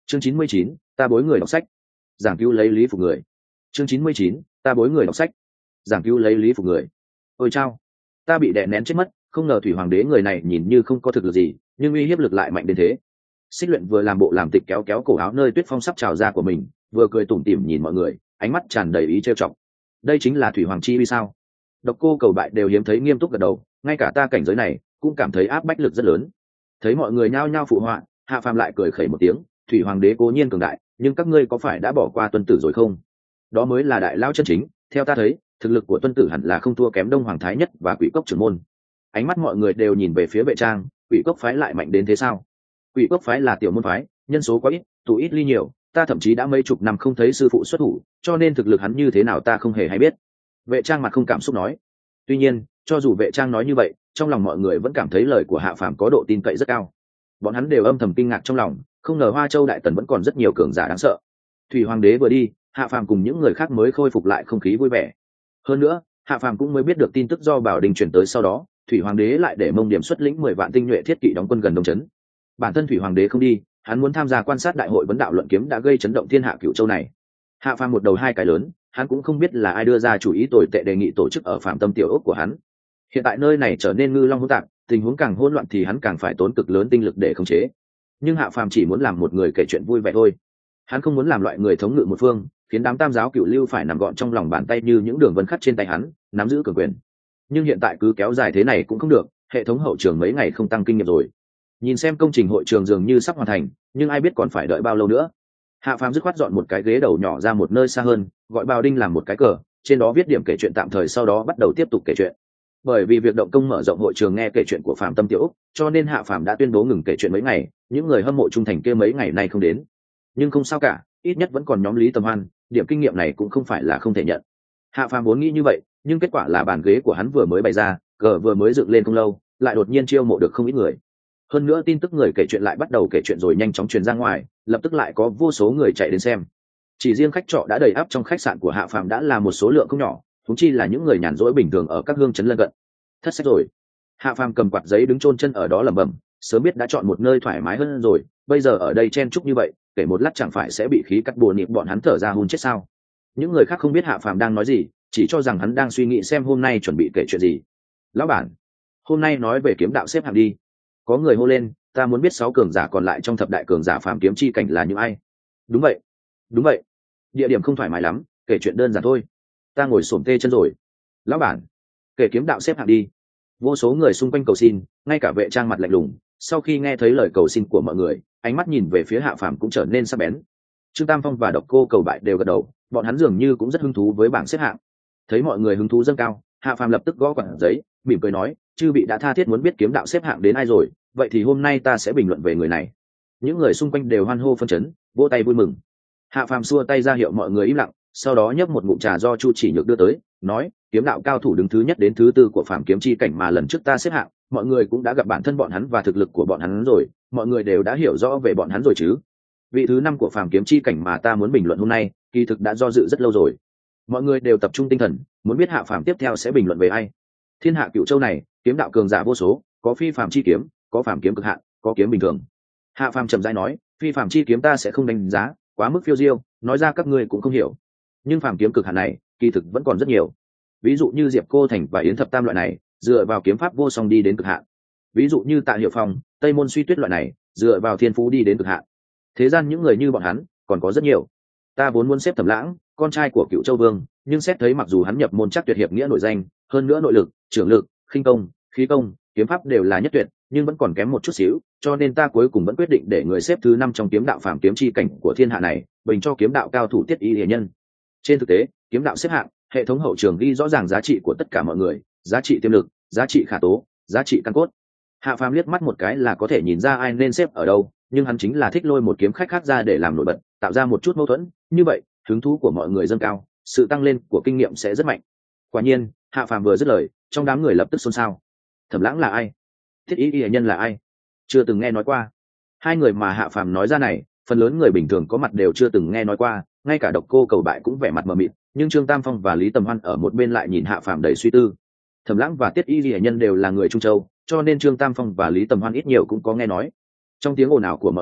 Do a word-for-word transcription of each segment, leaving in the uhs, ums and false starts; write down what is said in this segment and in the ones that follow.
chương chín mươi chín, ta bối người đọc sách, giảng cứu lấy lý phục người. chương chín mươi chín, ta bối người đọc sách, giảng cứu lấy lý phục người. Ôi chao, ta bị đè nén chết mất, không ngờ thủy hoàng đế người này nhìn như không có thực lực gì, nhưng uy hiếp lực lại mạnh đến thế. Xích Luyện vừa làm bộ làm tịch kéo kéo cổ áo nơi tuyết phong sắp trào ra của mình, vừa cười tủm tỉm nhìn mọi người, ánh mắt tràn đầy ý trêu chọc. Đây chính là thủy hoàng chi uy sao? Độc Cô Cầu Bại đều hiếm thấy nghiêm túc gật đầu, ngay cả ta cảnh giới này cũng cảm thấy áp bách lực rất lớn. Thấy mọi người nhao nhao phụ họa, Hạ Phàm lại cười khẩy một tiếng, thủy hoàng đế cố nhiên cường đại, nhưng các ngươi có phải đã bỏ qua tuân tử rồi không? Đó mới là đại lão chân chính, theo ta thấy, thực lực của tuân tử hẳn là không thua kém Đông Hoàng Thái Nhất và Quỷ Cốc trưởng môn. Ánh mắt mọi người đều nhìn về phía Vệ Trang, Quỷ Cốc phái lại mạnh đến thế sao? Quỷ Cốc phái là tiểu môn phái, nhân số quá ít, tụ ít ly nhiều, ta thậm chí đã mấy chục năm không thấy sư phụ xuất thủ, cho nên thực lực hắn như thế nào ta không hề hay biết. Vệ Trang mặt không cảm xúc nói. Tuy nhiên, cho dù Vệ Trang nói như vậy, trong lòng mọi người vẫn cảm thấy lời của Hạ Phàm có độ tin cậy rất cao. Bọn hắn đều âm thầm kinh ngạc trong lòng, không ngờ Hoa Châu Đại Tần vẫn còn rất nhiều cường giả đáng sợ. Thủy Hoàng đế vừa đi, Hạ Phàm cùng những người khác mới khôi phục lại không khí vui vẻ. Hơn nữa, Hạ Phàm cũng mới biết được tin tức do Bảo Đình truyền tới sau đó, Thủy Hoàng đế lại để Mông Điểm xuất lĩnh mười vạn tinh nhuệ thiết kỵ đóng quân gần Đông Trấn. Bản thân Thủy Hoàng đế không đi, hắn muốn tham gia quan sát đại hội vấn đạo luận kiếm đã gây chấn động thiên hạ Cửu Châu này. Hạ Phàm một đầu hai cái lớn, hắn cũng không biết là ai đưa ra chủ ý tồi tệ đề nghị tổ chức ở Phạm Tâm tiểu ốc của hắn. Hiện tại nơi này trở nên ngư long hỗn tạp, tình huống càng hỗn loạn thì hắn càng phải tốn cực lớn tinh lực để khống chế. Nhưng Hạ Phàm chỉ muốn làm một người kể chuyện vui vẻ thôi. Hắn không muốn làm loại người thống ngự một phương, khiến đám tam giáo cựu lưu phải nằm gọn trong lòng bàn tay như những đường vân khắc trên tay hắn, nắm giữ cường quyền. Nhưng hiện tại cứ kéo dài thế này cũng không được, hệ thống hậu trường mấy ngày không tăng kinh nghiệm rồi. Nhìn xem công trình hội trường dường như sắp hoàn thành, nhưng ai biết còn phải đợi bao lâu nữa. Hạ Phàm dứt khoát dọn một cái ghế đầu nhỏ ra một nơi xa hơn, gọi Bào Đinh làm một cái cờ, trên đó viết điểm kể chuyện tạm thời, sau đó bắt đầu tiếp tục kể chuyện. Bởi vì việc động công mở rộng hội trường nghe kể chuyện của Phạm Tâm tiểu Úc, cho nên Hạ Phàm đã tuyên bố ngừng kể chuyện mấy ngày, những người hâm mộ trung thành kia mấy ngày nay không đến. Nhưng không sao cả, ít nhất vẫn còn nhóm Lý Tầm Hoan, điểm kinh nghiệm này cũng không phải là không thể nhận. Hạ Phàm vốn nghĩ như vậy, nhưng kết quả là bàn ghế của hắn vừa mới bày ra, cờ vừa mới dựng lên không lâu, lại đột nhiên chiêu mộ được không ít người. Hơn nữa tin tức người kể chuyện lại bắt đầu kể chuyện rồi nhanh chóng truyền ra ngoài, lập tức lại có vô số người chạy đến xem. Chỉ riêng khách trọ đã đầy ắp trong khách sạn của Hạ Phàm đã là một số lượng không nhỏ, thúng chi là những người nhàn rỗi bình thường ở các hương trấn lân cận. Thất sách rồi. Hạ Phàm cầm quạt giấy đứng chôn chân ở đó lẩm bẩm, sớm biết đã chọn một nơi thoải mái hơn rồi, bây giờ ở đây chen chúc như vậy, kể một lát chẳng phải sẽ bị khí cắt bùa nịp bọn hắn thở ra hun chết sao? Những người khác không biết Hạ Phàm đang nói gì, chỉ cho rằng hắn đang suy nghĩ xem hôm nay chuẩn bị kể chuyện gì. Lão bản, hôm nay nói về kiếm đạo xếp hạng đi. Có người hô lên, ta muốn biết sáu cường giả còn lại trong thập đại cường giả phàm kiếm chi cảnh là những ai. Đúng vậy, đúng vậy. Địa điểm không thoải mái lắm, kể chuyện đơn giản thôi. Ta ngồi xổm tê chân rồi. Lão bản, kể kiếm đạo xếp hạng đi. Vô số người xung quanh cầu xin, ngay cả Vệ Trang mặt lạnh lùng, sau khi nghe thấy lời cầu xin của mọi người, ánh mắt nhìn về phía Hạ Phàm cũng trở nên sắc bén. Trương Tam Phong và Độc Cô Cầu Bại đều gật đầu, bọn hắn dường như cũng rất hứng thú với bảng xếp hạng. Thấy mọi người hứng thú dâng cao, Hạ Phàm lập tức gõ quạt giấy, mỉm cười nói, chư vị đã tha thiết muốn biết kiếm đạo xếp hạng đến ai rồi, vậy thì hôm nay ta sẽ bình luận về người này. Những người xung quanh đều hoan hô phân chấn, vỗ tay vui mừng. Hạ Phàm xua tay ra hiệu mọi người im lặng, sau đó nhấp một ngụm trà do Chu Chỉ Nhược đưa tới, nói, kiếm đạo cao thủ đứng thứ nhất đến thứ tư của phàm kiếm chi cảnh mà lần trước ta xếp hạng, mọi người cũng đã gặp bản thân bọn hắn và thực lực của bọn hắn rồi, mọi người đều đã hiểu rõ về bọn hắn rồi chứ. Vị thứ năm của phàm kiếm chi cảnh mà ta muốn bình luận hôm nay, kỳ thực đã do dự rất lâu rồi. Mọi người đều tập trung tinh thần, muốn biết Hạ Phàm tiếp theo sẽ bình luận về ai. Thiên hạ Cửu Châu này, kiếm đạo cường giả vô số, có phi phàm chi kiếm, có phàm kiếm cực hạn, có kiếm bình thường. Hạ Phàm chậm rãi nói, phi phàm chi kiếm ta sẽ không đánh giá, quá mức phiêu diêu, nói ra các ngươi cũng không hiểu. Nhưng phàm kiếm cực hạn này, kỳ thực vẫn còn rất nhiều. Ví dụ như Diệp Cô Thành và Yến Thập Tam loại này, dựa vào kiếm pháp vô song đi đến cực hạn. Ví dụ như Tạ Hiểu Phong, Tây Môn Suy Tuyết loại này, dựa vào thiên phú đi đến cực hạn. Thế gian những người như bọn hắn còn có rất nhiều. Ta vốn muốn xếp Thẩm Lãng, con trai của Cựu Châu Vương, nhưng xét thấy mặc dù hắn nhập môn chắc tuyệt hiệp nghĩa nổi danh, hơn nữa nội lực, trưởng lực, khinh công, khí công, kiếm pháp đều là nhất tuyệt, nhưng vẫn còn kém một chút xíu, cho nên ta cuối cùng vẫn quyết định để người xếp thứ năm trong kiếm đạo phàm kiếm chi cảnh của thiên hạ này, bình cho kiếm đạo cao thủ Tiết Y Lệ Nhân. Trên thực tế, kiếm đạo xếp hạng, hệ thống hậu trường ghi rõ ràng giá trị của tất cả mọi người, giá trị tiềm lực, giá trị khả tố, giá trị căn cốt. Hạ Phàm liếc mắt một cái là có thể nhìn ra ai nên xếp ở đâu, nhưng hắn chính là thích lôi một kiếm khách khác ra để làm nổi bật, tạo ra một chút mâu thuẫn, như vậy, hứng thú của mọi người dâng cao, sự tăng lên của kinh nghiệm sẽ rất mạnh. Quả nhiên, Hạ Phàm vừa dứt lời, trong đám người lập tức xôn xao. Thẩm Lãng là ai? Thiết Y Y Nhân là ai? Chưa từng nghe nói qua. Hai người mà Hạ Phàm nói ra này, phần lớn người bình thường có mặt đều chưa từng nghe nói qua, ngay cả Độc Cô Cầu Bại cũng vẻ mặt mờ mịt, nhưng Trương Tam Phong và Lý Tầm Hoan ở một bên lại nhìn Hạ Phàm đầy suy tư. Thẩm Lãng và Tiết Y Y Nhân đều là người Trung Châu, cho nên Trương Tam Phong và Lý Tầm Hoan ít nhiều cũng có nghe nói. Trong tiếng ồn ào của mọi người,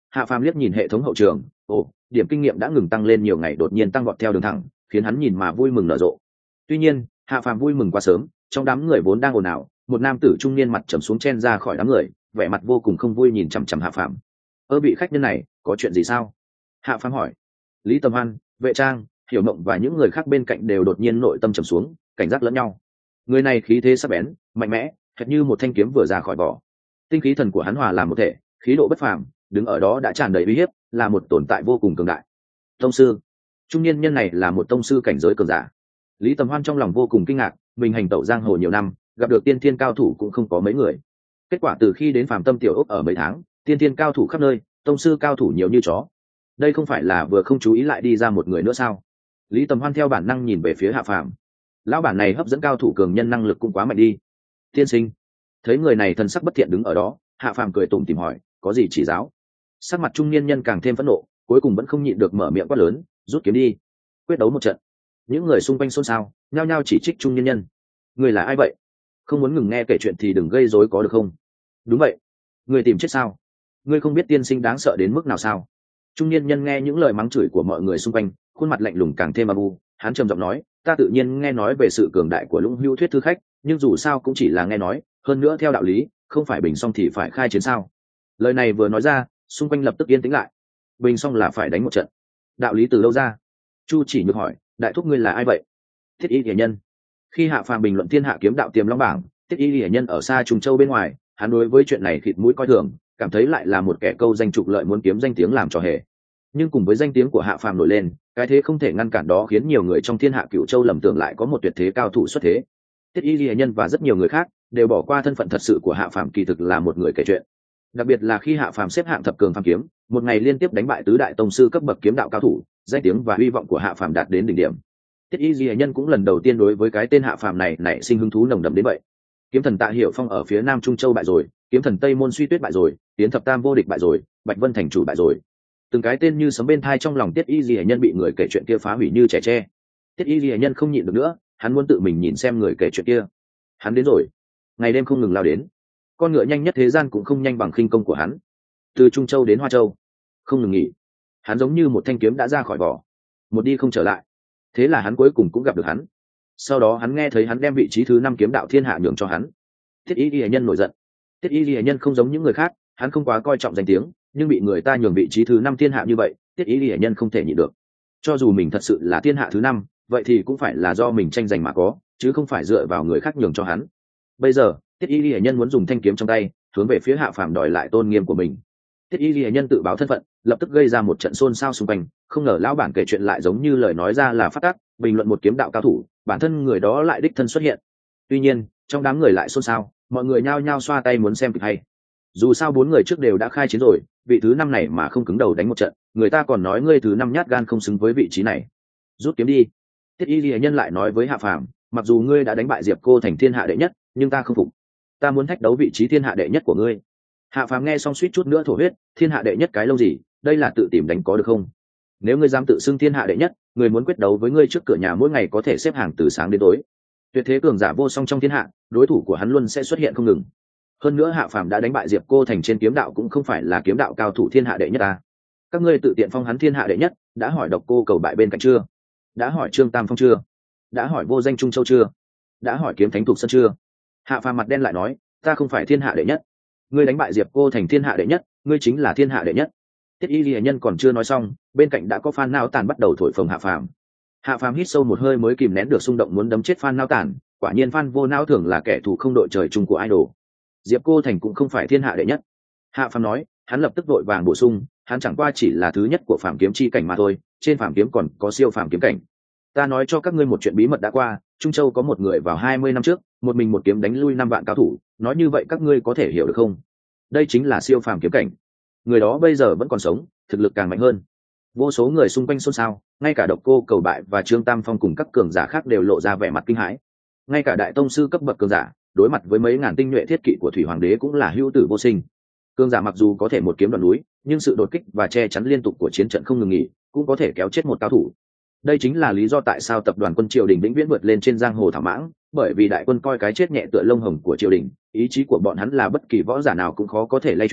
Hạ Phàm liếc nhìn hệ thống hậu trường, ồ, điểm kinh nghiệm đã ngừng tăng lên nhiều ngày đột nhiên tăng vọt theo đường thẳng, khiến hắn nhìn mà vui mừng nở rộ. Tuy nhiên, Hạ Phàm vui mừng quá sớm, trong đám người vốn đang ồn ào, một nam tử trung niên mặt trầm xuống chen ra khỏi đám người, vẻ mặt vô cùng không vui nhìn chằm chằm Hạ Phàm. "Ơ vị khách nhân này, có chuyện gì sao?" Hạ Phàm hỏi. Lý Tầm Hoan, Vệ Trang, Hiểu Mộng và những người khác bên cạnh đều đột nhiên nội tâm trầm xuống, cảnh giác lẫn nhau. Người này khí thế sắc bén, mạnh mẽ, hệt như một thanh kiếm vừa ra khỏi vỏ. Tinh khí thần của hắn hòa làm một thể, khí độ bất phàm, đứng ở đó đã tràn đầy uy hiếp, là một tồn tại vô cùng cường đại. Tông sư, trung niên nhân này là một tông sư cảnh giới cường giả. Lý Tầm Hoan trong lòng vô cùng kinh ngạc, mình hành tẩu giang hồ nhiều năm, gặp được tiên thiên cao thủ cũng không có mấy người. Kết quả từ khi đến Phàm Tâm tiểu ốc ở mấy tháng, tiên thiên cao thủ khắp nơi, tông sư cao thủ nhiều như chó. Đây không phải là vừa không chú ý lại đi ra một người nữa sao? Lý Tầm Hoan theo bản năng nhìn về phía Hạ Phàm. Lão bản này hấp dẫn cao thủ cường nhân năng lực cũng quá mạnh đi. Tiên sinh, thấy người này thần sắc bất thiện đứng ở đó, Hạ Phàm cười tủm tỉm hỏi, có gì chỉ giáo? Sắc mặt trung niên nhân càng thêm phẫn nộ, cuối cùng vẫn không nhịn được mở miệng quát lớn, rút kiếm đi, quyết đấu một trận. Những người xung quanh xôn xao, nhao nhao chỉ trích trung niên nhân. Người là ai vậy? Không muốn ngừng nghe kể chuyện thì đừng gây rối có được không? Đúng vậy, người tìm chết sao? Ngươi không biết tiên sinh đáng sợ đến mức nào sao? Trung niên nhân nghe những lời mắng chửi của mọi người xung quanh, khuôn mặt lạnh lùng càng thêm âm u, hắn trầm giọng nói, ta tự nhiên nghe nói về sự cường đại của Lũng Hưu Thuyết thư khách, nhưng dù sao cũng chỉ là nghe nói, hơn nữa theo đạo lý, không phải bình xong thì phải khai chiến sao? Lời này vừa nói ra, xung quanh lập tức yên tĩnh lại. Bình xong là phải đánh một trận. Đạo lý từ đâu ra? Chu Chỉ Nhược hỏi, đại thúc ngươi là ai vậy? Thiết Y Liễu Nhân. Khi Hạ Phàm bình luận thiên hạ kiếm đạo tiềm long bảng, Thiết Y Liễu Nhân ở xa Trùng Châu bên ngoài, hắn đối với chuyện này khịt mũi coi thường, cảm thấy lại là một kẻ câu danh trục lợi muốn kiếm danh tiếng làm trò hề. Nhưng cùng với danh tiếng của Hạ Phàm nổi lên, cái thế không thể ngăn cản đó khiến nhiều người trong thiên hạ Cửu Châu lầm tưởng lại có một tuyệt thế cao thủ xuất thế. Thiết Y Liễu Nhân và rất nhiều người khác đều bỏ qua thân phận thật sự của Hạ Phàm kỳ thực là một người kể chuyện. Đặc biệt là khi Hạ Phàm xếp hạng thập cường phàm kiếm, một ngày liên tiếp đánh bại tứ đại tông sư cấp bậc kiếm đạo cao thủ, danh tiếng và hy vọng của Hạ Phàm đạt đến đỉnh điểm. Thiết Y Liễu Nhân cũng lần đầu tiên đối với cái tên Hạ Phàm này nảy sinh hứng thú nồng đậm đến vậy. Kiếm thần Tạ Hiểu Phong ở phía Nam Trung Châu bại rồi, kiếm thần Tây Môn Suy Tuyết bại rồi, Tiến Thập Tam vô địch bại rồi, Bạch Vân thành chủ bại rồi. Từng cái tên như sấm bên thai trong lòng Thiết Y Liễu Nhân bị người kể chuyện kia phá hủy như trẻ tre. Thiết Y Liễu Nhân không nhịn được nữa, hắn muốn tự mình nhìn xem người kể chuyện kia. Hắn đến rồi. Ngày đêm không ngừng lao đến. Con ngựa nhanh nhất thế gian cũng không nhanh bằng khinh công của hắn. Từ Trung Châu đến Hoa Châu, không ngừng nghỉ. Hắn giống như một thanh kiếm đã ra khỏi vỏ, một đi không trở lại. Thế là hắn cuối cùng cũng gặp được hắn. Sau đó hắn nghe thấy hắn đem vị trí thứ năm kiếm đạo thiên hạ nhường cho hắn. Thiết Y Liễu Nhân nổi giận. Thiết Y Liễu Nhân không giống những người khác, hắn không quá coi trọng danh tiếng, nhưng bị người ta nhường vị trí thứ năm thiên hạ như vậy, Thiết Y Liễu Nhân không thể nhịn được. Cho dù mình thật sự là thiên hạ thứ năm, vậy thì cũng phải là do mình tranh giành mà có, chứ không phải dựa vào người khác nhường cho hắn. Bây giờ, Thiết Y Liễu Nhân muốn dùng thanh kiếm trong tay, hướng về phía Hạ Phàm đòi lại tôn nghiêm của mình. Thiết Y Liễu Nhân tự báo thân phận, lập tức gây ra một trận xôn xao xung quanh, không ngờ lão bản kể chuyện lại giống như lời nói ra là phát tác, bình luận một kiếm đạo cao thủ, bản thân người đó lại đích thân xuất hiện. Tuy nhiên, trong đám người lại xôn xao, mọi người nhao nhao xoa tay muốn xem kịch hay. Dù sao bốn người trước đều đã khai chiến rồi, vị thứ năm này mà không cứng đầu đánh một trận, người ta còn nói ngươi thứ năm nhát gan không xứng với vị trí này. Rút kiếm đi. Thiết Y Liễu Nhân lại nói với Hạ Phàm, mặc dù ngươi đã đánh bại Diệp Cô thành thiên hạ đệ nhất, nhưng ta không phục. Ta muốn thách đấu vị trí thiên hạ đệ nhất của ngươi. Hạ Phàm nghe xong suýt chút nữa thổ huyết, thiên hạ đệ nhất cái lâu gì, đây là tự tìm đánh có được không? Nếu ngươi dám tự xưng thiên hạ đệ nhất, người muốn quyết đấu với ngươi trước cửa nhà mỗi ngày có thể xếp hàng từ sáng đến tối. Tuyệt thế cường giả vô song trong thiên hạ, đối thủ của hắn luôn sẽ xuất hiện không ngừng. Hơn nữa Hạ Phàm đã đánh bại Diệp Cô thành trên kiếm đạo cũng không phải là kiếm đạo cao thủ thiên hạ đệ nhất ta. Các ngươi tự tiện phong hắn thiên hạ đệ nhất, đã hỏi Độc Cô Cầu bại bên cạnh chưa? Đã hỏi Trương Tam Phong chưa? Đã hỏi Vô Danh Trung Châu chưa? Đã hỏi Kiếm Thánh Thục Sơn chưa? Hạ Phàm mặt đen lại nói, ta không phải thiên hạ đệ nhất. Ngươi đánh bại Diệp Cô thành thiên hạ đệ nhất, ngươi chính là thiên hạ đệ nhất. Thiết Y Liễu Nhân còn chưa nói xong, bên cạnh đã có Phan Nao Tản bắt đầu thổi phồng Hạ Phàm. Hạ Phàm hít sâu một hơi mới kìm nén được xung động muốn đấm chết Phan Nao Tản, quả nhiên Phan Vô Não thường là kẻ thù không đội trời chung của idol. Diệp Cô thành cũng không phải thiên hạ đệ nhất. Hạ Phàm nói, hắn lập tức vội vàng bổ sung, hắn chẳng qua chỉ là thứ nhất của phàm kiếm chi cảnh mà thôi, trên phàm kiếm còn có siêu phàm kiếm cảnh. Ta nói cho các ngươi một chuyện bí mật đã qua, Trung Châu có một người vào hai mươi năm trước, một mình một kiếm đánh lui năm vạn cao thủ, nói như vậy các ngươi có thể hiểu được không? Đây chính là siêu phàm kiếm cảnh. Người đó bây giờ vẫn còn sống, thực lực càng mạnh hơn. Vô số người xung quanh xôn xao, ngay cả Độc Cô Cầu bại và Trương Tam Phong cùng các cường giả khác đều lộ ra vẻ mặt kinh hãi. Ngay cả đại tông sư cấp bậc cường giả, đối mặt với mấy ngàn tinh nhuệ thiết kỵ của Thủy Hoàng đế cũng là hữu tử vô sinh. Cường giả mặc dù có thể một kiếm đoạn núi, nhưng sự đột kích và che chắn liên tục của chiến trận không ngừng nghỉ, cũng có thể kéo chết một cao thủ. Đây chính là lý do tại sao tập đoàn quân triều đình vĩnh viễn vượt lên trên giang hồ thảo mãng, bởi vì đại quân coi cái chết nhẹ tựa lông hồng của triều đình, ý chí của bọn hắn là bất kỳ võ giả nào cũng khó có thể lay chuyển,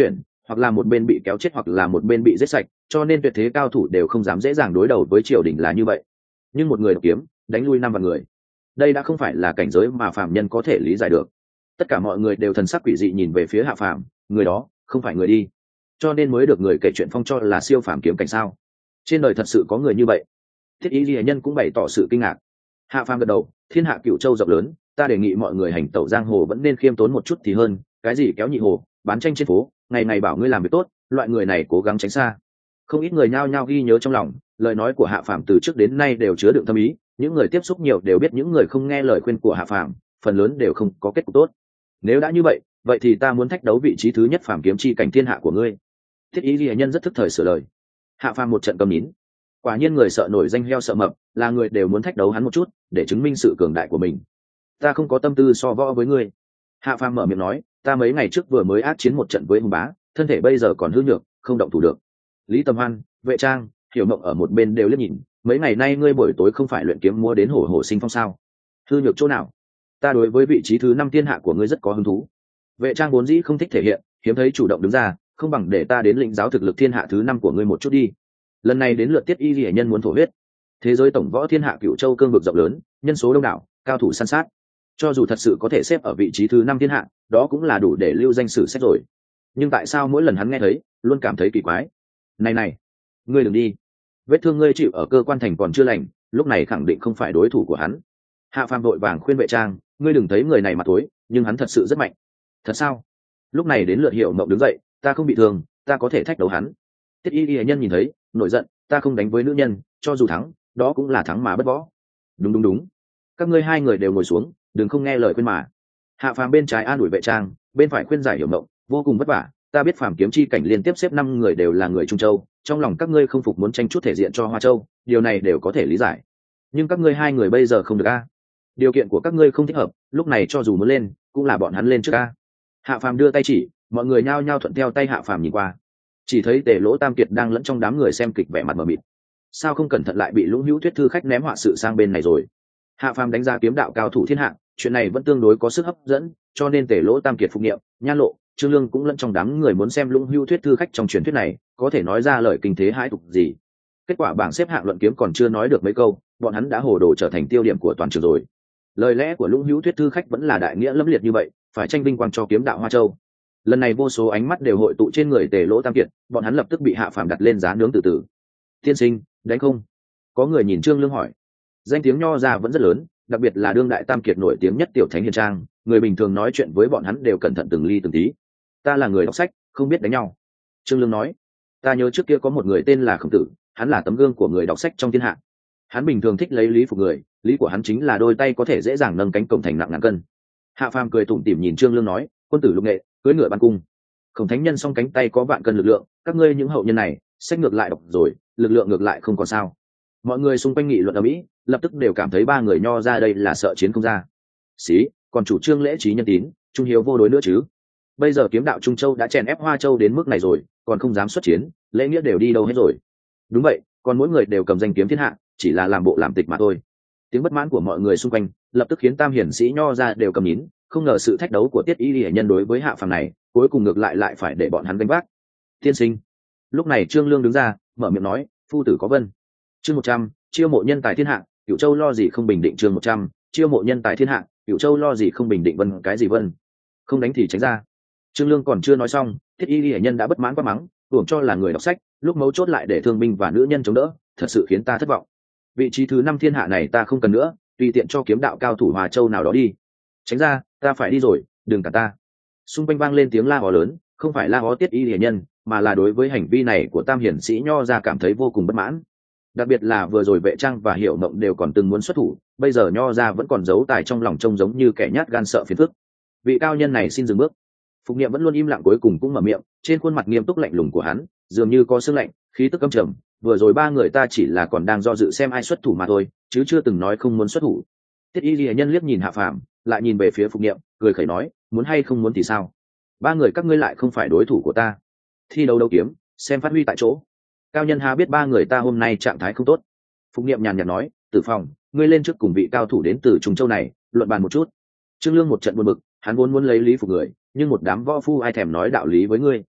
hoặc là một bên bị kéo chết hoặc là một bên bị giết sạch, cho nên tuyệt thế cao thủ đều không dám dễ dàng đối đầu với triều đình là như vậy. Nhưng một người độc kiếm đánh lui năm vạn người, đây đã không phải là cảnh giới mà phàm nhân có thể lý giải được. Tất cả mọi người đều thần sắc quỷ dị nhìn về phía Hạ Phàm, người đó không phải người đi, cho nên mới được người kể chuyện phong cho là siêu phàm kiếm cảnh sao? Trên đời thật sự có người như vậy? Thiết Y Lệ Nhân cũng bày tỏ sự kinh ngạc. Hạ Phàm gật đầu, thiên hạ cửu châu rộng lớn, ta đề nghị mọi người hành tẩu giang hồ vẫn nên khiêm tốn một chút thì hơn, cái gì kéo nhị hồ, bán tranh trên phố, ngày ngày bảo ngươi làm việc tốt, loại người này cố gắng tránh xa. Không ít người nhao nhao ghi nhớ trong lòng, lời nói của Hạ Phàm từ trước đến nay đều chứa đựng thâm ý, những người tiếp xúc nhiều đều biết những người không nghe lời khuyên của Hạ Phàm, phần lớn đều không có kết cục tốt. Nếu đã như vậy, vậy thì ta muốn thách đấu vị trí thứ nhất phàm kiếm chi cảnh thiên hạ của ngươi. Thiết Y Lệ Nhân rất thức thời sửa lời. Hạ Phàm một trận cầm nín. Quả nhiên người sợ nổi danh heo sợ mập, là người đều muốn thách đấu hắn một chút để chứng minh sự cường đại của mình. Ta không có tâm tư so võ với ngươi. Hạ Phàm mở miệng nói, ta mấy ngày trước vừa mới ác chiến một trận với hùng bá, thân thể bây giờ còn hư nhược, không động thủ được. Lý Tầm Hoan, Vệ Trang, Hiểu Mộng ở một bên đều liếc nhìn, mấy ngày nay ngươi buổi tối không phải luyện kiếm mua đến hổ hổ sinh phong sao? Hư nhược chỗ nào? Ta đối với vị trí thứ năm thiên hạ của ngươi rất có hứng thú. Vệ Trang vốn dĩ không thích thể hiện, hiếm thấy chủ động đứng ra, không bằng để ta đến lĩnh giáo thực lực thiên hạ thứ năm của ngươi một chút đi. Lần này đến lượt Tiết Y Lệ Nhân muốn thổ huyết. Thế giới tổng võ thiên hạ cửu châu cương vực rộng lớn, nhân số đông đảo, cao thủ săn sát, cho dù thật sự có thể xếp ở vị trí thứ năm thiên hạ, đó cũng là đủ để lưu danh sử sách rồi. Nhưng tại sao mỗi lần hắn nghe thấy luôn cảm thấy kỳ quái? Này này, ngươi đừng đi, vết thương ngươi chịu ở cơ quan thành còn chưa lành, lúc này khẳng định không phải đối thủ của hắn. Hạ Phàm vội vàng khuyên Vệ Trang, ngươi đừng thấy người này mặt tối, nhưng hắn thật sự rất mạnh. Thật sao? Lúc này đến lượt Hiểu Mộng đứng dậy, ta không bị thương, ta có thể thách đấu hắn. Tiết Y Lệ Nhân nhìn thấy nổi giận, ta không đánh với nữ nhân, cho dù thắng đó cũng là thắng mà bất võ. Đúng đúng đúng, các ngươi hai người đều ngồi xuống, đừng không nghe lời khuyên mà. Hạ Phàm bên trái an ủi Vệ Trang, bên phải khuyên giải Hiểu Mộng, vô cùng vất vả, ta biết phàm kiếm chi cảnh liên tiếp xếp năm người đều là người Trung Châu, trong lòng các ngươi không phục muốn tranh chút thể diện cho Hoa Châu, điều này đều có thể lý giải. Nhưng các ngươi hai người bây giờ không được a, điều kiện của các ngươi không thích hợp, lúc này cho dù muốn lên cũng là bọn hắn lên trước a. Hạ Phàm đưa tay chỉ, mọi người nhao nhao thuận theo tay Hạ Phàm nhìn qua, chỉ thấy Tề Lỗ Tam Kiệt đang lẫn trong đám người xem kịch vẻ mặt mờ mịt. Sao không cẩn thận lại bị Lũng Hữu Thuyết thư khách ném họa sự sang bên này rồi? Hạ Phàm đánh giá kiếm đạo cao thủ thiên hạ, chuyện này vẫn tương đối có sức hấp dẫn, cho nên Tề Lỗ Tam Kiệt phục nghiệm, Nhan Lộ, Trương Lương cũng lẫn trong đám người muốn xem Lũng Hữu Thuyết thư khách trong truyền thuyết này có thể nói ra lời kinh thế hãi tục gì. Kết quả bảng xếp hạng luận kiếm còn chưa nói được mấy câu, bọn hắn đã hồ đồ trở thành tiêu điểm của toàn trường rồi. Lời lẽ của Lũng Hữu Thuyết thư khách vẫn là đại nghĩa lẫm liệt như vậy, phải tranh vinh quang cho kiếm đạo Hoa Châu. Lần này vô số ánh mắt đều hội tụ trên người Tề Lỗ Tam Kiệt, bọn hắn lập tức bị Hạ Phàm đặt lên giá nướng từ từ. Tiên sinh, đánh không? Có người nhìn Trương Lương hỏi. Danh tiếng nho ra vẫn rất lớn, đặc biệt là đương đại Tam Kiệt nổi tiếng nhất Tiểu Thánh Hiền Trang, người bình thường nói chuyện với bọn hắn đều cẩn thận từng ly từng tí. Ta là người đọc sách, không biết đánh nhau. Trương Lương nói. Ta nhớ trước kia có một người tên là Khổng Tử, hắn là tấm gương của người đọc sách trong thiên hạ. Hắn bình thường thích lấy lý phục người, lý của hắn chính là đôi tay có thể dễ dàng nâng cánh cổng thành nặng ngàn cân. Hạ Phàm cười tủm tỉm nhìn Trương Lương nói, quân tử lục nghệ, cưỡi ngựa ban cung. Khổng thánh nhân song cánh tay có vạn cân lực lượng, các ngươi những hậu nhân này sách ngược lại đọc rồi, lực lượng ngược lại không còn sao. Mọi người xung quanh nghị luận ở mỹ, lập tức đều cảm thấy ba người nho ra đây là sợ chiến không ra. Xí, còn chủ trương lễ trí nhân tín, trung hiếu vô đối nữa chứ. Bây giờ kiếm đạo Trung Châu đã chèn ép Hoa Châu đến mức này rồi, còn không dám xuất chiến, lễ nghĩa đều đi đâu hết rồi. Đúng vậy, còn mỗi người đều cầm danh kiếm thiên hạ, chỉ là làm bộ làm tịch mà thôi. Tiếng bất mãn của mọi người xung quanh lập tức khiến tam hiển sĩ nho ra đều cầm nín, không ngờ sự thách đấu của Tiết Y Lệ Nhân đối với Hạ Phàm này, cuối cùng ngược lại lại phải để bọn hắn gánh vác. Tiên sinh. Lúc này Trương Lương đứng ra, mở miệng nói, phu tử có vân. Chương một trăm, chiêu mộ nhân tài thiên hạ, Cửu Châu lo gì không bình định. Chương một trăm, chiêu mộ nhân tài thiên hạ, Cửu Châu lo gì không bình định. Vân cái gì vân? Không đánh thì tránh ra. Trương Lương còn chưa nói xong, Tiết Y Lệ Nhân đã bất mãn quá mắng, tưởng cho là người đọc sách, lúc mấu chốt lại để thương binh và nữ nhân chống đỡ, thật sự khiến ta thất vọng. Vị trí thứ năm thiên hạ này ta không cần nữa, tùy tiện cho kiếm đạo cao thủ Hoa Châu nào đó đi. Tránh ra, ta phải đi rồi, đừng cản ta. Xung quanh vang lên tiếng la hó lớn, không phải la hó Tiết Y Lệ Nhân, mà là đối với hành vi này của tam hiển sĩ nho ra cảm thấy vô cùng bất mãn. Đặc biệt là vừa rồi Vệ Trang và Hiểu Mộng đều còn từng muốn xuất thủ, bây giờ nho ra vẫn còn giấu tài trong lòng, trông giống như kẻ nhát gan sợ phiền phức. Vị cao nhân này xin dừng bước. Phục Niệm vẫn luôn im lặng, cuối cùng cũng mở miệng, trên khuôn mặt nghiêm túc lạnh lùng của hắn dường như có sương lạnh, khí tức căm trầm. Vừa rồi ba người ta chỉ là còn đang do dự xem ai xuất thủ mà thôi, chứ chưa từng nói không muốn xuất thủ. Tiết Y Lệ Nhân liếc nhìn Hạ Phàm, lại nhìn về phía Phục Niệm, cười khẩy nói, muốn hay không muốn thì sao? Ba người các ngươi lại không phải đối thủ của ta. Thi đấu đấu kiếm, xem phát huy tại chỗ. Cao nhân Hà biết ba người ta hôm nay trạng thái không tốt. Phục Niệm nhàn nhạt nói, Tử Phong, ngươi lên trước cùng vị cao thủ đến từ Trung Châu này luận bàn một chút. Trương Lương một trận buồn bực, hắn vốn muốn lấy lý phục người, nhưng một đám võ phu ai thèm nói đạo lý với ngươi.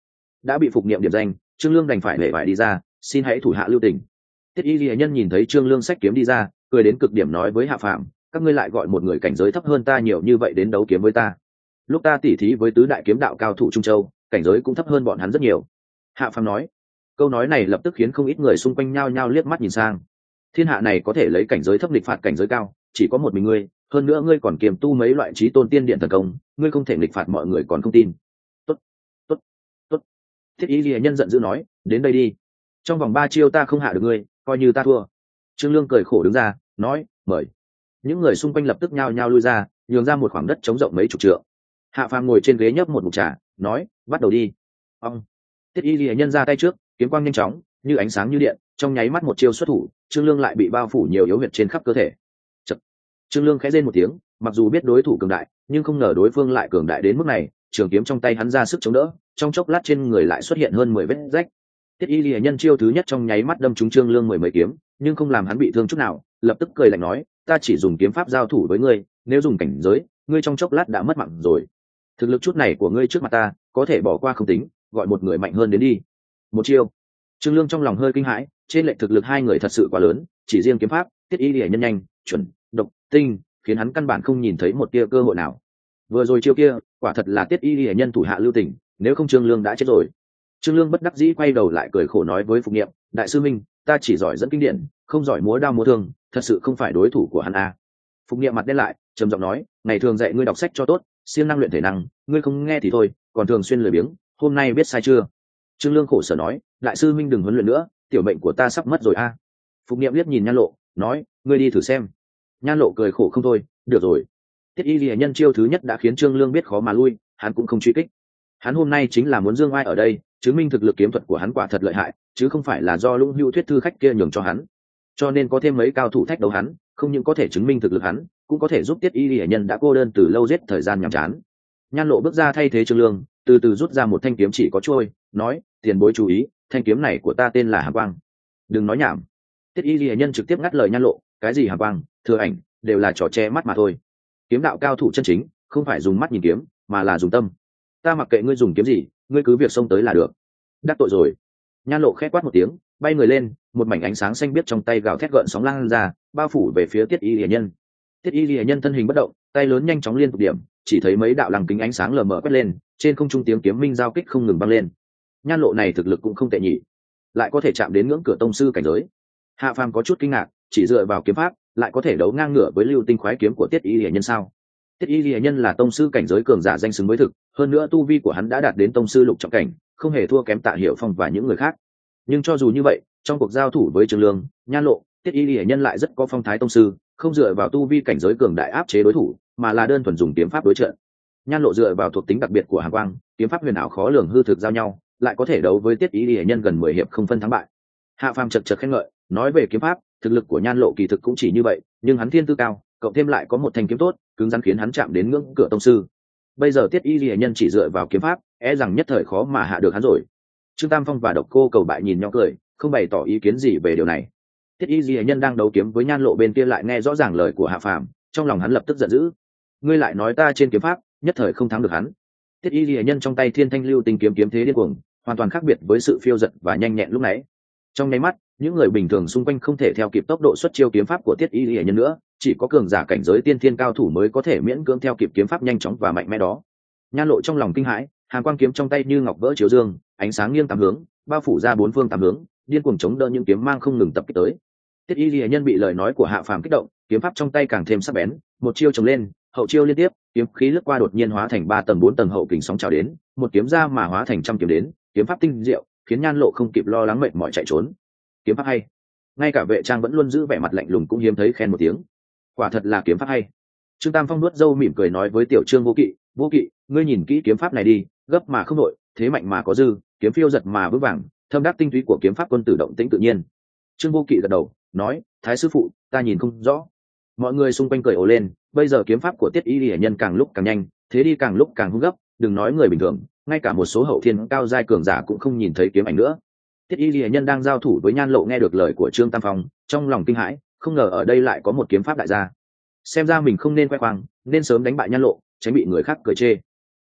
đã bị phục niệm điểm danh, Trương Lương đành phải hề vải đi ra, xin hãy thủ hạ lưu tình. Tiết Y Lệ Nhân nhìn thấy Trương Lương xách kiếm đi ra, cười đến cực điểm nói với Hạ Phàm, các ngươi lại gọi một người cảnh giới thấp hơn ta nhiều như vậy đến đấu kiếm với ta. Lúc ta tỉ thí với tứ đại kiếm đạo cao thủ Trung Châu, cảnh giới cũng thấp hơn bọn hắn rất nhiều. Hạ Phàm nói. Câu nói này lập tức khiến không ít người xung quanh nhao nhao liếc mắt nhìn sang. Thiên hạ này có thể lấy cảnh giới thấp nghịch phạt cảnh giới cao, chỉ có một mình ngươi, hơn nữa ngươi còn kiềm tu mấy loại chí tôn tiên điện thần công, ngươi không thể nghịch phạt mọi người còn không tin. Tốt, tốt, tốt. Thiết Y Lệ Nhân giận dữ nói, đến đây đi. Trong vòng ba chiêu ta không hạ được ngươi, coi như ta thua. Trương Lương cười khổ đứng ra, nói, mời. Những người xung quanh lập tức nhao nhao lui ra, nhường ra một khoảng đất trống rộng mấy chục trượng. Hạ Phàm ngồi trên ghế nhấp một ngụm trà, nói, bắt đầu đi. Ông. Thiết Y Lệ Nhân ra tay trước, kiếm quang nhanh chóng, như ánh sáng như điện, trong nháy mắt một chiêu xuất thủ, Trương Lương lại bị bao phủ nhiều yếu huyệt trên khắp cơ thể. Chật. Trương Lương khẽ rên một tiếng, mặc dù biết đối thủ cường đại, nhưng không ngờ đối phương lại cường đại đến mức này, trường kiếm trong tay hắn ra sức chống đỡ, trong chốc lát trên người lại xuất hiện hơn mười vết rách. Thiết Y Lệ Nhân chiêu thứ nhất trong nháy mắt đâm trúng Trương Lương mười mấy kiếm, nhưng không làm hắn bị thương chút nào, lập tức cười lạnh nói, ta chỉ dùng kiếm pháp giao thủ với ngươi, nếu dùng cảnh giới, ngươi trong chốc lát đã mất mạng rồi. Thực lực chút này của ngươi trước mặt ta, có thể bỏ qua không tính, gọi một người mạnh hơn đến đi. Một chiêu. Trương Lương trong lòng hơi kinh hãi, trên lệch thực lực hai người thật sự quá lớn, chỉ riêng kiếm pháp, Thiết Y Lệ Nhân nhanh, chuẩn, độc, tinh, khiến hắn căn bản không nhìn thấy một tia cơ hội nào. Vừa rồi chiêu kia, quả thật là Thiết Y Lệ Nhân thủ hạ lưu tình, nếu không Trương Lương đã chết rồi. Trương Lương bất đắc dĩ quay đầu lại cười khổ nói với Phục Niệm, đại sư minh, ta chỉ giỏi dẫn kinh điển, không giỏi múa đao múa thương, thật sự không phải đối thủ của hắn a. Phục Niệm mặt đen lại, trầm giọng nói, ngày thường dạy ngươi đọc sách cho tốt, siêng năng luyện thể năng, ngươi không nghe thì thôi, còn thường xuyên lười biếng, hôm nay biết sai chưa? Trương Lương khổ sở nói, đại sư minh đừng huấn luyện nữa, tiểu mệnh của ta sắp mất rồi a. Phục Niệm liếc nhìn Nhan Lộ, nói, ngươi đi thử xem. Nhan Lộ cười khổ không thôi, được rồi. Thiết Y Lệ Nhân chiêu thứ nhất đã khiến Trương Lương biết khó mà lui, hắn cũng không truy kích. Hắn hôm nay chính là muốn dương oai ở đây, chứng minh thực lực kiếm thuật của hắn quả thật lợi hại, chứ không phải là do Lũng Hưu thuyết thư khách kia nhường cho hắn. Cho nên có thêm mấy cao thủ thách đấu hắn, không những có thể chứng minh thực lực hắn, cũng có thể giúp Tiết Y Lệ Nhân đã cô đơn từ lâu giết thời gian nhàm chán. Nhan Lộ bước ra thay thế Trương Lương, từ từ rút ra một thanh kiếm chỉ có trôi, nói, tiền bối chú ý, thanh kiếm này của ta tên là Hàn Quang. Đừng nói nhảm. Tiết Y Lệ Nhân trực tiếp ngắt lời Nhan Lộ, cái gì Hàn Quang, Thừa Ảnh, đều là trò che mắt mà thôi. Kiếm đạo cao thủ chân chính, không phải dùng mắt nhìn kiếm, mà là dùng tâm. Ta mặc kệ ngươi dùng kiếm gì, ngươi cứ việc xông tới là được. Đắc tội rồi. Nhan Lộ khẽ quát một tiếng, bay người lên, một mảnh ánh sáng xanh biếc trong tay gào thét gợn sóng lan ra, bao phủ về phía Tiết Y Lệ Nhân. Tiết Y Lệ Nhân thân hình bất động, tay lớn nhanh chóng liên tục điểm, chỉ thấy mấy đạo lăng kính ánh sáng lờ mờ quét lên, trên không trung tiếng kiếm minh giao kích không ngừng vang lên. Nhan Lộ này thực lực cũng không tệ nhỉ, lại có thể chạm đến ngưỡng cửa tông sư cảnh giới. Hạ Phàm có chút kinh ngạc, chỉ dựa vào kiếm pháp, lại có thể đấu ngang ngửa với Lưu Tinh khoái kiếm của Tiết Y Lệ Nhân sao? Tiết Y Lệ Nhân là tông sư cảnh giới cường giả danh xứng với thực, hơn nữa tu vi của hắn đã đạt đến tông sư lục trọng cảnh, không hề thua kém Tạ Hiểu Phong và những người khác. Nhưng cho dù như vậy, trong cuộc giao thủ với Trương Lương, Nhan Lộ, Tiết Y Lệ Nhân lại rất có phong thái tông sư, không dựa vào tu vi cảnh giới cường đại áp chế đối thủ, mà là đơn thuần dùng kiếm pháp đối trận. Nhan Lộ dựa vào thuộc tính đặc biệt của Hàn Quang, kiếm pháp huyền ảo khó lường hư thực giao nhau, lại có thể đấu với Tiết Y Lệ Nhân gần mười hiệp không phân thắng bại. Hạ Phàm chật chật khen ngợi, nói về kiếm pháp, thực lực của Nhan Lộ kỳ thực cũng chỉ như vậy, nhưng hắn thiên tư cao, cộng thêm lại có một thanh kiếm tốt, cứng rắn khiến hắn chạm đến ngưỡng cửa tông sư. Bây giờ Tiết Y Lệ Nhân chỉ dựa vào kiếm pháp, e rằng nhất thời khó mà hạ được hắn rồi. Trương Tam Phong và Độc Cô Cầu Bại nhìn nhau cười, không bày tỏ ý kiến gì về điều này. Tiết Y Lệ Nhân đang đấu kiếm với Nhan Lộ bên kia lại nghe rõ ràng lời của Hạ Phàm, trong lòng hắn lập tức giận dữ. Ngươi lại nói ta trên kiếm pháp, nhất thời không thắng được hắn. Tiết Y Lệ Nhân trong tay Thiên Thanh Lưu Tinh kiếm kiếm thế điên cuồng, hoàn toàn khác biệt với sự phiêu dật và nhanh nhẹn lúc nãy. Trong nháy mắt, những người bình thường xung quanh không thể theo kịp tốc độ xuất chiêu kiếm pháp của Tiết Y Lệ Nhân nữa, chỉ có cường giả cảnh giới tiên thiên cao thủ mới có thể miễn cưỡng theo kịp kiếm pháp nhanh chóng và mạnh mẽ đó. Nhan Lộ trong lòng kinh hãi, Hàn Quang kiếm trong tay như ngọc vỡ chiếu dương, ánh sáng nghiêng tám hướng, bao phủ ra bốn phương tám hướng, điên cuồng chống đỡ những kiếm mang không ngừng tập kích tới. Tiết Y Lệ Nhân bị lời nói của Hạ Phàm kích động, kiếm pháp trong tay càng thêm sắc bén, một chiêu chồng lên, hậu chiêu liên tiếp, kiếm khí lướt qua đột nhiên hóa thành ba tầng bốn tầng hậu kình sóng trào đến, một kiếm ra mà hóa thành trăm kiếm đến, kiếm pháp tinh diệu, khiến Nhan Lộ không kịp lo lắng mệt mỏi chạy trốn. Kiếm pháp hay. Ngay cả Vệ Trang vẫn luôn giữ vẻ mặt lạnh lùng cũng hiếm thấy khen một tiếng. Quả thật là kiếm pháp hay. Trương Tam Phong nuốt râu mỉm cười nói với Tiểu Trương Vô Kỵ, Vô Kỵ, ngươi nhìn kỹ kiếm pháp này đi, gấp mà không đội, thế mạnh mà có dư, kiếm phiêu giật mà vững vàng, thâm đắc tinh túy của kiếm pháp quân tử động tĩnh tự nhiên. Trương Vô Kỵ gật đầu, nói, Thái sư phụ, ta nhìn không rõ. Mọi người xung quanh cười ồ lên, bây giờ kiếm pháp của Tiết Y Lệ Nhân càng lúc càng nhanh, thế đi càng lúc càng hung gấp, đừng nói người bình thường, ngay cả một số hậu thiên cao giai cường giả cũng không nhìn thấy kiếm ảnh nữa. Tiết Y Lệ Nhân đang giao thủ với Nhan Lộ nghe được lời của Trương Tam Phong, trong lòng kinh hãi, không ngờ ở đây lại có một kiếm pháp đại gia. Xem ra mình không nên khoe khoang, nên sớm đánh bại Nhan Lộ, tránh bị người khác cười chê.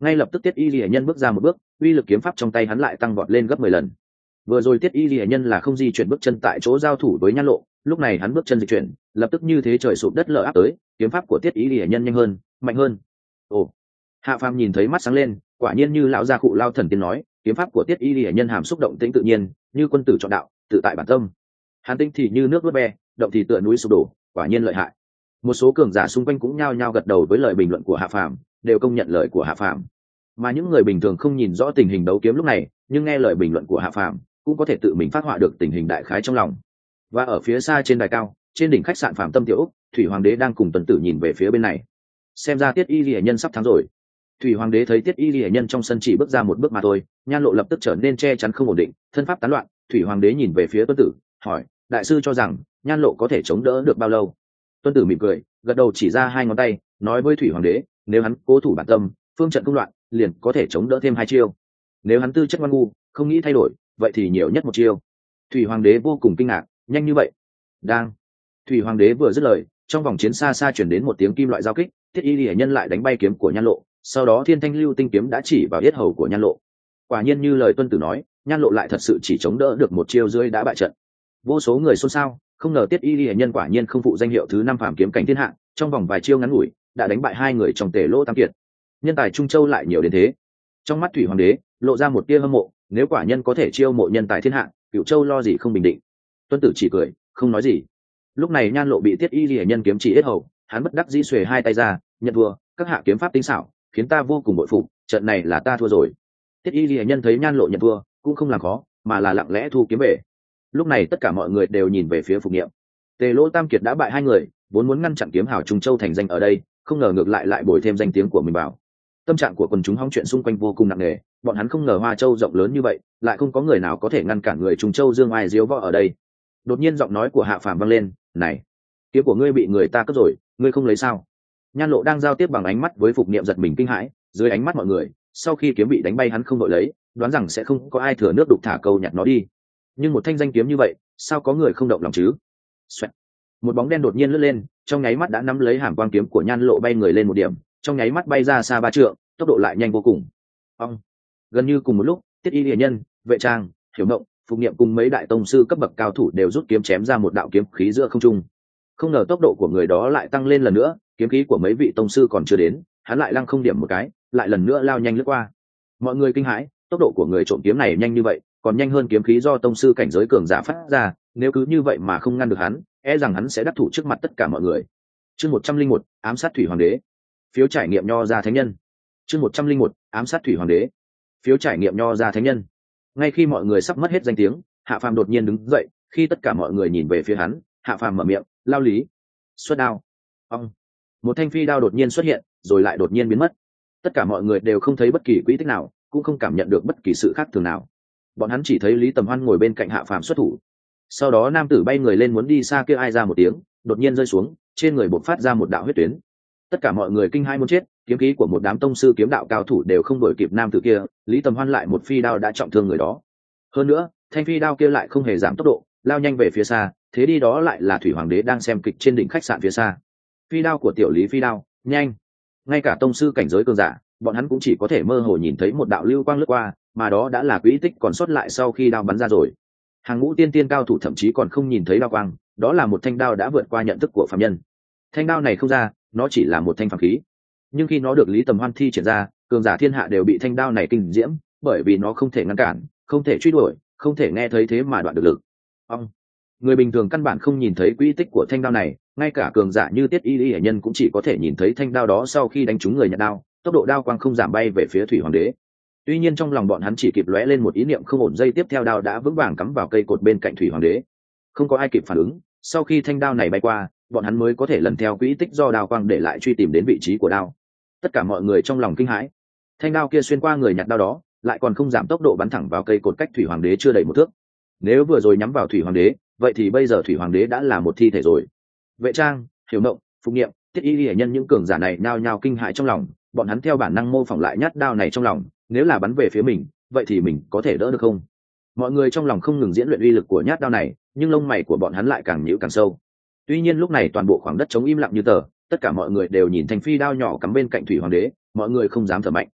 ngay lập tức Tiết Y Lệ Nhân bước ra một bước, uy lực kiếm pháp trong tay hắn lại tăng vọt lên gấp mười lần. Vừa rồi Tiết Y Lệ Nhân là không di chuyển bước chân tại chỗ giao thủ với Nhan Lộ, lúc này hắn bước chân dịch chuyển, lập tức như thế trời sụp đất lở áp tới, kiếm pháp của Tiết Y Lệ Nhân nhanh hơn, mạnh hơn. Ồ. Hạ Phàm nhìn thấy mắt sáng lên, quả nhiên như lão gia cụ Lao Thần tiên nói, kiếm pháp của Tiết Y Lệ Nhân hàm xúc động tĩnh tự nhiên, như quân tử chọn đạo, tự tại bản tâm. Hàn Tĩnh thì như nước vớt be, động thì tựa núi sụp đổ, quả nhiên lợi hại. Một số cường giả xung quanh cũng nhao nhao gật đầu với lời bình luận của Hạ Phàm, đều công nhận lời của Hạ Phàm. Mà những người bình thường không nhìn rõ tình hình đấu kiếm lúc này, nhưng nghe lời bình luận của Hạ Phàm, cũng có thể tự mình phát họa được tình hình đại khái trong lòng. Và ở phía xa trên đài cao, trên đỉnh khách sạn Phạm Tâm Tiểu Úc, Thủy Hoàng đế đang cùng Tuần Tử nhìn về phía bên này. Xem ra Tiết Y Lệ Nhân sắp thắng rồi. Thủy Hoàng đế thấy Tiết Y Lệ Nhân trong sân chỉ bước ra một bước mà thôi, Nhan Lộ lập tức trở nên che chắn không ổn định, thân pháp tán loạn. Thủy Hoàng đế nhìn về phía Tuân Tử, hỏi: đại sư cho rằng Nhan Lộ có thể chống đỡ được bao lâu? Tuân Tử mỉm cười, gật đầu chỉ ra hai ngón tay, nói với Thủy Hoàng đế: nếu hắn cố thủ bản tâm, phương trận không loạn, liền có thể chống đỡ thêm hai chiêu. Nếu hắn tư chất ngoan ngu, không nghĩ thay đổi, vậy thì nhiều nhất một chiêu. Thủy Hoàng đế vô cùng kinh ngạc, nhanh như vậy? Đang. Thủy Hoàng đế vừa dứt lời, trong vòng chiến xa xa chuyển đến một tiếng kim loại giao kích, Tiết Y Lệ Nhân lại đánh bay kiếm của Nhan Lộ, sau đó Thiên Thanh Lưu Tinh kiếm đã chỉ vào yết hầu của Nhan Lộ. Quả nhiên như lời Tuân Tử nói, Nhan Lộ lại thật sự chỉ chống đỡ được một chiêu rưỡi đã bại trận. Vô số người xôn xao, không ngờ Tiết Y Lệ Nhân quả nhiên không phụ danh hiệu thứ năm phàm kiếm cảnh thiên hạ, trong vòng vài chiêu ngắn ngủi đã đánh bại hai người trong Tề Lỗ Tam Kiệt. Nhân tài Trung Châu lại nhiều đến thế. Trong mắt Thủy Hoàng đế lộ ra một tia hâm mộ, nếu quả nhân có thể chiêu mộ nhân tài thiên hạ, Cửu Châu lo gì không bình định. Tuân Tử chỉ cười, không nói gì. Lúc này Nhan Lộ bị Tiết Y Lệ Nhân kiếm chỉ yết hầu, hắn bất đắc dĩ xuề hai tay ra, nhận thua, các hạ kiếm pháp tinh xảo, khiến ta vô cùng bội phục, trận này là ta thua rồi. Tiết Y Lệ Nhân thấy Nhan Lộ nhận thua, cũng không làm khó, mà là lặng lẽ thu kiếm về. Lúc này tất cả mọi người đều nhìn về phía Phục Niệm. Tề Lỗ Tam Kiệt đã bại hai người, vốn muốn ngăn chặn kiếm hào Trung Châu thành danh ở đây, không ngờ ngược lại lại bồi thêm danh tiếng của mình vào. Tâm trạng của quần chúng hóng chuyện xung quanh vô cùng nặng nề, bọn hắn không ngờ Hoa Châu rộng lớn như vậy, lại không có người nào có thể ngăn cản người Trung Châu dương ai diếu võ ở đây. Đột nhiên giọng nói của Hạ Phàm vang lên, "Này, kiếm của ngươi bị người ta cướp rồi, ngươi không lấy sao?" Nhan Lộ đang giao tiếp bằng ánh mắt với Phục Niệm giật mình kinh hãi, dưới ánh mắt mọi người, sau khi kiếm bị đánh bay hắn không đội lấy, đoán rằng sẽ không có ai thừa nước đục thả câu nhặt nó đi. Nhưng một thanh danh kiếm như vậy, sao có người không động lòng chứ? Xoẹt. Một bóng đen đột nhiên lướt lên, trong nháy mắt đã nắm lấy hàm quang kiếm của Nhan Lộ bay người lên một điểm, trong nháy mắt bay ra xa ba trượng, tốc độ lại nhanh vô cùng. Ông. Gần như cùng một lúc, Tiết Y Lệ Nhân, Vệ Trang, Hiểu Mộng, Phục Niệm cùng mấy đại tông sư cấp bậc cao thủ đều rút kiếm chém ra một đạo kiếm khí giữa không trung. Không ngờ tốc độ của người đó lại tăng lên lần nữa, kiếm khí của mấy vị tông sư còn chưa đến, hắn lại lăng không điểm một cái, lại lần nữa lao nhanh lướt qua. Mọi người kinh hãi, tốc độ của người trộm kiếm này nhanh như vậy, còn nhanh hơn kiếm khí do tông sư cảnh giới cường giả phát ra, nếu cứ như vậy mà không ngăn được hắn, e rằng hắn sẽ đắc thủ trước mặt tất cả mọi người. Chương một trăm linh một, ám sát Thủy Hoàng đế. Phiếu trải nghiệm nho ra thánh nhân. Chương một trăm linh một, ám sát Thủy Hoàng đế. Phiếu trải nghiệm nho ra thánh nhân. Ngay khi mọi người sắp mất hết danh tiếng, Hạ Phàm đột nhiên đứng dậy, khi tất cả mọi người nhìn về phía hắn, Hạ Phàm mở miệng, "Lao lý." Xuất đao. Ông. Một thanh phi đao đột nhiên xuất hiện, rồi lại đột nhiên biến mất. Tất cả mọi người đều không thấy bất kỳ quỹ tích nào, cũng không cảm nhận được bất kỳ sự khác thường nào. Bọn hắn chỉ thấy Lý Tầm Hoan ngồi bên cạnh Hạ Phàm xuất thủ. Sau đó nam tử bay người lên muốn đi xa kia ai ra một tiếng, đột nhiên rơi xuống, trên người bộc phát ra một đạo huyết tuyến. Tất cả mọi người kinh hãi muốn chết, kiếm khí của một đám tông sư kiếm đạo cao thủ đều không đuổi kịp nam tử kia, Lý Tầm Hoan lại một phi đao đã trọng thương người đó. Hơn nữa, thanh phi đao kia lại không hề giảm tốc độ, lao nhanh về phía xa, thế đi đó lại là Thủy Hoàng đế đang xem kịch trên đỉnh khách sạn phía xa. Phi đao của tiểu Lý phi đao, nhanh. Ngay cả tông sư cảnh giới cường giả, bọn hắn cũng chỉ có thể mơ hồ nhìn thấy một đạo lưu quang lướt qua, mà đó đã là quỹ tích còn sót lại sau khi đao bắn ra rồi. Hàng ngũ tiên tiên cao thủ thậm chí còn không nhìn thấy đao quang, đó là một thanh đao đã vượt qua nhận thức của phàm nhân. Thanh đao này không ra, nó chỉ là một thanh phàm khí. Nhưng khi nó được Lý Tầm Hoan thi triển ra, cường giả thiên hạ đều bị thanh đao này kinh diễm, bởi vì nó không thể ngăn cản, không thể truy đuổi, không thể nghe thấy thế mà đoạn được lực. Ông. Người bình thường căn bản không nhìn thấy quỹ tích của thanh đao này, ngay cả cường giả như Tiết Y Lệ Nhân cũng chỉ có thể nhìn thấy thanh đao đó sau khi đánh trúng người nhận đao, tốc độ đao quang không giảm bay về phía Thủy Hoàng đế. Tuy nhiên trong lòng bọn hắn chỉ kịp lóe lên một ý niệm không ổn, dây tiếp theo đao đã vững vàng cắm vào cây cột bên cạnh Thủy Hoàng đế. Không có ai kịp phản ứng, sau khi thanh đao này bay qua, bọn hắn mới có thể lần theo quỹ tích do đao quang để lại truy tìm đến vị trí của đao. Tất cả mọi người trong lòng kinh hãi, thanh đao kia xuyên qua người nhặt đao đó, lại còn không giảm tốc độ bắn thẳng vào cây cột cách Thủy Hoàng đế chưa đầy một thước. Nếu vừa rồi nhắm vào Thủy Hoàng đế, vậy thì bây giờ Thủy Hoàng đế đã là một thi thể rồi. Vệ Trang, Hiểu Mộng, Phục Niệm, Tiết Y Lệ Nhân những cường giả này nhao nhao kinh hãi trong lòng, bọn hắn theo bản năng mô phỏng lại nhát đao này trong lòng, nếu là bắn về phía mình, vậy thì mình có thể đỡ được không? Mọi người trong lòng không ngừng diễn luyện uy lực của nhát đao này, nhưng lông mày của bọn hắn lại càng nhíu càng sâu. Tuy nhiên lúc này toàn bộ khoảng đất trống im lặng như tờ, tất cả mọi người đều nhìn thanh phi đao nhỏ cắm bên cạnh Thủy Hoàng đế, mọi người không dám thở mạnh.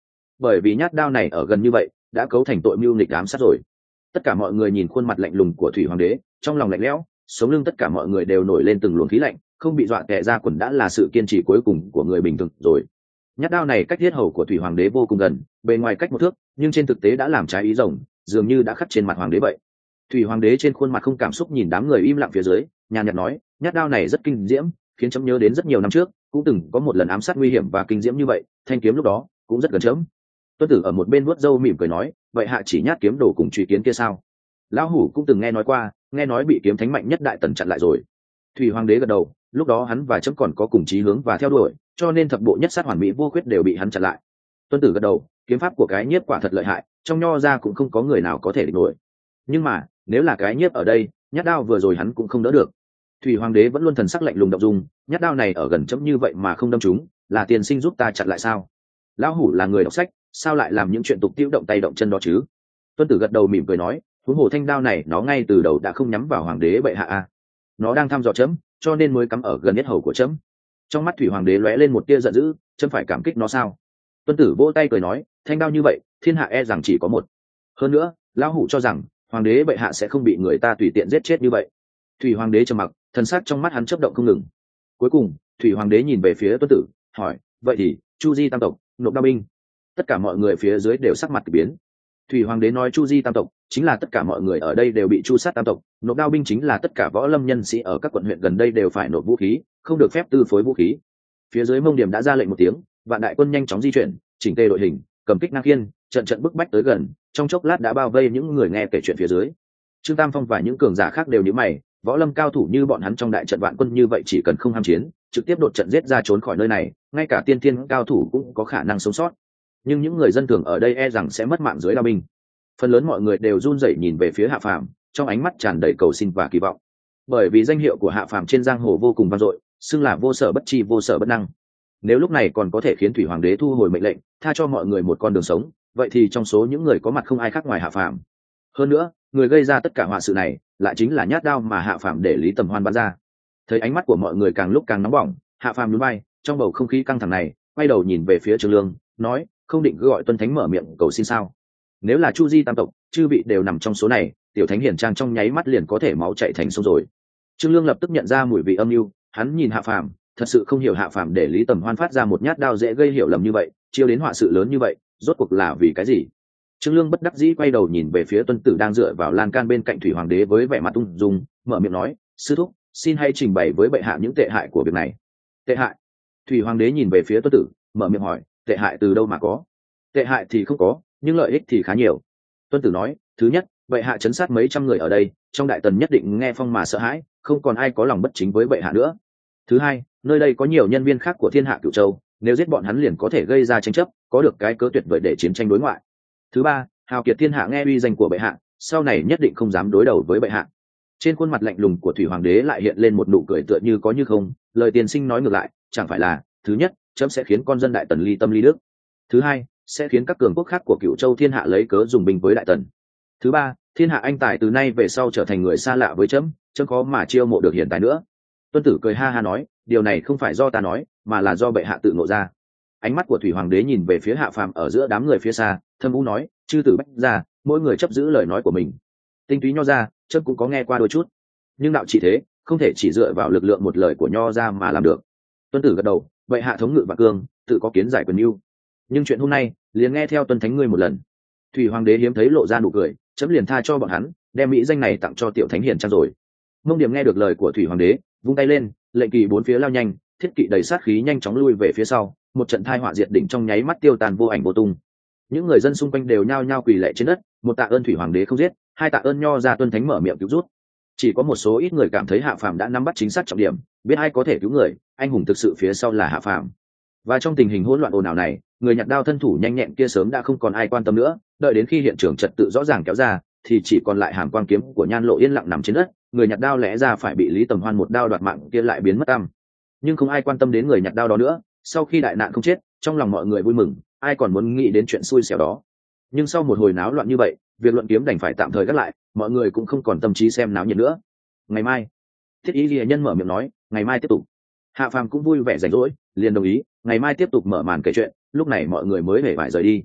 bởi vì nhát đao này ở gần như vậy đã cấu thành tội mưu nghịch ám sát rồi. Tất cả mọi người nhìn khuôn mặt lạnh lùng của thủy hoàng đế, trong lòng lạnh lẽo, sống lưng tất cả mọi người đều nổi lên từng luồng khí lạnh, không bị dọa tè ra quần đã là sự kiên trì cuối cùng của người bình thường rồi. Nhát đao này cách thiết hầu của thủy hoàng đế vô cùng gần, bề ngoài cách một thước, nhưng trên thực tế đã làm trái ý rồng, dường như đã khắc trên mặt hoàng đế vậy. Thủy hoàng đế trên khuôn mặt không cảm xúc nhìn đám người im lặng phía dưới, nhàn nhạt nói, nhát đao này rất kinh diễm, khiến chấm nhớ đến rất nhiều năm trước, cũng từng có một lần ám sát nguy hiểm và kinh diễm như vậy, thanh kiếm lúc đó cũng rất gần chấm. Tuân tử ở một bên vuốt râu mỉm cười nói, vậy hạ chỉ nhát kiếm đồ cùng truy kiến kia sao? Lão hủ cũng từng nghe nói qua, nghe nói bị kiếm thánh mạnh nhất đại tần chặn lại rồi. Thủy hoàng đế gật đầu, lúc đó hắn và chấm còn có cùng chí hướng và theo đuổi, cho nên thập bộ nhất sát hoàn mỹ vô khuyết đều bị hắn chặn lại. Tuân tử gật đầu, kiếm pháp của cái nhiếp quả thật lợi hại, trong nho ra cũng không có người nào có thể địch nổi. Nhưng mà nếu là cái nhiếp ở đây, nhát đao vừa rồi hắn cũng không đỡ được. Thủy hoàng đế vẫn luôn thần sắc lạnh lùng động dung, nhát đao này ở gần chấm như vậy mà không đâm trúng, là tiền sinh giúp ta chặn lại sao? Lão hủ là người đọc sách, sao lại làm những chuyện tục tĩu động tay động chân đó chứ? Tuân tử gật đầu mỉm cười nói, huống hồ thanh đao này nó ngay từ đầu đã không nhắm vào hoàng đế bệ hạ a, nó đang thăm dò chấm, cho nên mới cắm ở gần nhất hầu của chấm. Trong mắt thủy hoàng đế lóe lên một tia giận dữ, chấm phải cảm kích nó sao? Tuân tử vỗ tay cười nói, thanh đao như vậy thiên hạ e rằng chỉ có một. Hơn nữa lão hủ cho rằng hoàng đế bệ hạ sẽ không bị người ta tùy tiện giết chết như vậy. Thủy hoàng đế trầm mặc, thần sắc trong mắt hắn chớp động không ngừng. Cuối cùng thủy hoàng đế nhìn về phía tuân tử, hỏi, vậy thì chu di tam tộc nộp đao binh? Tất cả mọi người phía dưới đều sắc mặt biến. Thủy hoàng đế nói chu di tam tộc chính là tất cả mọi người ở đây đều bị chu sát tam tộc, nộp đao binh chính là tất cả võ lâm nhân sĩ ở các quận huyện gần đây đều phải nộp vũ khí, không được phép tư phối vũ khí. Phía dưới mông điểm đã ra lệnh một tiếng, vạn đại quân nhanh chóng di chuyển, chỉnh tề đội hình, cầm kích ngang khiên, trận trận bức bách tới gần, trong chốc lát đã bao vây những người nghe kể chuyện phía dưới. Trương Tam Phong và những cường giả khác đều nhíu mày, võ lâm cao thủ như bọn hắn trong đại trận vạn quân như vậy chỉ cần không ham chiến, trực tiếp đột trận giết ra trốn khỏi nơi này, ngay cả tiên thiên cao thủ cũng có khả năng sống sót. Nhưng những người dân thường ở đây e rằng sẽ mất mạng dưới đao binh. Phần lớn mọi người đều run rẩy nhìn về phía Hạ Phàm, trong ánh mắt tràn đầy cầu xin và kỳ vọng. Bởi vì danh hiệu của Hạ Phàm trên giang hồ vô cùng vang dội, xưng là vô sở bất chi vô sở bất năng. Nếu lúc này còn có thể khiến thủy hoàng đế thu hồi mệnh lệnh, tha cho mọi người một con đường sống, vậy thì trong số những người có mặt không ai khác ngoài Hạ Phàm. Hơn nữa, người gây ra tất cả họa sự này lại chính là nhát đao mà Hạ Phàm để Lý Tầm Hoan bắn ra. Thấy ánh mắt của mọi người càng lúc càng nóng bỏng, Hạ Phàm nhún vai, trong bầu không khí căng thẳng này, quay đầu nhìn về phía Trương Lương, nói, không định cứ gọi tuân thánh mở miệng cầu xin sao? Nếu là chu di tam tộc, chư vị đều nằm trong số này, tiểu thánh hiển trang trong nháy mắt liền có thể máu chạy thành sông rồi. Trương Lương lập tức nhận ra mùi vị âm mưu, hắn nhìn Hạ Phàm, thật sự không hiểu Hạ Phàm để Lý Tầm Hoan phát ra một nhát đao dễ gây hiểu lầm như vậy, chiêu đến họa sự lớn như vậy, rốt cuộc là vì cái gì? Trương Lương bất đắc dĩ quay đầu nhìn về phía Tuân Tử đang dựa vào lan can bên cạnh thủy hoàng đế với vẻ mặt ung dung, mở miệng nói, sư thúc, xin hãy trình bày với bệ hạ những tệ hại của việc này. Tệ hại? Thủy hoàng đế nhìn về phía Tuân Tử, mở miệng hỏi, tệ hại từ đâu mà có? Tệ hại thì không có, nhưng lợi ích thì khá nhiều. Tuân Tử nói, thứ nhất, bệ hạ chấn sát mấy trăm người ở đây, trong đại tần nhất định nghe phong mà sợ hãi, không còn ai có lòng bất chính với bệ hạ nữa. Thứ hai, nơi đây có nhiều nhân viên khác của thiên hạ cửu châu, nếu giết bọn hắn liền có thể gây ra tranh chấp, có được cái cớ tuyệt vời để chiến tranh đối ngoại. Thứ ba, hào kiệt thiên hạ nghe uy danh của bệ hạ, sau này nhất định không dám đối đầu với bệ hạ. Trên khuôn mặt lạnh lùng của thủy hoàng đế lại hiện lên một nụ cười tựa như có như không, lời tiên sinh nói ngược lại, chẳng phải là, thứ nhất, chấm sẽ khiến con dân đại tần ly tâm ly đức. Thứ hai, sẽ khiến các cường quốc khác của cửu châu thiên hạ lấy cớ dùng binh với đại tần. Thứ ba, thiên hạ anh tài từ nay về sau trở thành người xa lạ với chấm, chấm khó mà chiêu mộ được hiện tại nữa. Tuân Tử cười ha ha nói, điều này không phải do ta nói, mà là do bệ hạ tự ngộ ra. Ánh mắt của thủy hoàng đế nhìn về phía Hạ Phàm ở giữa đám người phía xa, thâm vũ nói, chư tử bách ra, mỗi người chấp giữ lời nói của mình. Tinh túy nho ra, chấm cũng có nghe qua đôi chút, nhưng đạo trị thế không thể chỉ dựa vào lực lượng một lời của nho ra mà làm được. Tuân Tử gật đầu, vậy hạ thống ngự và cương, tự có kiến giải quyền mưu, nhưng chuyện hôm nay liền nghe theo tuân thánh ngươi một lần. Thủy hoàng đế hiếm thấy lộ ra nụ cười, chấm liền tha cho bọn hắn, đem mỹ danh này tặng cho tiểu thánh hiền trang rồi. Mông Điểm nghe được lời của thủy hoàng đế, vung tay lên, lệnh kỳ bốn phía lao nhanh, thiết kỵ đầy sát khí nhanh chóng lui về phía sau, một trận thai họa diệt đỉnh trong nháy mắt tiêu tàn vô ảnh vô tung. Những người dân xung quanh đều nhao nhao quỳ lạy trên đất, một tạ ơn thủy hoàng đế không giết, hai tạ ơn nho ra tuân thánh mở miệng cứu rút. Chỉ có một số ít người cảm thấy Hạ Phàm đã nắm bắt chính xác trọng điểm, biết ai có thể cứu người, anh hùng thực sự phía sau là Hạ Phàm. Và trong tình hình hỗn loạn ồn ào này, người nhặt đao thân thủ nhanh nhẹn kia sớm đã không còn ai quan tâm nữa, đợi đến khi hiện trường trật tự rõ ràng kéo ra, thì chỉ còn lại hàm quang kiếm của Nhan Lộ yên lặng nằm trên đất, người nhặt đao lẽ ra phải bị Lý Tầm Hoan một đao đoạt mạng kia lại biến mất tăm. Nhưng không ai quan tâm đến người nhặt đao đó nữa, sau khi đại nạn không chết, trong lòng mọi người vui mừng, ai còn muốn nghĩ đến chuyện xui xẻo đó. Nhưng sau một hồi náo loạn như vậy, việc luận kiếm đành phải tạm thời gác lại, mọi người cũng không còn tâm trí xem náo nhiệt nữa. Ngày mai, Thiết Ý Liễu nhân mở miệng nói, ngày mai tiếp tục. Hạ Phàm cũng vui vẻ rảnh rỗi, liền đồng ý, ngày mai tiếp tục mở màn kể chuyện, lúc này mọi người mới hề phải rời đi.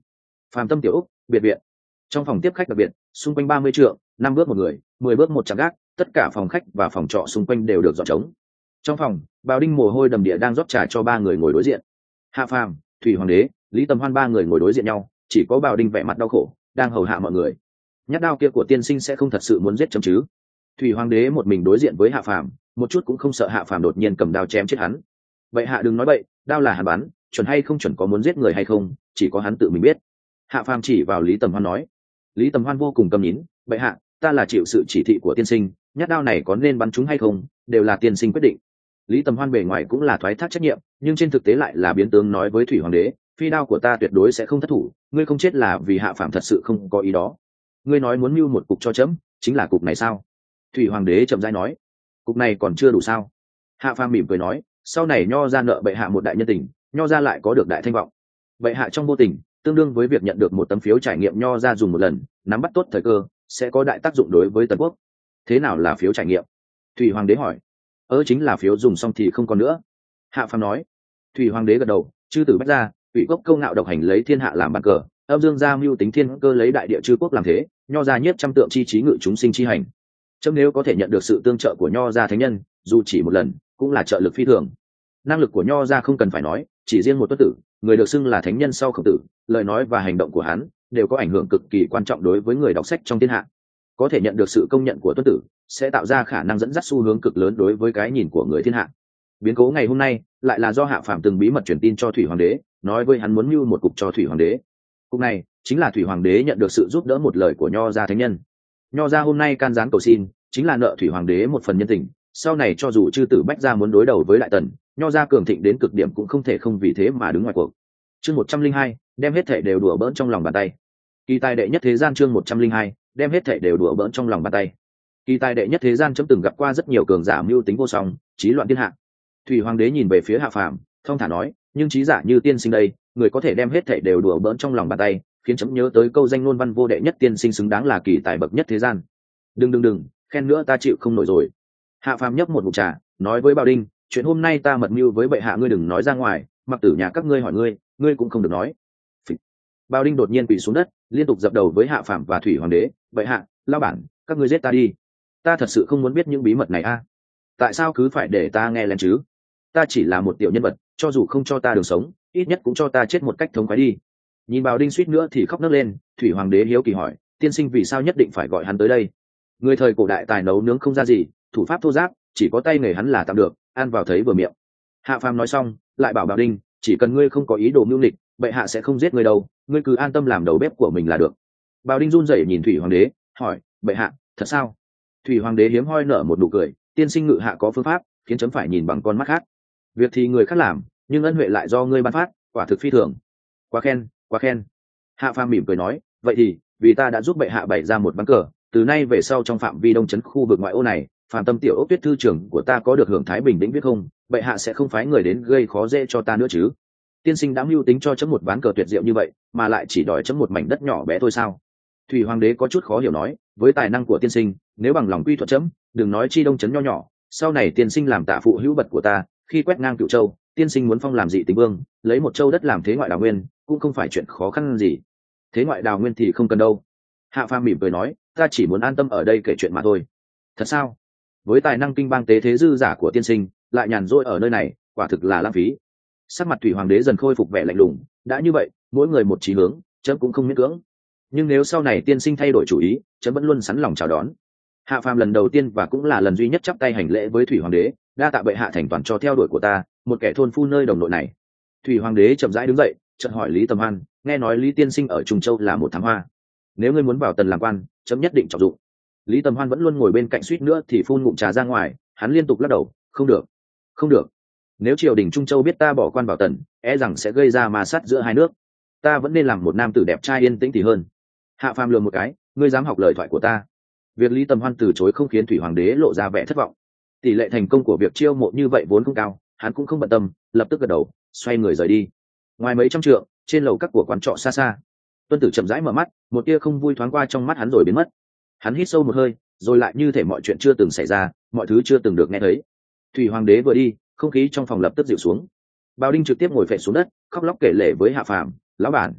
Phàm Tâm Tiểu Úc, biệt viện. Trong phòng tiếp khách đặc biệt, xung quanh ba mươi trượng, năm bước một người, mười bước một trạm gác, tất cả phòng khách và phòng trọ xung quanh đều được dọn trống. Trong phòng, Bào Đinh mồ hôi đầm địa đang rót trà cho ba người ngồi đối diện. Hạ Phàm, Thủy Hoàng đế, Lý Tầm Hoan ba người ngồi đối diện nhau, chỉ có Bào Đinh vẻ mặt đau khổ, đang hầu hạ mọi người. Nhát đao kia của tiên sinh sẽ không thật sự muốn giết chấm chứ? Thủy Hoàng đế một mình đối diện với Hạ Phàm, một chút cũng không sợ Hạ Phàm đột nhiên cầm đao chém chết hắn. Vậy hạ đừng nói bậy, đao là hắn bắn, chuẩn hay không chuẩn có muốn giết người hay không, chỉ có hắn tự mình biết. Hạ Phàm chỉ vào Lý Tầm Hoan nói. Lý Tầm Hoan vô cùng câm nín. Bệ hạ, ta là chịu sự chỉ thị của tiên sinh, nhát đao này có nên bắn chúng hay không đều là tiên sinh quyết định. Lý Tầm Hoan bề ngoài cũng là thoái thác trách nhiệm, nhưng trên thực tế lại là biến tướng nói với Thủy Hoàng đế, phi đao của ta tuyệt đối sẽ không thất thủ, ngươi không chết là vì Hạ Phàm thật sự không có ý đó. Ngươi nói muốn mưu một cục cho chấm, chính là cục này sao? Thủy Hoàng đế chậm rãi nói. Cục này còn chưa đủ sao? Hạ Phàm mỉm cười nói, sau này nho ra nợ bệ hạ một đại nhân tình, nho ra lại có được đại thanh vọng. Bệ hạ trong vô tình tương đương với việc nhận được một tấm phiếu trải nghiệm nho ra dùng một lần, nắm bắt tốt thời cơ sẽ có đại tác dụng đối với Tần quốc. Thế nào là phiếu trải nghiệm? Thủy Hoàng đế hỏi. ơ chính là phiếu dùng xong thì không còn nữa. Hạ Phàm nói. Thủy Hoàng đế gật đầu, chư tử bách gia, ủy gốc câu ngạo độc hành lấy thiên hạ làm bàn cờ, âm dương gia mưu tính thiên cơ lấy đại địa chư quốc làm thế, nho gia nhiếp trăm tượng chi trí ngự chúng sinh chi hành. Chấm nếu có thể nhận được sự tương trợ của nho gia thánh nhân, dù chỉ một lần cũng là trợ lực phi thường. Năng lực của nho gia không cần phải nói, chỉ riêng một tuất tử, người được xưng là thánh nhân sau Khổng Tử, lời nói và hành động của hắn đều có ảnh hưởng cực kỳ quan trọng đối với người đọc sách trong thiên hạ. Có thể nhận được sự công nhận của tuất tử sẽ tạo ra khả năng dẫn dắt xu hướng cực lớn đối với cái nhìn của người thiên hạ. Biến cố ngày hôm nay lại là do Hạ Phàm từng bí mật truyền tin cho Thủy Hoàng đế, nói với hắn muốn mưu một cục cho Thủy Hoàng đế. Cục này chính là Thủy Hoàng đế nhận được sự giúp đỡ một lời của nho gia thánh nhân. Nho gia hôm nay can gián cầu xin, chính là nợ Thủy Hoàng đế một phần nhân tình, sau này cho dù chư tử bách gia muốn đối đầu với Đại Tần, nho gia cường thịnh đến cực điểm cũng không thể không vì thế mà đứng ngoài cuộc. Chương một trăm linh hai, đem hết thảy đều đùa bỡn trong lòng bàn tay. Kỳ tài đệ nhất thế gian chương một trăm linh hai, đem hết thảy đều đùa bỡn trong lòng bàn tay. Kỳ tài đệ nhất thế gian chấm từng gặp qua rất nhiều cường giả mưu tính vô song, trí loạn thiên hạ. Thủy Hoàng đế nhìn về phía Hạ Phàm, thông thả nói, nhưng trí giả như tiên sinh đây, người có thể đem hết thảy đều đùa bỡn trong lòng bàn tay, khiến chấm nhớ tới câu danh ngôn văn vô đệ nhất tiên sinh xứng đáng là kỳ tài bậc nhất thế gian. Đừng đừng đừng, khen nữa ta chịu không nổi rồi. Hạ Phàm nhấp một ngụm trà, nói với Bảo Đinh, chuyện hôm nay ta mật mưu với bệ hạ ngươi đừng nói ra ngoài, mặc tử nhà các ngươi hỏi ngươi, ngươi cũng không được nói. Phịch. Bảo Đinh đột nhiên quỳ xuống đất, liên tục dập đầu với Hạ Phàm và Thủy Hoàng đế, bệ hạ, lao bản, các ngươi giết ta đi. Ta thật sự không muốn biết những bí mật này a. Tại sao cứ phải để ta nghe lén chứ? Ta chỉ là một tiểu nhân vật, cho dù không cho ta đường sống, ít nhất cũng cho ta chết một cách thống khoái đi. Nhìn Bảo Đinh suýt nữa thì khóc nấc lên, Thủy Hoàng đế hiếu kỳ hỏi, tiên sinh vì sao nhất định phải gọi hắn tới đây? Người thời cổ đại tài nấu nướng không ra gì, thủ pháp thô giáp, chỉ có tay nghề hắn là tạm được, ăn vào thấy vừa miệng. Hạ Phàm nói xong, lại bảo Bảo Đinh, chỉ cần ngươi không có ý đồ mưu nghịch, bệ hạ sẽ không giết ngươi đâu, ngươi cứ an tâm làm đầu bếp của mình là được. Bảo Đinh run rẩy nhìn Thủy Hoàng đế, hỏi, bệ hạ, thật sao? Thủy Hoàng đế hiếm hoi nở một nụ cười, tiên sinh ngự hạ có phương pháp, khiến chấm phải nhìn bằng con mắt khác. Việc thì người khác làm, nhưng ân huệ lại do ngươi ban phát, quả thực phi thường. Quá khen, quá khen. Hạ Phàm mỉm cười nói, vậy thì, vì ta đã giúp bệ hạ bày ra một ván cờ, từ nay về sau trong phạm vi đông trấn khu vực ngoại ô này, Phàm Tâm tiểu ốc tuyết thư trưởng của ta có được hưởng thái bình vĩnh viết không, bệ hạ sẽ không phái người đến gây khó dễ cho ta nữa chứ? Tiên sinh đã mưu tính cho chấm một ván cờ tuyệt diệu như vậy, mà lại chỉ đòi chấm một mảnh đất nhỏ bé thôi sao? Thủy Hoàng đế có chút khó hiểu nói, với tài năng của tiên sinh, nếu bằng lòng quy thuận chấm, đừng nói chi đông trấn nho nhỏ, sau này tiên sinh làm tạ phụ hữu bật của ta, khi quét ngang Cửu Châu, tiên sinh muốn phong làm dị tính vương, lấy một châu đất làm thế ngoại đào nguyên, cũng không phải chuyện khó khăn gì. Thế ngoại đào nguyên thì không cần đâu. Hạ Phàm mỉm cười nói, ta chỉ muốn an tâm ở đây kể chuyện mà thôi. Thật sao? Với tài năng kinh bang tế thế dư giả của tiên sinh, lại nhàn rỗi ở nơi này, quả thực là lãng phí. Sắc mặt Thủy Hoàng đế dần khôi phục vẻ lạnh lùng, đã như vậy, mỗi người một chí hướng, chấm cũng không miễn cưỡng. Nhưng nếu sau này tiên sinh thay đổi chủ ý, chấm vẫn luôn sẵn lòng chào đón. Hạ Phàm lần đầu tiên và cũng là lần duy nhất chắp tay hành lễ với Thủy Hoàng đế, đa tạ bệ hạ thành toàn cho theo đuổi của ta, một kẻ thôn phu nơi đồng nội này. Thủy Hoàng đế chậm rãi đứng dậy, chợt hỏi Lý Tầm Hoan, nghe nói Lý tiên sinh ở Trung Châu là một thám hoa, nếu ngươi muốn vào Tần làm quan, chấm nhất định trọng dụng. Lý Tầm Hoan vẫn luôn ngồi bên cạnh suýt nữa thì phun ngụm trà ra ngoài, hắn liên tục lắc đầu, không được, không được. Nếu triều đình Trung Châu biết ta bỏ quan vào Tần, e rằng sẽ gây ra ma sát giữa hai nước. Ta vẫn nên làm một nam tử đẹp trai yên tĩnh thì hơn. Hạ Phàm lườm một cái, ngươi dám học lời thoại của ta? Việc Lý Tầm Hoan từ chối không khiến Thủy Hoàng đế lộ ra vẻ thất vọng. Tỷ lệ thành công của việc chiêu mộ như vậy vốn không cao, hắn cũng không bận tâm, lập tức gật đầu, xoay người rời đi. Ngoài mấy trăm trượng, trên lầu các của quán trọ xa xa, Tuân Tử chậm rãi mở mắt, một tia không vui thoáng qua trong mắt hắn rồi biến mất. Hắn hít sâu một hơi, rồi lại như thể mọi chuyện chưa từng xảy ra, mọi thứ chưa từng được nghe thấy. Thủy Hoàng đế vừa đi, không khí trong phòng lập tức dịu xuống. Bảo Đinh trực tiếp ngồi phệ xuống đất, khóc lóc kể lể với Hạ Phàm, lão bản,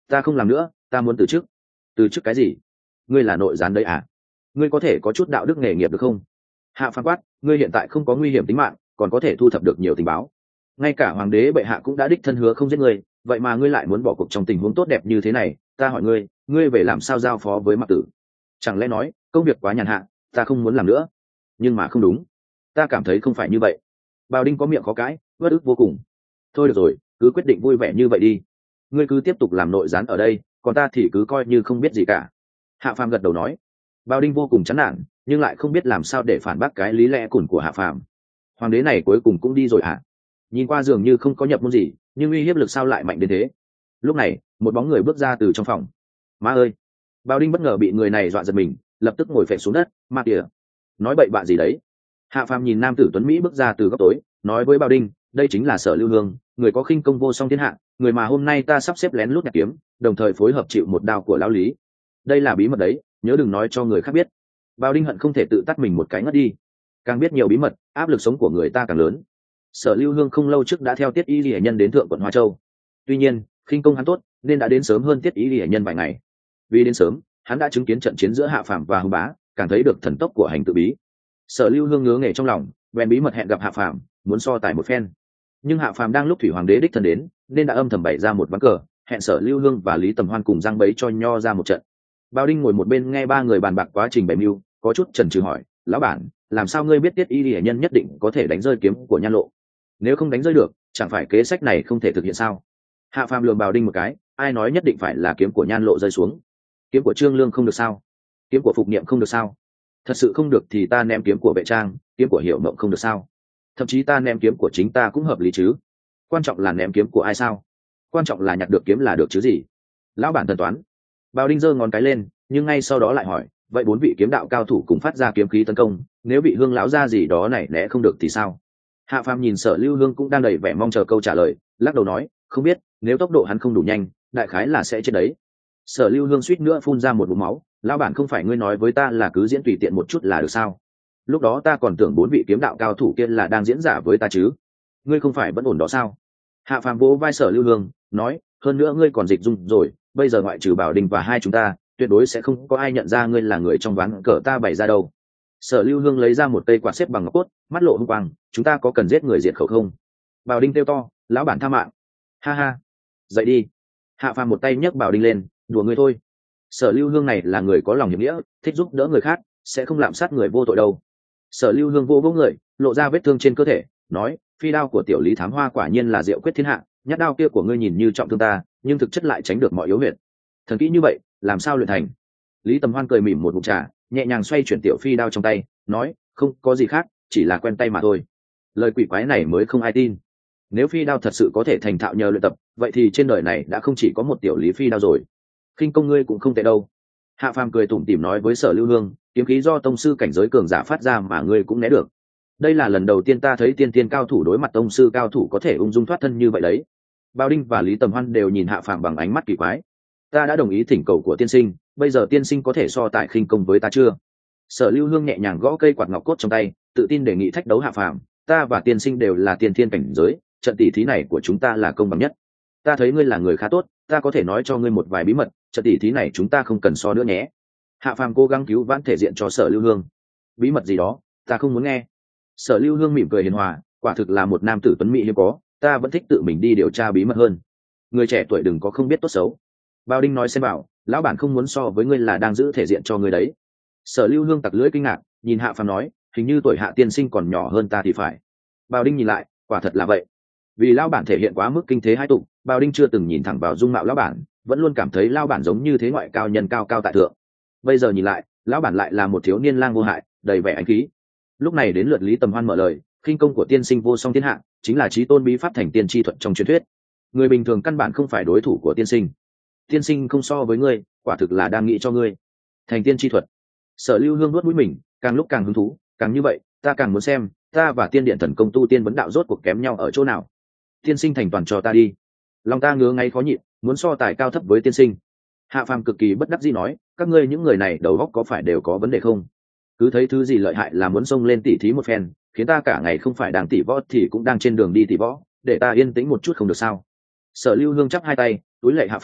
ta không làm nữa, ta muốn từ chức. Từ chức cái gì? Ngươi là nội gián đấy à? Ngươi có thể có chút đạo đức nghề nghiệp được không? Hạ phàm quát, ngươi hiện tại không có nguy hiểm tính mạng, còn có thể thu thập được nhiều tình báo. Ngay cả hoàng đế bệ hạ cũng đã đích thân hứa không giết ngươi, vậy mà ngươi lại muốn bỏ cuộc trong tình huống tốt đẹp như thế này, ta hỏi ngươi, ngươi về làm sao giao phó với Mạc Tử? Chẳng lẽ nói công việc quá nhàn hạ, ta không muốn làm nữa? Nhưng mà không đúng, ta cảm thấy không phải như vậy. Bào Đinh có miệng khó cãi, uất ức vô cùng. Thôi được rồi, cứ quyết định vui vẻ như vậy đi. Ngươi cứ tiếp tục làm nội gián ở đây, còn ta thì cứ coi như không biết gì cả. Hạ phàm gật đầu nói. Bào Đinh vô cùng chán nản, nhưng lại không biết làm sao để phản bác cái lý lẽ cùn của Hạ phàm. Hoàng đế này cuối cùng cũng đi rồi hả? Nhìn qua dường như không có nhập môn gì, nhưng uy hiếp lực sao lại mạnh đến thế? Lúc này một bóng người bước ra từ trong phòng. Ma ơi! Bào Đinh bất ngờ bị người này dọa giật mình, lập tức ngồi phệ xuống đất. Ma kìa, nói bậy bạ gì đấy? Hạ phàm nhìn nam tử tuấn mỹ bước ra từ góc tối, nói với Bào Đinh, đây chính là Sở Lưu Hương, người có khinh công vô song thiên hạ, người mà hôm nay ta sắp xếp lén lút nhặt kiếm, đồng thời phối hợp chịu một đao của lão Lý. Đây là bí mật đấy, nhớ đừng nói cho người khác biết. Bào Đinh hận không thể tự tắt mình một cái ngất đi. Càng biết nhiều bí mật, áp lực sống của người ta càng lớn. Sở Lưu Hương không lâu trước đã theo Tiết Y Lệ Nhân đến thượng quận Hoa Châu. Tuy nhiên, khinh công hắn tốt, nên đã đến sớm hơn Tiết Y Lệ Nhân vài ngày. Vì đến sớm, hắn đã chứng kiến trận chiến giữa Hạ Phàm và Hùng Bá, càng thấy được thần tốc của hành tự bí. Sở Lưu Hương ngứa nghề trong lòng, bèn bí mật hẹn gặp Hạ Phàm, muốn so tài một phen. Nhưng Hạ Phàm đang lúc Thủy Hoàng đế đích thân đến, nên đã âm thầm bày ra một ván cờ, hẹn Sở Lưu Hương và Lý Tầm Hoan cùng giăng bẫy cho nho ra một trận. Bào Đinh ngồi một bên nghe ba người bàn bạc quá trình bày mưu, có chút chần chừ hỏi, lão bản, làm sao ngươi biết Tiết Y Lệ Nhân nhất định có thể đánh rơi kiếm của Nhan Lộ? Nếu không đánh rơi được, chẳng phải kế sách này không thể thực hiện sao? Hạ phàm lườm Bào Đinh một cái, ai nói nhất định phải là kiếm của Nhan Lộ rơi xuống? Kiếm của Trương Lương không được sao? Kiếm của Phục Niệm không được sao? Thật sự không được thì ta ném kiếm của Vệ Trang, kiếm của Hiểu Mộng không được sao? Thậm chí ta ném kiếm của chính ta cũng hợp lý chứ? Quan trọng là ném kiếm của ai sao? Quan trọng là nhặt được kiếm là được chứ gì? Lão bản thần toán. Bào Đinh giơ ngón cái lên, nhưng ngay sau đó lại hỏi, vậy bốn vị kiếm đạo cao thủ cùng phát ra kiếm khí tấn công, nếu bị Hương lão ra gì đó này né không được thì sao? Hạ phàm nhìn Sở Lưu Hương cũng đang đầy vẻ mong chờ câu trả lời, lắc đầu nói, không biết, nếu tốc độ hắn không đủ nhanh, đại khái là sẽ chết đấy. Sở Lưu Hương suýt nữa phun ra một ngụm máu, lão bản không phải ngươi nói với ta là cứ diễn tùy tiện một chút là được sao? Lúc đó ta còn tưởng bốn vị kiếm đạo cao thủ kia là đang diễn giả với ta chứ, ngươi không phải vẫn ổn đó sao? Hạ phàm vỗ vai Sở Lưu Hương, nói, hơn nữa ngươi còn dịch dung rồi, bây giờ ngoại trừ Bảo Đình và hai chúng ta, tuyệt đối sẽ không có ai nhận ra ngươi là người trong ván cờ ta bày ra đâu. Sở Lưu Hương lấy ra một cây quạt xếp bằng ngọc cốt, mắt lộ hung quang, chúng ta có cần giết người diệt khẩu không? Bảo Đinh kêu to, lão bản tha mạng. Ha ha, dậy đi. Hạ phàm một tay nhấc Bảo Đinh lên, đùa ngươi thôi. Sở Lưu Hương này là người có lòng hiệp nghĩa, thích giúp đỡ người khác, sẽ không lạm sát người vô tội đâu. Sở Lưu Hương vô vô người, lộ ra vết thương trên cơ thể, nói, phi đao của tiểu Lý Thám Hoa quả nhiên là diệu quyết thiên hạ, nhát đao kia của ngươi nhìn như trọng thương ta, nhưng thực chất lại tránh được mọi yếu huyệt. Thần kỹ như vậy, làm sao luyện thành? Lý Tầm Hoan cười mỉm một ngụm trà, nhẹ nhàng xoay chuyển tiểu phi đao trong tay, nói, không có gì khác, chỉ là quen tay mà thôi. Lời quỷ quái này mới không ai tin. Nếu phi đao thật sự có thể thành thạo nhờ luyện tập, vậy thì trên đời này đã không chỉ có một tiểu Lý phi đao rồi. Khinh công ngươi cũng không tệ đâu. Hạ phàm cười tủm tỉm nói với Sở Lưu Hương, kiếm khí do tông sư cảnh giới cường giả phát ra mà ngươi cũng né được. Đây là lần đầu tiên ta thấy tiên tiên cao thủ đối mặt tông sư cao thủ có thể ung dung thoát thân như vậy đấy. Bao Đinh và Lý Tầm Hoan đều nhìn Hạ phàm bằng ánh mắt kỳ quái. Ta đã đồng ý thỉnh cầu của tiên sinh, bây giờ tiên sinh có thể so tài khinh công với ta chưa? Sở Lưu Hương nhẹ nhàng gõ cây quạt ngọc cốt trong tay, tự tin đề nghị thách đấu Hạ phàm. Ta và tiên sinh đều là tiên thiên cảnh giới, trận tỷ thí này của chúng ta là công bằng nhất. Ta thấy ngươi là người khá tốt, ta có thể nói cho ngươi một vài bí mật, trận tỷ thí này chúng ta không cần so nữa nhé. Hạ phàm cố gắng cứu vãn thể diện cho Sở Lưu Hương. Bí mật gì đó, ta không muốn nghe. Sở Lưu Hương mỉm cười hiền hòa, quả thực là một nam tử tuấn mỹ hiếm có, ta vẫn thích tự mình đi điều tra bí mật hơn. Người trẻ tuổi đừng có không biết tốt xấu. Bao Đinh nói xem bảo, lão bản không muốn so với ngươi là đang giữ thể diện cho ngươi đấy. Sở Lưu Hương tặc lưỡi kinh ngạc, nhìn Hạ phàm nói, hình như tuổi Hạ tiên sinh còn nhỏ hơn ta thì phải. Bao Đinh nhìn lại, quả thật là vậy. Vì lão bản thể hiện quá mức kinh thế hai tụng, Bao Đinh chưa từng nhìn thẳng vào dung mạo lão bản, vẫn luôn cảm thấy lão bản giống như thế ngoại cao nhân cao cao tại thượng. Bây giờ nhìn lại, lão bản lại là một thiếu niên lang vô hại, đầy vẻ ánh khí. Lúc này đến lượt Lý Tầm Hoan mở lời, khinh công của tiên sinh vô song thiên hạ, chính là chí tôn bí pháp thành tiên chi thuật trong truyền thuyết. Người bình thường căn bản không phải đối thủ của tiên sinh. Tiên sinh không so với ngươi, quả thực là đang nghĩ cho ngươi. Thành tiên chi thuật. Sở Lưu Hương nuốt mũi mình, càng lúc càng hứng thú, càng như vậy, ta càng muốn xem, ta và tiên điện thần công tu tiên vấn đạo rốt cuộc kém nhau ở chỗ nào. Tiên sinh thành toàn cho ta đi. Lòng ta ngứa ngáy khó nhịn, muốn so tài cao thấp với tiên sinh. Hạ phàm cực kỳ bất đắc dĩ nói, các ngươi những người này đầu óc có phải đều có vấn đề không? Cứ thấy thứ gì lợi hại là muốn xông lên tỉ thí một phen, khiến ta cả ngày không phải đang tỉ võ thì cũng đang trên đường đi tỉ võ, để ta yên tĩnh một chút không được sao? Sở Lưu Hương chắp hai tay, túi lệ Hạ phàm,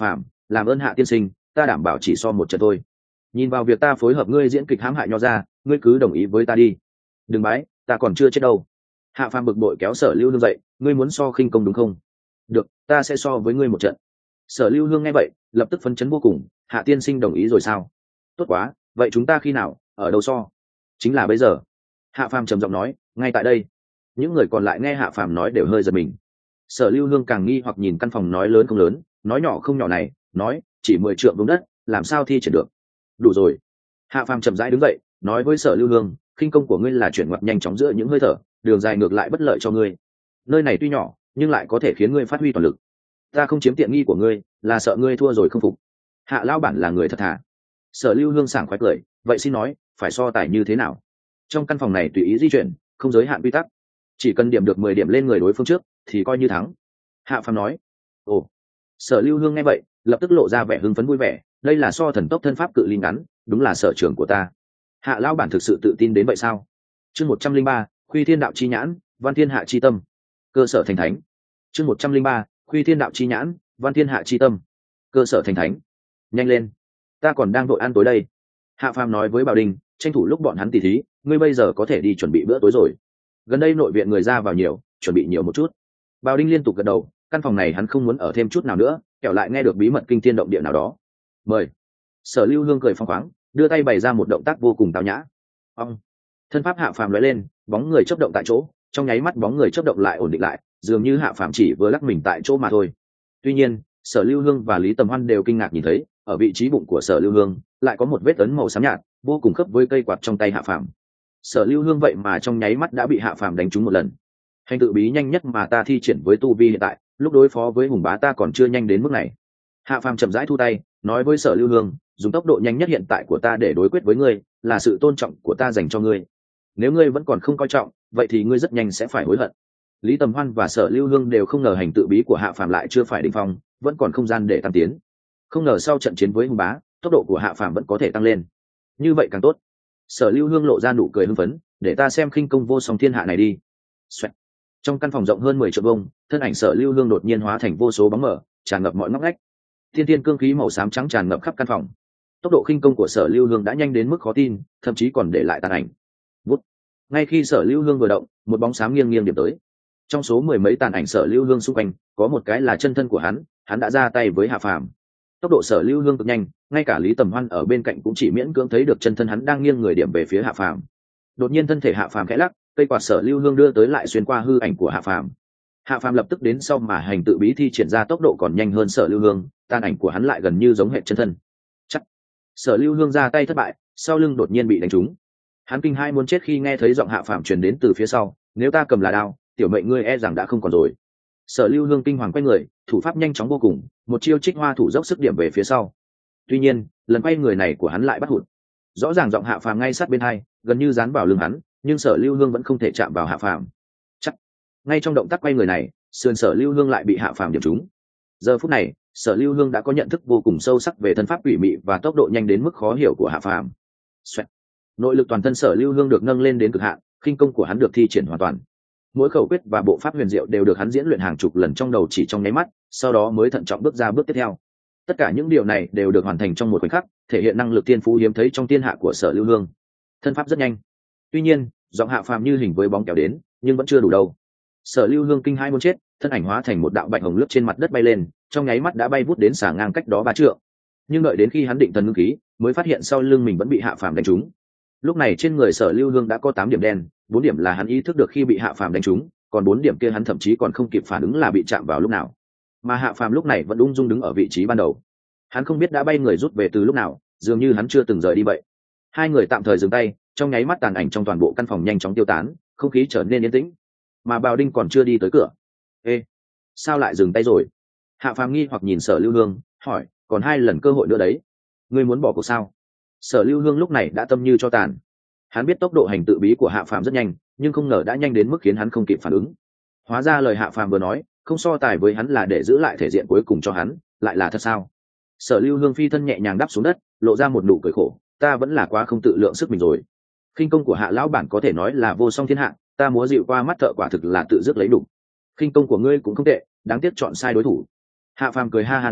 làm ơn Hạ tiên sinh, ta đảm bảo chỉ so một trận thôi. Nhìn vào việc ta phối hợp ngươi diễn kịch hãm hại nho ra, ngươi cứ đồng ý với ta đi. Đừng bái, ta còn chưa chết đâu. Hạ Phàm bực bội kéo Sở Lưu Hương dậy, ngươi muốn so khinh công đúng không? Được, ta sẽ so với ngươi một trận. Sở Lưu Hương nghe vậy lập tức phấn chấn vô cùng. Hạ tiên sinh đồng ý rồi sao? Tốt quá, vậy chúng ta khi nào, ở đâu so? Chính là bây giờ. Hạ Phàm trầm giọng nói, ngay tại đây. Những người còn lại nghe Hạ Phàm nói đều hơi giật mình. Sở Lưu Hương càng nghi hoặc nhìn căn phòng nói lớn không lớn, nói nhỏ không nhỏ này, nói chỉ mười trượng vuông đất, làm sao thi triển được? Đủ rồi. Hạ Phàm chậm rãi đứng dậy, nói với Sở Lưu Hương, khinh công của ngươi là chuyển ngoặt nhanh chóng giữa những hơi thở, đường dài ngược lại bất lợi cho ngươi. Nơi này tuy nhỏ, nhưng lại có thể khiến ngươi phát huy toàn lực. Ta không chiếm tiện nghi của ngươi, là sợ ngươi thua rồi không phục. Hạ lão bản là người thật thà. Sở Lưu Hương sảng khoái cười, vậy xin nói, phải so tài như thế nào? Trong căn phòng này tùy ý di chuyển, không giới hạn quy tắc, chỉ cần điểm được mười điểm lên người đối phương trước thì coi như thắng. Hạ Phàm nói. Ồ. Sở Lưu Hương nghe vậy lập tức lộ ra vẻ hưng phấn vui vẻ, đây là so thần tốc thân pháp cự ly ngắn, đúng là sở trường của ta. Hạ lão bản thực sự tự tin đến vậy sao? Chương một trăm linh ba, Khuy Thiên Đạo chi nhãn, Văn Thiên Hạ chi tâm. Cơ sở thành thánh. Chương một trăm linh ba, Khuy Thiên Đạo chi nhãn, Văn Thiên Hạ chi tâm. Cơ sở thành thánh. Nhanh lên, ta còn đang vội ăn tối đây. Hạ Phàm nói với Bảo Đình, tranh thủ lúc bọn hắn tỉ thí, ngươi bây giờ có thể đi chuẩn bị bữa tối rồi. Gần đây nội viện người ra vào nhiều, chuẩn bị nhiều một chút. Bảo Đình liên tục gật đầu, căn phòng này hắn không muốn ở thêm chút nào nữa, kẻo lại nghe được bí mật kinh thiên động địa nào đó. Mời. Sở Lưu Hương cười phong khoáng, đưa tay bày ra một động tác vô cùng tao nhã. Ông. Thân pháp Hạ Phàm lóe lên, bóng người chớp động tại chỗ, trong nháy mắt bóng người chớp động lại ổn định lại, dường như Hạ Phàm chỉ vừa lắc mình tại chỗ mà thôi. Tuy nhiên, Sở Lưu Hương và Lý Tầm Hoan đều kinh ngạc nhìn thấy, ở vị trí bụng của Sở Lưu Hương lại có một vết ấn màu xám nhạt, vô cùng khớp với cây quạt trong tay Hạ Phàm. Sở Lưu Hương vậy mà trong nháy mắt đã bị Hạ Phàm đánh trúng một lần. Hành tự bí nhanh nhất mà ta thi triển với tu vi hiện tại, lúc đối phó với Hùng Bá ta còn chưa nhanh đến mức này. Hạ Phàm chậm rãi thu tay, nói với Sở Lưu Hương, dùng tốc độ nhanh nhất hiện tại của ta để đối quyết với ngươi, là sự tôn trọng của ta dành cho ngươi. Nếu ngươi vẫn còn không coi trọng, vậy thì ngươi rất nhanh sẽ phải hối hận. Lý Tầm Hoan và Sở Lưu Hương đều không ngờ hành tự bí của Hạ Phàm lại chưa phải đỉnh phong, vẫn còn không gian để tăng tiến. Không ngờ sau trận chiến với Hùng Bá, tốc độ của Hạ Phàm vẫn có thể tăng lên. Như vậy càng tốt. Sở Lưu Hương lộ ra nụ cười hưng phấn, để ta xem khinh công vô song thiên hạ này đi. Xoẹt. Trong căn phòng rộng hơn mười trượng vuông, thân ảnh Sở Lưu Hương đột nhiên hóa thành vô số bóng mờ, tràn ngập mọi ngóc ngách. Thiên thiên cương khí màu xám trắng tràn ngập khắp căn phòng. Tốc độ khinh công của Sở Lưu Hương đã nhanh đến mức khó tin, thậm chí còn để lại tàn ảnh. Vút. Ngay khi Sở Lưu Hương vừa động, một bóng xám nghiêng nghiêng điểm tới. Trong số mười mấy tàn ảnh Sở Lưu Hương xung quanh, có một cái là chân thân của hắn, hắn đã ra tay với Hạ Phàm. Tốc độ Sở Lưu Hương cực nhanh, ngay cả Lý Tầm Hoan ở bên cạnh cũng chỉ miễn cưỡng thấy được chân thân hắn đang nghiêng người điểm về phía Hạ Phàm. Đột nhiên thân thể Hạ Phàm khẽ lắc, cây quạt Sở Lưu Hương đưa tới lại xuyên qua hư ảnh của Hạ Phàm. Hạ Phàm lập tức đến sau mà hành tự bí thi triển ra tốc độ còn nhanh hơn Sở Lưu Hương, tàn ảnh của hắn lại gần như giống hệ chân thân. Chắc. Sở Lưu Hương ra tay thất bại, sau lưng đột nhiên bị đánh trúng. Hắn kinh hai muốn chết khi nghe thấy giọng Hạ Phàm truyền đến từ phía sau, nếu ta cầm là đao, tiểu mệnh ngươi e rằng đã không còn rồi. Sở Lưu Hương kinh hoàng quay người, thủ pháp nhanh chóng vô cùng, một chiêu trích hoa thủ dốc sức điểm về phía sau. Tuy nhiên, lần quay người này của hắn lại bắt hụt. Rõ ràng giọng Hạ Phàm ngay sát bên hai, gần như dán vào lưng hắn, nhưng Sở Lưu Hương vẫn không thể chạm vào Hạ Phàm. Chắc. Ngay trong động tác quay người này, sườn Sở Lưu Hương lại bị Hạ Phàm điểm trúng. Giờ phút này, Sở Lưu Hương đã có nhận thức vô cùng sâu sắc về thân pháp quỷ mị và tốc độ nhanh đến mức khó hiểu của Hạ Phàm. Xoẹt. Nội lực toàn thân Sở Lưu Hương được nâng lên đến cực hạn, khinh công của hắn được thi triển hoàn toàn. Mỗi khẩu quyết và bộ pháp huyền diệu đều được hắn diễn luyện hàng chục lần trong đầu chỉ trong nháy mắt, sau đó mới thận trọng bước ra bước tiếp theo. Tất cả những điều này đều được hoàn thành trong một khoảnh khắc, thể hiện năng lực tiên phú hiếm thấy trong thiên hạ của Sở Lưu Hương. Thân pháp rất nhanh. Tuy nhiên, giọng Hạ Phàm như hình với bóng kéo đến, nhưng vẫn chưa đủ đâu. Sở Lưu Hương kinh hai muốn chết, thân ảnh hóa thành một đạo bạch hồng lướt trên mặt đất bay lên, trong nháy mắt đã bay vút đến xả ngang cách đó ba trượng. Nhưng đợi đến khi hắn định thần ngưng khí, mới phát hiện sau lưng mình vẫn bị Hạ Phàm đánh trúng. Lúc này trên người Sở Lưu Hương đã có tám điểm đen, bốn điểm là hắn ý thức được khi bị Hạ Phàm đánh trúng, còn bốn điểm kia hắn thậm chí còn không kịp phản ứng là bị chạm vào lúc nào. Mà Hạ Phàm lúc này vẫn ung dung đứng ở vị trí ban đầu. Hắn không biết đã bay người rút về từ lúc nào, dường như hắn chưa từng rời đi vậy. Hai người tạm thời dừng tay, trong nháy mắt tàn ảnh trong toàn bộ căn phòng nhanh chóng tiêu tán, không khí trở nên yên tĩnh. Mà Bào Đinh còn chưa đi tới cửa. Ê, sao lại dừng tay rồi? Hạ Phàm nghi hoặc nhìn Sở Lưu Hương, hỏi, còn hai lần cơ hội nữa đấy, ngươi muốn bỏ cuộc sao? Sở Lưu Hương lúc này đã tâm như cho tàn. Hắn biết tốc độ hành tự bí của Hạ Phàm rất nhanh, nhưng không ngờ đã nhanh đến mức khiến hắn không kịp phản ứng. Hóa ra lời Hạ Phàm vừa nói, không so tài với hắn là để giữ lại thể diện cuối cùng cho hắn, lại là thật sao? Sở Lưu Hương phi thân nhẹ nhàng đáp xuống đất, lộ ra một nụ cười khổ, ta vẫn là quá không tự lượng sức mình rồi. Khinh công của Hạ lão bản có thể nói là vô song thiên hạ, ta múa dịu qua mắt thợ quả thực là tự dứt lấy đủ. Khinh công của ngươi cũng không tệ, đáng tiếc chọn sai đối thủ. Hạ Phàm cười ha ha nói,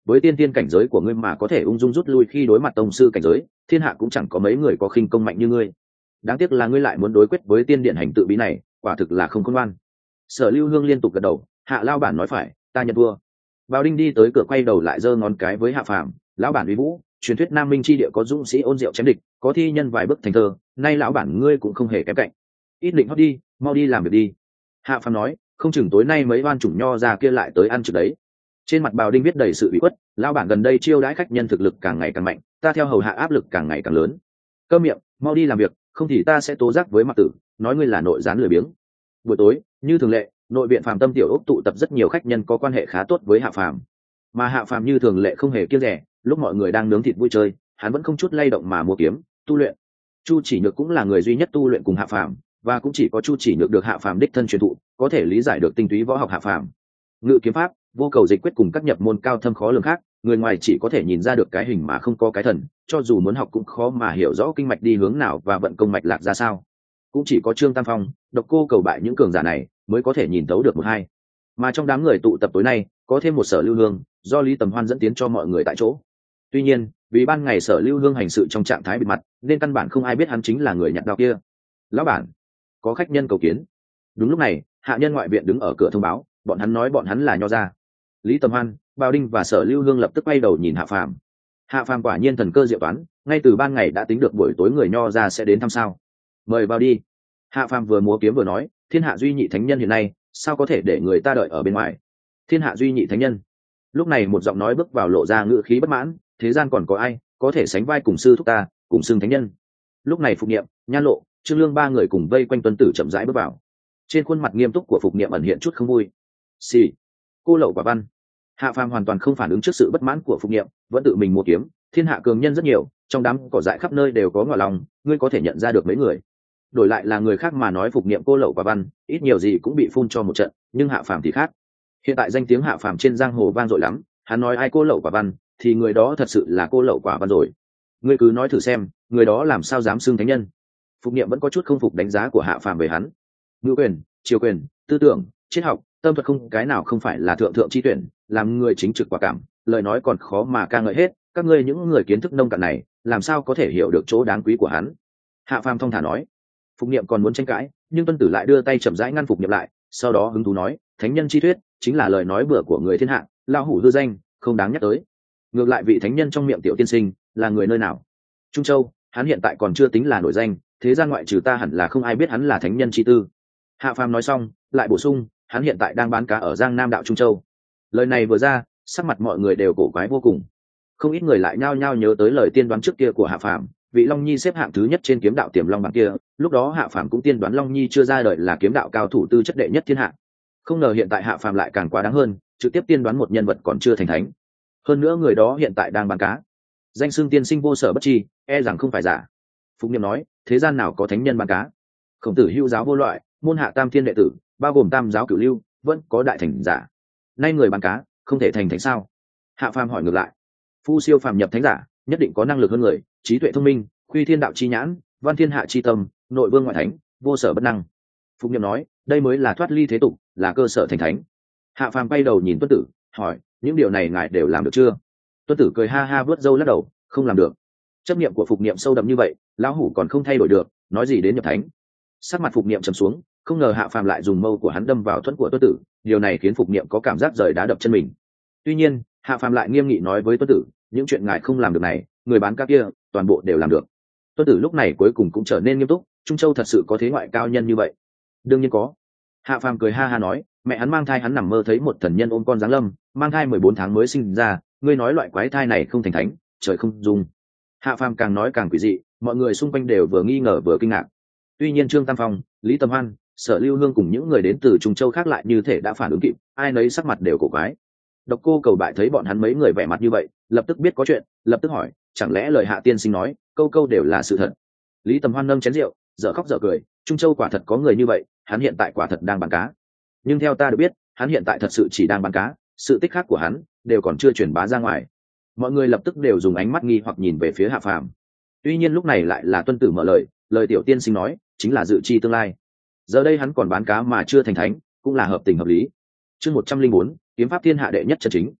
với tiên tiên cảnh giới của ngươi mà có thể ung dung rút lui khi đối mặt tông sư cảnh giới, thiên hạ cũng chẳng có mấy người có khinh công mạnh như ngươi. Đáng tiếc là ngươi lại muốn đối quyết với tiên điện hành tự bí này, quả thực là không khôn ngoan. Sở Lưu Hương liên tục gật đầu, hạ lao bản nói phải, ta nhận thua. Bao Đinh đi tới cửa quay đầu lại giơ ngón cái với Hạ Phàm, lão bản uy vũ, truyền thuyết Nam Minh chi địa có dũng sĩ ôn diệu chém địch, có thi nhân vài bức thành thơ, nay lão bản ngươi cũng không hề kém cạnh. Ít định hót đi, mau đi làm việc đi. Hạ Phàm nói, không chừng tối nay mấy oan chủng nho ra kia lại tới ăn trực đấy. Trên mặt Bào Đinh viết đầy sự bị khuất, lão bản gần đây chiêu đãi khách nhân thực lực càng ngày càng mạnh, ta theo hầu hạ áp lực càng ngày càng lớn. Câm miệng, mau đi làm việc, không thì ta sẽ tố giác với Mặc Tử, nói ngươi là nội gián lười biếng. Buổi tối, như thường lệ, nội viện Phàm Tâm tiểu ốc tụ tập rất nhiều khách nhân có quan hệ khá tốt với Hạ Phàm, mà Hạ Phàm như thường lệ không hề kiêng rẻ, lúc mọi người đang nướng thịt vui chơi, hắn vẫn không chút lay động mà mua kiếm tu luyện. Chu Chỉ Nhược cũng là người duy nhất tu luyện cùng Hạ Phàm, và cũng chỉ có Chu Chỉ Nhược được Hạ Phàm đích thân truyền thụ, có thể lý giải được tinh túy võ học Hạ Phàm. Ngự kiếm pháp, vô cầu dịch quyết cùng các nhập môn cao thâm khó lường khác, người ngoài chỉ có thể nhìn ra được cái hình mà không có cái thần, cho dù muốn học cũng khó mà hiểu rõ kinh mạch đi hướng nào và vận công mạch lạc ra sao. Cũng chỉ có Trương Tam Phong, Độc Cô Cầu bại những cường giả này mới có thể nhìn thấu được một hai. Mà trong đám người tụ tập tối nay, có thêm một Sở Lưu Hương, do Lý Tầm Hoan dẫn tiến cho mọi người tại chỗ. Tuy nhiên, vì ban ngày Sở Lưu Hương hành sự trong trạng thái bịt mặt, nên căn bản không ai biết hắn chính là người nhặt đao kia. Lão bản, có khách nhân cầu kiến. Đúng lúc này, hạ nhân ngoại viện đứng ở cửa thông báo, bọn hắn nói bọn hắn là nho gia. Lý Tầm Hoan, Bao Đinh và Sở Lưu Hương lập tức quay đầu nhìn Hạ Phàm. Hạ Phàm quả nhiên thần cơ diệu toán, ngay từ ban ngày đã tính được buổi tối người nho gia sẽ đến thăm sao. Mời vào đi. Hạ Phàm vừa múa kiếm vừa nói, thiên hạ duy nhị thánh nhân hiện nay, sao có thể để người ta đợi ở bên ngoài. Thiên hạ duy nhị thánh nhân. Lúc này một giọng nói bước vào lộ ra ngữ khí bất mãn, thế gian còn có ai có thể sánh vai cùng sư thúc ta, cùng xưng thánh nhân. Lúc này Phục Niệm, Nhan Lộ, Trương Lương ba người cùng vây quanh tuân tử chậm rãi bước vào. Trên khuôn mặt nghiêm túc của Phục Niệm ẩn hiện chút không vui. Xì, cô lậu quả văn. Hạ Phàm hoàn toàn không phản ứng trước sự bất mãn của Phục Niệm, vẫn tự mình mua kiếm. Thiên hạ cường nhân rất nhiều, trong đám cỏ dại khắp nơi đều có ngọa lòng, ngươi có thể nhận ra được mấy người. Đổi lại là người khác mà nói Phục Niệm cô lậu quả văn, ít nhiều gì cũng bị phun cho một trận, nhưng Hạ Phàm thì khác. Hiện tại danh tiếng Hạ Phàm trên giang hồ vang dội lắm, hắn nói ai cô lậu quả văn, thì người đó thật sự là cô lậu quả văn rồi. Ngươi cứ nói thử xem, người đó làm sao dám xưng thánh nhân. Phục Niệm vẫn có chút không phục đánh giá của Hạ Phàm về hắn. Ngữ quyền, triều quyền, tư tưởng, triết học, tâm thuật không cái nào không phải là thượng thượng chi tuyển, làm người chính trực quả cảm, lời nói còn khó mà ca ngợi hết, các ngươi những người kiến thức nông cạn này, làm sao có thể hiểu được chỗ đáng quý của hắn. Hạ Phàm thong thả nói. Phục Niệm còn muốn tranh cãi, nhưng Tuân Tử lại đưa tay chậm rãi ngăn Phục Niệm lại, sau đó hứng thú nói, thánh nhân chi thuyết chính là lời nói bừa của người thiên hạ, lao hủ hư danh, không đáng nhắc tới. Ngược lại vị thánh nhân trong miệng tiểu tiên sinh là người nơi nào? Trung Châu, hắn hiện tại còn chưa tính là nổi danh, thế gian ngoại trừ ta hẳn là không ai biết hắn là thánh nhân chi tư. Hạ Phàm nói xong, lại bổ sung, hắn hiện tại đang bán cá ở Giang Nam đạo Trung Châu. Lời này vừa ra, sắc mặt mọi người đều cổ quái vô cùng. Không ít người lại nhao nhao nhớ tới lời tiên đoán trước kia của Hạ Phàm, vị Long Nhi xếp hạng thứ nhất trên kiếm đạo Tiềm Long bảng kia, lúc đó Hạ Phàm cũng tiên đoán Long Nhi chưa ra đời là kiếm đạo cao thủ tư chất đệ nhất thiên hạ. Không ngờ hiện tại Hạ Phàm lại càng quá đáng hơn, trực tiếp tiên đoán một nhân vật còn chưa thành thánh. Hơn nữa người đó hiện tại đang bán cá. Danh xưng tiên sinh vô sở bất tri, e rằng không phải giả. Phục Niệm nói, thế gian nào có thánh nhân bán cá? Khổng Tử hữu giáo vô loại, môn hạ tam thiên đệ tử, bao gồm tam giáo cửu lưu, vẫn có đại thành giả. Nay người bán cá, không thể thành thánh sao? Hạ Phàm hỏi ngược lại. Phu siêu phàm nhập thánh giả, nhất định có năng lực hơn người, trí tuệ thông minh, khuy thiên đạo chi nhãn, văn thiên hạ chi tâm, nội vương ngoại thánh, vô sở bất năng. Phục Niệm nói, đây mới là thoát ly thế tục, là cơ sở thành thánh. Hạ Phàm bay đầu nhìn Tuân Tử, hỏi, những điều này ngài đều làm được chưa? Tuân Tử cười ha ha vớt râu lắc đầu, không làm được. Chấp niệm của Phục Niệm sâu đậm như vậy, lão hủ còn không thay đổi được, nói gì đến nhập thánh. Sắc mặt Phục Niệm trầm xuống, không ngờ Hạ Phàm lại dùng mâu của hắn đâm vào thuẫn của Tuân Tử, điều này khiến Phục Niệm có cảm giác rời đá đập chân mình. Tuy nhiên, Hạ Phàm lại nghiêm nghị nói với Tuân Tử, những chuyện ngài không làm được này, người bán cá kia, toàn bộ đều làm được. Tuân Tử lúc này cuối cùng cũng trở nên nghiêm túc, Trung Châu thật sự có thế ngoại cao nhân như vậy? Đương nhiên có. Hạ Phàm cười ha ha nói, mẹ hắn mang thai hắn nằm mơ thấy một thần nhân ôm con giáng lâm, mang thai mười bốn tháng mới sinh ra, ngươi nói loại quái thai này không thành thánh, trời không dung. Hạ Phàm càng nói càng quỷ dị, mọi người xung quanh đều vừa nghi ngờ vừa kinh ngạc. Tuy nhiên Trương Tam Phong, Lý Tầm Hoan, Sở Lưu Hương cùng những người đến từ Trung Châu khác lại như thể đã phản ứng kịp, ai nấy sắc mặt đều cổ quái. Độc Cô Cầu bại thấy bọn hắn mấy người vẻ mặt như vậy, lập tức biết có chuyện, lập tức hỏi, chẳng lẽ lời Hạ tiên sinh nói, câu câu đều là sự thật? Lý Tầm Hoan nâng chén rượu, dở khóc dở cười, Trung Châu quả thật có người như vậy, hắn hiện tại quả thật đang bán cá. Nhưng theo ta được biết, hắn hiện tại thật sự chỉ đang bán cá, sự tích khác của hắn đều còn chưa truyền bá ra ngoài. Mọi người lập tức đều dùng ánh mắt nghi hoặc nhìn về phía Hạ Phàm. Tuy nhiên lúc này lại là Tuân Tử mở lời, lời tiểu tiên sinh nói chính là dự chi tương lai. Giờ đây hắn còn bán cá mà chưa thành thánh, cũng là hợp tình hợp lý. Chương một trăm linh bốn, kiếm pháp thiên hạ đệ nhất chân chính.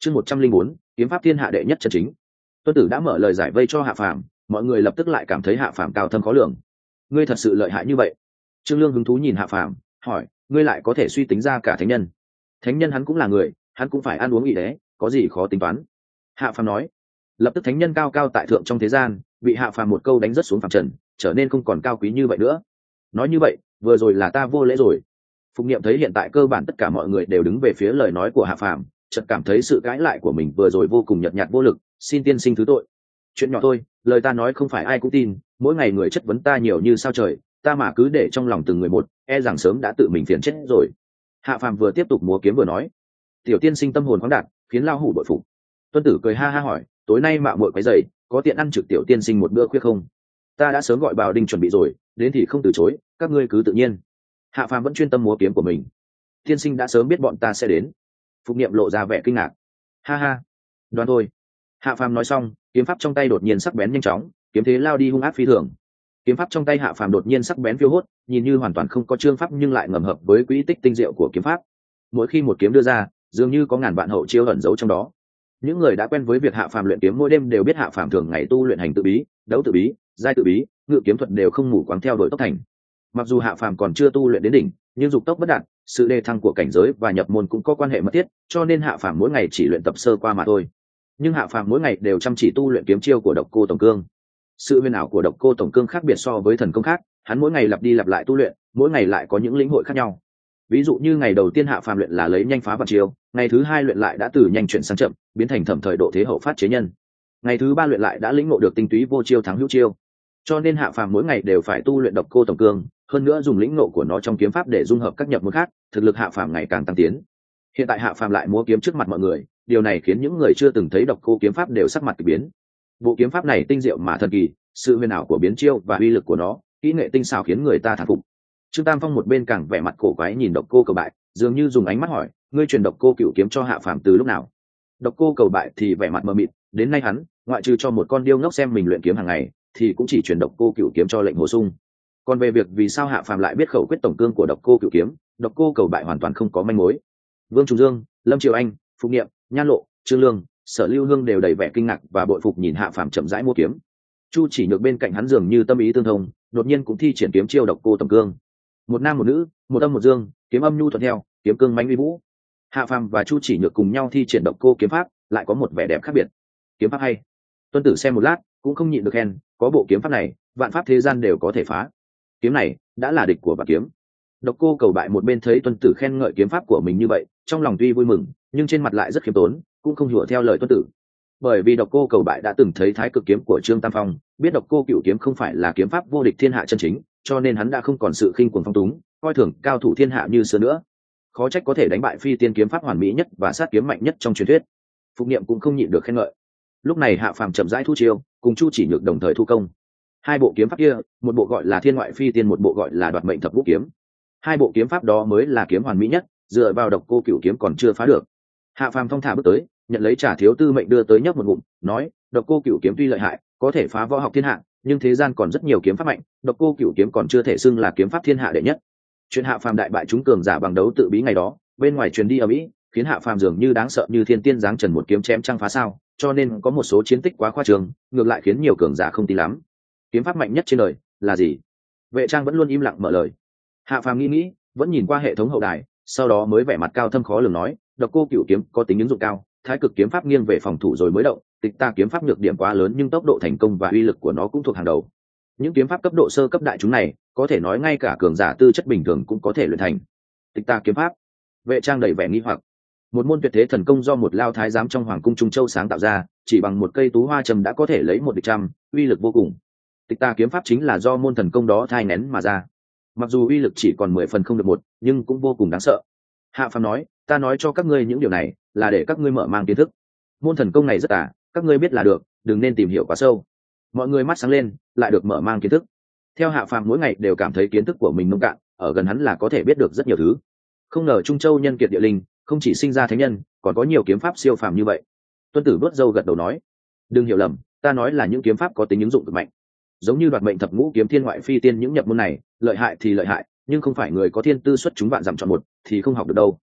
chương một trăm linh bốn kiếm pháp thiên hạ đệ nhất chân chính. Tuân tử đã mở lời giải vây cho Hạ Phàm, mọi người lập tức lại cảm thấy Hạ Phàm cao thâm khó lường. Ngươi thật sự lợi hại như vậy? Trương Lương hứng thú nhìn Hạ Phàm, hỏi, ngươi lại có thể suy tính ra cả thánh nhân? Thánh nhân hắn cũng là người, hắn cũng phải ăn uống nghỉ đấy, có gì khó tính toán? Hạ Phàm nói. Lập tức thánh nhân cao cao tại thượng trong thế gian, bị Hạ Phàm một câu đánh rất xuống phàm trần, trở nên không còn cao quý như vậy nữa. Nói như vậy, vừa rồi là ta vô lễ rồi. Phục Niệm thấy hiện tại cơ bản tất cả mọi người đều đứng về phía lời nói của Hạ Phàm, chợt cảm thấy sự cãi lại của mình vừa rồi vô cùng nhợt nhạt vô lực, xin tiên sinh thứ tội. Chuyện nhỏ thôi, lời ta nói không phải ai cũng tin, mỗi ngày người chất vấn ta nhiều như sao trời, ta mà cứ để trong lòng từng người một, e rằng sớm đã tự mình phiền chết rồi. Hạ Phàm vừa tiếp tục múa kiếm vừa nói, tiểu tiên sinh tâm hồn khoáng đạt, khiến lao hủ bội phục. Tuân Tử cười ha ha hỏi, tối nay mạo muội quấy rầy, có tiện ăn trực tiểu tiên sinh một bữa khuya không? Ta đã sớm gọi Bào Đinh chuẩn bị rồi, đến thì không từ chối, các ngươi cứ tự nhiên. Hạ Phàm vẫn chuyên tâm múa kiếm của mình. Tiên sinh đã sớm biết bọn ta sẽ đến. Phục Niệm lộ ra vẻ kinh ngạc. Ha ha, đoán thôi. Hạ Phàm nói xong, kiếm pháp trong tay đột nhiên sắc bén nhanh chóng, kiếm thế lao đi hung ác phi thường. Kiếm pháp trong tay Hạ Phàm đột nhiên sắc bén phiêu hốt, nhìn như hoàn toàn không có chương pháp nhưng lại ngầm hợp với quỹ tích tinh diệu của kiếm pháp. Mỗi khi một kiếm đưa ra, dường như có ngàn vạn hậu chiêu ẩn giấu trong đó. Những người đã quen với việc Hạ Phàm luyện kiếm mỗi đêm đều biết Hạ Phàm thường ngày tu luyện hành tự bí, đấu tự bí, giai tự bí, ngự kiếm thuật đều không mù quáng theo đuổi tốc thành. Mặc dù Hạ Phàm còn chưa tu luyện đến đỉnh, nhưng dục tốc bất đạt, sự đề thăng của cảnh giới và nhập môn cũng có quan hệ mật thiết, cho nên Hạ Phàm mỗi ngày chỉ luyện tập sơ qua mà thôi. Nhưng Hạ Phàm mỗi ngày đều chăm chỉ tu luyện kiếm chiêu của Độc Cô Tổng Cương. Sự huyền ảo của Độc Cô Tổng Cương khác biệt so với thần công khác, hắn mỗi ngày lặp đi lặp lại tu luyện, mỗi ngày lại có những lĩnh hội khác nhau. Ví dụ như ngày đầu tiên Hạ Phàm luyện là lấy nhanh phá vạn chiêu, ngày thứ hai luyện lại đã từ nhanh chuyển sang chậm, biến thành thẩm thời độ thế hậu phát chế nhân. Ngày thứ ba luyện lại đã lĩnh ngộ được tinh túy vô chiêu thắng hữu chiêu. Cho nên Hạ Phàm mỗi ngày đều phải tu luyện Độc Cô Tổng Cương, hơn nữa dùng lĩnh ngộ của nó trong kiếm pháp để dung hợp các nhập môn khác, thực lực Hạ Phàm ngày càng tăng tiến. Hiện tại Hạ Phàm lại múa kiếm trước mặt mọi người, điều này khiến những người chưa từng thấy Độc Cô kiếm pháp đều sắc mặt kỳ biến. Bộ kiếm pháp này tinh diệu mà thần kỳ, sự huyền ảo của biến chiêu và uy lực của nó, kỹ nghệ tinh xảo khiến người ta thán phục. Trương Tam Phong một bên càng vẻ mặt cổ quái nhìn Độc Cô Cầu Bại, dường như dùng ánh mắt hỏi, ngươi truyền Độc Cô Cửu kiếm cho Hạ Phàm từ lúc nào? Độc Cô Cầu Bại thì vẻ mặt mờ mịt, đến nay hắn, ngoại trừ cho một con điêu ngốc xem mình luyện kiếm hàng ngày, thì cũng chỉ truyền Độc Cô Cửu kiếm cho lệnh Hồ Sung. Còn về việc vì sao Hạ Phàm lại biết khẩu quyết tổng cương của Độc Cô Cửu kiếm, Độc Cô Cầu Bại hoàn toàn không có manh mối. Vương Trùng Dương, Lâm Triều Anh, Phục Niệm, Nhan Lộ, Trương Lương, Sở Lưu Hương đều đầy vẻ kinh ngạc và bội phục nhìn Hạ Phàm chậm rãi mua kiếm. Chu Chỉ Nhược bên cạnh hắn dường như tâm ý tương thông, đột nhiên cũng thi triển kiếm chiêu Độc Cô Tổng Cương. Một nam một nữ, một âm một dương, kiếm âm nhu thuận theo, kiếm cương mãnh uy vũ. Hạ Phàm và Chu Chỉ Nhược cùng nhau thi triển Độc Cô kiếm pháp, lại có một vẻ đẹp khác biệt. Kiếm pháp hay. Tuân Tử xem một lát, cũng không nhịn được khen, có bộ kiếm pháp này, vạn pháp thế gian đều có thể phá. Kiếm này đã là địch của vạn kiếm. Độc Cô Cầu Bại một bên thấy Tuân Tử khen ngợi kiếm pháp của mình như vậy, trong lòng tuy vui mừng, nhưng trên mặt lại rất khiêm tốn, cũng không hùa theo lời Tuân Tử. Bởi vì Độc Cô Cầu Bại đã từng thấy Thái Cực kiếm của Trương Tam Phong, biết Độc Cô Cửu kiếm không phải là kiếm pháp vô địch thiên hạ chân chính, cho nên hắn đã không còn sự khinh cuồng phong túng, coi thường cao thủ thiên hạ như xưa nữa. Khó trách có thể đánh bại phi tiên kiếm pháp hoàn mỹ nhất và sát kiếm mạnh nhất trong truyền thuyết. Phục Niệm cũng không nhịn được khen ngợi. Lúc này Hạ Phàm chậm rãi thu chiêu, cùng Chu Chỉ Nhược đồng thời thu công. Hai bộ kiếm pháp kia, một bộ gọi là Thiên Ngoại Phi Tiên, một bộ gọi là Đoạt Mệnh Thập Vũ kiếm. Hai bộ kiếm pháp đó mới là kiếm hoàn mỹ nhất, dựa vào Độc Cô Cửu kiếm còn chưa phá được. Hạ Phàm thong thả bước tới, nhận lấy trà thiếu tư mệnh đưa tới nhấp một ngụm, nói, Độc Cô Cửu kiếm tuy lợi hại, có thể phá võ học thiên hạ, nhưng thế gian còn rất nhiều kiếm pháp mạnh, Độc Cô Cửu kiếm còn chưa thể xưng là kiếm pháp thiên hạ đệ nhất. Chuyện Hạ Phàm đại bại chúng cường giả bằng đấu tự bí ngày đó, bên ngoài truyền đi ở Mỹ, khiến Hạ Phàm dường như đáng sợ như thiên tiên giáng trần một kiếm chém trăng phá sao, cho nên có một số chiến tích quá khoa trương, ngược lại khiến nhiều cường giả không tin lắm. Kiếm pháp mạnh nhất trên đời là gì? Vệ Trang vẫn luôn im lặng mở lời. Hạ Phàm nghĩ nghĩ, vẫn nhìn qua hệ thống hậu đài, sau đó mới vẻ mặt cao thâm khó lường nói, Độc Cô Cửu kiếm có tính ứng dụng cao, Thái Cực kiếm pháp nghiêng về phòng thủ rồi mới động, Tịch Ta kiếm pháp nhược điểm quá lớn nhưng tốc độ thành công và uy lực của nó cũng thuộc hàng đầu. Những kiếm pháp cấp độ sơ cấp đại chúng này, có thể nói ngay cả cường giả tư chất bình thường cũng có thể luyện thành. Tịch Ta kiếm pháp. Vệ Trang đầy vẻ nghi hoặc. Một môn tuyệt thế thần công do một lao thái giám trong hoàng cung Trung Châu sáng tạo ra, chỉ bằng một cây tú hoa trầm đã có thể lấy một địch trăm, uy lực vô cùng. Tịch Ta kiếm pháp chính là do môn thần công đó thai nén mà ra. Mặc dù uy lực chỉ còn mười phần không được một, nhưng cũng vô cùng đáng sợ. Hạ Phàm nói, ta nói cho các ngươi những điều này, là để các ngươi mở mang kiến thức. Môn thần công này rất tà, các ngươi biết là được, đừng nên tìm hiểu quá sâu. Mọi người mắt sáng lên, lại được mở mang kiến thức. Theo Hạ Phàm mỗi ngày đều cảm thấy kiến thức của mình nông cạn, ở gần hắn là có thể biết được rất nhiều thứ. Không ngờ Trung Châu nhân kiệt địa linh, không chỉ sinh ra thánh nhân, còn có nhiều kiếm pháp siêu phàm như vậy. Tuân Tử bước râu gật đầu nói, đừng hiểu lầm, ta nói là những kiếm pháp có tính ứng dụng cực mạnh. Giống như Đoạt Mệnh Thập Ngũ kiếm, Thiên Ngoại Phi Tiên, những nhập môn này, lợi hại thì lợi hại, nhưng không phải người có thiên tư xuất chúng vạn dặm chọn một thì không học được đâu.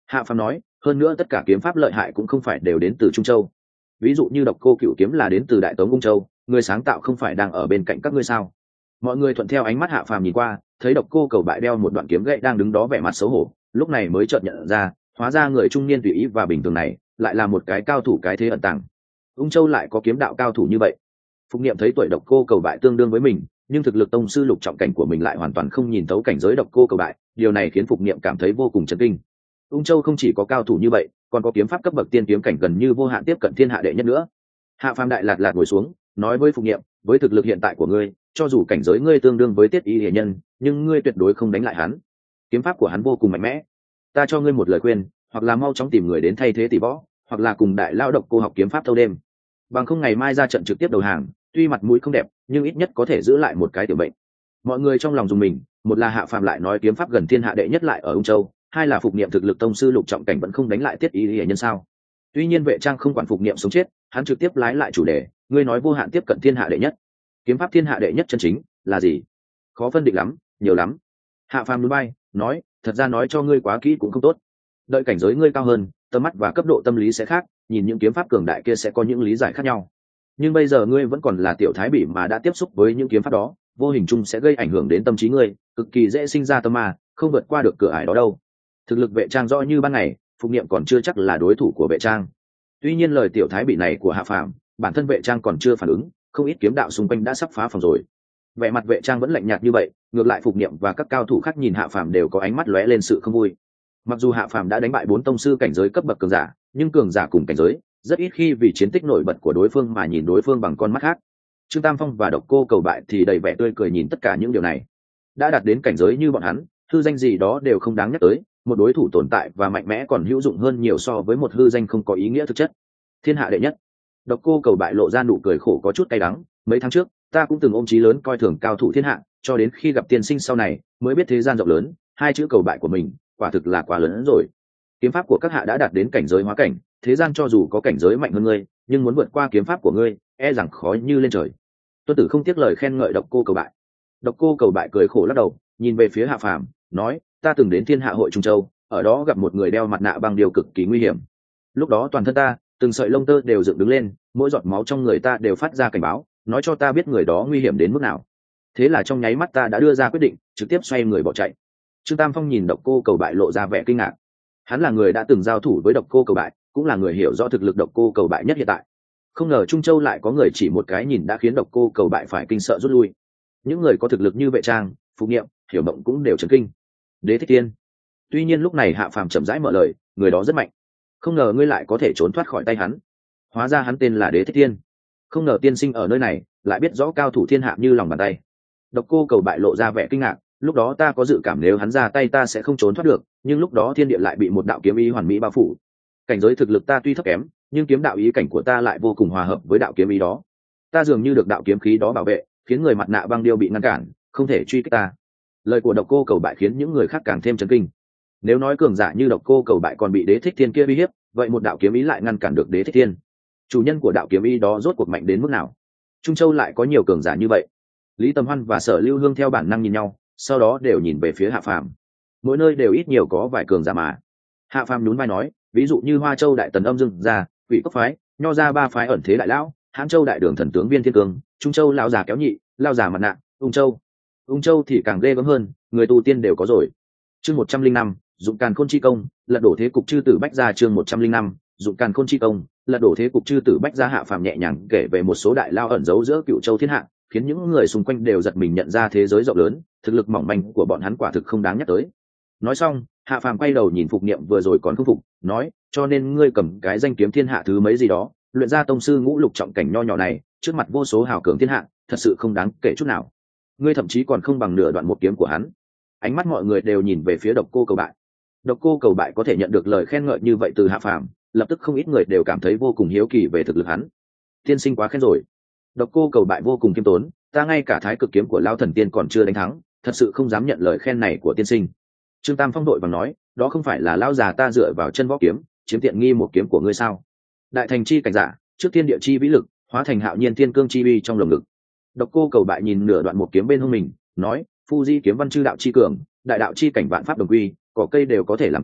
Hạ Phàm nói, hơn nữa tất cả kiếm pháp lợi hại cũng không phải đều đến từ Trung Châu. Ví dụ như độc cô cựu kiếm là đến từ Đại Tống Ung Châu, người sáng tạo không phải đang ở bên cạnh các ngươi sao? Mọi người thuận theo ánh mắt Hạ Phàm nhìn qua, thấy độc cô cầu bại đeo một đoạn kiếm gậy đang đứng đó vẻ mặt xấu hổ, lúc này mới chợt nhận ra, hóa ra người trung niên tùy ý và bình thường này lại là một cái cao thủ cái thế ẩn tàng. Ung Châu lại có kiếm đạo cao thủ như vậy. Phục Niệm thấy tuổi độc cô cầu bại tương đương với mình, nhưng thực lực tông sư lục trọng cảnh của mình lại hoàn toàn không nhìn thấu cảnh giới độc cô cầu bại, điều này khiến Phục Niệm cảm thấy vô cùng chấn kinh. Ung Châu không chỉ có cao thủ như vậy, còn có kiếm pháp cấp bậc tiên kiếm cảnh gần như vô hạn tiếp cận thiên hạ đệ nhất nữa. Hạ Phàm đại lạt lạt ngồi xuống, nói với Phục Niệm, với thực lực hiện tại của ngươi, cho dù cảnh giới ngươi tương đương với Tiết Y Hiển Nhân, nhưng ngươi tuyệt đối không đánh lại hắn. Kiếm pháp của hắn vô cùng mạnh mẽ. Ta cho ngươi một lời khuyên, hoặc là mau chóng tìm người đến thay thế tỷ võ, hoặc là cùng đại lao độc cô học kiếm pháp thâu đêm. Bằng không ngày mai ra trận trực tiếp đầu hàng, tuy mặt mũi không đẹp, nhưng ít nhất có thể giữ lại một cái tiểu bệnh. Mọi người trong lòng dùng mình, một là Hạ Phàm lại nói kiếm pháp gần thiên hạ đệ nhất lại ở Ung Châu, hai là Phục Niệm thực lực tông sư lục trọng cảnh vẫn không đánh lại Tiết Y Hiển Nhân sao? Tuy nhiên Vệ Trang không quản Phục Niệm sống chết, hắn trực tiếp lái lại chủ đề, ngươi nói vô hạn tiếp cận thiên hạ đệ nhất, kiếm pháp thiên hạ đệ nhất chân chính là gì? Khó phân định lắm, nhiều lắm. Hạ Phàm núi bay, nói, thật ra nói cho ngươi quá kỹ cũng không tốt. Đợi cảnh giới ngươi cao hơn, tầm mắt và cấp độ tâm lý sẽ khác, nhìn những kiếm pháp cường đại kia sẽ có những lý giải khác nhau. Nhưng bây giờ ngươi vẫn còn là tiểu thái bỉ mà đã tiếp xúc với những kiếm pháp đó, vô hình chung sẽ gây ảnh hưởng đến tâm trí ngươi, cực kỳ dễ sinh ra tâm ma, không vượt qua được cửa ải đó đâu. Thực lực Vệ Trang rõ như ban ngày, Phục Niệm còn chưa chắc là đối thủ của Vệ Trang. Tuy nhiên lời tiểu thái bỉ này của Hạ Phàm, bản thân Vệ Trang còn chưa phản ứng, không ít kiếm đạo xung quanh đã sắp phá phòng rồi. Vẻ mặt Vệ Trang vẫn lạnh nhạt như vậy, ngược lại Phục Niệm và các cao thủ khác nhìn Hạ Phàm đều có ánh mắt lóe lên sự không vui. Mặc dù Hạ Phàm đã đánh bại bốn tông sư cảnh giới cấp bậc cường giả, nhưng cường giả cùng cảnh giới rất ít khi vì chiến tích nổi bật của đối phương mà nhìn đối phương bằng con mắt khác. Trương Tam Phong và độc cô cầu bại thì đầy vẻ tươi cười nhìn tất cả những điều này. Đã đạt đến cảnh giới như bọn hắn, hư danh gì đó đều không đáng nhắc tới, một đối thủ tồn tại và mạnh mẽ còn hữu dụng hơn nhiều so với một hư danh không có ý nghĩa thực chất. Thiên hạ đệ nhất. Độc cô cầu bại lộ ra nụ cười khổ có chút cay đắng, mấy tháng trước ta cũng từng ôm chí lớn coi thường cao thủ thiên hạ, cho đến khi gặp tiên sinh sau này mới biết thế gian rộng lớn, hai chữ cầu bại của mình quả thực là quá lớn hơn rồi. Kiếm pháp của các hạ đã đạt đến cảnh giới hóa cảnh, thế gian cho dù có cảnh giới mạnh hơn ngươi, nhưng muốn vượt qua kiếm pháp của ngươi e rằng khó như lên trời. Tuân tử không tiếc lời khen ngợi độc cô cầu bại. Độc cô cầu bại cười khổ lắc đầu, nhìn về phía Hạ Phàm, nói, ta từng đến Thiên Hạ hội Trung Châu, ở đó gặp một người đeo mặt nạ băng điều cực kỳ nguy hiểm. Lúc đó toàn thân ta, từng sợi lông tơ đều dựng đứng lên, mỗi giọt máu trong người ta đều phát ra cảnh báo, nói cho ta biết người đó nguy hiểm đến mức nào. Thế là trong nháy mắt ta đã đưa ra quyết định, trực tiếp xoay người bỏ chạy. Trương Tam Phong nhìn độc cô cầu bại lộ ra vẻ kinh ngạc. Hắn là người đã từng giao thủ với độc cô cầu bại, cũng là người hiểu rõ thực lực độc cô cầu bại nhất hiện tại. Không ngờ Trung Châu lại có người chỉ một cái nhìn đã khiến độc cô cầu bại phải kinh sợ rút lui. Những người có thực lực như Vệ Trang, Phục Niệm, Hiểu Mộng cũng đều chấn kinh. Đế Thích Tiên. Tuy nhiên lúc này Hạ Phàm chậm rãi mở lời, người đó rất mạnh. Không ngờ ngươi lại có thể trốn thoát khỏi tay hắn. Hóa ra hắn tên là Đế Thích Tiên. Không ngờ tiên sinh ở nơi này lại biết rõ cao thủ thiên hạ như lòng bàn tay. Độc cô cầu bại lộ ra vẻ kinh ngạc, lúc đó ta có dự cảm nếu hắn ra tay ta sẽ không trốn thoát được, nhưng lúc đó thiên địa lại bị một đạo kiếm ý hoàn mỹ bao phủ. Cảnh giới thực lực ta tuy thấp kém, nhưng kiếm đạo ý cảnh của ta lại vô cùng hòa hợp với đạo kiếm ý đó. Ta dường như được đạo kiếm khí đó bảo vệ, khiến người mặt nạ băng điêu bị ngăn cản, không thể truy kích ta. Lời của độc cô cầu bại khiến những người khác càng thêm chấn kinh. Nếu nói cường giả như độc cô cầu bại còn bị Đế Thích Thiên kia uy hiếp, vậy một đạo kiếm ý lại ngăn cản được Đế Thích Thiên. Chủ nhân của đạo kiếm ý đó rốt cuộc mạnh đến mức nào? Trung Châu lại có nhiều cường giả như vậy. Lý Tầm Hoan và Sở Lưu Hương theo bản năng nhìn nhau, sau đó đều nhìn về phía Hạ Phàm. Mỗi nơi đều ít nhiều có vài cường giả mà. Hạ Phàm nhún vai nói, ví dụ như Hoa Châu đại tần âm dương gia, Quỷ Cốc phái, Nho gia ba phái ẩn thế đại lão, Hán Châu đại đường thần tướng Viên Thiên Cương, Trung Châu lão già kéo nhị, lão già mặt nạ, Ung Châu. Ung Châu thì càng ghê gớm hơn, người tu tiên đều có rồi. Chương một trăm linh năm, dụng càn khôn chi công, lật đổ thế cục chư tử bách gia. Chương một trăm linh năm, dụng càn khôn chi công, lật đổ thế cục chư tử bách gia. Hạ Phàm nhẹ nhàng kể về một số đại lao ẩn giấu giữa Cựu Châu thiên hạ, khiến những người xung quanh đều giật mình nhận ra thế giới rộng lớn, thực lực mỏng manh của bọn hắn quả thực không đáng nhắc tới. Nói xong, Hạ Phàm quay đầu nhìn Phục Niệm vừa rồi còn không phục, nói, cho nên ngươi cầm cái danh kiếm thiên hạ thứ mấy gì đó, luyện ra tông sư ngũ lục trọng cảnh nho nhỏ này, trước mặt vô số hào cường thiên hạ, thật sự không đáng kể chút nào. Ngươi thậm chí còn không bằng nửa đoạn một kiếm của hắn. Ánh mắt mọi người đều nhìn về phía độc cô cầu bại. Độc cô cầu bại có thể nhận được lời khen ngợi như vậy từ Hạ Phàm, lập tức không ít người đều cảm thấy vô cùng hiếu kỳ về thực lực hắn. Tiên sinh quá khen rồi. Độc cô cầu bại vô cùng kiêm tốn, ta ngay cả thái cực kiếm của Lão Thần Tiên còn chưa đánh thắng, thật sự không dám nhận lời khen này của tiên sinh. Trương Tam Phong đội vàng nói, đó không phải là lão già ta dựa vào chân võ kiếm chiếm tiện nghi một kiếm của ngươi sao? Đại thành chi cảnh giả, trước thiên địa chi vĩ lực, hóa thành hạo nhiên thiên cương chi uy trong lồng ngực. Độc cô cầu bại nhìn nửa đoạn một kiếm bên hông mình, nói, phu di kiếm văn chư đạo chi cường, đại đạo chi cảnh vạn pháp đồng quy, cỏ cây đều có thể làm kiếm,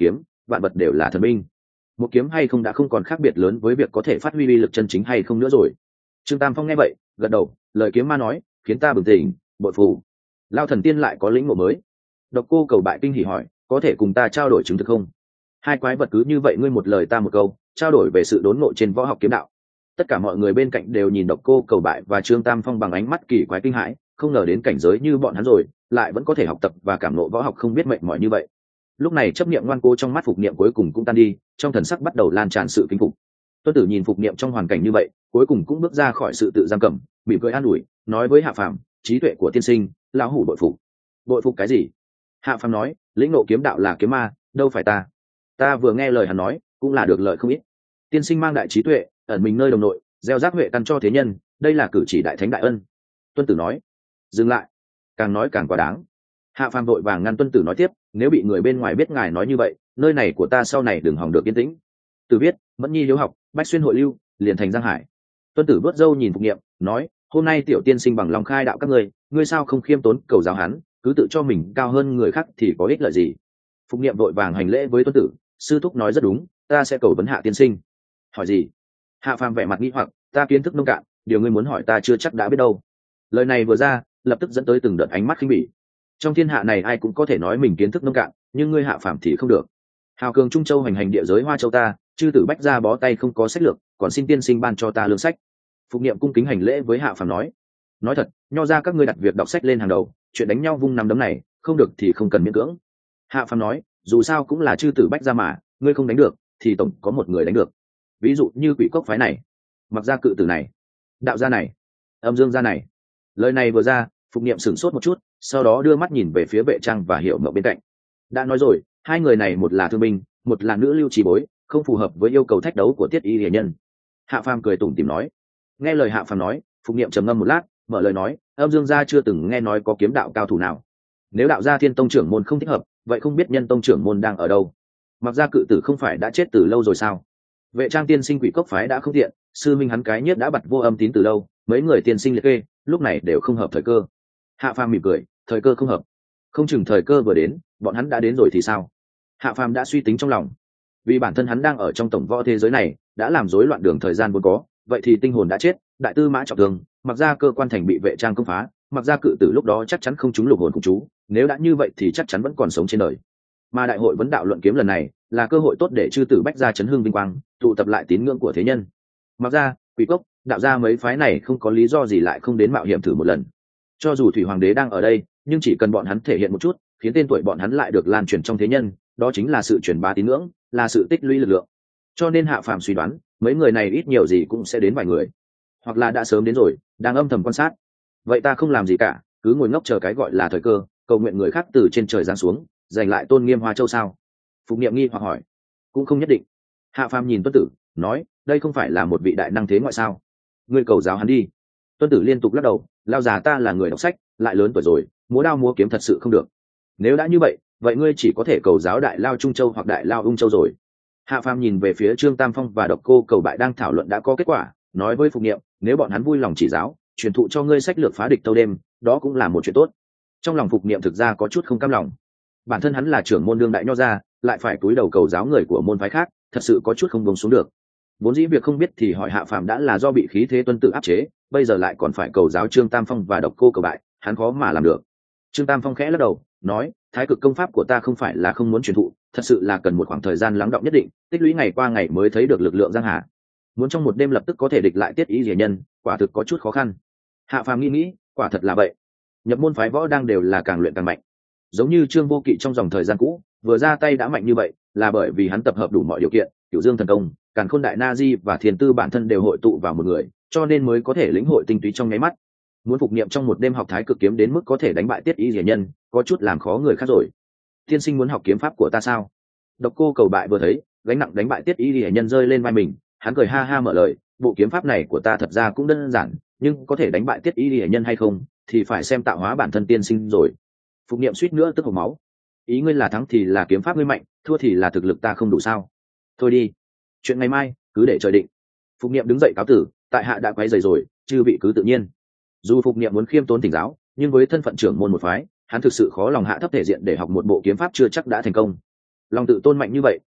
vạn vật đều là thần binh. Một kiếm hay không đã không còn khác biệt lớn với việc có thể phát huy uy lực chân chính hay không nữa rồi. Trương Tam Phong nghe vậy gật đầu, lời kiếm ma nói khiến ta bừng tỉnh bội phù. Lao thần tiên lại có lĩnh ngộ mới. Độc Cô Cầu Bại kinh hỉ hỏi, có thể cùng ta trao đổi chứng thực không? Hai quái vật cứ như vậy ngươi một lời ta một câu, trao đổi về sự đốn ngộ trên võ học kiếm đạo. Tất cả mọi người bên cạnh đều nhìn Độc Cô Cầu Bại và Trương Tam Phong bằng ánh mắt kỳ quái kinh hãi, không ngờ đến cảnh giới như bọn hắn rồi, lại vẫn có thể học tập và cảm ngộ võ học không biết mệt mỏi như vậy. Lúc này chấp niệm ngoan cố trong mắt Phục Niệm cuối cùng cũng tan đi, trong thần sắc bắt đầu lan tràn sự kinh phục. Tuân Tử nhìn Phục Niệm trong hoàn cảnh như vậy, cuối cùng cũng bước ra khỏi sự tự giam cầm, mỉm cười an ủi, nói với Hạ Phàm, trí tuệ của tiên sinh, lão hủ bội phục. Bội phục cái gì? Hạ Phàm nói, lĩnh ngộ kiếm đạo là kiếm ma, đâu phải ta. Ta vừa nghe lời hắn nói, cũng là được lợi không ít. Tiên sinh mang đại trí tuệ, ẩn mình nơi đồng nội, gieo rắc huệ căn cho thế nhân, đây là cử chỉ đại thánh đại ân. Tuân Tử nói. Dừng lại, càng nói càng quá đáng. Hạ Phàm vội vàng ngăn Tuân Tử nói tiếp, nếu bị người bên ngoài biết ngài nói như vậy, nơi này của ta sau này đừng hòng được yên tĩnh. Từ viết, Mẫn Nhi hiếu học, bách xuyên hội lưu, liền thành Giang Hải. Tuân Tử vớt râu nhìn Phục Niệm, nói, hôm nay tiểu tiên sinh bằng lòng khai đạo các ngươi, ngươi sao không khiêm tốn cầu giáo hắn, cứ tự cho mình cao hơn người khác thì có ích lợi gì? Phục Niệm vội vàng hành lễ với Tuân Tử, sư thúc nói rất đúng, ta sẽ cầu vấn Hạ tiên sinh. Hỏi gì? Hạ Phàm vẻ mặt nghi hoặc, ta kiến thức nông cạn, điều ngươi muốn hỏi ta chưa chắc đã biết đâu. Lời này vừa ra, lập tức dẫn tới từng đợt ánh mắt khinh bỉ. Trong thiên hạ này ai cũng có thể nói mình kiến thức nông cạn, nhưng ngươi Hạ Phàm thì không được. Hào cường Trung Châu hành hành địa giới Hoa Châu ta, chư tử bách gia bó tay không có sách lược, còn xin tiên sinh ban cho ta lương sách. Phục Niệm cung kính hành lễ với Hạ Phàm nói, nói thật, nho ra các ngươi đặt việc đọc sách lên hàng đầu, chuyện đánh nhau vung nắm đấm này, không được thì không cần miễn cưỡng. Hạ Phàm nói, dù sao cũng là chư tử bách gia mà, ngươi không đánh được, thì tổng có một người đánh được. Ví dụ như Quỷ Cốc phái này, Mặc gia cự tử này, Đạo gia này, Âm Dương gia này. Lời này vừa ra, Phục Niệm sửng sốt một chút, sau đó đưa mắt nhìn về phía Vệ Trang và Hiểu Mộng bên cạnh. Đã nói rồi, hai người này một là thương binh, một là nữ lưu trì bối, không phù hợp với yêu cầu thách đấu của Tiết Y Lệ Nhân. Hạ Phàm cười tủm tỉm nói. Nghe lời Hạ Phàm nói, Phục Niệm trầm ngâm một lát, mở lời nói, Âm Dương gia chưa từng nghe nói có kiếm đạo cao thủ nào. Nếu Đạo gia Thiên Tông trưởng môn không thích hợp, vậy không biết Nhân Tông trưởng môn đang ở đâu? Mặc gia cự tử không phải đã chết từ lâu rồi sao? Vệ Trang tiên sinh Quỷ Cốc phái đã không tiện, sư minh hắn cái nhất đã bật vô âm tín từ lâu, mấy người tiên sinh liệt kê, lúc này đều không hợp thời cơ. Hạ Phàm mỉm cười, thời cơ không hợp, không chừng thời cơ vừa đến, bọn hắn đã đến rồi thì sao? Hạ Phàm đã suy tính trong lòng, vì bản thân hắn đang ở trong tổng võ thế giới này, đã làm rối loạn đường thời gian vốn có, vậy thì tinh hồn đã chết, đại tư mã trọng thương, Mặc gia cơ quan thành bị Vệ Trang công phá, Mặc gia cự tử lúc đó chắc chắn không trúng lục hồn cùng chú, nếu đã như vậy thì chắc chắn vẫn còn sống trên đời. Mà đại hội vấn đạo luận kiếm lần này là cơ hội tốt để chư tử bách gia chấn hưng vinh quang, tụ tập lại tín ngưỡng của thế nhân. Mặc gia, Quỷ Cốc, Đạo gia mấy phái này không có lý do gì lại không đến mạo hiểm thử một lần. Cho dù Thủy Hoàng đế đang ở đây, nhưng chỉ cần bọn hắn thể hiện một chút, khiến tên tuổi bọn hắn lại được lan truyền trong thế nhân, đó chính là sự truyền bá tín ngưỡng, là sự tích lũy lực lượng. Cho nên Hạ Phàm suy đoán, mấy người này ít nhiều gì cũng sẽ đến vài người, hoặc là đã sớm đến rồi, đang âm thầm quan sát. Vậy ta không làm gì cả, cứ ngồi ngốc chờ cái gọi là thời cơ, cầu nguyện người khác từ trên trời giáng xuống, giành lại tôn nghiêm Hoa Châu sao? Phục Niệm nghi hoặc hỏi. Cũng không nhất định. Hạ Phàm nhìn Tuân Tử, nói, đây không phải là một vị đại năng thế ngoại sao? Ngươi cầu giáo hắn đi. Tuân Tử liên tục lắc đầu, lao già ta là người đọc sách, lại lớn tuổi rồi, múa đao múa kiếm thật sự không được. Nếu đã như vậy, vậy ngươi chỉ có thể cầu giáo đại lao Trung Châu hoặc đại lao Ung Châu rồi. Hạ Phàm nhìn về phía Trương Tam Phong và Độc Cô Cầu Bại đang thảo luận đã có kết quả, nói với Phục Niệm, nếu bọn hắn vui lòng chỉ giáo, truyền thụ cho ngươi sách lược phá địch tâu đêm, đó cũng là một chuyện tốt. Trong lòng Phục Niệm thực ra có chút không cam lòng. Bản thân hắn là trưởng môn đương đại nho gia, lại phải cúi đầu cầu giáo người của môn phái khác, thật sự có chút không buông xuống được. Vốn dĩ việc không biết thì hỏi Hạ Phàm đã là do bị khí thế Tuân Tử áp chế, bây giờ lại còn phải cầu giáo Trương Tam Phong và Độc Cô Cầu Bại, hắn khó mà làm được. Trương Tam Phong khẽ lắc đầu, nói, thái cực công pháp của ta không phải là không muốn truyền thụ, thật sự là cần một khoảng thời gian lắng đọng nhất định, tích lũy ngày qua ngày mới thấy được lực lượng Giang Hà. Muốn trong một đêm lập tức có thể địch lại Tiết Y Lệ Nhân, quả thực có chút khó khăn. Hạ Phàm nghĩ nghĩ, quả thật là vậy. Nhập môn phái võ đang đều là càng luyện càng mạnh. Giống như Trương Vô Kỵ trong dòng thời gian cũ, vừa ra tay đã mạnh như vậy, là bởi vì hắn tập hợp đủ mọi điều kiện, Cửu Dương thần công, Càn Khôn đại na di và Thiền tư bản thân đều hội tụ vào một người, cho nên mới có thể lĩnh hội tinh túy trong nháy mắt. Muốn Phục Niệm trong một đêm học thái cực kiếm đến mức có thể đánh bại Tiết Y Lệ Nhân, có chút làm khó người khác rồi. Tiên sinh muốn học kiếm pháp của ta sao? Độc Cô Cầu Bại vừa thấy gánh nặng đánh bại Tiết Y Lệ Nhân rơi lên vai mình, hắn cười ha ha mở lời, bộ kiếm pháp này của ta thật ra cũng đơn giản, nhưng có thể đánh bại Tiết Y Lệ Nhân hay không thì phải xem tạo hóa bản thân tiên sinh rồi. Phục Niệm suýt nữa tức hộc máu. Ý ngươi là thắng thì là kiếm pháp ngươi mạnh, thua thì là thực lực ta không đủ sao? Thôi đi, chuyện ngày mai cứ để trời định. Phục Niệm đứng dậy cáo tử, tại hạ đã quấy rầy rồi, chư vị cứ tự nhiên. Dù Phục Niệm muốn khiêm tốn thỉnh giáo, nhưng với thân phận trưởng môn một phái, hắn thực sự khó lòng hạ thấp thể diện để học một bộ kiếm pháp chưa chắc đã thành công. Lòng tự tôn mạnh như vậy,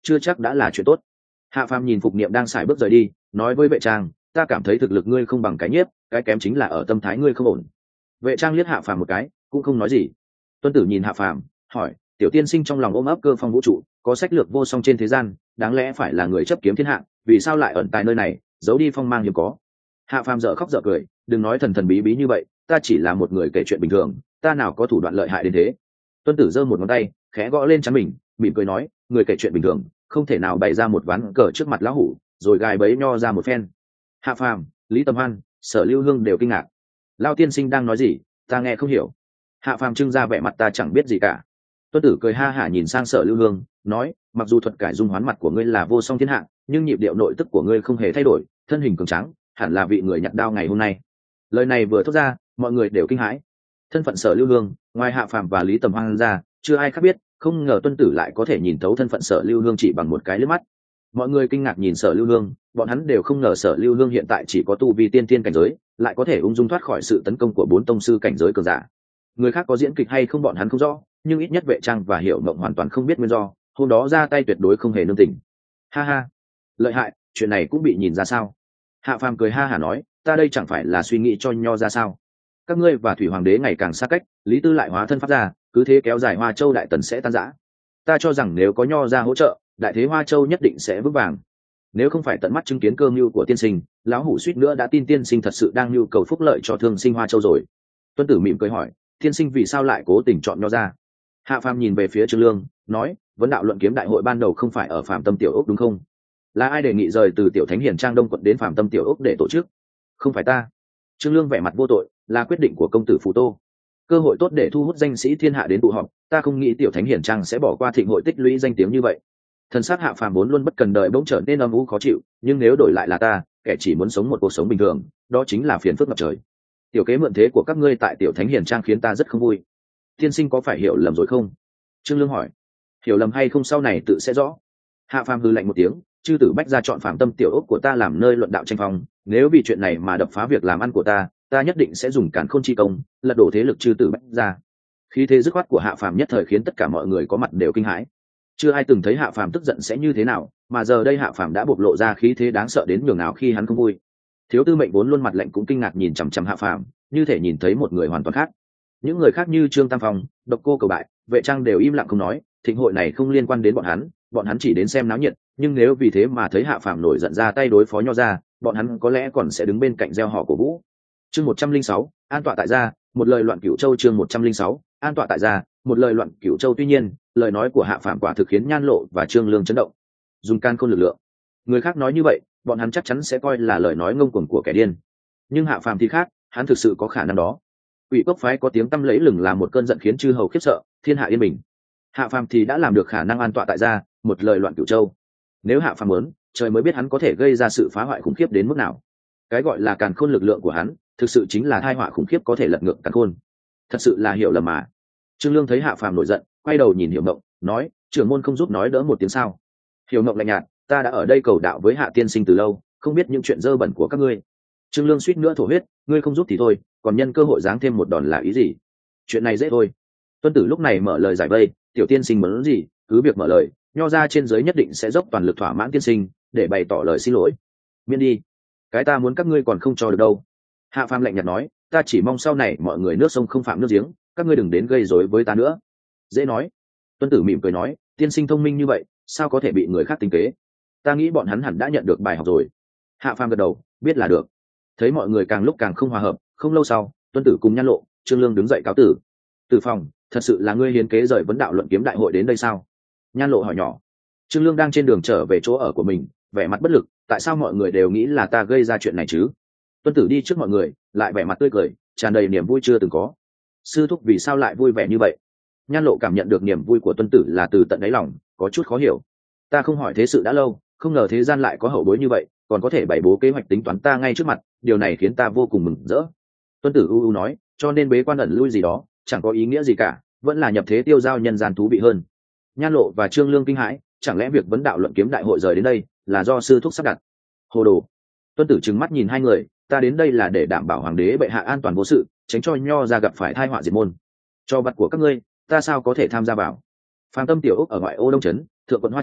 chưa chắc đã là chuyện tốt. Hạ phàm nhìn Phục Niệm đang xài bước rời đi, nói với vệ trang, ta cảm thấy thực lực ngươi không bằng cái nhiếp, cái kém chính là ở tâm thái ngươi không ổn. Vệ trang liếc Hạ phàm một cái, cũng không nói gì. Tuân Tử nhìn Hạ phàm, hỏi, tiểu tiên sinh trong lòng ôm ấp cơ phong vũ trụ, có sách lược vô song trên thế gian, đáng lẽ phải là người chấp kiếm thiên hạ, vì sao lại ẩn tại nơi này, giấu đi phong mang hiếm có? Hạ phàm dở khóc dở cười, đừng nói thần thần bí bí như vậy, ta chỉ là một người kể chuyện bình thường, ta nào có thủ đoạn lợi hại đến thế. Tuân Tử giơ một ngón tay, khẽ gõ lên trán mình, mỉm cười nói, người kể chuyện bình thường không thể nào bày ra một ván cờ trước mặt lão hủ rồi gài bẫy nho ra một phen. Hạ phàm, Lý Tầm Hoan, Sở Lưu Hương đều kinh ngạc. Lao tiên sinh đang nói gì, ta nghe không hiểu. Hạ phàm trưng ra vẻ mặt ta chẳng biết gì cả. Tuân Tử cười ha hả nhìn sang Sở Lưu Hương, nói, mặc dù thuật cải dung hoán mặt của ngươi là vô song thiên hạ, nhưng nhịp điệu nội tức của ngươi không hề thay đổi, thân hình cường tráng, hẳn là vị người nhặt đao ngày hôm nay. Lời này vừa thốt ra, mọi người đều kinh hãi. Thân phận Sở Lưu Hương, ngoài Hạ phàm và Lý Tầm Hoan ra, chưa ai khác biết, không ngờ Tuân Tử lại có thể nhìn thấu thân phận Sở Lưu Hương chỉ bằng một cái liếc mắt. Mọi người kinh ngạc nhìn Sở Lưu Hương, bọn hắn đều không ngờ Sở Lưu Hương hiện tại chỉ có tu vi tiên tiên cảnh giới, lại có thể ung dung thoát khỏi sự tấn công của bốn tông sư cảnh giới cường giả. Người khác có diễn kịch hay không bọn hắn không rõ, nhưng ít nhất Vệ Trang và Hiểu Mộng hoàn toàn không biết nguyên do, hôm đó ra tay tuyệt đối không hề nương tình. Ha ha, lợi hại, chuyện này cũng bị nhìn ra sao? Hạ phàm cười ha hả nói, ta đây chẳng phải là suy nghĩ cho nho ra sao? Các ngươi và Thủy Hoàng đế ngày càng xa cách, Lý Tư lại hóa thân pháp ra, cứ thế kéo dài Hoa Châu đại tần sẽ tan rã. Ta cho rằng nếu có nho ra hỗ trợ, đại thế Hoa Châu nhất định sẽ vững vàng. Nếu không phải tận mắt chứng kiến cơ mưu của tiên sinh, lão hủ suýt nữa đã tin tiên sinh thật sự đang nhu cầu phúc lợi cho thương sinh Hoa Châu rồi. Tuân Tử mỉm cười hỏi, tiên sinh vì sao lại cố tình chọn nho ra? Hạ phàm nhìn về phía Trương Lương, nói, vấn đạo luận kiếm đại hội ban đầu không phải ở Phạm Tâm Tiểu Ốc đúng không? Là ai đề nghị rời từ Tiểu Thánh Hiền Trang Đông quận đến Phạm Tâm Tiểu Ốc để tổ chức? Không phải ta. Trương Lương vẻ mặt vô tội, là quyết định của công tử Phù Tô. Cơ hội tốt để thu hút danh sĩ thiên hạ đến tụ họp, ta không nghĩ Tiểu Thánh Hiền Trang sẽ bỏ qua thịnh hội tích lũy danh tiếng như vậy. Thần sát Hạ phàm vốn luôn bất cần đời bỗng trở nên âm u khó chịu, nhưng nếu đổi lại là ta, kẻ chỉ muốn sống một cuộc sống bình thường, đó chính là phiền phức ngập trời. Tiểu kế mượn thế của các ngươi tại Tiểu Thánh Hiền Trang khiến ta rất không vui. Tiên sinh có phải hiểu lầm rồi không? Trương Lương hỏi. Hiểu lầm hay không sau này tự sẽ rõ. Hạ phàm hừ lạnh một tiếng, chư tử bách ra chọn Phạm Tâm Tiểu Ốc của ta làm nơi luận đạo tranh phong, nếu vì chuyện này mà đập phá việc làm ăn của ta, ta nhất định sẽ dùng càn khôn chi công lật đổ thế lực chư tử bách ra. Khí thế dứt khoát của Hạ phàm nhất thời khiến tất cả mọi người có mặt đều kinh hãi. Chưa ai từng thấy Hạ phàm tức giận sẽ như thế nào, mà giờ đây Hạ phàm đã bộc lộ ra khí thế đáng sợ đến nhường nào khi hắn không vui. Thiếu tư mệnh vốn luôn mặt lạnh cũng kinh ngạc nhìn chằm chằm Hạ phàm, như thể nhìn thấy một người hoàn toàn khác. Những người khác như Trương Tam Phong, Độc Cô Cầu Bại, Vệ Trang đều im lặng không nói, thịnh hội này không liên quan đến bọn hắn, bọn hắn chỉ đến xem náo nhiệt, nhưng nếu vì thế mà thấy Hạ phàm nổi giận ra tay đối phó nho ra, bọn hắn có lẽ còn sẽ đứng bên cạnh gieo họ cổ vũ. Chương một trăm linh sáu, an tọa tại gia, một lời loạn Cửu Châu. Chương một trăm linh sáu, an tọa tại gia, một lời loạn Cửu Châu. Tuy nhiên, lời nói của Hạ phàm quả thực khiến Nhan Lộ và Trương Lương chấn động. Dùng can khôn lực lượng, người khác nói như vậy, bọn hắn chắc chắn sẽ coi là lời nói ngông cuồng của kẻ điên. Nhưng Hạ phàm thì khác, hắn thực sự có khả năng đó. Quỷ Cốc phái có tiếng tăm lẫy lừng là một cơn giận khiến chư hầu khiếp sợ, thiên hạ yên bình. Hạ phàm thì đã làm được khả năng an tọa tại gia, một lời loạn Cửu Châu. Nếu Hạ phàm muốn, trời mới biết hắn có thể gây ra sự phá hoại khủng khiếp đến mức nào. Cái gọi là càn khôn lực lượng của hắn, thực sự chính là tai họa khủng khiếp có thể lật ngược càn khôn. Thật sự là hiểu lầm mà. Trương Lương thấy Hạ phàm nổi giận, quay đầu nhìn Hiểu Mộng, nói, trưởng môn không giúp nói đỡ một tiếng sao? Hiểu Mộng lạnh nhạt, ta đã ở đây cầu đạo với Hạ tiên sinh từ lâu, không biết những chuyện dơ bẩn của các ngươi. Trương Lương suýt nữa thổ huyết, ngươi không giúp thì thôi, còn nhân cơ hội giáng thêm một đòn là ý gì? Chuyện này dễ thôi. Tuân Tử lúc này mở lời giải vây, tiểu tiên sinh muốn gì, cứ việc mở lời, nho ra trên giới nhất định sẽ dốc toàn lực thỏa mãn tiên sinh, để bày tỏ lời xin lỗi. Miễn đi, cái ta muốn các ngươi còn không cho được đâu. Hạ phàm lạnh nhạt nói, ta chỉ mong sau này mọi người nước sông không phạm nước giếng, các ngươi đừng đến gây rối với ta nữa. Dễ nói. Tuân Tử mỉm cười nói, tiên sinh thông minh như vậy, sao có thể bị người khác tính kế? Ta nghĩ bọn hắn hẳn đã nhận được bài học rồi. Hạ phàm gật đầu, biết là được. Thấy mọi người càng lúc càng không hòa hợp, không lâu sau, Tuân Tử cùng Nhan Lộ, Trương Lương đứng dậy cáo tử. Tử Phòng, thật sự là ngươi hiến kế rời vấn đạo luận kiếm đại hội đến đây sao? Nhan Lộ hỏi nhỏ. Trương Lương đang trên đường trở về chỗ ở của mình, vẻ mặt bất lực, tại sao mọi người đều nghĩ là ta gây ra chuyện này chứ? Tuân Tử đi trước mọi người, lại vẻ mặt tươi cười, tràn đầy niềm vui chưa từng có. Sư thúc vì sao lại vui vẻ như vậy? Nhan Lộ cảm nhận được niềm vui của Tuân Tử là từ tận đáy lòng, có chút khó hiểu. Ta không hỏi thế sự đã lâu, không ngờ thế gian lại có hậu bối như vậy, còn có thể bày bố kế hoạch tính toán ta ngay trước mặt, điều này khiến ta vô cùng mừng rỡ. Tuân Tử u u nói, cho nên bế quan ẩn lui gì đó, chẳng có ý nghĩa gì cả, vẫn là nhập thế tiêu giao nhân gian thú vị hơn. Nhan Lộ và Trương Lương kinh hãi, chẳng lẽ việc vấn đạo luận kiếm đại hội rời đến đây là do sư thúc sắp đặt? Hồ đồ. Tuân Tử trừng mắt nhìn hai người, ta đến đây là để đảm bảo hoàng đế bệ hạ an toàn vô sự, tránh cho nho ra gặp phải tai họa diệt môn. Cho vặt của các ngươi, ta sao có thể tham gia vào? Phạm Tâm Tiểu Ốc ở ngoại ô Đông Trấn, thượng quận Hoa Châu,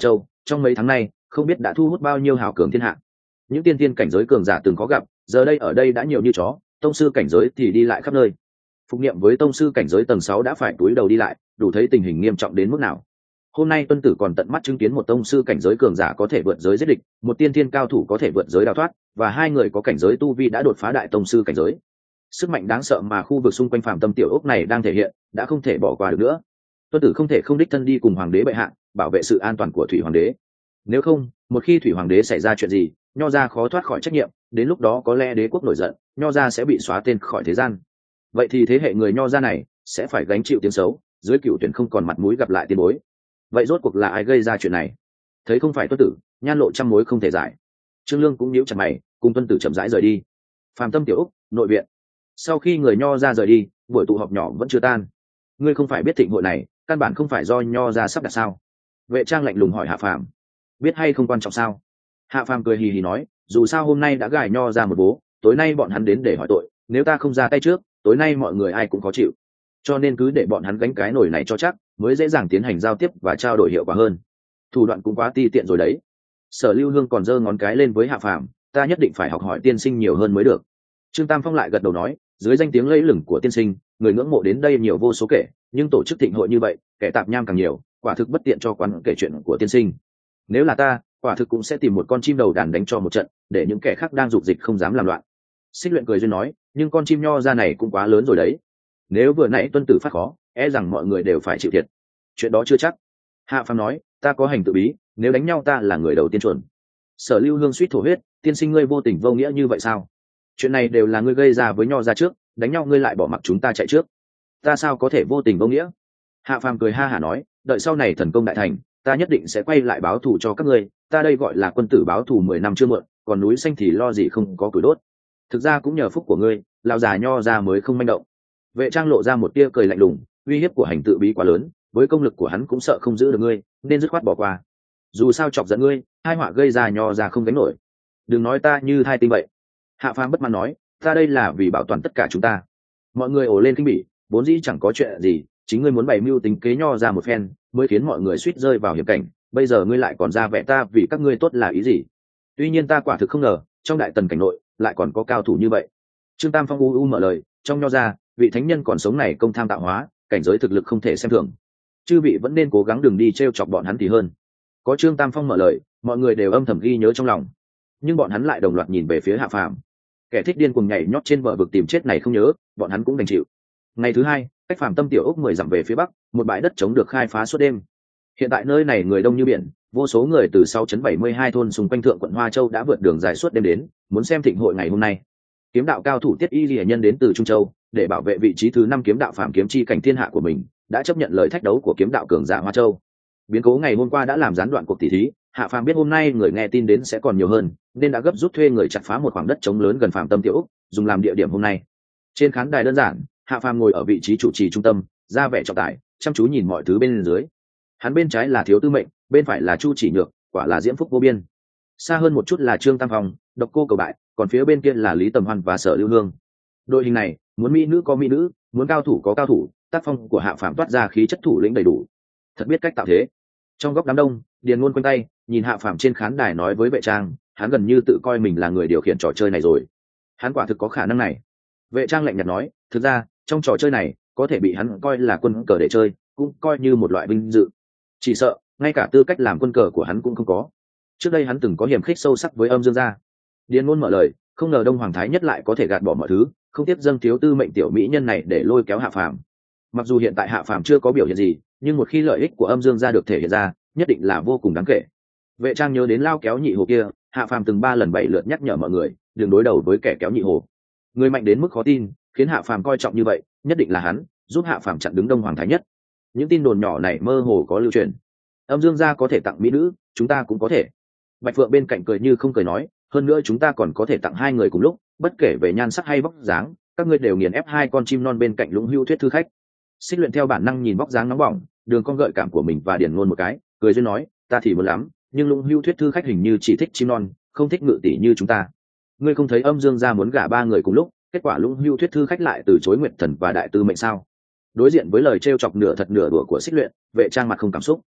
trong mấy tháng nay không biết đã thu hút bao nhiêu hào cường thiên hạ. Những tiên tiên cảnh giới cường giả từng có gặp, giờ đây ở đây đã nhiều như chó, tông sư cảnh giới thì đi lại khắp nơi. Phục nghiệm với tông sư cảnh giới tầng sáu đã phải túi đầu đi lại, đủ thấy tình hình nghiêm trọng đến mức nào. Hôm nay Tuân Tử còn tận mắt chứng kiến một tông sư cảnh giới cường giả có thể vượt giới giết địch, một tiên thiên cao thủ có thể vượt giới đào thoát, và hai người có cảnh giới tu vi đã đột phá đại tông sư cảnh giới. Sức mạnh đáng sợ mà khu vực xung quanh Phàm Tâm tiểu ốc này đang thể hiện, đã không thể bỏ qua được nữa. Tuân Tử không thể không đích thân đi cùng hoàng đế bệ hạ, bảo vệ sự an toàn của Thủy hoàng đế. Nếu không, một khi Thủy hoàng đế xảy ra chuyện gì, Nho gia khó thoát khỏi trách nhiệm, đến lúc đó có lẽ đế quốc nổi giận, Nho gia sẽ bị xóa tên khỏi thế gian. Vậy thì thế hệ người Nho gia này sẽ phải gánh chịu tiếng xấu, dưới cựu tuyển không còn mặt mũi gặp lại tiền bối. Vậy rốt cuộc là ai gây ra chuyện này? Thấy không phải Tuân Tử, Nhan Lộ trăm mối không thể giải. Trương Lương cũng nhíu chặt mày, cùng Tuân Tử chậm rãi rời đi. Phàm Tâm tiểu ốc, nội viện. Sau khi người Nho gia rời đi, buổi tụ họp nhỏ vẫn chưa tan. Ngươi không phải biết thịnh hội này căn bản không phải do Nho gia sắp đặt sao? Vệ Trang lạnh lùng hỏi Hạ Phàm. Biết hay không quan trọng sao? Hạ Phàm cười hì hì nói, dù sao hôm nay đã gài Nho ra một bố, tối nay bọn hắn đến để hỏi tội, nếu ta không ra tay trước, tối nay mọi người ai cũng khó chịu, cho nên cứ để bọn hắn gánh cái nổi này cho chắc, mới dễ dàng tiến hành giao tiếp và trao đổi hiệu quả hơn. Thủ đoạn cũng quá ti tiện rồi đấy. Sở Lưu Hương còn giơ ngón cái lên với Hạ Phàm, ta nhất định phải học hỏi tiên sinh nhiều hơn mới được. Trương Tam Phong lại gật đầu nói, dưới danh tiếng lẫy lừng của tiên sinh, người ngưỡng mộ đến đây nhiều vô số kể, nhưng tổ chức thịnh hội như vậy, kẻ tạp nham càng nhiều, quả thực bất tiện cho quán kể chuyện của tiên sinh. Nếu là ta, quả thực cũng sẽ tìm một con chim đầu đàn đánh cho một trận, để những kẻ khác đang dục dịch không dám làm loạn. Xích Luyện cười duyên nói, nhưng con chim Nho ra này cũng quá lớn rồi đấy, nếu vừa nãy Tuân Tử phát khó, e rằng mọi người đều phải chịu thiệt. Chuyện đó chưa chắc. Hạ Phàm nói, ta có hành tự bí, nếu đánh nhau ta là người đầu tiên chuẩn. Sở Lưu Hương suýt thổ huyết, tiên sinh ngươi vô tình vô nghĩa như vậy sao? Chuyện này đều là ngươi gây ra với Nho ra trước, đánh nhau ngươi lại bỏ mặc chúng ta chạy trước, ta sao có thể vô tình vô nghĩa? Hạ Phàm cười ha hả nói, đợi sau này thần công đại thành, ta nhất định sẽ quay lại báo thù cho các ngươi, ta đây gọi là quân tử báo thù mười năm chưa muộn, còn núi xanh thì lo gì không có củi đốt. Thực ra cũng nhờ phúc của ngươi, lão già Nho ra mới không manh động. Vệ Trang lộ ra một tia cười lạnh lùng, uy hiếp của hành tự bí quá lớn, với công lực của hắn cũng sợ không giữ được ngươi, nên dứt khoát bỏ qua. Dù sao chọc giận ngươi, hai họa gây ra Nho ra không gánh nổi. Đừng nói ta như thai tinh vậy. Hạ Phàm bất mãn nói, ta đây là vì bảo toàn tất cả chúng ta. Mọi người ồ lên kinh bỉ, vốn dĩ chẳng có chuyện gì, chính ngươi muốn bày mưu tính kế Nho ra một phen, mới khiến mọi người suýt rơi vào hiểm cảnh, bây giờ ngươi lại còn ra vẻ ta vì các ngươi tốt là ý gì? Tuy nhiên ta quả thực không ngờ, trong đại tần cảnh nội lại còn có cao thủ như vậy. Trương Tam Phong u u mở lời, trong Nho ra, vị thánh nhân còn sống này công tham tạo hóa, cảnh giới thực lực không thể xem thường. Chư vị vẫn nên cố gắng đừng đi trêu chọc bọn hắn thì hơn. Có Trương Tam Phong mở lời, mọi người đều âm thầm ghi nhớ trong lòng, nhưng bọn hắn lại đồng loạt nhìn về phía Hạ Phàm. Kẻ thích điên cuồng nhảy nhót trên bờ vực tìm chết này không nhớ, bọn hắn cũng đành chịu. Ngày thứ hai, cách Phàm Tâm tiểu ốc mười dặm về phía bắc, một bãi đất trống được khai phá suốt đêm. Hiện tại nơi này người đông như biển, vô số người từ sáu chấn bảy mươi hai thôn xung quanh thượng quận Hoa Châu đã vượt đường dài suốt đêm đến, muốn xem thịnh hội ngày hôm nay. Kiếm đạo cao thủ Tiết Y Lệ nhân đến từ Trung Châu, để bảo vệ vị trí thứ năm kiếm đạo phạm kiếm chi cảnh thiên hạ của mình, đã chấp nhận lời thách đấu của kiếm đạo cường giả Hoa Châu. Biến cố ngày hôm qua đã làm gián đoạn cuộc tỷ thí, Hạ Phàm biết hôm nay người nghe tin đến sẽ còn nhiều hơn, nên đã gấp rút thuê người chặt phá một khoảng đất trống lớn gần Phàm Tâm tiểu ốc, dùng làm địa điểm hôm nay. Trên khán đài đơn giản, Hạ Phàm ngồi ở vị trí chủ trì trung tâm, ra vẻ trọng tài, chăm chú nhìn mọi thứ bên dưới. Hắn bên trái là Thiếu Tư Mệnh, bên phải là Chu Chỉ Nhược, quả là diễm phúc vô biên. Xa hơn một chút là Trương Tam Phong, Độc Cô Cầu Bại, còn phía bên kia là Lý Tầm Hoan và Sở Lưu Hương. Đội hình này, muốn mỹ nữ có mỹ nữ, muốn cao thủ có cao thủ, tác phong của Hạ Phàm toát ra khí chất thủ lĩnh đầy đủ, thật biết cách tạo thế. Trong góc đám đông, Điền Ngôn quanh tay nhìn Hạ Phàm trên khán đài nói với Vệ Trang, hắn gần như tự coi mình là người điều khiển trò chơi này rồi. Hắn quả thực có khả năng này. Vệ Trang lạnh nhạt nói, thực ra trong trò chơi này có thể bị hắn coi là quân cờ để chơi, cũng coi như một loại vinh dự. Chỉ sợ ngay cả tư cách làm quân cờ của hắn cũng không có. Trước đây hắn từng có hiềm khích sâu sắc với Âm Dương gia. Điền Ngôn mở lời, không ngờ Đông Hoàng Thái Nhất lại có thể gạt bỏ mọi thứ, không tiếp dâng Thiếu Tư Mệnh tiểu mỹ nhân này để lôi kéo Hạ Phàm. Mặc dù hiện tại Hạ Phàm chưa có biểu hiện gì, nhưng một khi lợi ích của Âm Dương gia được thể hiện ra, nhất định là vô cùng đáng kể. Vệ Trang nhớ đến lao kéo nhị hồ kia, Hạ Phàm từng ba lần bảy lượt nhắc nhở mọi người đừng đối đầu với kẻ kéo nhị hồ. Người mạnh đến mức khó tin, khiến Hạ Phàm coi trọng như vậy, nhất định là hắn giúp Hạ Phàm chặn đứng Đông Hoàng Thái Nhất. Những tin đồn nhỏ này mơ hồ có lưu truyền. Âm Dương gia có thể tặng mỹ nữ, chúng ta cũng có thể. Bạch Phượng bên cạnh cười như không cười nói, hơn nữa chúng ta còn có thể tặng hai người cùng lúc, bất kể về nhan sắc hay vóc dáng, các ngươi đều nghiền ép hai con chim non bên cạnh Lũng Hưu Thuyết thư khách. Xích Luyện theo bản năng nhìn vóc dáng nóng bỏng, đường con gợi cảm của mình và Điền Ngôn một cái, cười duyên nói, ta thì muốn lắm, nhưng Lũng Hưu Thuyết thư khách hình như chỉ thích chim non, không thích ngự tỷ như chúng ta. Ngươi không thấy Âm Dương gia muốn gả ba người cùng lúc, kết quả Lũng Hưu Thuyết thư khách lại từ chối Nguyệt Thần và Đại Tư Mệnh sao? Đối diện với lời trêu chọc nửa thật nửa đùa của Xích Luyện, Vệ Trang mặt không cảm xúc.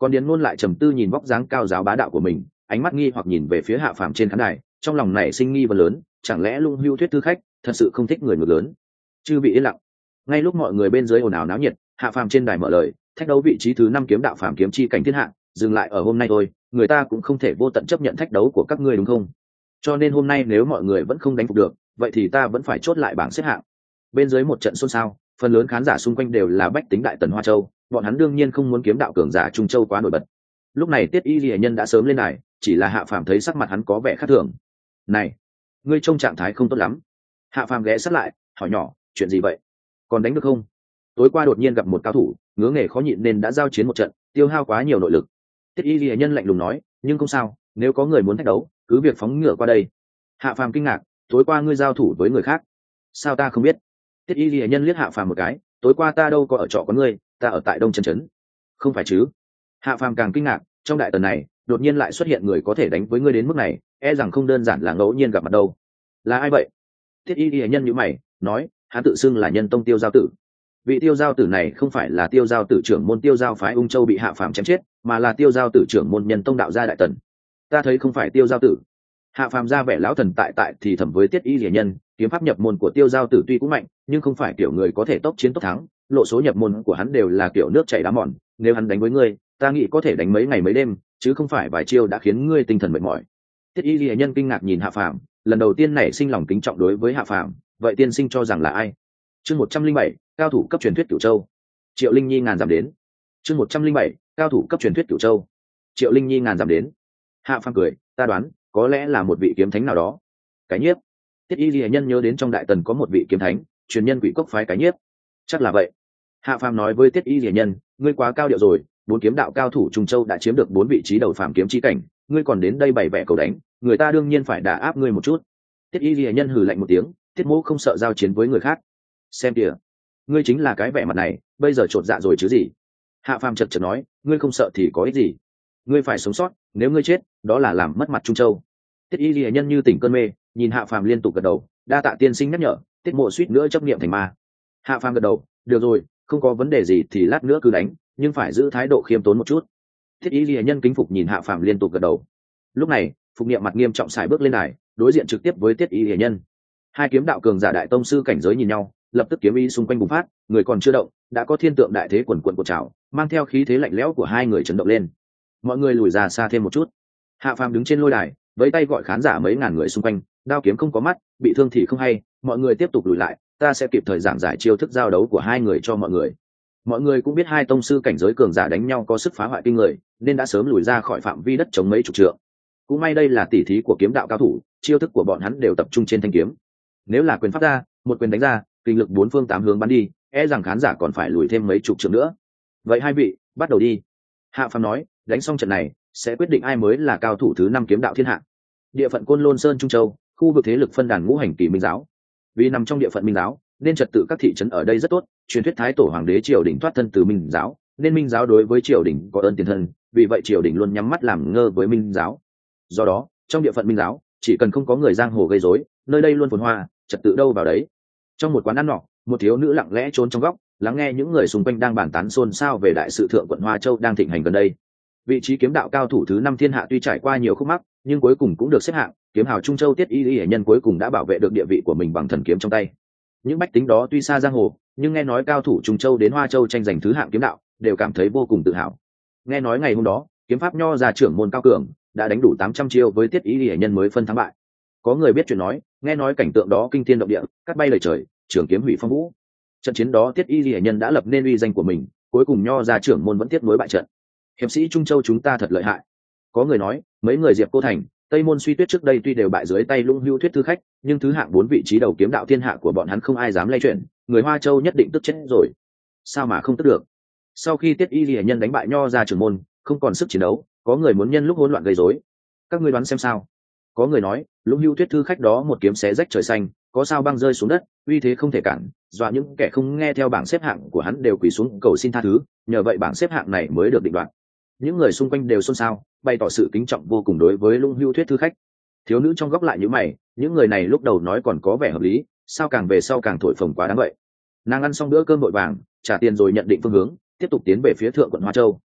Còn Điền Ngôn lại trầm tư nhìn vóc dáng cao giáo bá đạo của mình, ánh mắt nghi hoặc nhìn về phía Hạ Phàm trên khán đài, trong lòng nảy sinh nghi vấn lớn, chẳng lẽ Lung Hưu Thuyết thư khách thật sự không thích người ngược lớn? Chư vị yên lặng. Ngay lúc mọi người bên dưới ồn ào náo nhiệt, Hạ Phàm trên đài mở lời, thách đấu vị trí thứ năm kiếm đạo phàm kiếm chi cảnh thiên hạ, dừng lại ở hôm nay thôi, người ta cũng không thể vô tận chấp nhận thách đấu của các ngươi đúng không? Cho nên hôm nay nếu mọi người vẫn không đánh phục được, vậy thì ta vẫn phải chốt lại bảng xếp hạng. Bên dưới một trận xôn xao, phần lớn khán giả xung quanh đều là bách tính đại tần Hoa Châu, bọn hắn đương nhiên không muốn kiếm đạo cường giả Trung Châu quá nổi bật. Lúc này Tiết Y Lệ Nhân đã sớm lên đài, chỉ là Hạ Phàm thấy sắc mặt hắn có vẻ khác thường. "Này, ngươi trông trạng thái không tốt lắm." Hạ Phàm ghé sát lại, hỏi nhỏ, "Chuyện gì vậy? Còn đánh được không?" Tối qua đột nhiên gặp một cao thủ, ngứa nghề khó nhịn nên đã giao chiến một trận, tiêu hao quá nhiều nội lực. Tiết Y Lệ Nhân lạnh lùng nói, "Nhưng không sao, nếu có người muốn thách đấu, cứ việc phóng ngựa qua đây." Hạ Phàm kinh ngạc, "Tối qua ngươi giao thủ với người khác, sao ta không biết?" Tiết Y Lệ Nhân liếc Hạ Phàm một cái, "Tối qua ta đâu có ở trọ có ngươi, ta ở tại Đông Chân Trấn." "Không phải chứ?" Hạ Phàm càng kinh ngạc, trong đại tần này đột nhiên lại xuất hiện người có thể đánh với ngươi đến mức này, e rằng không đơn giản là ngẫu nhiên gặp mặt đâu. "Là ai vậy?" Tiết Y Lệ Nhân nhíu mày, nói, "Hắn tự xưng là Nhân Tông Tiêu Giao Tử." Vị Tiêu Giao Tử này không phải là Tiêu Giao Tử trưởng môn Tiêu Giao phái Ung Châu bị Hạ Phàm chém chết, mà là Tiêu Giao Tử trưởng môn Nhân Tông đạo gia đại tần. "Ta thấy không phải Tiêu Giao Tử." Hạ Phàm ra vẻ lão thần tại tại thì thầm với Tiết Y Lệ Nhân, kiếm pháp nhập môn của Tiêu Giao Tử tuy cũng mạnh, nhưng không phải kiểu người có thể tốc chiến tốc thắng, lộ số nhập môn của hắn đều là kiểu nước chảy đá mòn, nếu hắn đánh với ngươi, ta nghĩ có thể đánh mấy ngày mấy đêm, chứ không phải vài chiêu đã khiến ngươi tinh thần mệt mỏi. Tiết Y Lệ Nhân kinh ngạc nhìn Hạ Phàm, lần đầu tiên nảy sinh lòng kính trọng đối với Hạ Phàm, vậy tiên sinh cho rằng là ai? Chương một trăm linh bảy, cao thủ cấp truyền thuyết Cửu Châu. Triệu Linh Nhi ngàn dặm đến. Chương một trăm linh bảy, cao thủ cấp truyền thuyết Cửu Châu. Triệu Linh Nhi ngàn dặm đến. Hạ Phàm cười, "Ta đoán, có lẽ là một vị kiếm thánh nào đó." Cái nhiếp. Tiết Y Lệ Nhân nhớ đến trong đại tần có một vị kiếm thánh, truyền nhân Quỷ Cốc phái cái nhiếp. Chắc là vậy. Hạ Phàm nói với Tiết Y Lệ Nhân, "Ngươi quá cao điệu rồi, bốn kiếm đạo cao thủ Trung Châu đã chiếm được bốn vị trí đầu phàm kiếm chi cảnh, ngươi còn đến đây bày vẽ cầu đánh, người ta đương nhiên phải đả áp ngươi một chút." Tiết Y Lệ Nhân hừ lạnh một tiếng, "Tiết Mỗ không sợ giao chiến với người khác. Xem kìa, ngươi chính là cái vẻ mặt này, bây giờ chột dạ rồi chứ gì?" Hạ Phàm chật chật nói, "Ngươi không sợ thì có ích gì? Ngươi phải sống sót, nếu ngươi chết, đó là làm mất mặt Trung Châu." Tiết Y Lệ Nhân như tỉnh cơn mê, nhìn Hạ Phàm liên tục gật đầu, "Đa tạ tiên sinh nhắc nhở, Tiết Mộ suýt nữa chấp niệm thành ma." Hạ Phàm gật đầu, "Được rồi, không có vấn đề gì thì lát nữa cứ đánh, nhưng phải giữ thái độ khiêm tốn một chút." Thiết Y Lệ Nhân kính phục nhìn Hạ Phàm liên tục gật đầu. Lúc này, Phục Niệm mặt nghiêm trọng xài bước lên đài, đối diện trực tiếp với Tiết Y Lệ Nhân. Hai kiếm đạo cường giả đại tông sư cảnh giới nhìn nhau, lập tức kiếm ý xung quanh bùng phát, người còn chưa động, đã có thiên tượng đại thế quần quần của trào, mang theo khí thế lạnh lẽo của hai người chấn động lên. Mọi người lùi ra xa thêm một chút. Hạ Phàm đứng trên lôi đài, với tay gọi khán giả mấy ngàn người xung quanh, đao kiếm không có mắt, bị thương thì không hay, mọi người tiếp tục lùi lại, ta sẽ kịp thời giảng giải chiêu thức giao đấu của hai người cho mọi người. Mọi người cũng biết hai tông sư cảnh giới cường giả đánh nhau có sức phá hoại kinh người, nên đã sớm lùi ra khỏi phạm vi đất chống mấy chục trượng. Cũng may đây là tỉ thí của kiếm đạo cao thủ, chiêu thức của bọn hắn đều tập trung trên thanh kiếm. Nếu là quyền phát ra, một quyền đánh ra, kinh lực bốn phương tám hướng bắn đi, e rằng khán giả còn phải lùi thêm mấy chục trượng nữa. Vậy hai vị, bắt đầu đi. Hạ Phàm nói, đánh xong trận này, sẽ quyết định ai mới là cao thủ thứ năm kiếm đạo thiên hạ. Địa phận Côn Lôn Sơn Trung Châu, khu vực thế lực phân đàn ngũ hành kỳ minh giáo. Vì nằm trong địa phận minh giáo, nên trật tự các thị trấn ở đây rất tốt. Truyền thuyết thái tổ hoàng đế triều đình thoát thân từ minh giáo, nên minh giáo đối với triều đình có ơn tiền thân, vì vậy triều đình luôn nhắm mắt làm ngơ với minh giáo. Do đó, trong địa phận minh giáo, chỉ cần không có người giang hồ gây rối, nơi đây luôn phồn hoa, trật tự đâu vào đấy. Trong một quán ăn nọ, một thiếu nữ lặng lẽ trốn trong góc, lắng nghe những người xung quanh đang bàn tán xôn xao về đại sự thượng quận Hoa Châu đang thịnh hành gần đây. Vị trí kiếm đạo cao thủ thứ năm thiên hạ tuy trải qua nhiều khúc mắc, nhưng cuối cùng cũng được xếp hạng, kiếm hào Trung Châu Tiết Y Lệ Nhân cuối cùng đã bảo vệ được địa vị của mình bằng thần kiếm trong tay. Những bách tính đó tuy xa giang hồ, nhưng nghe nói cao thủ Trung Châu đến Hoa Châu tranh giành thứ hạng kiếm đạo, đều cảm thấy vô cùng tự hào. Nghe nói ngày hôm đó, kiếm pháp nho già trưởng môn cao cường đã đánh đủ tám trăm chiêu với Tiết Y Lệ Nhân mới phân thắng bại. Có người biết chuyện nói, nghe nói cảnh tượng đó kinh thiên động địa, cắt bay lời trời, trường kiếm hủy phong vũ. Trận chiến đó Tiết Y Lệ Nhân đã lập nên uy danh của mình, cuối cùng nho già trưởng môn vẫn tiếp nối bại trận. Hiệp sĩ Trung Châu chúng ta thật lợi hại. Có người nói, mấy người Diệp Cô Thành, Tây Môn Suy Tuyết trước đây tuy đều bại dưới tay Lũng Hưu Thuyết thư khách, nhưng thứ hạng bốn vị trí đầu kiếm đạo thiên hạ của bọn hắn không ai dám lay chuyển, người Hoa Châu nhất định tức chết rồi. Sao mà không tức được? Sau khi Tiết Y Lệ Nhân đánh bại nho ra trưởng môn, không còn sức chiến đấu, có người muốn nhân lúc hỗn loạn gây rối. Các ngươi đoán xem sao? Có người nói, Lũng Hưu Thuyết thư khách đó một kiếm xé rách trời xanh, có sao băng rơi xuống đất, uy thế không thể cản, dọa những kẻ không nghe theo bảng xếp hạng của hắn đều quỳ xuống cầu xin tha thứ, nhờ vậy bảng xếp hạng này mới được định đoạt. Những người xung quanh đều xôn xao, bày tỏ sự kính trọng vô cùng đối với Lũng Hưu Thuyết thư khách. Thiếu nữ trong góc lại nhíu mày, những người này lúc đầu nói còn có vẻ hợp lý, sao càng về sau càng thổi phồng quá đáng vậy. Nàng ăn xong bữa cơm vội vàng, trả tiền rồi nhận định phương hướng, tiếp tục tiến về phía thượng quận Hoa Châu.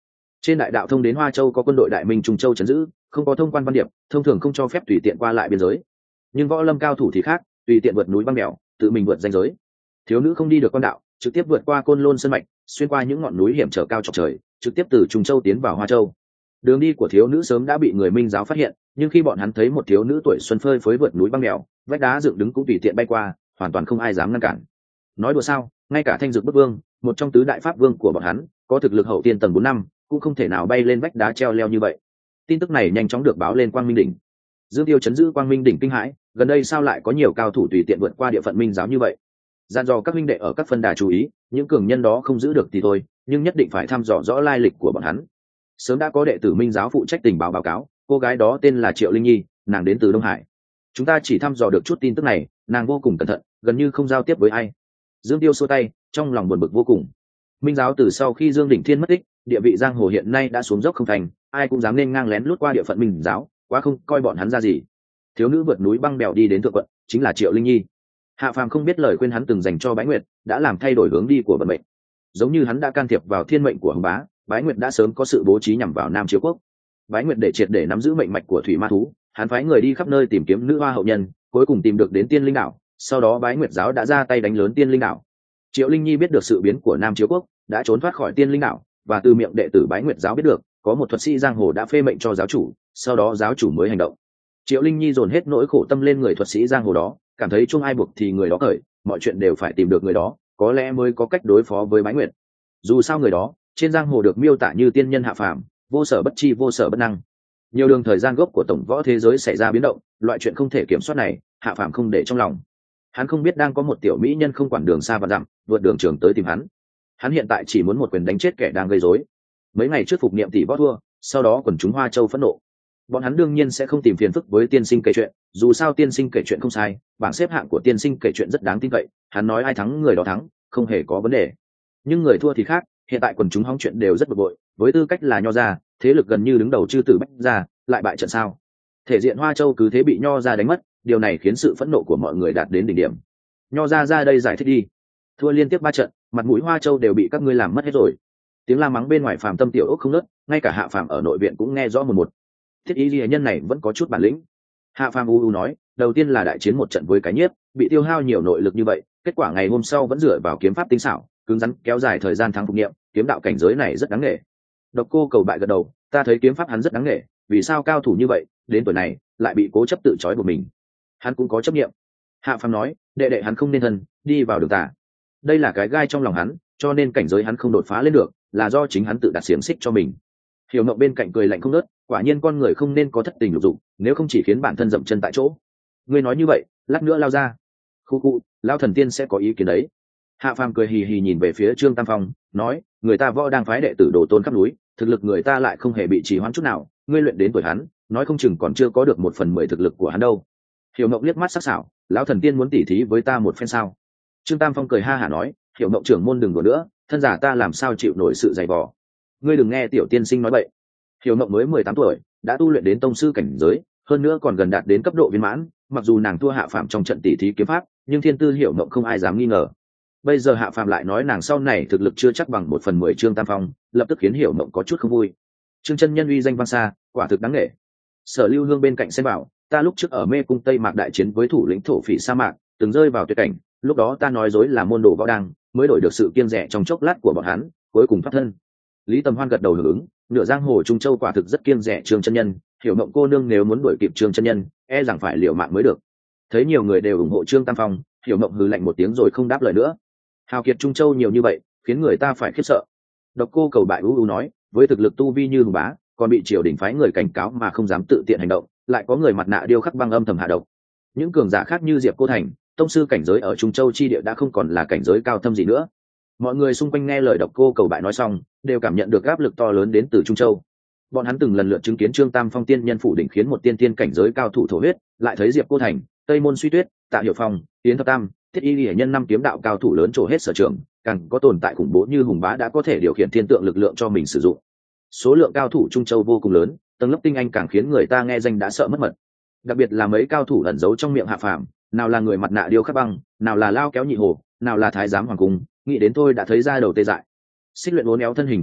Trên đại đạo thông đến Hoa Châu có quân đội Đại Minh Trung Châu trấn giữ, không có thông quan văn điệp, thông thường không cho phép tùy tiện qua lại biên giới. Nhưng võ lâm cao thủ thì khác, tùy tiện vượt núi băng đèo, tự mình vượt ranh giới. Thiếu nữ không đi được quan đạo, trực tiếp vượt qua Côn Lôn sơn mạch, xuyên qua những ngọn núi hiểm trở cao chọc trời, trực tiếp từ Trung Châu tiến vào Hoa Châu. Đường đi của thiếu nữ sớm đã bị người Minh giáo phát hiện, nhưng khi bọn hắn thấy một thiếu nữ tuổi xuân phơi phới vượt núi băng đèo, vách đá dựng đứng cũng tùy tiện bay qua, hoàn toàn không ai dám ngăn cản. Nói đùa sao, ngay cả Thanh Dực Bức Vương, một trong tứ đại pháp vương của bọn hắn, có thực lực hậu tiên tầng bốn năm, cũng không thể nào bay lên vách đá treo leo như vậy. Tin tức này nhanh chóng được báo lên Quang Minh đỉnh. Dương Tiêu chấn giữ Quang Minh đỉnh kinh hãi, gần đây sao lại có nhiều cao thủ tùy tiện vượt qua địa phận Minh giáo như vậy? Gian dò các huynh đệ ở các phân đà chú ý, những cường nhân đó không giữ được thì thôi, nhưng nhất định phải thăm dò rõ lai lịch của bọn hắn. Sớm đã có đệ tử Minh giáo phụ trách tình báo báo cáo, cô gái đó tên là Triệu Linh Nhi, nàng đến từ Đông Hải. Chúng ta chỉ thăm dò được chút tin tức này, nàng vô cùng cẩn thận, gần như không giao tiếp với ai. Dương Tiêu xua tay, trong lòng buồn bực vô cùng. Minh giáo từ sau khi Dương Đỉnh Thiên mất tích, địa vị giang hồ hiện nay đã xuống dốc không thành, ai cũng dám nên ngang lén lút qua địa phận Minh giáo, quá không coi bọn hắn ra gì. Thiếu nữ vượt núi băng bèo đi đến thượng quận, chính là Triệu Linh Nhi. Hạ Phàm không biết lời khuyên hắn từng dành cho Bái Nguyệt, đã làm thay đổi hướng đi của vận mệnh. Giống như hắn đã can thiệp vào thiên mệnh của Hồng Bá, Bái Nguyệt đã sớm có sự bố trí nhằm vào Nam Chiếu Quốc. Bái Nguyệt để triệt để nắm giữ mệnh mạch của thủy ma thú, hắn phái người đi khắp nơi tìm kiếm nữ hoa hậu nhân, cuối cùng tìm được đến Tiên Linh đảo, sau đó Bái Nguyệt giáo đã ra tay đánh lớn Tiên Linh đảo. Triệu Linh Nhi biết được sự biến của Nam Chiếu Quốc, đã trốn thoát khỏi Tiên Linh đảo, và từ miệng đệ tử Bái Nguyệt giáo biết được, có một thuật sĩ giang hồ đã phê mệnh cho giáo chủ, sau đó giáo chủ mới hành động. Triệu Linh Nhi dồn hết nỗi khổ tâm lên người thuật sĩ giang hồ đó, cảm thấy chung ai buộc thì người đó cởi, mọi chuyện đều phải tìm được người đó, có lẽ mới có cách đối phó với Bái Nguyệt. Dù sao người đó, trên giang hồ được miêu tả như tiên nhân hạ phàm, vô sở bất chi vô sở bất năng. Nhiều đường thời gian gốc của tổng võ thế giới xảy ra biến động, loại chuyện không thể kiểm soát này, hạ phàm không để trong lòng. Hắn không biết đang có một tiểu mỹ nhân không quản đường xa và dặm, vượt đường trường tới tìm hắn. Hắn hiện tại chỉ muốn một quyền đánh chết kẻ đang gây rối. Mấy ngày trước phục niệm tỷ võ thua, sau đó quần chúng Hoa Châu phẫn nộ. Bọn hắn đương nhiên sẽ không tìm phiền phức với tiên sinh kể chuyện, dù sao tiên sinh kể chuyện không sai, bảng xếp hạng của tiên sinh kể chuyện rất đáng tin cậy, hắn nói ai thắng người đó thắng, không hề có vấn đề. Nhưng người thua thì khác, hiện tại quần chúng hóng chuyện đều rất bực bội, với tư cách là Nho gia, thế lực gần như đứng đầu chư tử Bách gia, lại bại trận sao? Thể diện Hoa Châu cứ thế bị Nho gia đánh mất, điều này khiến sự phẫn nộ của mọi người đạt đến đỉnh điểm. Nho gia ra đây giải thích đi. Thua liên tiếp ba trận, mặt mũi Hoa Châu đều bị các ngươi làm mất hết rồi. Tiếng la mắng bên ngoài Phàm Tâm tiểu ốc không ngớt, ngay cả Hạ Phàm ở nội viện cũng nghe rõ một một. Thiết ý ghi nhân này vẫn có chút bản lĩnh. Hạ Phàm u u nói, đầu tiên là đại chiến một trận với cái nhiếp, bị tiêu hao nhiều nội lực như vậy, kết quả ngày hôm sau vẫn dựa vào kiếm pháp tinh xảo, cứng rắn kéo dài thời gian thắng phục nghiệm, kiếm đạo cảnh giới này rất đáng nghệ. Độc Cô Cầu bại gật đầu, ta thấy kiếm pháp hắn rất đáng nghệ, vì sao cao thủ như vậy, đến tuổi này lại bị cố chấp tự trói buộc mình. Hắn cũng có chấp niệm. Hạ Phàm nói, đệ đệ hắn không nên thân, đi vào đường tà. Đây là cái gai trong lòng hắn, cho nên cảnh giới hắn không đột phá lên được, là do chính hắn tự đặt xiềng xích cho mình. Hiểu Mộng bên cạnh cười lạnh không ngớt, quả nhiên con người không nên có thất tình lục dục, nếu không chỉ khiến bản thân dậm chân tại chỗ. Ngươi nói như vậy, lát nữa lao ra. Khu khu, lao thần tiên sẽ có ý kiến đấy. Hạ Phàm cười hì hì nhìn về phía Trương Tam Phong, nói, người ta võ đang phái đệ tử đồ tôn khắp núi, thực lực người ta lại không hề bị trì hoãn chút nào, ngươi luyện đến tuổi hắn, nói không chừng còn chưa có được một phần mười thực lực của hắn đâu. Hiểu Mộng liếc mắt sắc sảo, lão thần tiên muốn tỉ thí với ta một phen sao? Trương Tam Phong cười ha hả nói, Hiểu Mộng trưởng môn đừng đùa nữa, thân giả ta làm sao chịu nổi sự dày vò. Ngươi đừng nghe tiểu tiên sinh nói bậy. Hiểu Mộng mới mười tám tuổi, đã tu luyện đến tông sư cảnh giới, hơn nữa còn gần đạt đến cấp độ viên mãn, mặc dù nàng thua Hạ Phàm trong trận tỉ thí kiếm pháp, nhưng thiên tư Hiểu Mộng không ai dám nghi ngờ. Bây giờ Hạ Phàm lại nói nàng sau này thực lực chưa chắc bằng một phần mười Trương Tam Phong, lập tức khiến Hiểu Mộng có chút không vui. Trương chân nhân uy danh vang xa, quả thực đáng nể. Sở Lưu Hương bên cạnh xem bảo, ta lúc trước ở Mê Cung Tây Mạc đại chiến với thủ lĩnh thổ phỉ sa mạc, từng rơi vào tuyệt cảnh, lúc đó ta nói dối là môn đồ võ đăng, mới đổi được sự kiêng dè trong chốc lát của bọn hắn, cuối cùng thoát thân. Lý Tầm Hoan gật đầu hưởng ứng, nửa giang hồ Trung Châu quả thực rất kiêng dè Trương chân nhân, Hiểu Mộng cô nương nếu muốn đuổi kịp Trương chân nhân, e rằng phải liều mạng mới được. Thấy nhiều người đều ủng hộ Trương Tam Phong, Hiểu Mộng hừ lạnh một tiếng rồi không đáp lời nữa. Hào kiệt Trung Châu nhiều như vậy, khiến người ta phải khiếp sợ. Độc Cô Cầu bại u u nói, với thực lực tu vi như hùng bá, còn bị triều đình phái người cảnh cáo mà không dám tự tiện hành động, lại có người mặt nạ điêu khắc băng âm thầm hạ độc. Những cường giả khác như Diệp Cô Thành, tông sư cảnh giới ở Trung Châu chi địa đã không còn là cảnh giới cao thâm gì nữa. Mọi người xung quanh nghe lời Độc Cô Cầu bại nói xong, đều cảm nhận được áp lực to lớn đến từ Trung Châu. Bọn hắn từng lần lượt chứng kiến Trương Tam Phong tiên nhân phủ đỉnh khiến một tiên tiên cảnh giới cao thủ thổ huyết, lại thấy Diệp Cô Thành, Tây Môn Suy Tuyết, Tạ Hiểu Phong, Yến Thập Tam, Thiết Y Lệ nhân năm kiếm đạo cao thủ lớn trổ hết sở trường, càng có tồn tại khủng bố như hùng bá đã có thể điều khiển thiên tượng lực lượng cho mình sử dụng. Số lượng cao thủ Trung Châu vô cùng lớn, tầng lớp tinh anh càng khiến người ta nghe danh đã sợ mất mật. Đặc biệt là mấy cao thủ ẩn giấu trong miệng Hạ Phàm, nào là người mặt nạ điêu khắc băng, nào là lao kéo nhị hồ, nào là thái giám hoàng cung, nghĩ đến thôi đã thấy ra đầu tê dại. Xích Luyện uốn éo thân hình quyến rũ,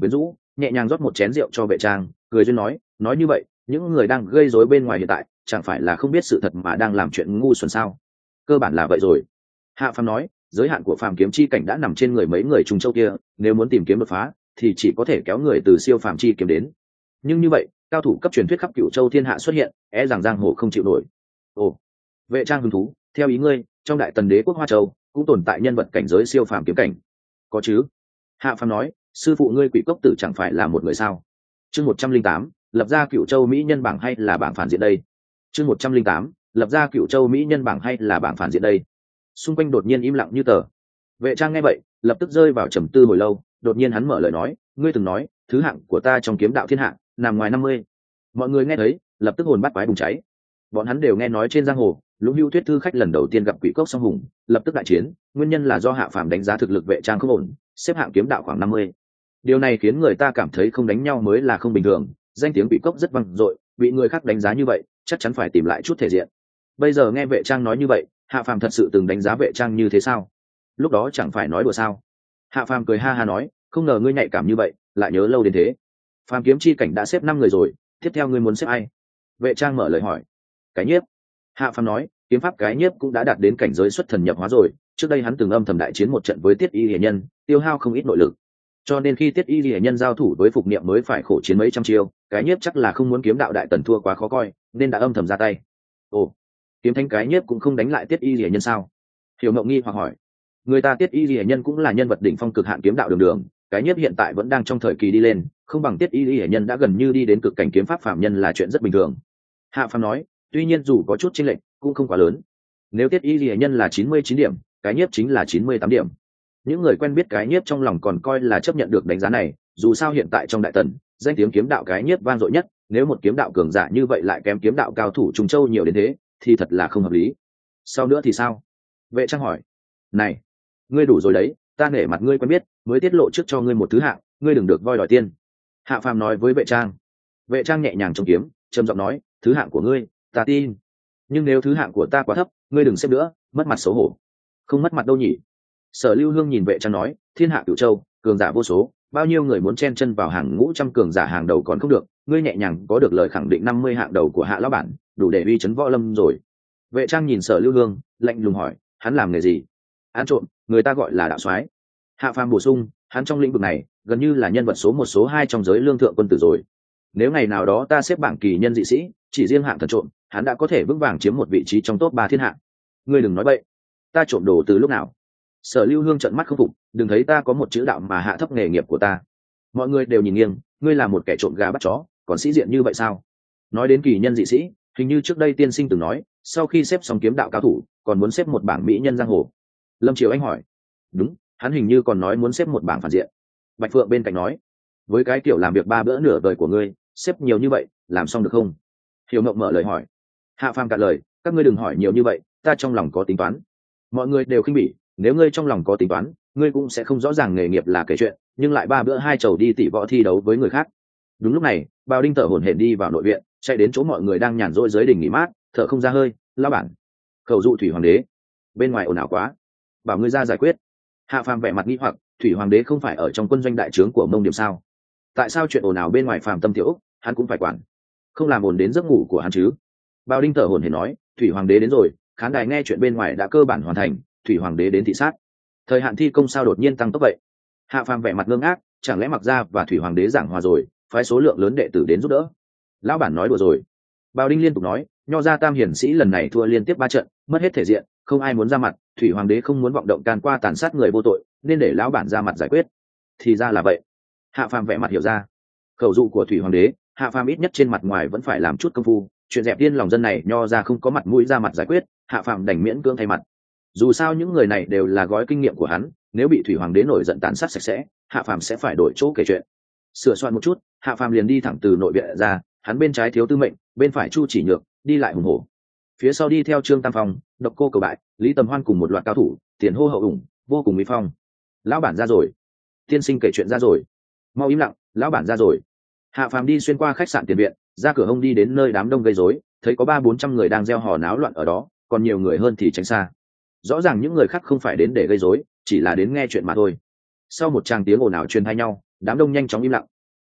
nhẹ nhàng rót một chén rượu cho vệ trang, cười duyên nói, nói như vậy những người đang gây rối bên ngoài hiện tại chẳng phải là không biết sự thật mà đang làm chuyện ngu xuẩn sao? Cơ bản là vậy rồi. Hạ Phàm nói, giới hạn của phàm kiếm chi cảnh đã nằm trên người mấy người Trung Châu kia, nếu muốn tìm kiếm đột phá thì chỉ có thể kéo người từ siêu phàm chi kiếm đến. Nhưng như vậy cao thủ cấp truyền thuyết khắp Cửu Châu thiên hạ xuất hiện, e rằng giang hồ không chịu nổi. Ồ, vệ trang hứng thú, theo ý ngươi, trong Đại Tần đế quốc Hoa Châu cũng tồn tại nhân vật cảnh giới siêu phàm kiếm cảnh? Có chứ. Hạ Phàm nói, sư phụ ngươi Quỷ Cốc Tử chẳng phải là một người sao? Chương một trăm linh tám, lập ra Cửu Châu mỹ nhân bảng hay là bảng phản diện đây? Chương một trăm linh tám, lập ra Cửu Châu mỹ nhân bảng hay là bảng phản diện đây? Xung quanh đột nhiên im lặng như tờ. Vệ trang nghe vậy lập tức rơi vào trầm tư hồi lâu, đột nhiên hắn mở lời nói, ngươi từng nói thứ hạng của ta trong kiếm đạo thiên hạ nằm ngoài năm mươi. Mọi người nghe thấy lập tức hồn bắt quái bùng cháy. Bọn hắn đều nghe nói trên giang hồ Lũng Hữu Thuyết thư khách lần đầu tiên gặp Quỷ Cốc Song Hùng, lập tức đại chiến, nguyên nhân là do Hạ Phàm đánh giá thực lực vệ trang không ổn, xếp hạng kiếm đạo khoảng năm mươi. Điều này khiến người ta cảm thấy không đánh nhau mới là không bình thường, danh tiếng Quỷ Cốc rất vang dội, bị người khác đánh giá như vậy chắc chắn phải tìm lại chút thể diện. Bây giờ nghe vệ trang nói như vậy, Hạ Phàm thật sự từng đánh giá vệ trang như thế sao? Lúc đó chẳng phải nói đùa sao? Hạ Phàm cười ha ha nói, không ngờ ngươi nhạy cảm như vậy, lại nhớ lâu đến thế. Phàm kiếm chi cảnh đã xếp năm người rồi, tiếp theo ngươi muốn xếp ai? Vệ trang mở lời hỏi. Cái Nhiếp. Hạ Phàm nói, kiếm pháp Cái Nhiếp cũng đã đạt đến cảnh giới xuất thần nhập hóa rồi, trước đây hắn từng âm thầm đại chiến một trận với Tiết Y Lệ Nhân, tiêu hao không ít nội lực. Cho nên khi Tiết Y Lệ Nhân giao thủ với Phục Niệm mới phải khổ chiến mấy trăm chiêu, Cái Nhiếp chắc là không muốn kiếm đạo Đại Tần thua quá khó coi, nên đã âm thầm ra tay. Ồ, kiếm thánh Cái Nhiếp cũng không đánh lại Tiết Y Lệ Nhân sao? Hiểu Mộng nghi hoặc hỏi. Người ta Tiết Y Lệ Nhân cũng là nhân vật đỉnh phong cực hạn kiếm đạo đường đường, Cái Nhiếp hiện tại vẫn đang trong thời kỳ đi lên, không bằng Tiết Y Lệ Nhân đã gần như đi đến cực cảnh kiếm pháp phạm nhân là chuyện rất bình thường. Hạ Phàm nói, tuy nhiên dù có chút chênh lệch cũng không quá lớn. Nếu Tiết Y Lệ Nhân là chín mươi chín điểm, Cái Nhiếp chính là chín mươi tám điểm. Những người quen biết Cái Nhiếp trong lòng còn coi là chấp nhận được đánh giá này, dù sao hiện tại trong Đại Tần, danh tiếng kiếm đạo Cái Nhiếp vang dội nhất, nếu một kiếm đạo cường giả như vậy lại kém kiếm đạo cao thủ Trung Châu nhiều đến thế, thì thật là không hợp lý. Sau nữa thì sao? Vệ trang hỏi. Này, ngươi đủ rồi đấy, ta nể mặt ngươi quen biết, mới tiết lộ trước cho ngươi một thứ hạng, ngươi đừng được voi đòi tiên. Hạ Phàm nói với vệ trang. Vệ trang nhẹ nhàng trong kiếm, trầm giọng nói, thứ hạng của ngươi, ta tin. Nhưng nếu thứ hạng của ta quá thấp, ngươi đừng xếp nữa, mất mặt xấu hổ. Không mất mặt đâu nhỉ? Sở Lưu Hương nhìn vệ trang nói, thiên hạ Cửu Châu, cường giả vô số, bao nhiêu người muốn chen chân vào hàng ngũ trăm cường giả hàng đầu còn không được, ngươi nhẹ nhàng có được lời khẳng định năm mươi hạng đầu của Hạ lão bản, đủ để uy chấn võ lâm rồi. Vệ trang nhìn Sở Lưu Hương, lạnh lùng hỏi, hắn làm nghề gì? Ăn trộm, người ta gọi là đạo soái. Hạ Phàm bổ sung, hắn trong lĩnh vực này gần như là nhân vật số một số hai trong giới lương thượng quân tử rồi. Nếu ngày nào đó ta xếp bảng kỳ nhân dị sĩ, chỉ riêng hạng thần trộm, hắn đã có thể vững vàng chiếm một vị trí trong top ba thiên hạ. Ngươi đừng nói bậy, ta trộm đồ từ lúc nào? Sở Lưu Hương trợn mắt không phục, đừng thấy ta có một chữ đạo mà hạ thấp nghề nghiệp của ta. Mọi người đều nhìn nghiêng, ngươi là một kẻ trộm gà bắt chó, còn sĩ diện như vậy sao? Nói đến kỳ nhân dị sĩ, hình như trước đây tiên sinh từng nói, sau khi xếp xong kiếm đạo cao thủ, còn muốn xếp một bảng mỹ nhân giang hồ. Lâm Triều Anh hỏi. Đúng, hắn hình như còn nói muốn xếp một bảng phản diện. Bạch Phượng bên cạnh nói, với cái kiểu làm việc ba bữa nửa đời của ngươi, xếp nhiều như vậy làm xong được không? Hiểu Mộng mở lời hỏi. Hạ Phàm cạn lời, các ngươi đừng hỏi nhiều như vậy, ta trong lòng có tính toán. Mọi người đều khinh bỉ, nếu ngươi trong lòng có tính toán, ngươi cũng sẽ không rõ ràng nghề nghiệp là kể chuyện, nhưng lại ba bữa hai chầu đi tỷ võ thi đấu với người khác. Đúng lúc này, Bào Đinh thở hổn hển đi vào nội viện, chạy đến chỗ mọi người đang nhàn rỗi dưới đỉnh nghỉ mát, thở không ra hơi, lão bản, khẩu dụ Thủy Hoàng đế, bên ngoài ồn ào quá, bảo ngươi ra giải quyết. Hạ Phàm vẻ mặt nghi hoặc, Thủy Hoàng đế không phải ở trong quân doanh đại trướng của Mông Điểm sao? Tại sao chuyện ồn ào bên ngoài Phàm Tâm Tiểu, hắn cũng phải quản? Không làm ồn đến giấc ngủ của hắn chứ? Bào Đinh thở hổn hển nói, Thủy Hoàng đế đến rồi, khán đài nghe chuyện bên ngoài đã cơ bản hoàn thành, Thủy Hoàng đế đến thị sát. Thời hạn thi công sao đột nhiên tăng tốc vậy? Hạ Phàm vẻ mặt ngơ ngác, chẳng lẽ Mặc Gia và Thủy Hoàng đế giảng hòa rồi, phái số lượng lớn đệ tử đến giúp đỡ? Lão bản nói đùa rồi. Bào Đinh liên tục nói, Nho gia Tam hiển sĩ lần này thua liên tiếp ba trận, mất hết thể diện, không ai muốn ra mặt, Thủy Hoàng đế không muốn vọng động can qua tàn sát người vô tội, nên để lão bản ra mặt giải quyết. Thì ra là vậy. Hạ Phàm vẻ mặt hiểu ra. Khẩu dụ của Thủy Hoàng đế, Hạ Phàm ít nhất trên mặt ngoài vẫn phải làm chút công phu, chuyện dẹp điên lòng dân này Nho gia không có mặt mũi ra mặt giải quyết, Hạ Phàm đành miễn cưỡng thay mặt. Dù sao những người này đều là gói kinh nghiệm của hắn, nếu bị Thủy Hoàng đế nổi giận tàn sát sạch sẽ, Hạ Phàm sẽ phải đổi chỗ kể chuyện. Sửa soạn một chút, Hạ Phàm liền đi thẳng từ nội viện ra, hắn bên trái Thiếu Tư Mệnh, bên phải Chu Chỉ Nhược, đi lại hùng hổ. Phía sau đi theo Trương Tam Phong, Độc Cô Cầu Bại, Lý Tầm Hoan cùng một loạt cao thủ, tiền hô hậu ủng, vô cùng mỹ phong. Lão bản ra rồi, tiên sinh kể chuyện ra rồi, mau im lặng, lão bản ra rồi. Hạ Phàm đi xuyên qua khách sạn tiền viện, ra cửa hông đi đến nơi đám đông gây rối, thấy có ba bốn trăm người đang reo hò náo loạn ở đó, còn nhiều người hơn thì tránh xa. Rõ ràng những người khác không phải đến để gây rối, chỉ là đến nghe chuyện mà thôi. Sau một tràng tiếng ồn ào truyền thay nhau, đám đông nhanh chóng im lặng.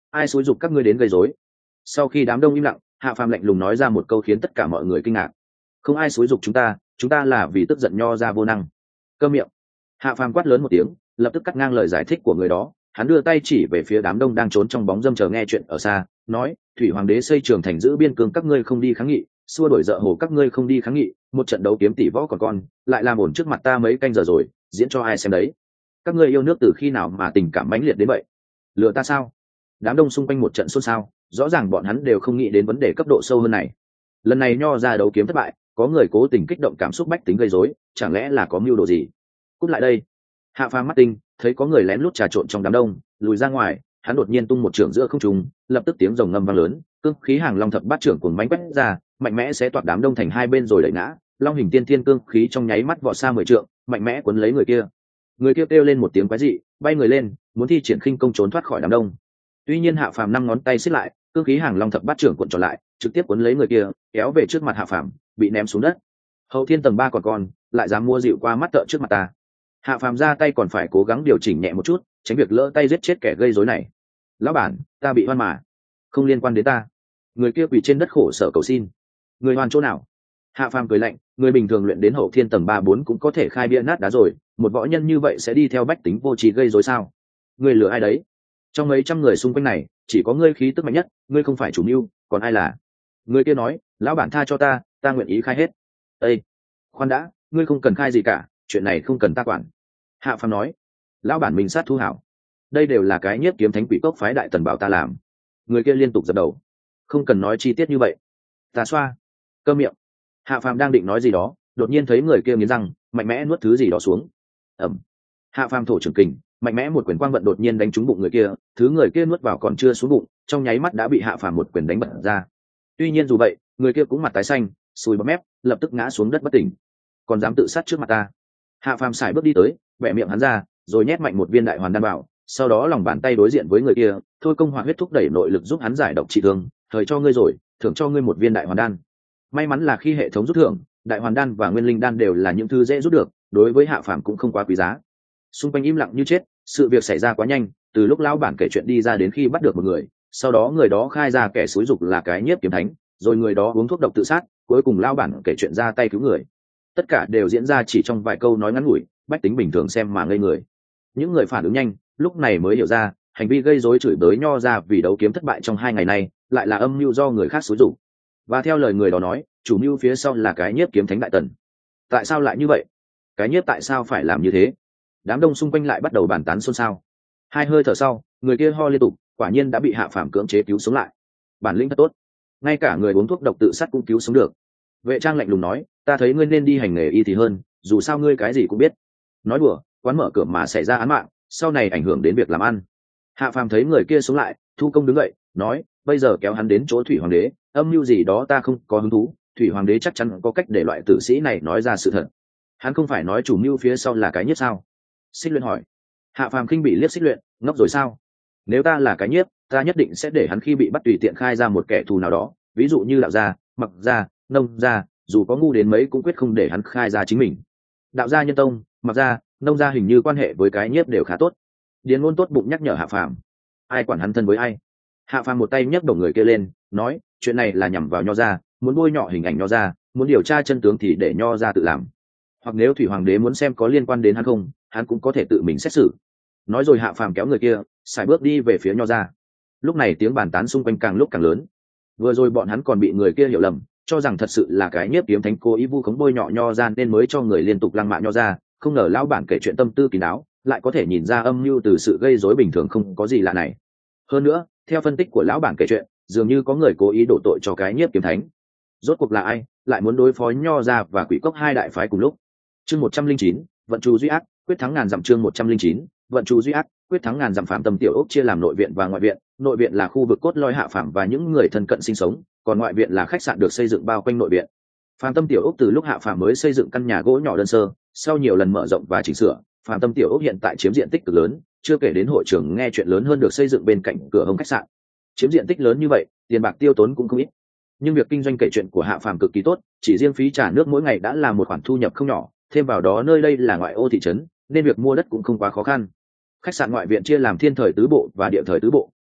ai xúi giục các ngươi đến gây rối? Sau khi đám đông im lặng, Hạ Phàm lạnh lùng nói ra một câu khiến tất cả mọi người kinh ngạc. Không ai xúi giục chúng ta, chúng ta là vì tức giận nho ra vô năng. Câm miệng. Hạ Phàm quát lớn một tiếng, lập tức cắt ngang lời giải thích của người đó. Hắn đưa tay chỉ về phía đám đông đang trốn trong bóng râm chờ nghe chuyện ở xa, nói: thủy hoàng đế xây trường thành giữ biên cương, các ngươi không đi kháng nghị, xua đổi dợ hồ các ngươi không đi kháng nghị, một trận đấu kiếm tỷ võ còn con lại làm ổn trước mặt ta mấy canh giờ rồi, diễn cho ai xem đấy? Các ngươi yêu nước từ khi nào mà tình cảm mãnh liệt đến vậy? Lừa ta sao? Đám đông xung quanh một trận xôn xao, rõ ràng bọn hắn đều không nghĩ đến vấn đề cấp độ sâu hơn này. Lần này nho ra đấu kiếm thất bại, có người cố tình kích động cảm xúc bách tính gây rối, chẳng lẽ là có mưu đồ gì? Cút lại đây. Hạ Phàm mắt tinh, thấy có người lén lút trà trộn trong đám đông, lùi ra ngoài. Hắn đột nhiên tung một trường giữa không trung, lập tức tiếng rồng ngâm vang lớn, cương khí hàng long thập bát trưởng cuồng mãnh quét ra, mạnh mẽ sẽ toạc đám đông thành hai bên rồi đẩy ngã. Long hình tiên thiên cương khí trong nháy mắt vọt xa mười trượng, mạnh mẽ cuốn lấy người kia. Người kia kêu lên một tiếng quái dị, bay người lên, muốn thi triển khinh công trốn thoát khỏi đám đông. Tuy nhiên Hạ Phàm năm ngón tay siết lại, cương khí hàng long thập bát trưởng cuộn tròn lại, trực tiếp cuốn lấy người kia, kéo về trước mặt Hạ Phàm, bị ném xuống đất. Hậu thiên tầng ba còn con, lại dám mua dịu qua mắt tợ trước mặt ta. Hạ Phàm ra tay còn phải cố gắng điều chỉnh nhẹ một chút, tránh việc lỡ tay giết chết kẻ gây rối này. Lão bản, ta bị hoan mà, không liên quan đến ta. Người kia quỳ trên đất khổ sở cầu xin. Người hoan chỗ nào? Hạ Phàm cười lạnh, người bình thường luyện đến hậu thiên tầng ba bốn cũng có thể khai bia nát đá rồi, một võ nhân như vậy sẽ đi theo bách tính vô trí gây rối sao? Người lừa ai đấy? Trong mấy trăm người xung quanh này, chỉ có ngươi khí tức mạnh nhất, ngươi không phải chủ mưu, còn ai là? Người kia nói, lão bản tha cho ta, ta nguyện ý khai hết. Ê, khoan đã, ngươi không cần khai gì cả, chuyện này không cần ta quản. Hạ Phàm nói, lão bản mình sát thu hảo, đây đều là cái nhiếp kiếm thánh quỷ cốc phái đại tần bảo ta làm. Người kia liên tục dập đầu, không cần nói chi tiết như vậy. Ta xoa, cơ miệng. Hạ Phàm đang định nói gì đó, đột nhiên thấy người kia nghiến răng, mạnh mẽ nuốt thứ gì đó xuống. Ẩm. Hạ Phàm thổ trưởng kình, mạnh mẽ một quyền quang vận đột nhiên đánh trúng bụng người kia, thứ người kia nuốt vào còn chưa xuống bụng, trong nháy mắt đã bị Hạ Phàm một quyền đánh bật ra. Tuy nhiên dù vậy, người kia cũng mặt tái xanh, sùi bọt mép, lập tức ngã xuống đất bất tỉnh. Còn dám tự sát trước mặt ta? Hạ Phàm sải bước đi tới, bẻ miệng hắn ra, rồi nhét mạnh một viên đại hoàn đan vào, sau đó lòng bàn tay đối diện với người kia, thôi công hỏa huyết thúc đẩy nội lực giúp hắn giải độc trị thương, thời cho ngươi rồi, thưởng cho ngươi một viên đại hoàn đan. May mắn là khi hệ thống rút thưởng, đại hoàn đan và nguyên linh đan đều là những thứ dễ rút được, đối với Hạ Phàm cũng không quá quý giá. Xung quanh im lặng như chết, sự việc xảy ra quá nhanh, từ lúc lão bản kể chuyện đi ra đến khi bắt được một người, sau đó người đó khai ra kẻ xúi dục là cái nhiếp kiếm thánh, rồi người đó uống thuốc độc tự sát, cuối cùng lão bản kể chuyện ra tay cứu người. Tất cả đều diễn ra chỉ trong vài câu nói ngắn ngủi, bách tính bình thường xem mà ngây người. Những người phản ứng nhanh, lúc này mới hiểu ra, hành vi gây rối chửi bới nho ra vì đấu kiếm thất bại trong hai ngày này, lại là âm mưu do người khác xúi dục. Và theo lời người đó nói, chủ mưu phía sau là cái nhiếp kiếm thánh đại tần. Tại sao lại như vậy? Cái nhiếp tại sao phải làm như thế? Đám đông xung quanh lại bắt đầu bàn tán xôn xao. Hai hơi thở sau, người kia ho liên tục, quả nhiên đã bị Hạ Phàm cưỡng chế cứu sống lại. Bản lĩnh thật tốt, ngay cả người uống thuốc độc tự sát cũng cứu sống được. Vệ trang lạnh lùng nói, ta thấy ngươi nên đi hành nghề y thì hơn, dù sao ngươi cái gì cũng biết. Nói đùa, quán mở cửa mà xảy ra án mạng, sau này ảnh hưởng đến việc làm ăn. Hạ Phàm thấy người kia sống lại, thu công đứng dậy, nói, bây giờ kéo hắn đến chỗ Thủy Hoàng đế, âm mưu gì đó ta không có hứng thú, Thủy Hoàng đế chắc chắn có cách để loại tử sĩ này nói ra sự thật. Hắn không phải nói chủ mưu phía sau là cái nhiếp sao? Xích Luyện hỏi. Hạ Phàm khinh bị liếc Xích Luyện, ngốc rồi sao? Nếu ta là cái nhiếp, ta nhất định sẽ để hắn khi bị bắt tùy tiện khai ra một kẻ thù nào đó, ví dụ như đạo gia, mặc gia, nông gia, dù có ngu đến mấy cũng quyết không để hắn khai ra chính mình. Đạo gia, nhân tông, mặc gia, nông gia hình như quan hệ với cái nhiếp đều khá tốt. Điền Ngôn tốt bụng nhắc nhở Hạ Phàm, ai quản hắn thân với ai? Hạ Phàm một tay nhấc đầu người kia lên, nói, chuyện này là nhằm vào nho gia, muốn bôi nhọ hình ảnh nho gia, muốn điều tra chân tướng thì để nho gia tự làm. Hoặc nếu Thủy Hoàng đế muốn xem có liên quan đến hắn không, hắn cũng có thể tự mình xét xử. Nói rồi Hạ Phàm kéo người kia, xài bước đi về phía nho gia. Lúc này tiếng bàn tán xung quanh càng lúc càng lớn. Vừa rồi bọn hắn còn bị người kia hiểu lầm, cho rằng thật sự là cái nhiếp kiếm thánh cố ý vu khống bôi nhọ nho gia nên mới cho người liên tục lăng mạ nho gia. Không ngờ lão bản kể chuyện tâm tư kín đáo, lại có thể nhìn ra âm mưu từ sự gây rối bình thường không có gì lạ này. Hơn nữa, theo phân tích của lão bản kể chuyện, dường như có người cố ý đổ tội cho cái nhiếp kiếm thánh. Rốt cuộc là ai lại muốn đối phó nho gia và quỷ cốc hai đại phái cùng lúc? Chương một trăm linh chín, vận chu duy ác, quyết thắng ngàn dặm. Chương một trăm linh chín, vận chu duy ác, quyết thắng ngàn dặm. Phạm Tâm tiểu ốc chia làm nội viện và ngoại viện. Nội viện là khu vực cốt lõi Hạ Phàm và những người thân cận sinh sống, còn ngoại viện là khách sạn được xây dựng bao quanh nội viện. Phạm Tâm tiểu ốc từ lúc Hạ Phàm mới xây dựng căn nhà gỗ nhỏ đơn sơ, sau nhiều lần mở rộng và chỉnh sửa, Phạm Tâm tiểu ốc hiện tại chiếm diện tích cực lớn, chưa kể đến hội trường nghe chuyện lớn hơn được xây dựng bên cạnh cửa hông khách sạn. Chiếm diện tích lớn như vậy, tiền bạc tiêu tốn cũng không ít. Nhưng việc kinh doanh kể chuyện của Hạ Phàm cực kỳ tốt, chỉ riêng phí trả nước mỗi ngày đã là một khoản thu nhập không nhỏ, thêm vào đó nơi đây là ngoại ô thị trấn, nên việc mua đất cũng không quá khó khăn. Khách sạn ngoại viện chia làm thiên thời tứ bộ và địa thời tứ bộ,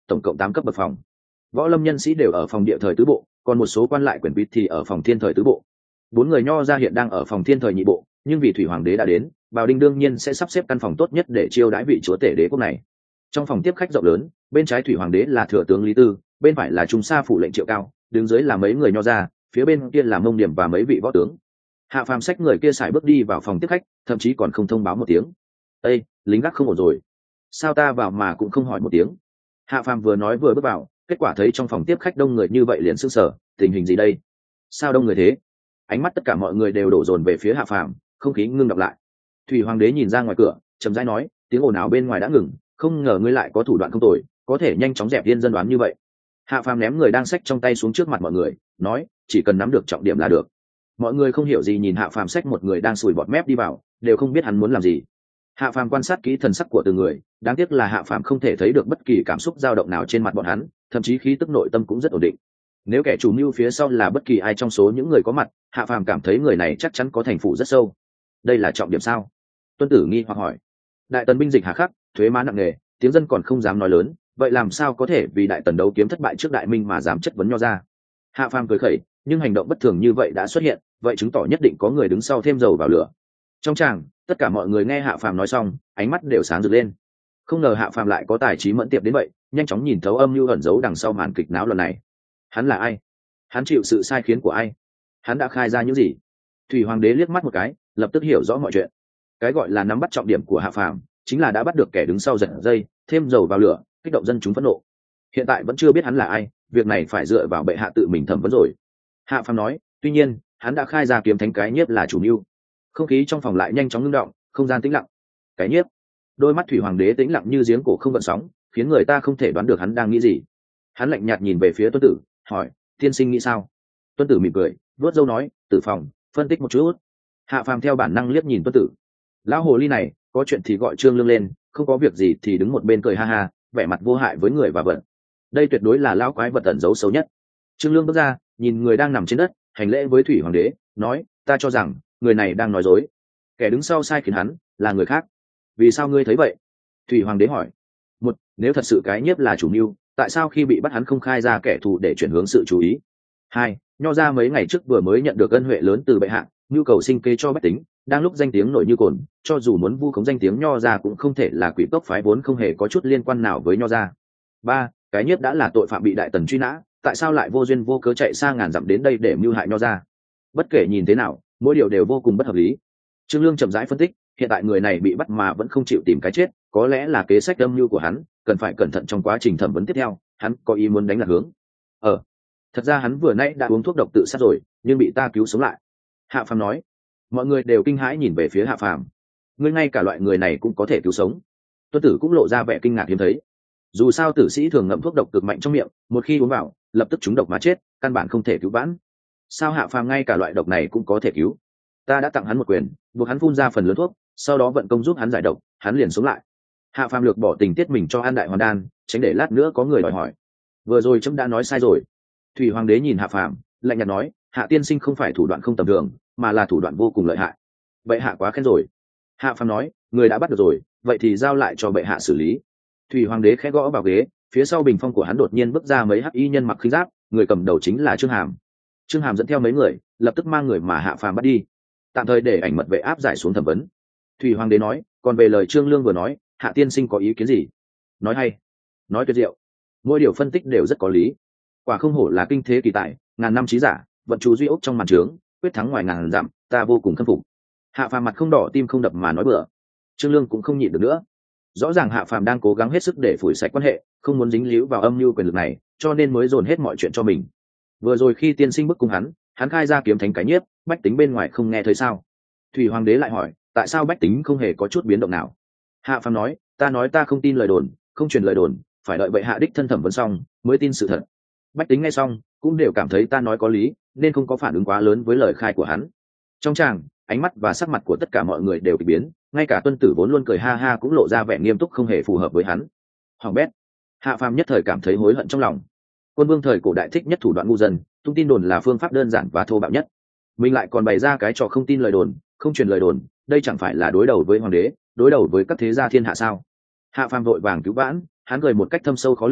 tổng cộng tám cấp bậc phòng. Võ lâm nhân sĩ đều ở phòng địa thời tứ bộ, còn một số quan lại quyền quý thì ở phòng thiên thời tứ bộ. Bốn người nho ra hiện đang ở phòng thiên thời nhị bộ, nhưng vì thủy hoàng đế đã đến, Bào Đinh đương nhiên sẽ sắp xếp căn phòng tốt nhất để chiêu đãi vị chúa tể đế quốc này. Trong phòng tiếp khách rộng lớn, bên trái thủy hoàng đế là thừa tướng Lý Tư, bên phải là trung sa phủ lệnh Triệu Cao, đứng dưới là mấy người nho ra, phía bên kia là Mông Điểm và mấy vị võ tướng. Hạ Phàm xách người kia sải bước đi vào phòng tiếp khách, thậm chí còn không thông báo một tiếng. "Ê, lính gác không ổn rồi. Sao ta vào mà cũng không hỏi một tiếng?" Hạ Phàm vừa nói vừa bước vào, kết quả thấy trong phòng tiếp khách đông người như vậy liền sững sờ, tình hình gì đây? Sao đông người thế? Ánh mắt tất cả mọi người đều đổ dồn về phía Hạ Phàm, không khí ngưng đọng lại. Thủy hoàng đế nhìn ra ngoài cửa, chậm rãi nói, tiếng ồn ào bên ngoài đã ngừng, không ngờ ngươi lại có thủ đoạn không tồi, có thể nhanh chóng dẹp yên dân đoán như vậy. Hạ Phàm ném người đang xách trong tay xuống trước mặt mọi người, nói, chỉ cần nắm được trọng điểm là được. Mọi người không hiểu gì nhìn Hạ Phàm xách một người đang sùi bọt mép đi vào, đều không biết hắn muốn làm gì. Hạ Phàm quan sát kỹ thần sắc của từng người, đáng tiếc là Hạ Phàm không thể thấy được bất kỳ cảm xúc dao động nào trên mặt bọn hắn, thậm chí khí tức nội tâm cũng rất ổn định. Nếu kẻ chủ mưu phía sau là bất kỳ ai trong số những người có mặt, Hạ Phàm cảm thấy người này chắc chắn có thành phủ rất sâu. Đây là trọng điểm sao? Tuân Tử nghi hoặc hỏi. Đại tần binh dịch hà khắc, thuế má nặng nề, tiếng dân còn không dám nói lớn, vậy làm sao có thể vì đại tần đấu kiếm thất bại trước đại minh mà dám chất vấn nho ra? Hạ Phàm cười khẩy, nhưng hành động bất thường như vậy đã xuất hiện, vậy chứng tỏ nhất định có người đứng sau thêm dầu vào lửa. Trong tràng, tất cả mọi người nghe Hạ Phàm nói xong, ánh mắt đều sáng rực lên. Không ngờ Hạ Phàm lại có tài trí mẫn tiệp đến vậy, nhanh chóng nhìn thấu âm mưu ẩn giấu đằng sau màn kịch náo lần này. Hắn là ai? Hắn chịu sự sai khiến của ai? Hắn đã khai ra những gì? Thủy hoàng đế liếc mắt một cái, lập tức hiểu rõ mọi chuyện. Cái gọi là nắm bắt trọng điểm của Hạ Phàm, chính là đã bắt được kẻ đứng sau giật dây, thêm dầu vào lửa, kích động dân chúng phẫn nộ. Hiện tại vẫn chưa biết hắn là ai, việc này phải dựa vào bệ hạ tự mình thẩm vấn rồi. Hạ Phàm nói, tuy nhiên, hắn đã khai ra kiếm thánh cái nhiếp là chủ mưu. Không khí trong phòng lại nhanh chóng ngưng động, không gian tĩnh lặng. Cái nhiếp. Đôi mắt thủy hoàng đế tĩnh lặng như giếng cổ không gợn sóng, khiến người ta không thể đoán được hắn đang nghĩ gì. Hắn lạnh nhạt nhìn về phía Tuân Tử, hỏi, tiên sinh nghĩ sao? Tuân Tử mỉm cười, vuốt râu nói, Tử phòng, phân tích một chút. Hạ Phàm theo bản năng liếc nhìn Tuân Tử. Lão hồ ly này, có chuyện thì gọi Trương Lương lên, không có việc gì thì đứng một bên cười ha ha, vẻ mặt vô hại với người và vật. Đây tuyệt đối là lão quái vật ẩn giấu xấu nhất. Trương Lương bước ra, nhìn người đang nằm trên đất, hành lễ với thủy hoàng đế, nói, ta cho rằng người này đang nói dối, kẻ đứng sau sai khiến hắn là người khác. Vì sao ngươi thấy vậy? Thủy hoàng đế hỏi. Một, nếu thật sự cái nhiếp là chủ mưu, tại sao khi bị bắt hắn không khai ra kẻ thù để chuyển hướng sự chú ý? Hai, nho ra mấy ngày trước vừa mới nhận được ân huệ lớn từ bệ hạ, nhu cầu sinh kế cho bách tính, đang lúc danh tiếng nổi như cồn, cho dù muốn vu khống danh tiếng nho ra cũng không thể, là quỷ cốc phái vốn không hề có chút liên quan nào với nho ra. Ba, cái nhiếp đã là tội phạm bị đại tần truy nã, tại sao lại vô duyên vô cớ chạy xa ngàn dặm đến đây để mưu hại nho ra? Bất kể nhìn thế nào, mỗi điều đều vô cùng bất hợp lý. Trương Lương chậm rãi phân tích, hiện tại người này bị bắt mà vẫn không chịu tìm cái chết, có lẽ là kế sách âm mưu của hắn, cần phải cẩn thận trong quá trình thẩm vấn tiếp theo. Hắn có ý muốn đánh lạc hướng. Ờ, thật ra hắn vừa nãy đã uống thuốc độc tự sát rồi, nhưng bị ta cứu sống lại. Hạ Phàm nói. Mọi người đều kinh hãi nhìn về phía Hạ Phàm. Ngươi ngay cả loại người này cũng có thể cứu sống? Tuân Tử cũng lộ ra vẻ kinh ngạc hiếm thấy. Dù sao tử sĩ thường ngậm thuốc độc cực mạnh trong miệng, một khi uống vào, lập tức trúng độc mà chết, căn bản không thể cứu vãn. Sao Hạ Phàm ngay cả loại độc này cũng có thể cứu? Ta đã tặng hắn một quyền, buộc hắn phun ra phần lớn thuốc, sau đó vận công giúp hắn giải độc, hắn liền sống lại. Hạ Phàm lược bỏ tình tiết mình cho an đại hoàn đan, tránh để lát nữa có người đòi hỏi. Vừa rồi chấm đã nói sai rồi. Thủy hoàng đế nhìn Hạ Phàm, lạnh nhạt nói, Hạ tiên sinh không phải thủ đoạn không tầm thường, mà là thủ đoạn vô cùng lợi hại. Bệ hạ quá khen rồi. Hạ Phàm nói, người đã bắt được rồi, vậy thì giao lại cho bệ hạ xử lý. Thủy hoàng đế khẽ gõ vào ghế, phía sau bình phong của hắn đột nhiên bước ra mấy hắc y nhân mặc khinh giáp, người cầm đầu chính là Trương Hàm. Trương Hàm dẫn theo mấy người, lập tức mang người mà Hạ Phàm bắt đi, tạm thời để ảnh mật vệ áp giải xuống thẩm vấn. Thủy hoàng đế nói, còn về lời Trương Lương vừa nói, Hạ tiên sinh có ý kiến gì? Nói hay, nói tuyệt diệu, mỗi điều phân tích đều rất có lý. Quả không hổ là kinh thế kỳ tài, ngàn năm trí giả, vận chú duy ốc trong màn trướng, quyết thắng ngoài ngàn dặm, ta vô cùng khâm phục. Hạ Phàm mặt không đỏ tim không đập mà nói bừa. Trương Lương cũng không nhịn được nữa. Rõ ràng Hạ Phàm đang cố gắng hết sức để phủi sạch quan hệ, không muốn dính líu vào âm mưu quyền lực này, cho nên mới dồn hết mọi chuyện cho mình. Vừa rồi khi tiên sinh bức cung hắn, hắn khai ra kiếm thánh cái nhiếp, bách tính bên ngoài không nghe thấy sao? Thủy hoàng đế lại hỏi, tại sao bách tính không hề có chút biến động nào? Hạ Phàm nói, ta nói ta không tin lời đồn, không truyền lời đồn, phải đợi bệ hạ đích thân thẩm vấn xong mới tin sự thật. Bách tính nghe xong cũng đều cảm thấy ta nói có lý, nên không có phản ứng quá lớn với lời khai của hắn. Trong tràng, ánh mắt và sắc mặt của tất cả mọi người đều kỳ biến, ngay cả Tuân Tử vốn luôn cười ha ha cũng lộ ra vẻ nghiêm túc không hề phù hợp với hắn. Hoàng bét. Hạ Phàm nhất thời cảm thấy hối hận trong lòng. Quân vương thời cổ đại thích nhất thủ đoạn ngu dân, tung tin đồn là phương pháp đơn giản và thô bạo nhất. Mình lại còn bày ra cái trò không tin lời đồn, không truyền lời đồn, đây chẳng phải là đối đầu với hoàng đế, đối đầu với các thế gia thiên hạ sao? Hạ Phàm vội vàng cứu vãn, hắn cười một cách thâm sâu khó lường,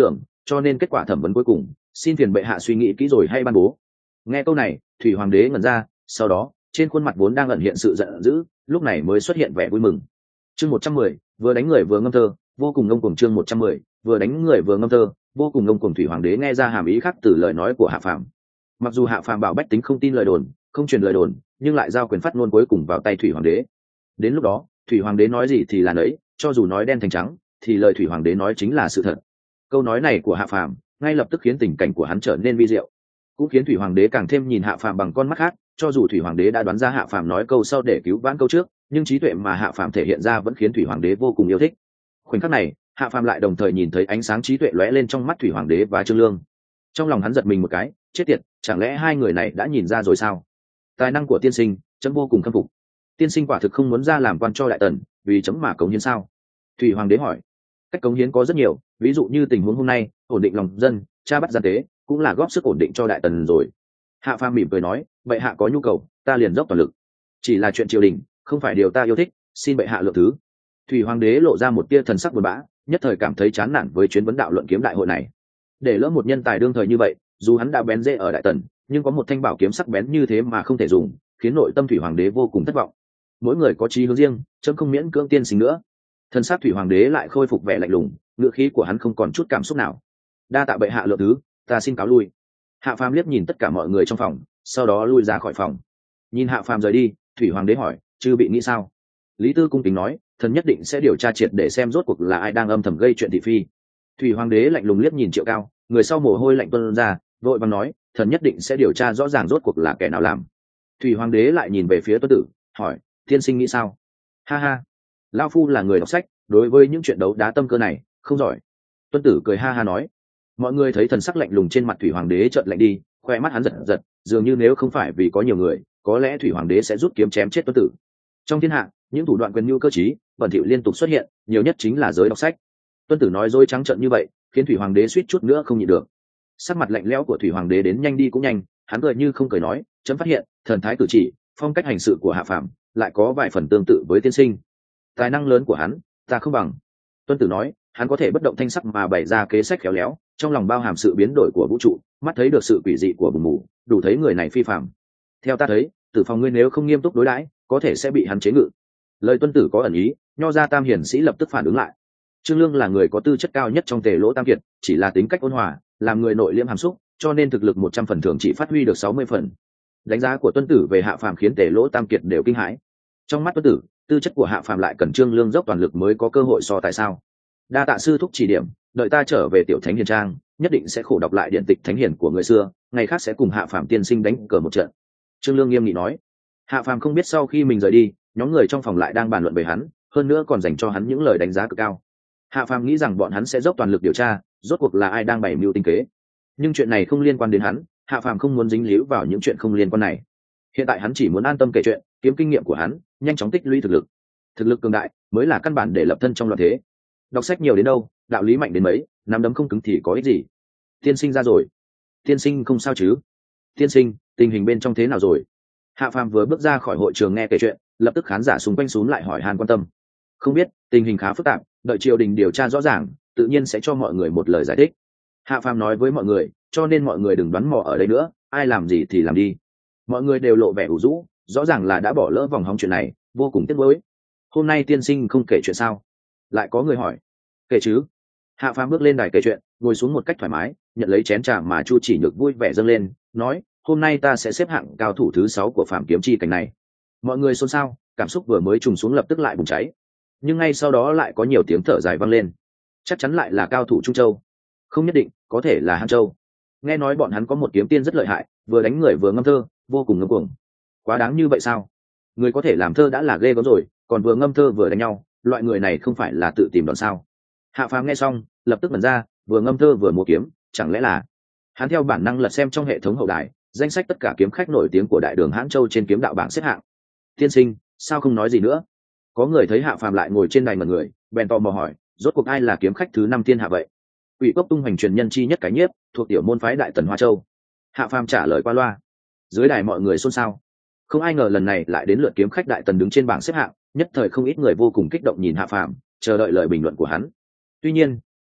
cho nên kết quả thẩm vấn cuối cùng xin phiền bệ hạ suy nghĩ kỹ rồi hay ban bố. Nghe câu này thủy hoàng đế ngẩn ra, sau đó trên khuôn mặt vốn đang ẩn hiện sự giận dữ lúc này mới xuất hiện vẻ vui mừng. Chương một trăm mười, vừa đánh người vừa ngâm thơ, vô cùng ngông cuồng. Chương một trăm mười, vừa đánh người vừa ngâm thơ, vô cùng ngông cuồng. Thủy hoàng đế nghe ra hàm ý khác từ lời nói của Hạ Phàm. Mặc dù Hạ Phàm bảo bách tính không tin lời đồn, không truyền lời đồn, nhưng lại giao quyền phát ngôn cuối cùng vào tay thủy hoàng đế. Đến lúc đó thủy hoàng đế nói gì thì là nấy, cho dù nói đen thành trắng thì lời thủy hoàng đế nói chính là sự thật. Câu nói này của Hạ Phàm ngay lập tức khiến tình cảnh của hắn trở nên vi diệu, cũng khiến thủy hoàng đế càng thêm nhìn Hạ Phàm bằng con mắt khác. Cho dù thủy hoàng đế đã đoán ra Hạ Phàm nói câu sau để cứu vãn câu trước, nhưng trí tuệ mà Hạ Phàm thể hiện ra vẫn khiến thủy hoàng đế vô cùng yêu thích. Khoảnh khắc này Hạ Phàm lại đồng thời nhìn thấy ánh sáng trí tuệ lóe lên trong mắt thủy hoàng đế và Trương Lương. Trong lòng hắn giật mình một cái, chết tiệt, chẳng lẽ hai người này đã nhìn ra rồi sao? Tài năng của tiên sinh chấm vô cùng khâm phục. Tiên sinh quả thực không muốn ra làm quan cho đại tần, vì chấm mà cống hiến sao? Thủy hoàng đế hỏi. Cách cống hiến có rất nhiều, ví dụ như tình huống hôm nay ổn định lòng dân, tra bắt gian tế, cũng là góp sức ổn định cho đại tần rồi. Hạ Phàm mỉm cười nói, bệ hạ có nhu cầu ta liền dốc toàn lực, chỉ là chuyện triều đình không phải điều ta yêu thích, xin bệ hạ lượng thứ. Thủy hoàng đế lộ ra một tia thần sắc buồn bã, nhất thời cảm thấy chán nản với chuyến vấn đạo luận kiếm đại hội này. Để lỡ một nhân tài đương thời như vậy, dù hắn đã bén rễ ở đại tần, nhưng có một thanh bảo kiếm sắc bén như thế mà không thể dùng, khiến nội tâm thủy hoàng đế vô cùng thất vọng. Mỗi người có chí hướng riêng, chấm không miễn cưỡng tiên sinh nữa. Thân xác thủy hoàng đế lại khôi phục vẻ lạnh lùng, ngựa khí của hắn không còn chút cảm xúc nào. Đa tạ bệ hạ lượng thứ, ta xin cáo lui. Hạ Phàm liếc nhìn tất cả mọi người trong phòng, sau đó lui ra khỏi phòng. Nhìn Hạ Phàm rời đi, thủy hoàng đế hỏi, chư bị nghĩ sao? Lý Tư cung kính nói, thần nhất định sẽ điều tra triệt để xem rốt cuộc là ai đang âm thầm gây chuyện thị phi. Thủy hoàng đế lạnh lùng liếc nhìn Triệu Cao, người sau mồ hôi lạnh tuôn ra, vội vàng nói, thần nhất định sẽ điều tra rõ ràng rốt cuộc là kẻ nào làm. Thủy hoàng đế lại nhìn về phía Tuân Tử, hỏi, tiên sinh nghĩ sao? Ha ha, lão phu là người đọc sách, đối với những chuyện đấu đá tâm cơ này không giỏi. Tuân Tử cười ha ha nói. Mọi người thấy thần sắc lạnh lùng trên mặt thủy hoàng đế chợt lạnh đi, khoe mắt hắn giật giật, dường như nếu không phải vì có nhiều người, có lẽ thủy hoàng đế sẽ rút kiếm chém chết Tuân Tử. Trong thiên hạ, những thủ đoạn quyền mưu cơ trí, bẩn thỉu liên tục xuất hiện, nhiều nhất chính là giới đọc sách. Tuân Tử nói dối trắng trợn như vậy, khiến thủy hoàng đế suýt chút nữa không nhịn được. Sắc mặt lạnh lẽo của thủy hoàng đế đến nhanh đi cũng nhanh, hắn cười như không cười nói, chấm phát hiện thần thái cử chỉ, phong cách hành sự của Hạ Phàm lại có vài phần tương tự với tiên sinh. Tài năng lớn của hắn ta không bằng. Tuân Tử nói, hắn có thể bất động thanh sắc mà bày ra kế sách khéo léo, trong lòng bao hàm sự biến đổi của vũ trụ, mắt thấy được sự quỷ dị của bùn mù, đủ thấy người này phi phàm. Theo ta thấy, Tử Phòng ngươi nếu không nghiêm túc đối đãi, có thể sẽ bị hắn chế ngự. Lời Tuân Tử có ẩn ý, nho ra tam hiển sĩ lập tức phản ứng lại. Trương Lương là người có tư chất cao nhất trong Tề Lỗ Tam Kiệt, chỉ là tính cách ôn hòa, làm người nội liễm hàm xúc, cho nên thực lực một trăm phần thường chỉ phát huy được sáu mươi phần. Đánh giá của Tuân Tử về Hạ Phàm khiến Tề Lỗ Tam Kiệt đều kinh hãi. Trong mắt Tuân Tử, tư chất của Hạ Phàm lại cần Trương Lương dốc toàn lực mới có cơ hội so tại sao? Đa tạ sư thúc chỉ điểm, đợi ta trở về Tiểu Thánh Hiền Trang, nhất định sẽ khổ đọc lại điện tịch thánh hiền của người xưa, ngày khác sẽ cùng Hạ Phàm tiên sinh đánh cờ một trận. Trương Lương nghiêm nghị nói. Hạ Phàm không biết sau khi mình rời đi, nhóm người trong phòng lại đang bàn luận về hắn, hơn nữa còn dành cho hắn những lời đánh giá cực cao. Hạ Phàm nghĩ rằng bọn hắn sẽ dốc toàn lực điều tra, rốt cuộc là ai đang bày mưu tinh kế. Nhưng chuyện này không liên quan đến hắn, Hạ Phàm không muốn dính líu vào những chuyện không liên quan này. Hiện tại hắn chỉ muốn an tâm kể chuyện, kiếm kinh nghiệm của hắn, nhanh chóng tích lũy thực lực. Thực lực cường đại mới là căn bản để lập thân trong loạn thế. Đọc sách nhiều đến đâu, đạo lý mạnh đến mấy, nắm đấm không cứng thì có ích gì. Tiên sinh ra rồi. Tiên sinh không sao chứ? Tiên sinh, tình hình bên trong thế nào rồi? Hạ Phàm vừa bước ra khỏi hội trường nghe kể chuyện, lập tức khán giả xung quanh xúm lại hỏi han quan tâm. Không biết, tình hình khá phức tạp, đợi triều đình điều tra rõ ràng, tự nhiên sẽ cho mọi người một lời giải thích. Hạ Phàm nói với mọi người, cho nên mọi người đừng đoán mò ở đây nữa, ai làm gì thì làm đi. Mọi người đều lộ vẻ ủ rũ, rõ ràng là đã bỏ lỡ vòng hóng chuyện này, vô cùng tiếc nuối. Hôm nay tiên sinh không kể chuyện sao? Lại có người hỏi. Kể chứ. Hạ Phàm bước lên đài kể chuyện, ngồi xuống một cách thoải mái, nhận lấy chén trà mà Chu Chỉ Nhược vui vẻ dâng lên, nói, hôm nay ta sẽ xếp hạng cao thủ thứ sáu của Phạm Kiếm Chi cảnh này. Mọi người xôn xao, cảm xúc vừa mới trùng xuống lập tức lại bùng cháy. Nhưng ngay sau đó lại có nhiều tiếng thở dài vang lên. Chắc chắn lại là cao thủ Trung Châu. Không nhất định, có thể là Hán Châu. Nghe nói bọn hắn có một kiếm tiên rất lợi hại, vừa đánh người vừa ngâm thơ, vô cùng ngông cuồng. Quá đáng như vậy sao? Người có thể làm thơ đã là ghê gớm rồi, còn vừa ngâm thơ vừa đánh nhau, loại người này không phải là tự tìm đòn sao? Hạ Phàm nghe xong, lập tức bật ra, vừa ngâm thơ vừa múa kiếm, chẳng lẽ là? Hắn theo bản năng lật xem trong hệ thống hậu đài, danh sách tất cả kiếm khách nổi tiếng của đại đường Hán Châu trên kiếm đạo bảng xếp hạng. Tiên sinh, sao không nói gì nữa? Có người thấy Hạ Phàm lại ngồi trên đài ngẩn người, bèn tò mò hỏi, rốt cuộc ai là kiếm khách thứ năm thiên hạ vậy? Quỷ Cốc tung hoành truyền nhân chi nhất cái nhiếp, thuộc tiểu môn phái Đại Tần Hoa Châu. Hạ Phàm trả lời qua loa. Dưới đài mọi người xôn xao. Không ai ngờ lần này lại đến lượt kiếm khách Đại Tần đứng trên bảng xếp hạng, nhất thời không ít người vô cùng kích động nhìn Hạ Phàm, chờ đợi lời bình luận của hắn. Tuy nhiên,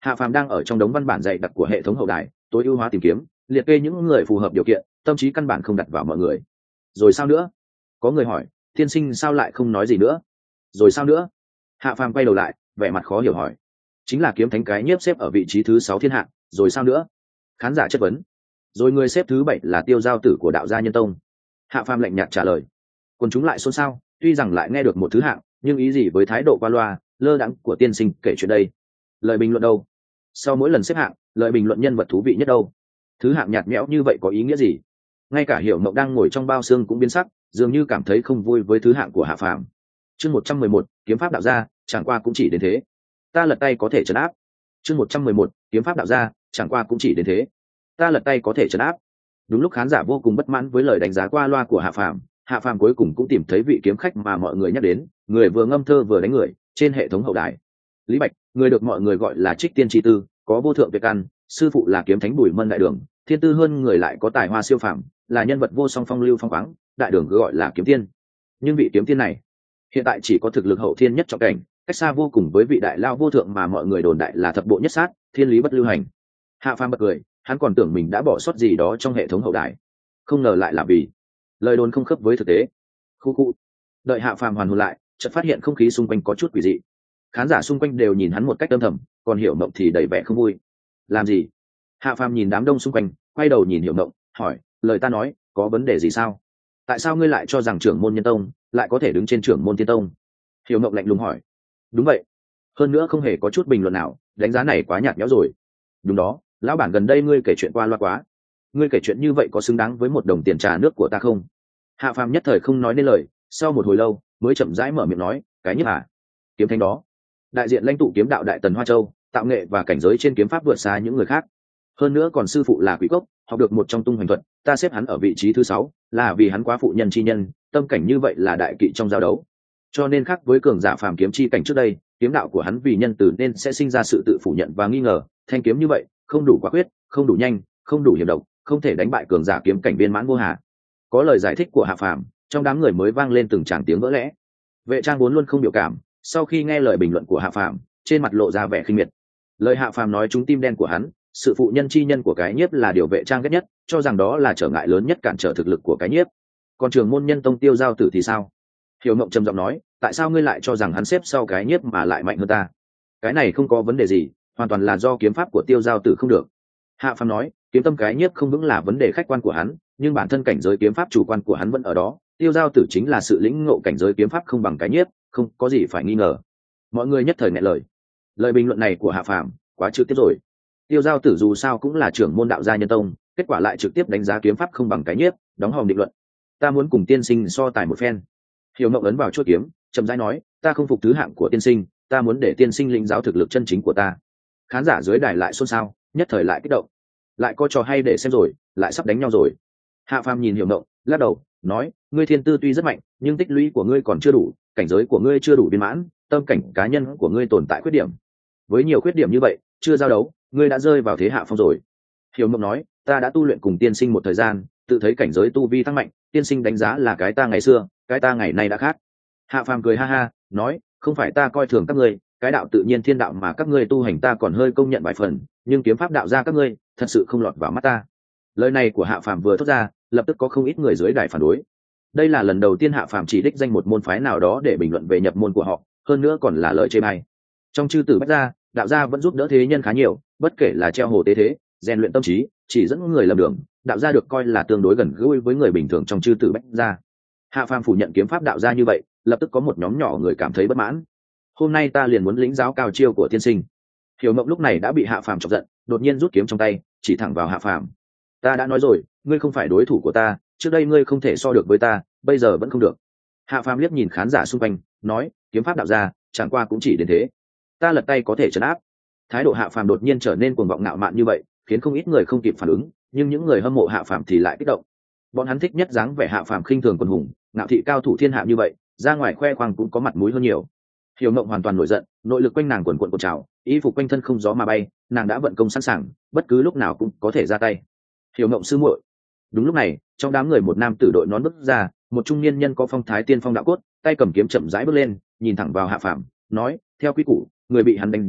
Hạ phàm đang ở trong đống văn bản dạy đặc của hệ thống hậu đài tối ưu hóa tìm kiếm, liệt kê những người phù hợp điều kiện, tâm trí căn bản không đặt vào mọi người. Rồi sao nữa? Có người hỏi. Tiên sinh sao lại không nói gì nữa? Rồi sao nữa? Hạ phàm quay đầu lại, vẻ mặt khó hiểu hỏi. Chính là kiếm thánh cái nhiếp xếp ở vị trí thứ sáu thiên hạ, rồi sao nữa? Khán giả chất vấn. Rồi người xếp thứ bảy là Tiêu Giao Tử của Đạo Gia Nhân Tông. Hạ phàm lạnh nhạt trả lời. Còn chúng lại xôn xao, tuy rằng lại nghe được một thứ hạng, nhưng ý gì với thái độ qua loa lơ đãng của tiên sinh kể chuyện đây? Lời bình luận đâu? Sau mỗi lần xếp hạng, lời bình luận nhân vật thú vị nhất đâu? Thứ hạng nhạt nhẽo như vậy có ý nghĩa gì? Ngay cả Hiểu Mộng đang ngồi trong bao xương cũng biến sắc, dường như cảm thấy không vui với thứ hạng của Hạ phàm. Chương một trăm mười một, kiếm pháp đạo gia, chẳng qua cũng chỉ đến thế. Ta lật tay có thể trấn áp. Chương một trăm mười một, kiếm pháp đạo gia, chẳng qua cũng chỉ đến thế. Ta lật tay có thể trấn áp. Đúng lúc khán giả vô cùng bất mãn với lời đánh giá qua loa của Hạ phàm, Hạ phàm cuối cùng cũng tìm thấy vị kiếm khách mà mọi người nhắc đến, người vừa ngâm thơ vừa đánh người trên hệ thống hậu đài. Lý Bạch, người được mọi người gọi là Trích Tiên Chi Tư, có vô thượng tuyệt căn, sư phụ là kiếm thánh Bùi Mân đại đường, thiên tư hơn người lại có tài hoa siêu phàm, là nhân vật vô song phong lưu phong khoáng, đại đường cứ gọi là kiếm tiên. Nhưng vị kiếm tiên này hiện tại chỉ có thực lực hậu thiên nhất trọng cảnh, cách xa vô cùng với vị đại lao vô thượng mà mọi người đồn đại là thập bộ nhất sát, thiên lý bất lưu hành. Hạ phàm bật cười, hắn còn tưởng mình đã bỏ sót gì đó trong hệ thống hậu đài, không ngờ lại là vì lời đồn không khớp với thực tế. Khu khu. Đợi Hạ phàm hoàn hồn lại, chợt phát hiện không khí xung quanh có chút quỷ dị. Khán giả xung quanh đều nhìn hắn một cách âm thầm, còn Hiểu Mộng thì đầy vẻ không vui. Làm gì? Hạ phàm nhìn đám đông xung quanh, quay đầu nhìn Hiểu Mộng, hỏi, lời ta nói có vấn đề gì sao? Tại sao ngươi lại cho rằng trưởng môn nhân tông lại có thể đứng trên trưởng môn tiên tông? Hiểu Mộng lạnh lùng hỏi. Đúng vậy. Hơn nữa không hề có chút bình luận nào, đánh giá này quá nhạt nhẽo rồi. Đúng đó, lão bản gần đây ngươi kể chuyện qua loa quá. Ngươi kể chuyện như vậy có xứng đáng với một đồng tiền trà nước của ta không? Hạ phàm nhất thời không nói nên lời, sau một hồi lâu mới chậm rãi mở miệng nói, cái nhất à? Kiếm thánh đó, đại diện lãnh tụ kiếm đạo đại tần Hoa Châu, tạo nghệ và cảnh giới trên kiếm pháp vượt xa những người khác. Hơn nữa còn sư phụ là Quỷ Cốc, học được một trong tung hoành thuật, ta xếp hắn ở vị trí thứ sáu, là vì hắn quá phụ nhân chi nhân, tâm cảnh như vậy là đại kỵ trong giao đấu. Cho nên khác với cường giả phàm kiếm chi cảnh trước đây, kiếm đạo của hắn vì nhân từ nên sẽ sinh ra sự tự phủ nhận và nghi ngờ, thanh kiếm như vậy, không đủ quả quyết, không đủ nhanh, không đủ hiểm độc, không thể đánh bại cường giả kiếm cảnh viên mãn vô hà. Có lời giải thích của Hạ phàm, trong đám người mới vang lên từng tràng tiếng vỡ lẽ. Vệ Trang vốn luôn không biểu cảm, sau khi nghe lời bình luận của Hạ phàm, trên mặt lộ ra vẻ khinh miệt. Lời Hạ phàm nói trúng tim đen của hắn, sự phụ nhân chi nhân của cái nhiếp là điều Vệ Trang ghét nhất, cho rằng đó là trở ngại lớn nhất cản trở thực lực của cái nhiếp. Còn trường môn nhân tông Tiêu Giao Tử thì sao? Hiểu Mộng trầm giọng nói, tại sao ngươi lại cho rằng hắn xếp sau cái nhiếp mà lại mạnh hơn ta? Cái này không có vấn đề gì, hoàn toàn là do kiếm pháp của Tiêu Giao Tử không được. Hạ phàm nói, kiếm tâm cái nhiếp không vững là vấn đề khách quan của hắn, nhưng bản thân cảnh giới kiếm pháp chủ quan của hắn vẫn ở đó. Tiêu Giao Tử chính là sự lĩnh ngộ cảnh giới kiếm pháp không bằng cái nhiếp, không có gì phải nghi ngờ. Mọi người nhất thời nghẹn lời. Lời bình luận này của Hạ phàm quá trực tiếp rồi. Tiêu Giao Tử dù sao cũng là trưởng môn Đạo Gia Nhân Tông, kết quả lại trực tiếp đánh giá kiếm pháp không bằng cái nhiếp, đóng hòm định luận. Ta muốn cùng tiên sinh so tài một phen. Hiểu Mộng ấn vào chuôi kiếm, chậm rãi nói, ta không phục thứ hạng của tiên sinh, ta muốn để tiên sinh lĩnh giáo thực lực chân chính của ta. Khán giả dưới đài lại xôn xao, nhất thời lại kích động. Lại có trò hay để xem rồi, lại sắp đánh nhau rồi. Hạ phàm nhìn Hiểu Mộng, lắc đầu, nói, ngươi thiên tư tuy rất mạnh, nhưng tích lũy của ngươi còn chưa đủ, cảnh giới của ngươi chưa đủ viên mãn, tâm cảnh cá nhân của ngươi tồn tại khuyết điểm. Với nhiều khuyết điểm như vậy, chưa giao đấu, ngươi đã rơi vào thế hạ phong rồi. Hiểu Mộng nói, ta đã tu luyện cùng tiên sinh một thời gian, tự thấy cảnh giới tu vi tăng mạnh, tiên sinh đánh giá là cái ta ngày xưa, cái ta ngày nay đã khác. Hạ phàm cười ha ha, nói, không phải ta coi thường các ngươi, cái đạo tự nhiên thiên đạo mà các ngươi tu hành ta còn hơi công nhận vài phần, nhưng kiếm pháp đạo ra các ngươi thật sự không lọt vào mắt ta. Lời này của Hạ phàm vừa thốt ra, lập tức có không ít người dưới đài phản đối. Đây là lần đầu tiên Hạ phàm chỉ đích danh một môn phái nào đó để bình luận về nhập môn của họ, hơn nữa còn là lời chê bai. Trong chư tử bách gia, đạo gia vẫn giúp đỡ thế nhân khá nhiều, bất kể là treo hồ tế thế, rèn luyện tâm trí, chỉ dẫn người lầm đường, đạo gia được coi là tương đối gần gũi với người bình thường trong chư tử bách gia. Hạ phàm phủ nhận kiếm pháp đạo gia như vậy, lập tức có một nhóm nhỏ người cảm thấy bất mãn. Hôm nay ta liền muốn lĩnh giáo cao chiêu của tiên sinh. Hiểu Mộng lúc này đã bị Hạ phàm chọc giận, đột nhiên rút kiếm trong tay, chỉ thẳng vào Hạ phàm. Ta đã nói rồi, ngươi không phải đối thủ của ta, trước đây ngươi không thể so được với ta, bây giờ vẫn không được. Hạ phàm liếc nhìn khán giả xung quanh, nói, kiếm pháp đạo gia, chẳng qua cũng chỉ đến thế. Ta lật tay có thể trấn áp. Thái độ Hạ phàm đột nhiên trở nên cuồng vọng ngạo mạn như vậy, khiến không ít người không kịp phản ứng, nhưng những người hâm mộ Hạ phàm thì lại kích động. Bọn hắn thích nhất dáng vẻ Hạ phàm khinh thường quần hùng, ngạo thị cao thủ thiên hạ như vậy, ra ngoài khoe khoang cũng có mặt mũi hơn nhiều. Hiểu Mộng hoàn toàn nổi giận, nội lực quanh nàng quần quần cuộn trào, y phục quanh thân không gió mà bay, nàng đã vận công sẵn sàng, bất cứ lúc nào cũng có thể ra tay. Hiểu Mộng sư muội. Đúng lúc này, trong đám người một nam tử đội nón bước ra, một trung niên nhân có phong thái tiên phong đạo cốt, tay cầm kiếm chậm rãi bước lên, nhìn thẳng vào Hạ phàm, nói, theo quy củ, người bị hắn đánh giá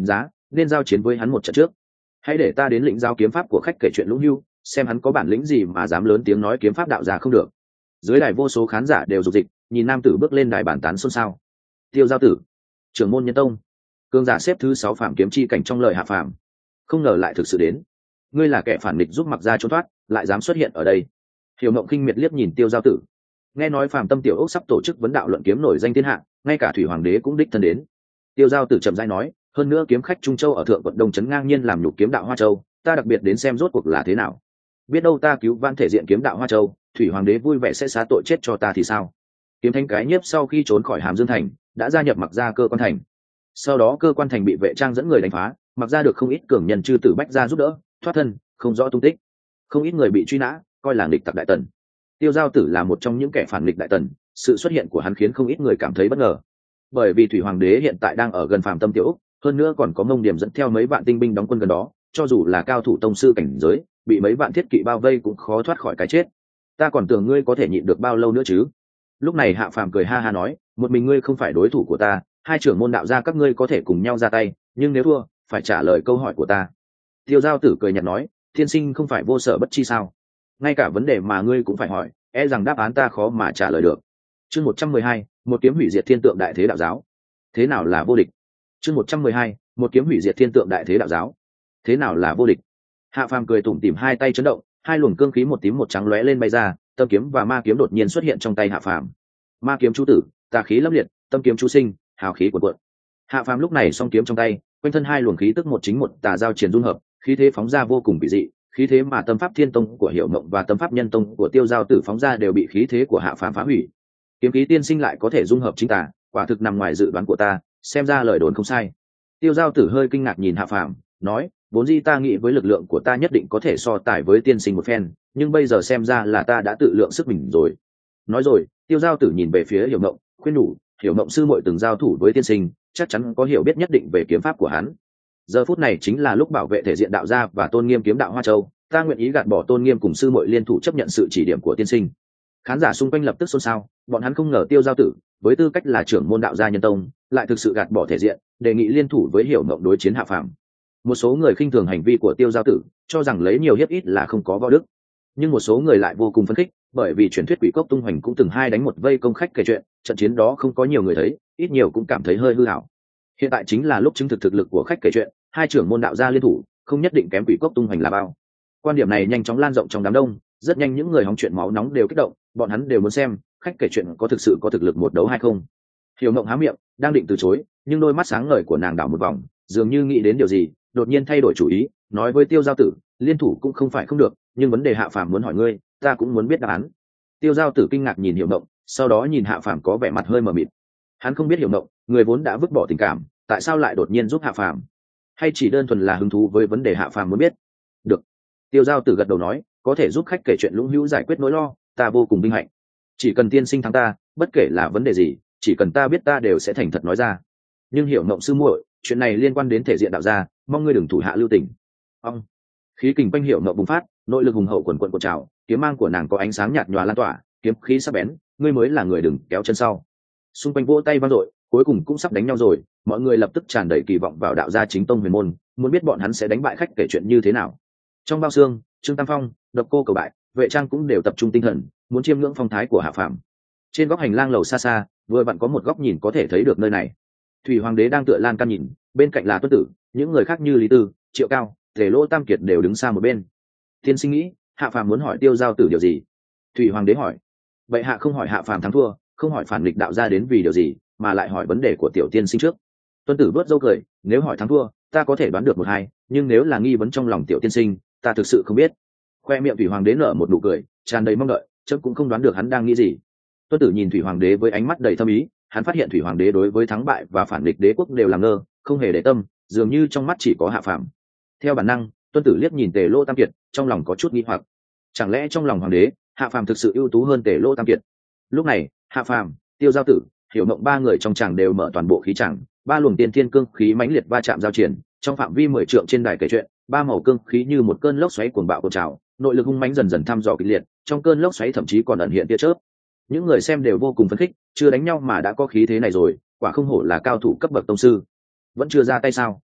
nên giao chiến với hắn một trận trước. Hãy để ta đến lĩnh giao kiếm pháp của khách kể chuyện Lũng Hưu, xem hắn có bản lĩnh gì mà dám lớn tiếng nói kiếm pháp đạo gia không được. Dưới đài vô số khán giả đều rục dịch, nhìn nam tử bước lên đài bàn tán xôn xao. Tiêu Giao Tử, trưởng môn Nhân Tông, cường giả xếp thứ sáu phạm kiếm chi cảnh trong lời hạ phàm, không ngờ lại thực sự đến. Ngươi là kẻ phản nghịch giúp Mặc gia trốn thoát, lại dám xuất hiện ở đây. Hiểu Mộng khinh miệt liếc nhìn Tiêu Giao Tử. Nghe nói Phàm Tâm tiểu ốc sắp tổ chức vấn đạo luận kiếm nổi danh thiên hạ, ngay cả Thủy Hoàng đế cũng đích thân đến. Tiêu Giao Tử chậm rãi nói, hơn nữa kiếm khách Trung Châu ở thượng quận Đông trấn ngang nhiên làm nhục kiếm đạo Hoa Châu, ta đặc biệt đến xem rốt cuộc là thế nào. Biết đâu ta cứu vãn thể diện kiếm đạo Hoa Châu, Thủy Hoàng đế vui vẻ sẽ xá tội chết cho ta thì sao? Kiếm Thánh cái nhiếp sau khi trốn khỏi Hàm Dương thành, đã gia nhập Mặc gia cơ quan thành. Sau đó cơ quan thành bị vệ trang dẫn người đánh phá, Mặc gia được không ít cường nhân chư tử bách gia giúp đỡ, thoát thân, không rõ tung tích. Không ít người bị truy nã, coi là nghịch tặc đại tần. Tiêu Giao Tử là một trong những kẻ phản nghịch đại tần, sự xuất hiện của hắn khiến không ít người cảm thấy bất ngờ. Bởi vì Thủy Hoàng đế hiện tại đang ở gần Phàm Tâm tiểu ốc, hơn nữa còn có Mông Điểm dẫn theo mấy vạn tinh binh đóng quân gần đó, cho dù là cao thủ tông sư cảnh giới, bị mấy vạn thiết kỵ bao vây cũng khó thoát khỏi cái chết. Ta còn tưởng ngươi có thể nhịn được bao lâu nữa chứ? Lúc này Hạ Phàm cười ha ha nói, một mình ngươi không phải đối thủ của ta, hai trưởng môn đạo gia các ngươi có thể cùng nhau ra tay, nhưng nếu thua, phải trả lời câu hỏi của ta. Tiêu Giao Tử cười nhạt nói, thiên sinh không phải vô sở bất chi sao? Ngay cả vấn đề mà ngươi cũng phải hỏi, e rằng đáp án ta khó mà trả lời được. Chương một trăm mười hai, một kiếm hủy diệt thiên tượng đại thế đạo giáo. Thế nào là vô địch? Chương một trăm mười hai, một kiếm hủy diệt thiên tượng đại thế đạo giáo. Thế nào là vô địch? Hạ Phàm cười tủm tỉm, hai tay chấn động, hai luồng cương khí một tím một trắng lóe lên bay ra, tâm kiếm và ma kiếm đột nhiên xuất hiện trong tay Hạ Phàm. Ma kiếm chú tử, tà khí lâm liệt, tâm kiếm chú sinh, hào khí cuộn cuộn. Hạ Phàm lúc này song kiếm trong tay, quanh thân hai luồng khí tức một chính một tà giao triển dung hợp, khí thế phóng ra vô cùng kỳ dị, khí thế mà tâm pháp Thiên Tông của Hiểu Mộng và tâm pháp Nhân Tông của Tiêu Giao Tử phóng ra đều bị khí thế của Hạ Phàm phá hủy. Kiếm khí tiên sinh lại có thể dung hợp chính tà, quả thực nằm ngoài dự đoán của ta, xem ra lời đồn không sai. Tiêu Giao Tử hơi kinh ngạc nhìn Hạ Phàm, nói, vốn dĩ ta nghĩ với lực lượng của ta nhất định có thể so tài với tiên sinh một phen, nhưng bây giờ xem ra là ta đã tự lượng sức mình rồi. Nói rồi, Tiêu Giao Tử nhìn về phía Hiểu Mộng, khuyên nhủ, Hiểu Mộng sư muội từng giao thủ với tiên sinh, chắc chắn có hiểu biết nhất định về kiếm pháp của hắn. Giờ phút này chính là lúc bảo vệ thể diện đạo gia và tôn nghiêm kiếm đạo Hoa Châu, ta nguyện ý gạt bỏ tôn nghiêm cùng sư muội liên thủ chấp nhận sự chỉ điểm của tiên sinh. Khán giả xung quanh lập tức xôn xao, bọn hắn không ngờ Tiêu Giao Tử với tư cách là trưởng môn đạo gia Nhân Tông lại thực sự gạt bỏ thể diện, đề nghị liên thủ với Hiểu Mộng đối chiến Hạ Phàm. Một số người khinh thường hành vi của Tiêu Giao Tử, cho rằng lấy nhiều hiếp ít là không có võ đức, nhưng một số người lại vô cùng phấn khích, bởi vì truyền thuyết Quỷ Cốc Tung Hoành cũng từng hai đánh một vây công khách kể chuyện, trận chiến đó không có nhiều người thấy, ít nhiều cũng cảm thấy hơi hư ảo. Hiện tại chính là lúc chứng thực thực lực của khách kể chuyện, hai trưởng môn đạo gia liên thủ, không nhất định kém Quỷ Cốc Tung Hoành là bao. Quan điểm này nhanh chóng lan rộng trong đám đông, rất nhanh những người hóng chuyện máu nóng đều kích động, bọn hắn đều muốn xem khách kể chuyện có thực sự có thực lực một đấu hay không. Hiểu Mộng há miệng, đang định từ chối, nhưng đôi mắt sáng ngời của nàng đảo một vòng, dường như nghĩ đến điều gì, đột nhiên thay đổi chủ ý, nói với Tiêu Giao Tử, liên thủ cũng không phải không được, nhưng vấn đề Hạ Phàm muốn hỏi ngươi, ta cũng muốn biết đáp án. Tiêu Giao Tử kinh ngạc nhìn Hiểu Mộng, sau đó nhìn Hạ Phàm có vẻ mặt hơi mờ mịt. Hắn không biết Hiểu Mộng, người vốn đã vứt bỏ tình cảm, tại sao lại đột nhiên giúp Hạ Phàm, hay chỉ đơn thuần là hứng thú với vấn đề Hạ Phàm muốn biết. Được. Tiêu Giao Tử gật đầu nói, có thể giúp khách kể chuyện Lũng Hữu giải quyết nỗi lo, ta vô cùng vinh hạnh. Chỉ cần tiên sinh thắng ta, bất kể là vấn đề gì, chỉ cần ta biết ta đều sẽ thành thật nói ra. Nhưng Hiểu Mộng sư muội, chuyện này liên quan đến thể diện đạo gia, mong ngươi đừng thủ hạ lưu tình. Ông. Khí kình quanh Hiểu Mộng bùng phát, nội lực hùng hậu quần quần cuộn trào, kiếm mang của nàng có ánh sáng nhạt nhòa lan tỏa, kiếm khí sắc bén, ngươi mới là người đừng kéo chân sau. Xung quanh vỗ tay vang dội, cuối cùng cũng sắp đánh nhau rồi, mọi người lập tức tràn đầy kỳ vọng vào đạo gia chính tông huyền môn, muốn biết bọn hắn sẽ đánh bại khách kể chuyện như thế nào. Trong bao xương, Trương Tam Phong, Độc Cô cầu bại, Vệ Trang cũng đều tập trung tinh thần, muốn chiêm ngưỡng phong thái của Hạ Phàm. Trên góc hành lang lầu xa xa, vừa vặn có một góc nhìn có thể thấy được nơi này. Thủy Hoàng đế đang tựa lan can nhìn, bên cạnh là Tuân Tử, những người khác như Lý Tư, Triệu Cao, Tề Lỗ Tam Kiệt đều đứng xa một bên. Tiên sinh nghĩ, Hạ Phàm muốn hỏi Tiêu Giao Tử điều gì? Thủy Hoàng đế hỏi. Vậy hạ không hỏi Hạ Phàm thắng thua, không hỏi phản nghịch đạo gia đến vì điều gì, mà lại hỏi vấn đề của tiểu tiên sinh trước. Tuân Tử bớt dâu cười, nếu hỏi thắng thua, ta có thể đoán được một hai, nhưng nếu là nghi vấn trong lòng tiểu tiên sinh, ta thực sự không biết. Khoe miệng Thủy Hoàng đế nở một nụ cười, tràn đầy mong đợi, chấm cũng không đoán được hắn đang nghĩ gì. Tuân Tử nhìn Thủy Hoàng đế với ánh mắt đầy thâm ý, hắn phát hiện Thủy Hoàng đế đối với thắng bại và phản nghịch đế quốc đều làm ngơ, không hề để tâm, dường như trong mắt chỉ có Hạ Phàm. Theo bản năng, Tuân Tử liếc nhìn Tề Lỗ Tam Kiệt, trong lòng có chút nghi hoặc. Chẳng lẽ trong lòng hoàng đế, Hạ Phàm thực sự ưu tú hơn Tề Lỗ Tam Kiệt? Lúc này, Hạ Phàm, Tiêu Giao Tử, Hiểu Mộng ba người trong tràng đều mở toàn bộ khí tràng, ba luồng tiên thiên cương khí mãnh liệt va chạm giao triển, trong phạm vi mười trượng trên đài kể chuyện, ba màu cương khí như một cơn lốc xoáy cuồng bạo cuộn trào, nội lực hung mãnh dần dần thăm dò kịch liệt, trong cơn lốc xoáy thậm chí còn ẩn hiện tia chớp. Những người xem đều vô cùng phấn khích, chưa đánh nhau mà đã có khí thế này rồi, quả không hổ là cao thủ cấp bậc tông sư. Vẫn chưa ra tay sao?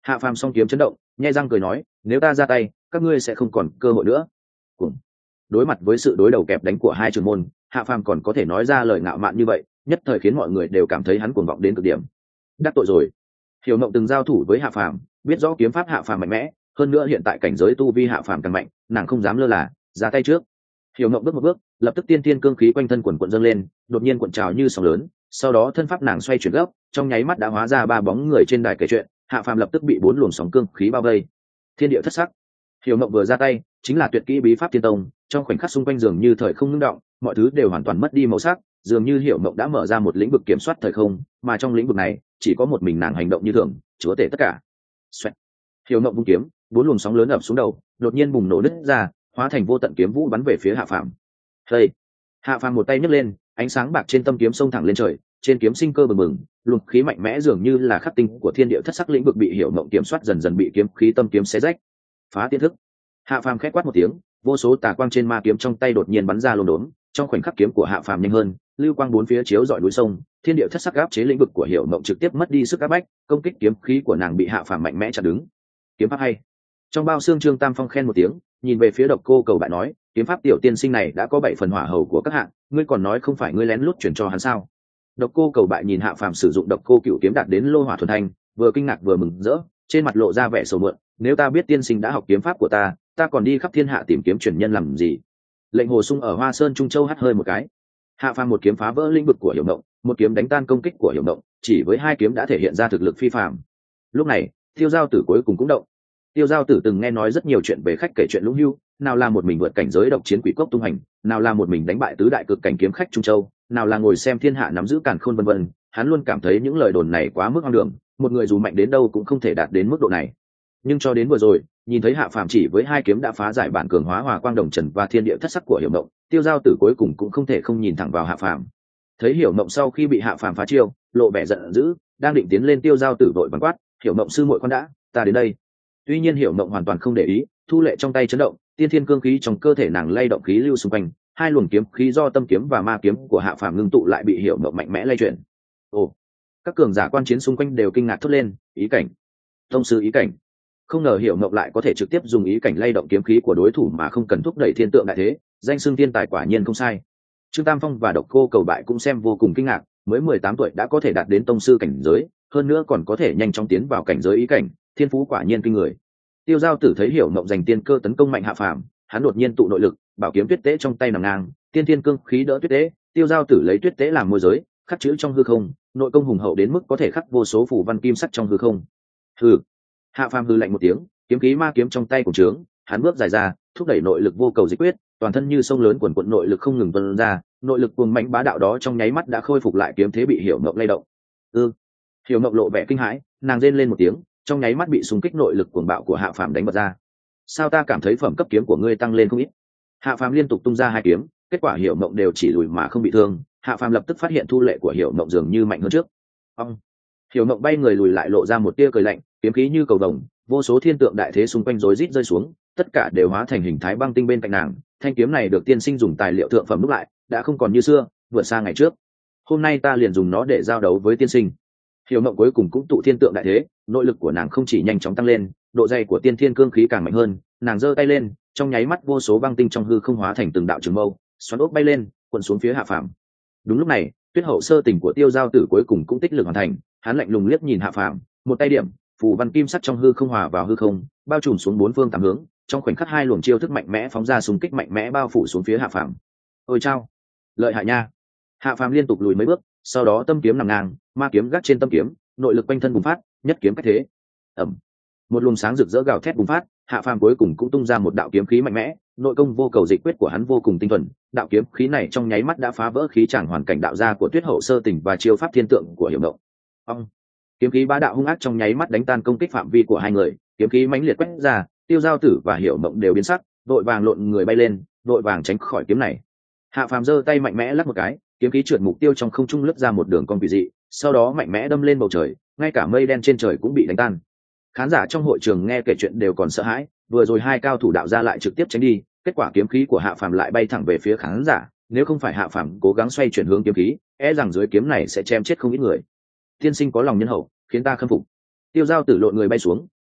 Hạ phàm song kiếm chấn động, nhai răng cười nói, nếu ta ra tay các ngươi sẽ không còn cơ hội nữa. Cùng đối mặt với sự đối đầu kẹp đánh của hai trưởng môn, Hạ phàm còn có thể nói ra lời ngạo mạn như vậy, nhất thời khiến mọi người đều cảm thấy hắn cuồng vọng đến cực điểm. Đắc tội rồi. Hiểu Mộng từng giao thủ với Hạ phàm, biết rõ kiếm pháp Hạ phàm mạnh mẽ, hơn nữa hiện tại cảnh giới tu vi Hạ phàm càng mạnh, nàng không dám lơ là, ra tay trước. Hiểu Mộng bước một bước, lập tức tiên tiên cương khí quanh thân quần quần dâng lên, đột nhiên cuộn trào như sóng lớn, sau đó thân pháp nàng xoay chuyển gấp, trong nháy mắt đã hóa ra ba bóng người trên đài kể chuyện, Hạ phàm lập tức bị bốn luồng sóng cương khí bao vây. Thiên địa thất sắc. Hiểu Mộng vừa ra tay, chính là tuyệt kỹ bí pháp tiên tông, trong khoảnh khắc xung quanh dường như thời không ngưng động, mọi thứ đều hoàn toàn mất đi màu sắc, dường như Hiểu Mộng đã mở ra một lĩnh vực kiểm soát thời không, mà trong lĩnh vực này chỉ có một mình nàng hành động như thường, chúa tể tất cả. Xoẹt. Hiểu Mộng vung kiếm, bốn luồng sóng lớn ập xuống đầu, đột nhiên bùng nổ nứt ra, hóa thành vô tận kiếm vũ bắn về phía Hạ phàm. Hey. Hạ phàm một tay nhấc lên, ánh sáng bạc trên tâm kiếm xông thẳng lên trời, trên kiếm sinh cơ bừng bừng, luồng khí mạnh mẽ dường như là khắc tinh của thiên địa thất sắc lĩnh vực bị Hiểu Mộng kiểm soát dần dần bị kiếm khí tâm kiếm xé rách. Phá tiên thức. Hạ phàm khét quát một tiếng, vô số tà quang trên ma kiếm trong tay đột nhiên bắn ra lốm đốm, trong khoảnh khắc kiếm của Hạ phàm nhanh hơn, lưu quang bốn phía chiếu rọi núi sông, thiên địa thất sắc áp chế lĩnh vực của Hiểu Mộng trực tiếp mất đi sức áp bách, công kích kiếm khí của nàng bị Hạ phàm mạnh mẽ chặn đứng. Kiếm pháp hay. Trong bao xương Trương Tam Phong khen một tiếng, nhìn về phía Độc Cô Cầu Bại nói, kiếm pháp tiểu tiên sinh này đã có bảy phần hỏa hầu của các hạng, ngươi còn nói không phải ngươi lén lút chuyển cho hắn sao? Độc Cô Cầu Bại nhìn Hạ phàm sử dụng Độc Cô Cửu kiếm đạt đến lô hỏa thuần thanh, vừa kinh ngạc vừa mừng rỡ, trên mặt lộ ra vẻ sầu muộn, nếu ta biết tiên sinh đã học kiếm pháp của ta, ta còn đi khắp thiên hạ tìm kiếm truyền nhân làm gì? Lệnh Hồ Sung ở Hoa Sơn Trung Châu hắt hơi một cái. Hạ phàm một kiếm phá vỡ lĩnh vực của Hiểu Mộng, một kiếm đánh tan công kích của Hiểu Mộng, chỉ với hai kiếm đã thể hiện ra thực lực phi phàm. Lúc này, Tiêu Giao Tử cuối cùng cũng động. Tiêu Giao Tử từng nghe nói rất nhiều chuyện về khách kể chuyện lũng hưu, nào là một mình vượt cảnh giới độc chiến quỷ cốc tung hành, nào là một mình đánh bại tứ đại cực cảnh kiếm khách Trung Châu, nào là ngồi xem thiên hạ nắm giữ càn khôn vân vân. Hắn luôn cảm thấy những lời đồn này quá mức hoang đường, một người dù mạnh đến đâu cũng không thể đạt đến mức độ này. Nhưng cho đến vừa rồi, nhìn thấy Hạ phàm chỉ với hai kiếm đã phá giải bản cường hóa hòa quang đồng trần và thiên địa thất sắc của Hiểu Mộng, Tiêu Giao Tử cuối cùng cũng không thể không nhìn thẳng vào Hạ phàm. Thấy Hiểu Mộng sau khi bị Hạ phàm phá chiêu, lộ vẻ giận dữ, đang định tiến lên, Tiêu Giao Tử vội vàng quát, Hiểu Mộng sư muội con đã, ta đến đây. Tuy nhiên Hiểu Mộng hoàn toàn không để ý, thu lệ trong tay chấn động, tiên thiên cương khí trong cơ thể nàng lay động khí lưu xung quanh, hai luồng kiếm khí do tâm kiếm và ma kiếm của Hạ phàm ngưng tụ lại bị Hiểu Mộng mạnh mẽ lay chuyển. Ồ! Các cường giả quan chiến xung quanh đều kinh ngạc thốt lên, ý cảnh, tông sư ý cảnh. Không ngờ Hiểu Mộng lại có thể trực tiếp dùng ý cảnh lay động kiếm khí của đối thủ mà không cần thúc đẩy thiên tượng đại thế, danh xưng thiên tài quả nhiên không sai. Trương Tam Phong và Độc Cô Cầu Bại cũng xem vô cùng kinh ngạc, mới mười tám tuổi đã có thể đạt đến tông sư cảnh giới, hơn nữa còn có thể nhanh chóng tiến vào cảnh giới ý cảnh, thiên phú quả nhiên kinh người. Tiêu Giao Tử thấy Hiểu Mộng giành tiên cơ tấn công mạnh Hạ phàm, hắn đột nhiên tụ nội lực, bảo kiếm tuyết tế trong tay nằm ngang, tiên thiên cương khí đỡ tuyết tế, Tiêu Giao Tử lấy tuyết tế làm môi giới, khắc chữ trong hư không, nội công hùng hậu đến mức có thể khắc vô số phù văn kim sắc trong hư không. Hừ. Hạ phàm hừ lạnh một tiếng, kiếm khí ma kiếm trong tay cùng trướng, hắn bước dài ra, thúc đẩy nội lực vô cầu dịch quyết, toàn thân như sông lớn quần quận nội lực không ngừng tuôn ra, nội lực cuồng mãnh bá đạo đó trong nháy mắt đã khôi phục lại kiếm thế bị Hiểu Mộng lay động. Ư. Hiểu Mộng lộ vẻ kinh hãi, nàng rên lên một tiếng, trong nháy mắt bị xung kích nội lực cuồng bạo của Hạ phàm đánh bật ra. Sao ta cảm thấy phẩm cấp kiếm của ngươi tăng lên không ít? Hạ phàm liên tục tung ra hai kiếm, kết quả Hiểu Mộng đều chỉ lùi mà không bị thương. Hạ phàm lập tức phát hiện thu lệ của Hiểu Mộng dường như mạnh hơn trước. Ông. Hiểu Mộng bay người lùi lại lộ ra một tia cười lạnh, kiếm khí như cầu vồng, vô số thiên tượng đại thế xung quanh rối rít rơi xuống, tất cả đều hóa thành hình thái băng tinh bên cạnh nàng. Thanh kiếm này được tiên sinh dùng tài liệu thượng phẩm đúc lại, đã không còn như xưa, vượt xa ngày trước. Hôm nay ta liền dùng nó để giao đấu với tiên sinh. Hiểu Mộng cuối cùng cũng tụ thiên tượng đại thế, nội lực của nàng không chỉ nhanh chóng tăng lên, độ dày của tiên thiên cương khí càng mạnh hơn. Nàng giơ tay lên, trong nháy mắt vô số băng tinh trong hư không hóa thành từng đạo trường mâu, xoắn ốc bay lên, cuộn xuống phía Hạ phàm. Đúng lúc này, tuyết hậu sơ tình của Tiêu Giao Tử cuối cùng cũng tích lực hoàn thành, hắn lạnh lùng liếc nhìn Hạ phàm, một tay điểm, phù văn kim sắc trong hư không hòa vào hư không, bao trùm xuống bốn phương tám hướng, trong khoảnh khắc hai luồng chiêu thức mạnh mẽ phóng ra, xung kích mạnh mẽ bao phủ xuống phía Hạ phàm. Ôi chao, lợi hại nha! Hạ phàm liên tục lùi mấy bước, sau đó tâm kiếm nằm ngang, ma kiếm gác trên tâm kiếm, nội lực quanh thân bùng phát, nhất kiếm cách thế. Ầm, một luồng sáng rực rỡ gào thét bùng phát, Hạ phàm cuối cùng cũng tung ra một đạo kiếm khí mạnh mẽ, nội công vô cầu dịch quyết của hắn vô cùng tinh thuần, đạo kiếm khí này trong nháy mắt đã phá vỡ khí tràng hoàn cảnh đạo gia của tuyết hậu sơ tình và chiêu pháp thiên tượng của Hiểu Mộng. Ông, kiếm khí bá đạo hung ác trong nháy mắt đánh tan công kích phạm vi của hai người, kiếm khí mãnh liệt quét ra, Tiêu Giao Tử và Hiểu Mộng đều biến sắc, đội vàng lộn người bay lên, đội vàng tránh khỏi kiếm này. Hạ phàm giơ tay mạnh mẽ lắc một cái, kiếm khí trượt mục tiêu trong không trung lướt ra một đường cong kỳ dị, sau đó mạnh mẽ đâm lên bầu trời, ngay cả mây đen trên trời cũng bị đánh tan. Khán giả trong hội trường nghe kể chuyện đều còn sợ hãi, vừa rồi hai cao thủ đạo gia lại trực tiếp tránh đi, kết quả kiếm khí của Hạ phàm lại bay thẳng về phía khán giả, nếu không phải Hạ phàm cố gắng xoay chuyển hướng kiếm khí, e rằng dưới kiếm này sẽ chém chết không ít người. Tiên sinh có lòng nhân hậu, khiến ta khâm phục. Tiêu Giao Tử lộn người bay xuống,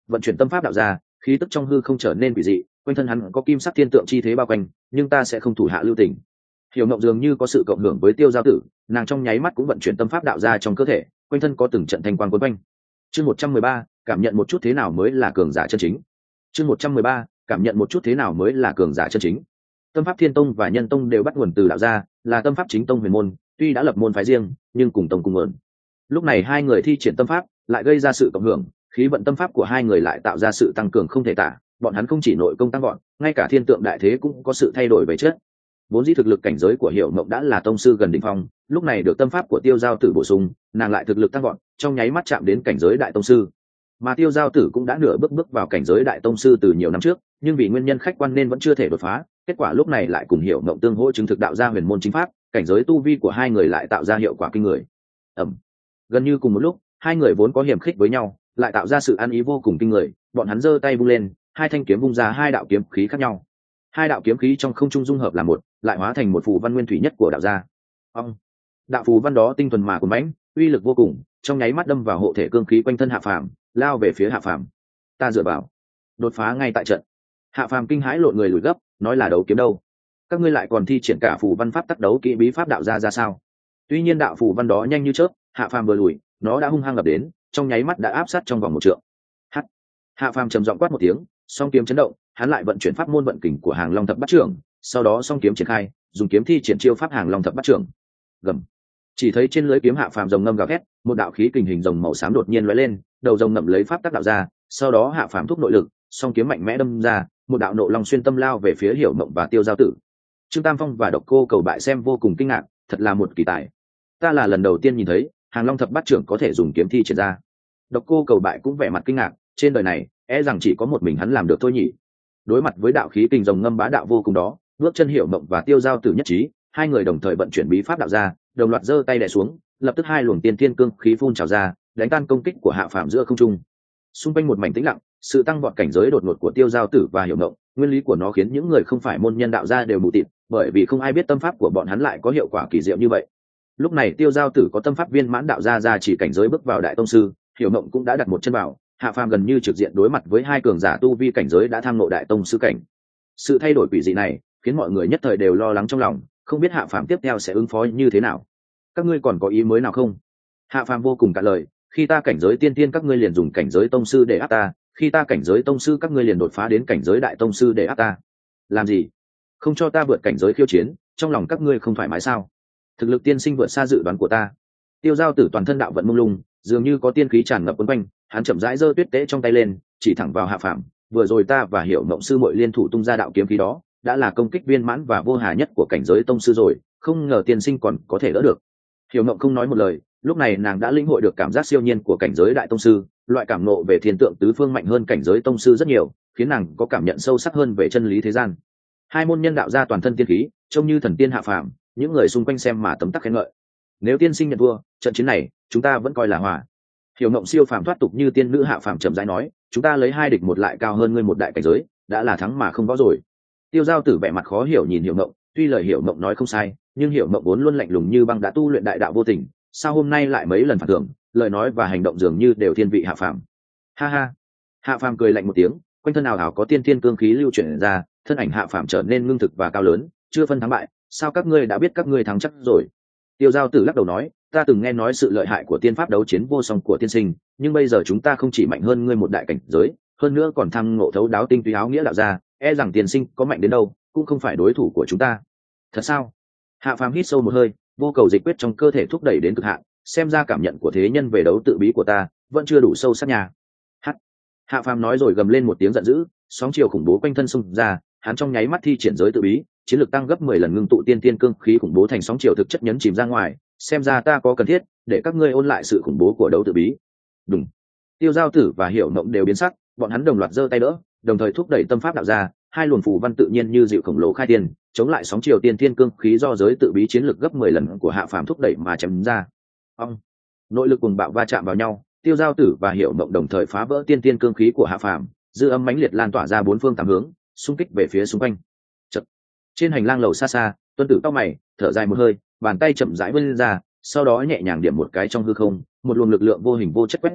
vận chuyển tâm pháp đạo ra, khí tức trong hư không trở nên quỷ dị, quanh thân hắn có kim sắc thiên tượng chi thế bao quanh, nhưng ta sẽ không thủ hạ lưu tình. Hiểu Mộng dường như có sự cộng hưởng với Tiêu Giao Tử, nàng trong nháy mắt cũng vận chuyển tâm pháp đạo ra trong cơ thể, quanh thân có từng trận thanh quang quấn quanh. Chương một trăm mười ba, cảm nhận một chút thế nào mới là cường giả chân chính. Chương một trăm mười ba, cảm nhận một chút thế nào mới là cường giả chân chính. Tâm pháp Thiên Tông và Nhân Tông đều bắt nguồn từ đạo gia, là tâm pháp chính tông huyền môn, tuy đã lập môn phái riêng, nhưng cùng tông cùng nguồn. Lúc này hai người thi triển tâm pháp, lại gây ra sự cộng hưởng, khí vận tâm pháp của hai người lại tạo ra sự tăng cường không thể tả, bọn hắn không chỉ nội công tăng vọt, ngay cả thiên tượng đại thế cũng có sự thay đổi về chất. Vốn dĩ thực lực cảnh giới của Hiểu Mộng đã là tông sư gần đỉnh phong, lúc này được tâm pháp của Tiêu Giao Tử bổ sung, nàng lại thực lực tăng vọt, trong nháy mắt chạm đến cảnh giới đại tông sư. Mà Tiêu Giao Tử cũng đã nửa bước bước vào cảnh giới đại tông sư từ nhiều năm trước, nhưng vì nguyên nhân khách quan nên vẫn chưa thể đột phá, kết quả lúc này lại cùng Hiểu Mộng tương hỗ chứng thực đạo ra huyền môn chính pháp, cảnh giới tu vi của hai người lại tạo ra hiệu quả kinh người. Ầm. Gần như cùng một lúc, hai người vốn có hiểm khích với nhau, lại tạo ra sự ăn ý vô cùng kinh người, bọn hắn giơ tay vung lên, hai thanh kiếm vung ra hai đạo kiếm khí khác nhau. Hai đạo kiếm khí trong không trung dung hợp làm một, lại hóa thành một phù văn nguyên thủy nhất của đạo gia. Ông. Đạo phù văn đó tinh thuần mà cuồn mãnh, uy lực vô cùng, trong nháy mắt đâm vào hộ thể cương khí quanh thân Hạ Phàm, lao về phía Hạ Phàm. Ta dựa vào, đột phá ngay tại trận. Hạ Phàm kinh hãi lộn người lùi gấp, nói là đấu kiếm đâu? Các ngươi lại còn thi triển cả phù văn pháp tác đấu kỹ bí pháp đạo gia ra sao? Tuy nhiên đạo phù văn đó nhanh như chớp, Hạ Phàm vừa lùi, nó đã hung hăng lập đến, trong nháy mắt đã áp sát trong vòng một trượng. Hắt. Hạ Phàm trầm giọng quát một tiếng, song kiếm chấn động, hắn lại vận chuyển pháp môn vận kình của Hàng Long Thập Bát Trưởng, sau đó song kiếm triển khai, dùng kiếm thi triển chiêu pháp Hàng Long Thập Bát Trưởng. Gầm. Chỉ thấy trên lưỡi kiếm Hạ Phàm rồng ngâm gào thét, một đạo khí kình hình rồng màu xám đột nhiên lóe lên, đầu rồng ngậm lấy pháp tác đạo ra, sau đó Hạ Phàm thúc nội lực, song kiếm mạnh mẽ đâm ra, một đạo nộ long xuyên tâm lao về phía Hiểu Mộng và Tiêu Giao Tử. Trương Tam Phong và Độc Cô Cầu Bại xem vô cùng kinh ngạc, thật là một kỳ tài. Ta là lần đầu tiên nhìn thấy Hàng Long Thập Bát Trưởng có thể dùng kiếm thi triển ra. Độc Cô Cầu Bại cũng vẻ mặt kinh ngạc, trên đời này e rằng chỉ có một mình hắn làm được thôi nhỉ. Đối mặt với đạo khí kình rồng ngâm bá đạo vô cùng đó, bước chân Hiểu Mộng và Tiêu Giao Tử nhất trí, hai người đồng thời vận chuyển bí pháp đạo ra, đồng loạt giơ tay đè xuống, lập tức hai luồng tiên thiên cương khí phun trào ra, đánh tan công kích của Hạ Phàm giữa không trung. Xung quanh một mảnh tĩnh lặng, sự tăng vọt cảnh giới đột ngột của Tiêu Giao Tử và Hiểu Mộng, nguyên lý của nó khiến những người không phải môn nhân đạo gia đều mù tịt, bởi vì không ai biết tâm pháp của bọn hắn lại có hiệu quả kỳ diệu như vậy. Lúc này Tiêu Giao Tử có tâm pháp viên mãn đạo gia ra chỉ cảnh giới bước vào đại tông sư, Hiểu Mộng cũng đã đặt một chân vào, Hạ Phàm gần như trực diện đối mặt với hai cường giả tu vi cảnh giới đã tham ngộ đại tông sư cảnh. Sự thay đổi quỷ dị này khiến mọi người nhất thời đều lo lắng trong lòng, không biết Hạ Phàm tiếp theo sẽ ứng phó như thế nào. Các ngươi còn có ý mới nào không? Hạ Phàm vô cùng cạn lời, khi ta cảnh giới tiên tiên các ngươi liền dùng cảnh giới tông sư để áp ta, khi ta cảnh giới tông sư các ngươi liền đột phá đến cảnh giới đại tông sư để áp ta. Làm gì? Không cho ta vượt cảnh giới khiêu chiến, trong lòng các ngươi không thoải mái sao? Thực lực tiên sinh vượt xa dự đoán của ta. Tiêu Giao Tử toàn thân đạo vận mông lung, dường như có tiên khí tràn ngập quấn quanh, hắn chậm rãi giơ tuyết tế trong tay lên, chỉ thẳng vào Hạ Phàm. Vừa rồi ta và Hiểu Mộng sư muội liên thủ tung ra đạo kiếm khí đó, đã là công kích viên mãn và vô hà nhất của cảnh giới tông sư rồi, không ngờ tiên sinh còn có thể đỡ được. Hiểu Mộng không nói một lời, lúc này nàng đã lĩnh hội được cảm giác siêu nhiên của cảnh giới đại tông sư, loại cảm nộ về thiên tượng tứ phương mạnh hơn cảnh giới tông sư rất nhiều, khiến nàng có cảm nhận sâu sắc hơn về chân lý thế gian. Hai môn nhân đạo gia toàn thân tiên khí, trông như thần tiên hạ phàm, những người xung quanh xem mà tấm tắc khen ngợi. Nếu tiên sinh nhận thua, trận chiến này chúng ta vẫn coi là hòa. Hiểu Mộng siêu phàm thoát tục như tiên nữ hạ phàm chậm rãi nói, chúng ta lấy hai địch một lại cao hơn ngươi một đại cảnh giới, đã là thắng mà không võ rồi. Tiêu Giao Tử vẻ mặt khó hiểu nhìn Hiểu Mộng, tuy lời Hiểu Mộng nói không sai, nhưng Hiểu Mộng vốn luôn lạnh lùng như băng đã tu luyện đại đạo vô tình, sao hôm nay lại mấy lần phản tưởng, lời nói và hành động dường như đều thiên vị hạ phàm. Ha ha. Hạ phàm cười lạnh một tiếng, quanh thân ảo ảo có tiên thiên cương khí lưu chuyển ra, thân ảnh hạ phàm trở nên ngưng thực và cao lớn, chưa phân thắng bại, sao các ngươi đã biết các ngươi thắng chắc rồi? Tiêu Giao Tử lắc đầu nói, ta từng nghe nói sự lợi hại của tiên pháp đấu chiến vô song của tiên sinh, nhưng bây giờ chúng ta không chỉ mạnh hơn ngươi một đại cảnh giới, hơn nữa còn thăng ngộ thấu đáo tinh túy áo nghĩa đạo ra, e rằng tiên sinh có mạnh đến đâu cũng không phải đối thủ của chúng ta. Thật sao? Hạ phàm hít sâu một hơi, vô cầu dịch quyết trong cơ thể thúc đẩy đến cực hạn, xem ra cảm nhận của thế nhân về đấu tự bí của ta vẫn chưa đủ sâu sắc nhà. Hắt. Hạ phàm nói rồi gầm lên một tiếng giận dữ, sóng chiều khủng bố quanh thân xung ra, hắn trong nháy mắt thi triển giới tự bí, chiến lược tăng gấp mười lần, ngưng tụ tiên tiên cương khí khủng bố thành sóng chiều thực chất nhấn chìm ra ngoài, xem ra ta có cần thiết để các ngươi ôn lại sự khủng bố của đấu tự bí. Đúng. Tiêu Giao Tử và Hiểu Mộng đều biến sắc, bọn hắn đồng loạt giơ tay đỡ, đồng thời thúc đẩy tâm pháp đạo ra, hai luồng phù văn tự nhiên như dịu khổng lồ khai tiên, chống lại sóng chiều tiên thiên cương khí do giới tự bí chiến lược gấp mười lần của hạ phàm thúc đẩy mà chém ra. Ông. Nội lực cùng bạo va chạm vào nhau, Tiêu Giao Tử và Hiểu Mộng đồng thời phá vỡ tiên thiên cương khí của hạ phàm, dư âm mãnh liệt lan tỏa ra bốn phương tám hướng, xung kích về phía xung quanh. Chật. Trên hành lang lầu xa xa, Tuân Tử cau mày, thở dài một hơi, bàn tay chậm rãi vươn ra, sau đó nhẹ nhàng điểm một cái trong hư không, một luồng lực lượng vô hình vô chất quét ra,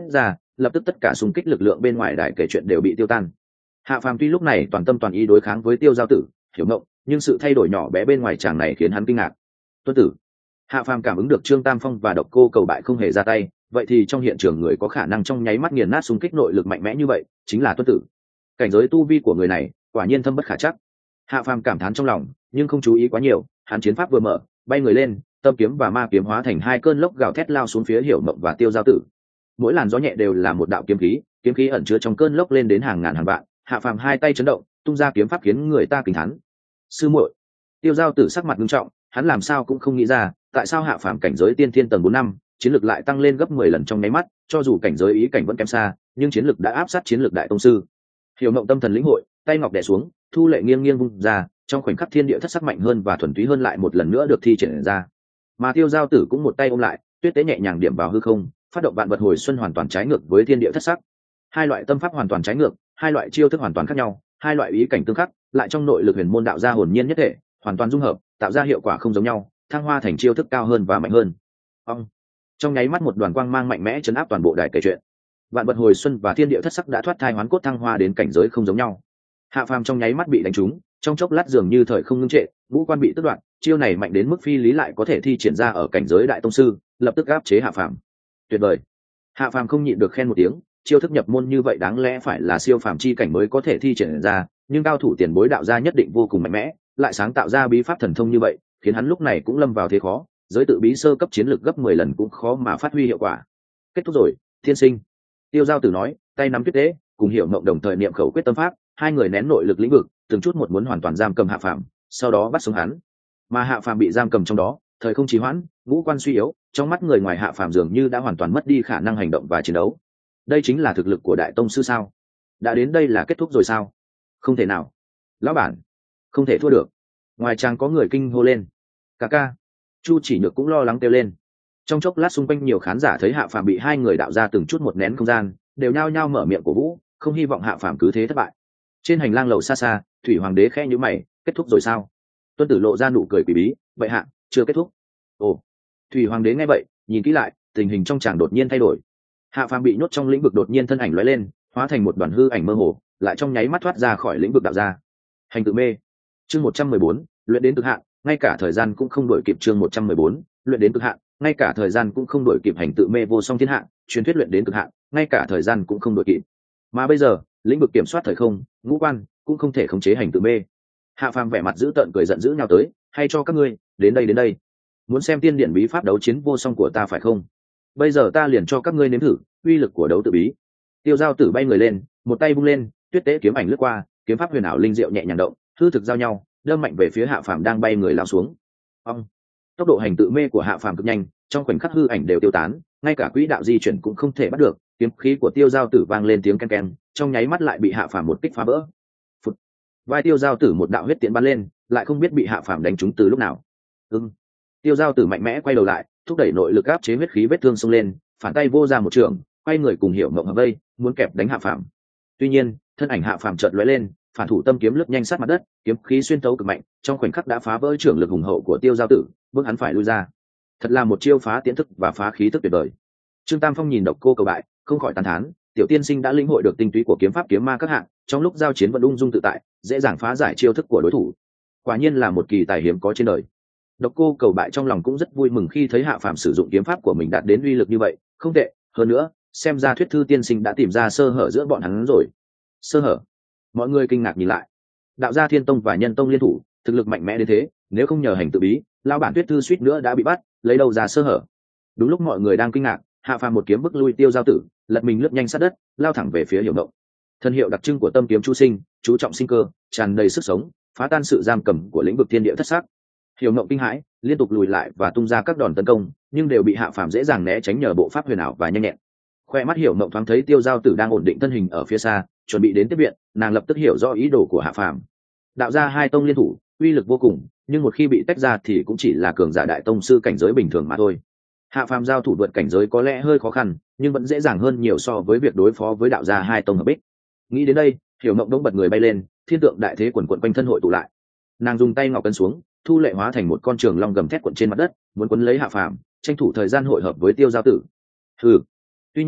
lập tức tất cả xung kích lực lượng bên ngoài đài kể chuyện đều bị tiêu tan. Hạ phàm tuy lúc này toàn tâm toàn ý đối kháng với tiêu giao tử, hiểu ngộng, nhưng sự thay đổi nhỏ bé bên ngoài chàng này khiến hắn kinh ngạc. Tuân tử. Hạ phàm cảm ứng được Trương Tam Phong và Độc Cô Cầu Bại không hề ra tay, vậy thì trong hiện trường người có khả năng trong nháy mắt nghiền nát xung kích nội lực mạnh mẽ như vậy chính là Tuân tử. Cảnh giới tu vi của người này quả nhiên thâm bất khả trắc. Hạ phàm cảm thán trong lòng, nhưng không chú ý quá nhiều. Hắn chiến pháp vừa mở, bay người lên, tâm kiếm và ma kiếm hóa thành hai cơn lốc gào thét lao xuống phía hiểu mộng và tiêu giao tử. Mỗi làn gió nhẹ đều là một đạo kiếm khí, kiếm khí ẩn chứa trong cơn lốc lên đến hàng ngàn hàng vạn. Hạ phàm hai tay chấn động, tung ra kiếm pháp khiến người ta kinh thán. Sư muội. Tiêu giao tử sắc mặt nghiêm trọng, hắn làm sao cũng không nghĩ ra, tại sao hạ phàm cảnh giới tiên thiên tầng bốn năm, chiến lực lại tăng lên gấp mười lần trong nháy mắt, cho dù cảnh giới ý cảnh vẫn kém xa, nhưng chiến lực đã áp sát chiến lực đại tông sư. Hiểu mộng tâm thần lĩnh hội, tay ngọc đè xuống, thu lệ nghiêng nghiêng vung ra, trong khoảnh khắc thiên địa thất sắc mạnh hơn và thuần túy hơn lại một lần nữa được thi triển ra. Mà tiêu giao tử cũng một tay ôm lại, tuyết tế nhẹ nhàng điểm vào hư không, phát động vạn vật hồi xuân hoàn toàn trái ngược với thiên địa thất sắc. Hai loại tâm pháp hoàn toàn trái ngược, hai loại chiêu thức hoàn toàn khác nhau, hai loại ý cảnh tương khắc, lại trong nội lực huyền môn đạo gia hồn nhiên nhất thể, hoàn toàn dung hợp, tạo ra hiệu quả không giống nhau, thăng hoa thành chiêu thức cao hơn và mạnh hơn. Ông. Trong nháy mắt một đoàn quang mang mạnh mẽ chấn áp toàn bộ đài kể chuyện. Vạn vật hồi xuân và thiên địa thất sắc đã thoát thai hoán cốt thăng hoa đến cảnh giới không giống nhau. Hạ phàm trong nháy mắt bị đánh trúng, trong chốc lát dường như thời không ngưng trệ, ngũ quan bị tước đoạn, chiêu này mạnh đến mức phi lý lại có thể thi triển ra ở cảnh giới đại tông sư, lập tức áp chế hạ phàm. Tuyệt vời. Hạ phàm không nhịn được khen một tiếng, chiêu thức nhập môn như vậy đáng lẽ phải là siêu phàm chi cảnh mới có thể thi triển ra, nhưng cao thủ tiền bối đạo gia nhất định vô cùng mạnh mẽ, lại sáng tạo ra bí pháp thần thông như vậy, khiến hắn lúc này cũng lâm vào thế khó, giới tự bí sơ cấp chiến lược gấp mười lần cũng khó mà phát huy hiệu quả. Kết thúc rồi, thiên sinh. Tiêu giao tử nói, tay nắm tuyết tế, cùng hiểu mộng đồng thời niệm khẩu quyết tâm pháp, hai người nén nội lực lĩnh vực, từng chút một muốn hoàn toàn giam cầm hạ phàm, sau đó bắt sống hắn. Mà hạ phàm bị giam cầm trong đó, thời không trì hoãn, ngũ quan suy yếu, trong mắt người ngoài hạ phàm dường như đã hoàn toàn mất đi khả năng hành động và chiến đấu. Đây chính là thực lực của đại tông sư sao? Đã đến đây là kết thúc rồi sao? Không thể nào. Lão bản, không thể thua được. Ngoài trang có người kinh hô lên. Ca ca. Chu Chỉ Nhược cũng lo lắng kêu lên. Trong chốc lát xung quanh nhiều khán giả thấy hạ phàm bị hai người đạo ra từng chút một nén không gian, đều nhao nhao mở miệng cổ vũ, không hy vọng hạ phàm cứ thế thất bại. Trên hành lang lầu xa xa, Thủy Hoàng đế khẽ nhíu mày, kết thúc rồi sao? Tuân Tử lộ ra nụ cười quỷ bí, vậy hạ, chưa kết thúc. Ồ. Thủy Hoàng đế nghe vậy, nhìn kỹ lại, tình hình trong tràng đột nhiên thay đổi. Hạ phàm bị nhốt trong lĩnh vực đột nhiên thân ảnh lóe lên, hóa thành một đoàn hư ảnh mơ hồ, lại trong nháy mắt thoát ra khỏi lĩnh vực đạo ra. Hành tự mê. Chương một trăm mười bốn, luyện đến cực hạn, ngay cả thời gian cũng không đổi kịp. Chương một trăm mười bốn, luyện đến cực hạn, ngay cả thời gian cũng không đổi kịp. Hành tự mê vô song thiên hạ, truyền thuyết luyện đến cực hạn, ngay cả thời gian cũng không đổi kịp. Mà bây giờ, lĩnh vực kiểm soát thời không, ngũ quan cũng không thể khống chế hành tự mê. Hạ phàm vẻ mặt dữ tợn cười giận dữ nhào tới, hay cho các ngươi, đến đây đến đây. Muốn xem tiên điển bí pháp đấu chiến vô song của ta phải không? Bây giờ ta liền cho các ngươi nếm thử uy lực của đấu tự bí. Tiêu giao tử bay người lên, một tay vung lên, tuyết tế kiếm ảnh lướt qua, kiếm pháp huyền ảo linh diệu nhẹ nhàng động, hư thực giao nhau, đâm mạnh về phía hạ phàm đang bay người lao xuống. Ông. Tốc độ hành tự mê của hạ phàm cực nhanh, trong khoảnh khắc hư ảnh đều tiêu tán, ngay cả quỹ đạo di chuyển cũng không thể bắt được, kiếm khí của tiêu giao tử vang lên tiếng ken ken, trong nháy mắt lại bị hạ phàm một kích phá vỡ. Phụt. Vai tiêu giao tử một đạo huyết tiễn bắn lên, lại không biết bị hạ phàm đánh trúng từ lúc nào. Ưng. Tiêu giao tử mạnh mẽ quay đầu lại, thúc đẩy nội lực áp chế huyết khí vết thương xông lên, phản tay vô ra một trường, quay người cùng hiểu mộng hợp vây, muốn kẹp đánh hạ phàm. Tuy nhiên, thân ảnh hạ phàm chợt lóe lên, phản thủ tâm kiếm lướt nhanh sát mặt đất, kiếm khí xuyên thấu cực mạnh, trong khoảnh khắc đã phá vỡ trưởng lực hùng hậu của tiêu giao tử, bước hắn phải lui ra. Thật là một chiêu phá tiễn thức và phá khí thức tuyệt vời. Trương Tam Phong nhìn Độc Cô Cầu Bại, không khỏi tán thán, tiểu tiên sinh đã lĩnh hội được tinh túy của kiếm pháp kiếm ma các hạng, trong lúc giao chiến vẫn ung dung tự tại, dễ dàng phá giải chiêu thức của đối thủ. Quả nhiên là một kỳ tài hiếm có trên đời. Độc Cô Cầu Bại trong lòng cũng rất vui mừng khi thấy hạ phàm sử dụng kiếm pháp của mình đạt đến uy lực như vậy, không tệ, hơn nữa, xem ra thuyết thư tiên sinh đã tìm ra sơ hở giữa bọn hắn rồi. Sơ hở? Mọi người kinh ngạc nhìn lại. Đạo gia Thiên Tông và Nhân Tông liên thủ, thực lực mạnh mẽ đến thế, nếu không nhờ hành tự bí, lão bản thuyết thư suýt nữa đã bị bắt, lấy đâu ra sơ hở. Đúng lúc mọi người đang kinh ngạc, hạ phàm một kiếm bức lui tiêu giao tử, lật mình lướt nhanh sát đất, lao thẳng về phía hiểu mộng. Thân hiệu đặc trưng của tâm kiếm chu sinh, chú trọng sinh cơ, tràn đầy sức sống, phá tan sự giam cầm của lĩnh vực thiên địa thất sắc. Hiểu mộng kinh hãi, liên tục lùi lại và tung ra các đòn tấn công, nhưng đều bị hạ phàm dễ dàng né tránh nhờ bộ pháp huyền ảo và nhanh nhẹn. Khoe mắt hiểu mộng thoáng thấy tiêu giao tử đang ổn định thân hình ở phía xa, chuẩn bị đến tiếp viện, nàng lập tức hiểu rõ ý đồ của hạ phàm. Đạo gia hai tông liên thủ, uy lực vô cùng, nhưng một khi bị tách ra thì cũng chỉ là cường giả đại tông sư cảnh giới bình thường mà thôi. Hạ phàm giao thủ vượt cảnh giới có lẽ hơi khó khăn, nhưng vẫn dễ dàng hơn nhiều so với việc đối phó với đạo gia hai tông hợp bích. Nghĩ đến đây, hiểu mộng đông bật người bay lên, thiên tượng đại thế quần quận quanh thân hội tụ lại. Nàng dùng tay ngọc cân xuống, thu lệ hóa thành một con trường long gầm thét quận trên mặt đất, muốn quấn lấy hạ phàm, tranh thủ thời gian hội hợp với tiêu giao tử. Hừ. Tuy nhiên,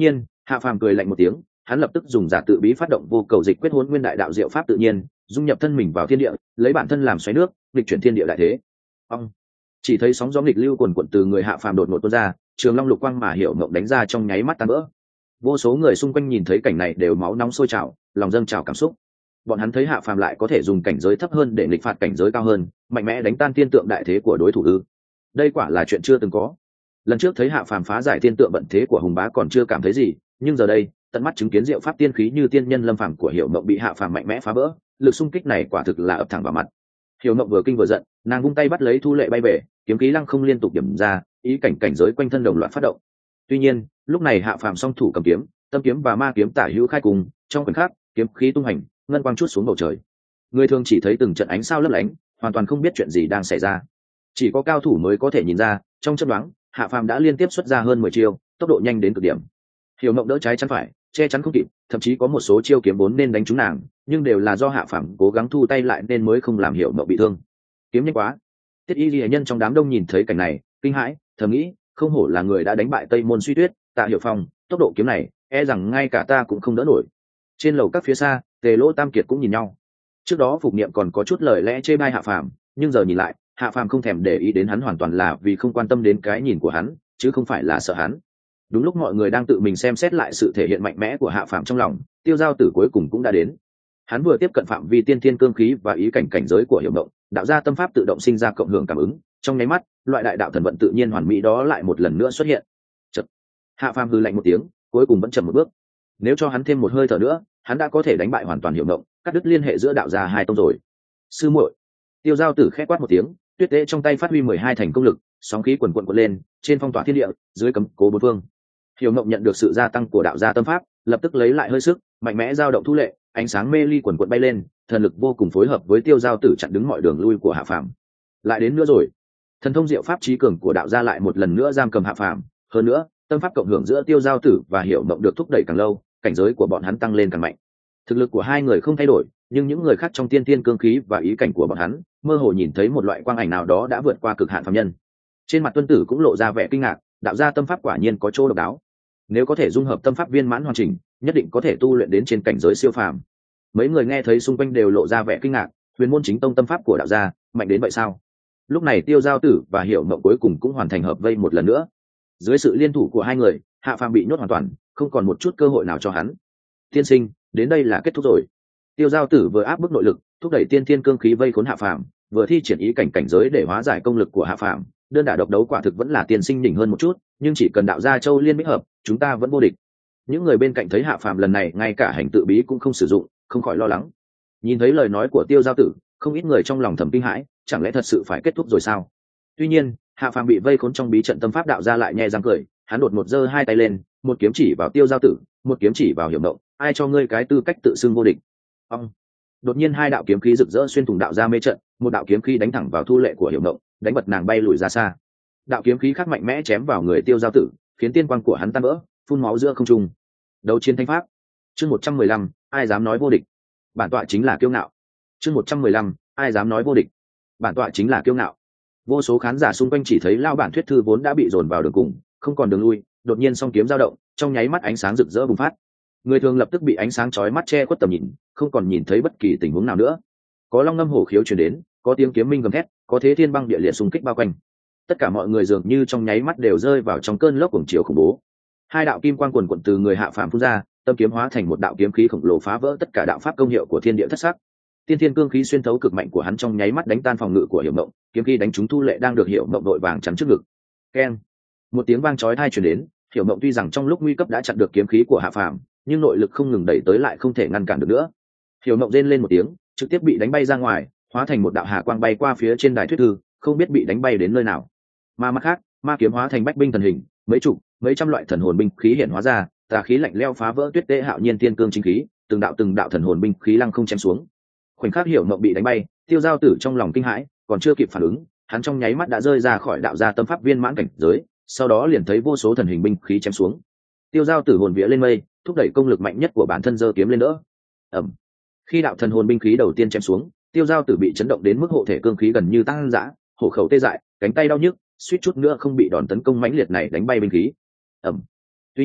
Hạ phàm cười lạnh một tiếng, hắn lập tức dùng giả tự bí phát động vô cầu dịch quyết hỗn nguyên đại đạo diệu pháp tự nhiên, dung nhập thân mình vào thiên địa, lấy bản thân làm xoáy nước, nghịch chuyển thiên địa đại thế. Ông chỉ thấy sóng gió nghịch lưu quần quần từ người Hạ phàm đột ngột tuôn ra, trường long lục quang mà hiểu mộng đánh ra trong nháy mắt tan vỡ. Vô số người xung quanh nhìn thấy cảnh này đều máu nóng sôi trào, lòng dâng trào cảm xúc. Bọn hắn thấy Hạ phàm lại có thể dùng cảnh giới thấp hơn để nghịch phạt cảnh giới cao hơn, mạnh mẽ đánh tan thiên tượng đại thế của đối thủ ư? Đây quả là chuyện chưa từng có. Lần trước thấy Hạ phàm phá giải thiên tượng vận thế của hùng bá còn chưa cảm thấy gì, nhưng giờ đây tận mắt chứng kiến diệu pháp tiên khí như tiên nhân lâm phàm của hiểu mộng bị Hạ phàm mạnh mẽ phá vỡ, lực xung kích này quả thực là ập thẳng vào mặt. Hiểu mộng vừa kinh vừa giận, nàng vung tay bắt lấy Thu Lệ bay về, kiếm khí lăng không liên tục điểm ra, ý cảnh cảnh giới quanh thân đồng loạt phát động. Tuy nhiên lúc này Hạ phàm song thủ cầm kiếm, tâm kiếm và ma kiếm tả hữu khai cùng, trong khoảnh khắc kiếm khí tung hành, ngân quang chút xuống bầu trời. Người thường chỉ thấy từng trận ánh sao lấp lánh, hoàn toàn không biết chuyện gì đang xảy ra. Chỉ có cao thủ mới có thể nhìn ra, trong chớp nhoáng Hạ phàm đã liên tiếp xuất ra hơn mười chiêu, tốc độ nhanh đến cực điểm. Hiểu mộng đỡ trái chắn phải, che chắn không kịp, thậm chí có một số chiêu kiếm vốn nên đánh trúng nàng, nhưng đều là do Hạ phàm cố gắng thu tay lại nên mới không làm Hiểu mộng bị thương. Kiếm nhanh quá. Tiết Y Lệ nhân trong đám đông nhìn thấy cảnh này, kinh hãi, thầm nghĩ, không hổ là người đã đánh bại Tây Môn Suy Tuyết, Tạ Hiểu Phong, tốc độ kiếm này, e rằng ngay cả ta cũng không đỡ nổi. Trên lầu các phía xa, Tề Lỗ Tam Kiệt cũng nhìn nhau. Trước đó Phục Niệm còn có chút lời lẽ chê bai Hạ phàm, nhưng giờ nhìn lại, Hạ phàm không thèm để ý đến hắn hoàn toàn là vì không quan tâm đến cái nhìn của hắn, chứ không phải là sợ hắn. Đúng lúc mọi người đang tự mình xem xét lại sự thể hiện mạnh mẽ của Hạ phàm trong lòng, Tiêu Giao Tử cuối cùng cũng đã đến. Hắn vừa tiếp cận phạm vi tiên thiên cương khí và ý cảnh cảnh giới của Hiểu mộng, đạo ra tâm pháp tự động sinh ra cộng hưởng cảm ứng, trong nháy mắt, loại đại đạo thần vận tự nhiên hoàn mỹ đó lại một lần nữa xuất hiện. Chật. Hạ phàm hừ lạnh một tiếng, cuối cùng vẫn chậm một bước. Nếu cho hắn thêm một hơi thở nữa, hắn đã có thể đánh bại hoàn toàn Hiểu mộng, cắt đứt liên hệ giữa đạo gia hai tông rồi. Sư muội. Tiêu Giao Tử khẽ quát một tiếng, tuyết tế trong tay phát huy mười hai thành công lực, sóng khí quần quần quật lên, trên phong tỏa thiên địa, dưới cấm cố bốn phương. Hiểu mộng nhận được sự gia tăng của đạo gia tâm pháp, lập tức lấy lại hơi sức, mạnh mẽ giao động Thu Lệ, ánh sáng mê ly quần quật bay lên, thần lực vô cùng phối hợp với Tiêu Giao Tử chặn đứng mọi đường lui của Hạ phàm. Lại đến nữa rồi. Thần thông diệu pháp trí cường của đạo gia lại một lần nữa giam cầm Hạ phàm, hơn nữa, tâm pháp cộng hưởng giữa Tiêu Giao Tử và Hiểu mộng được thúc đẩy càng lâu, cảnh giới của bọn hắn tăng lên càng mạnh. Thực lực của hai người không thay đổi, nhưng những người khác trong tiên tiên cương khí và ý cảnh của bọn hắn mơ hồ nhìn thấy một loại quang ảnh nào đó đã vượt qua cực hạn phàm nhân. Trên mặt Tuân Tử cũng lộ ra vẻ kinh ngạc, đạo gia tâm pháp quả nhiên có chỗ độc đáo. Nếu có thể dung hợp tâm pháp viên mãn hoàn chỉnh, nhất định có thể tu luyện đến trên cảnh giới siêu phàm. Mấy người nghe thấy xung quanh đều lộ ra vẻ kinh ngạc, huyền môn chính tông tâm pháp của đạo gia mạnh đến vậy sao? Lúc này Tiêu Giao Tử và Hiểu mộng cuối cùng cũng hoàn thành hợp vây một lần nữa. Dưới sự liên thủ của hai người, Hạ phàm bị nhốt hoàn toàn, không còn một chút cơ hội nào cho hắn. Tiên sinh, đến đây là kết thúc rồi. Tiêu Giao Tử vừa áp bức nội lực, thúc đẩy tiên thiên cương khí vây khốn Hạ phàm, vừa thi triển ý cảnh cảnh giới để hóa giải công lực của Hạ phàm. Đơn đả độc đấu quả thực vẫn là tiên sinh đỉnh hơn một chút, nhưng chỉ cần đạo gia châu liên bích hợp, chúng ta vẫn vô địch. Những người bên cạnh thấy Hạ phàm lần này ngay cả hành tự bí cũng không sử dụng, không khỏi lo lắng. Nhìn thấy lời nói của Tiêu Giao Tử, không ít người trong lòng thầm kinh hãi, chẳng lẽ thật sự phải kết thúc rồi sao? Tuy nhiên, Hạ phàm bị vây khốn trong bí trận tâm pháp đạo gia lại nhẹ răng cười, hắn đột một giơ hai tay lên, một kiếm chỉ vào Tiêu Giao Tử, một kiếm chỉ vào Hiểu mộng, ai cho ngươi cái tư cách tự xưng vô địch? Ông. Đột nhiên hai đạo kiếm khí rực rỡ xuyên thủng đạo gia mê trận, một đạo kiếm khí đánh thẳng vào Thu Lệ của Hiểu mộng, đánh bật nàng bay lùi ra xa. Đạo kiếm khí khác mạnh mẽ chém vào người Tiêu Giao Tử, khiến tiên quang của hắn tan vỡ, phun máu giữa không trung. Đấu chiến thánh pháp. Chương một trăm mười lăm, ai dám nói vô địch? Bản tọa chính là kiêu ngạo. Chương một trăm mười lăm, ai dám nói vô địch? Bản tọa chính là kiêu ngạo. Vô số khán giả xung quanh chỉ thấy lao bản thuyết thư vốn đã bị dồn vào đường cùng, không còn đường lui, đột nhiên song kiếm dao động, trong nháy mắt ánh sáng rực rỡ bùng phát. Người thường lập tức bị ánh sáng chói mắt che khuất tầm nhìn, không còn nhìn thấy bất kỳ tình huống nào nữa. Có long ngâm hổ khiếu truyền đến, có tiếng kiếm minh gầm thét, có thế thiên băng địa liệt xung kích bao quanh. Tất cả mọi người dường như trong nháy mắt đều rơi vào trong cơn lốc cuồng chiều khủng bố. Hai đạo kim quang quần quần từ người Hạ phàm phun ra, tâm kiếm hóa thành một đạo kiếm khí khổng lồ phá vỡ tất cả đạo pháp công hiệu của thiên địa thất sắc. Tiên thiên cương khí xuyên thấu cực mạnh của hắn trong nháy mắt đánh tan phòng ngự của Hiểu mộng, kiếm khí đánh trúng Thu Lệ đang được Hiểu mộng đội vàng chắn trước ngực. Keng! Một tiếng vang chói tai truyền đến, Hiểu mộng tuy rằng trong lúc nguy cấp đã chặn được kiếm khí của Hạ phàm, nhưng nội lực không ngừng đẩy tới lại không thể ngăn cản được nữa. Hiểu mộng rên lên một tiếng, trực tiếp bị đánh bay ra ngoài, hóa thành một đạo hà quang bay qua phía trên đài thuyết thư, không biết bị đánh bay đến nơi nào. Mà mặt khác, ma kiếm hóa thành bách binh thần hình, mấy chục, mấy trăm loại thần hồn binh khí hiện hóa ra, tà khí lạnh lẽo phá vỡ tuyết tế hạo nhiên tiên cương chính khí, từng đạo từng đạo thần hồn binh khí lăng không chém xuống. Khoảnh khắc Hiểu mộng bị đánh bay, Tiêu Giao Tử trong lòng kinh hãi, còn chưa kịp phản ứng, hắn trong nháy mắt đã rơi ra khỏi đạo gia tâm pháp viên mãn cảnh giới, sau đó liền thấy vô số thần hình binh khí chém xuống. Tiêu Giao Tử hồn vía lên mây, thúc đẩy công lực mạnh nhất của bản thân giơ kiếm lên đỡ. Ầm. Khi đạo thần hồn binh khí đầu tiên chém xuống, Tiêu Giao Tử bị chấn động đến mức hộ thể cương khí gần như tăng dã, hổ khẩu tê dại, cánh tay đau nhức, suýt chút nữa không bị đòn tấn công mãnh liệt này đánh bay binh khí. Ầm. Tuy nhiên,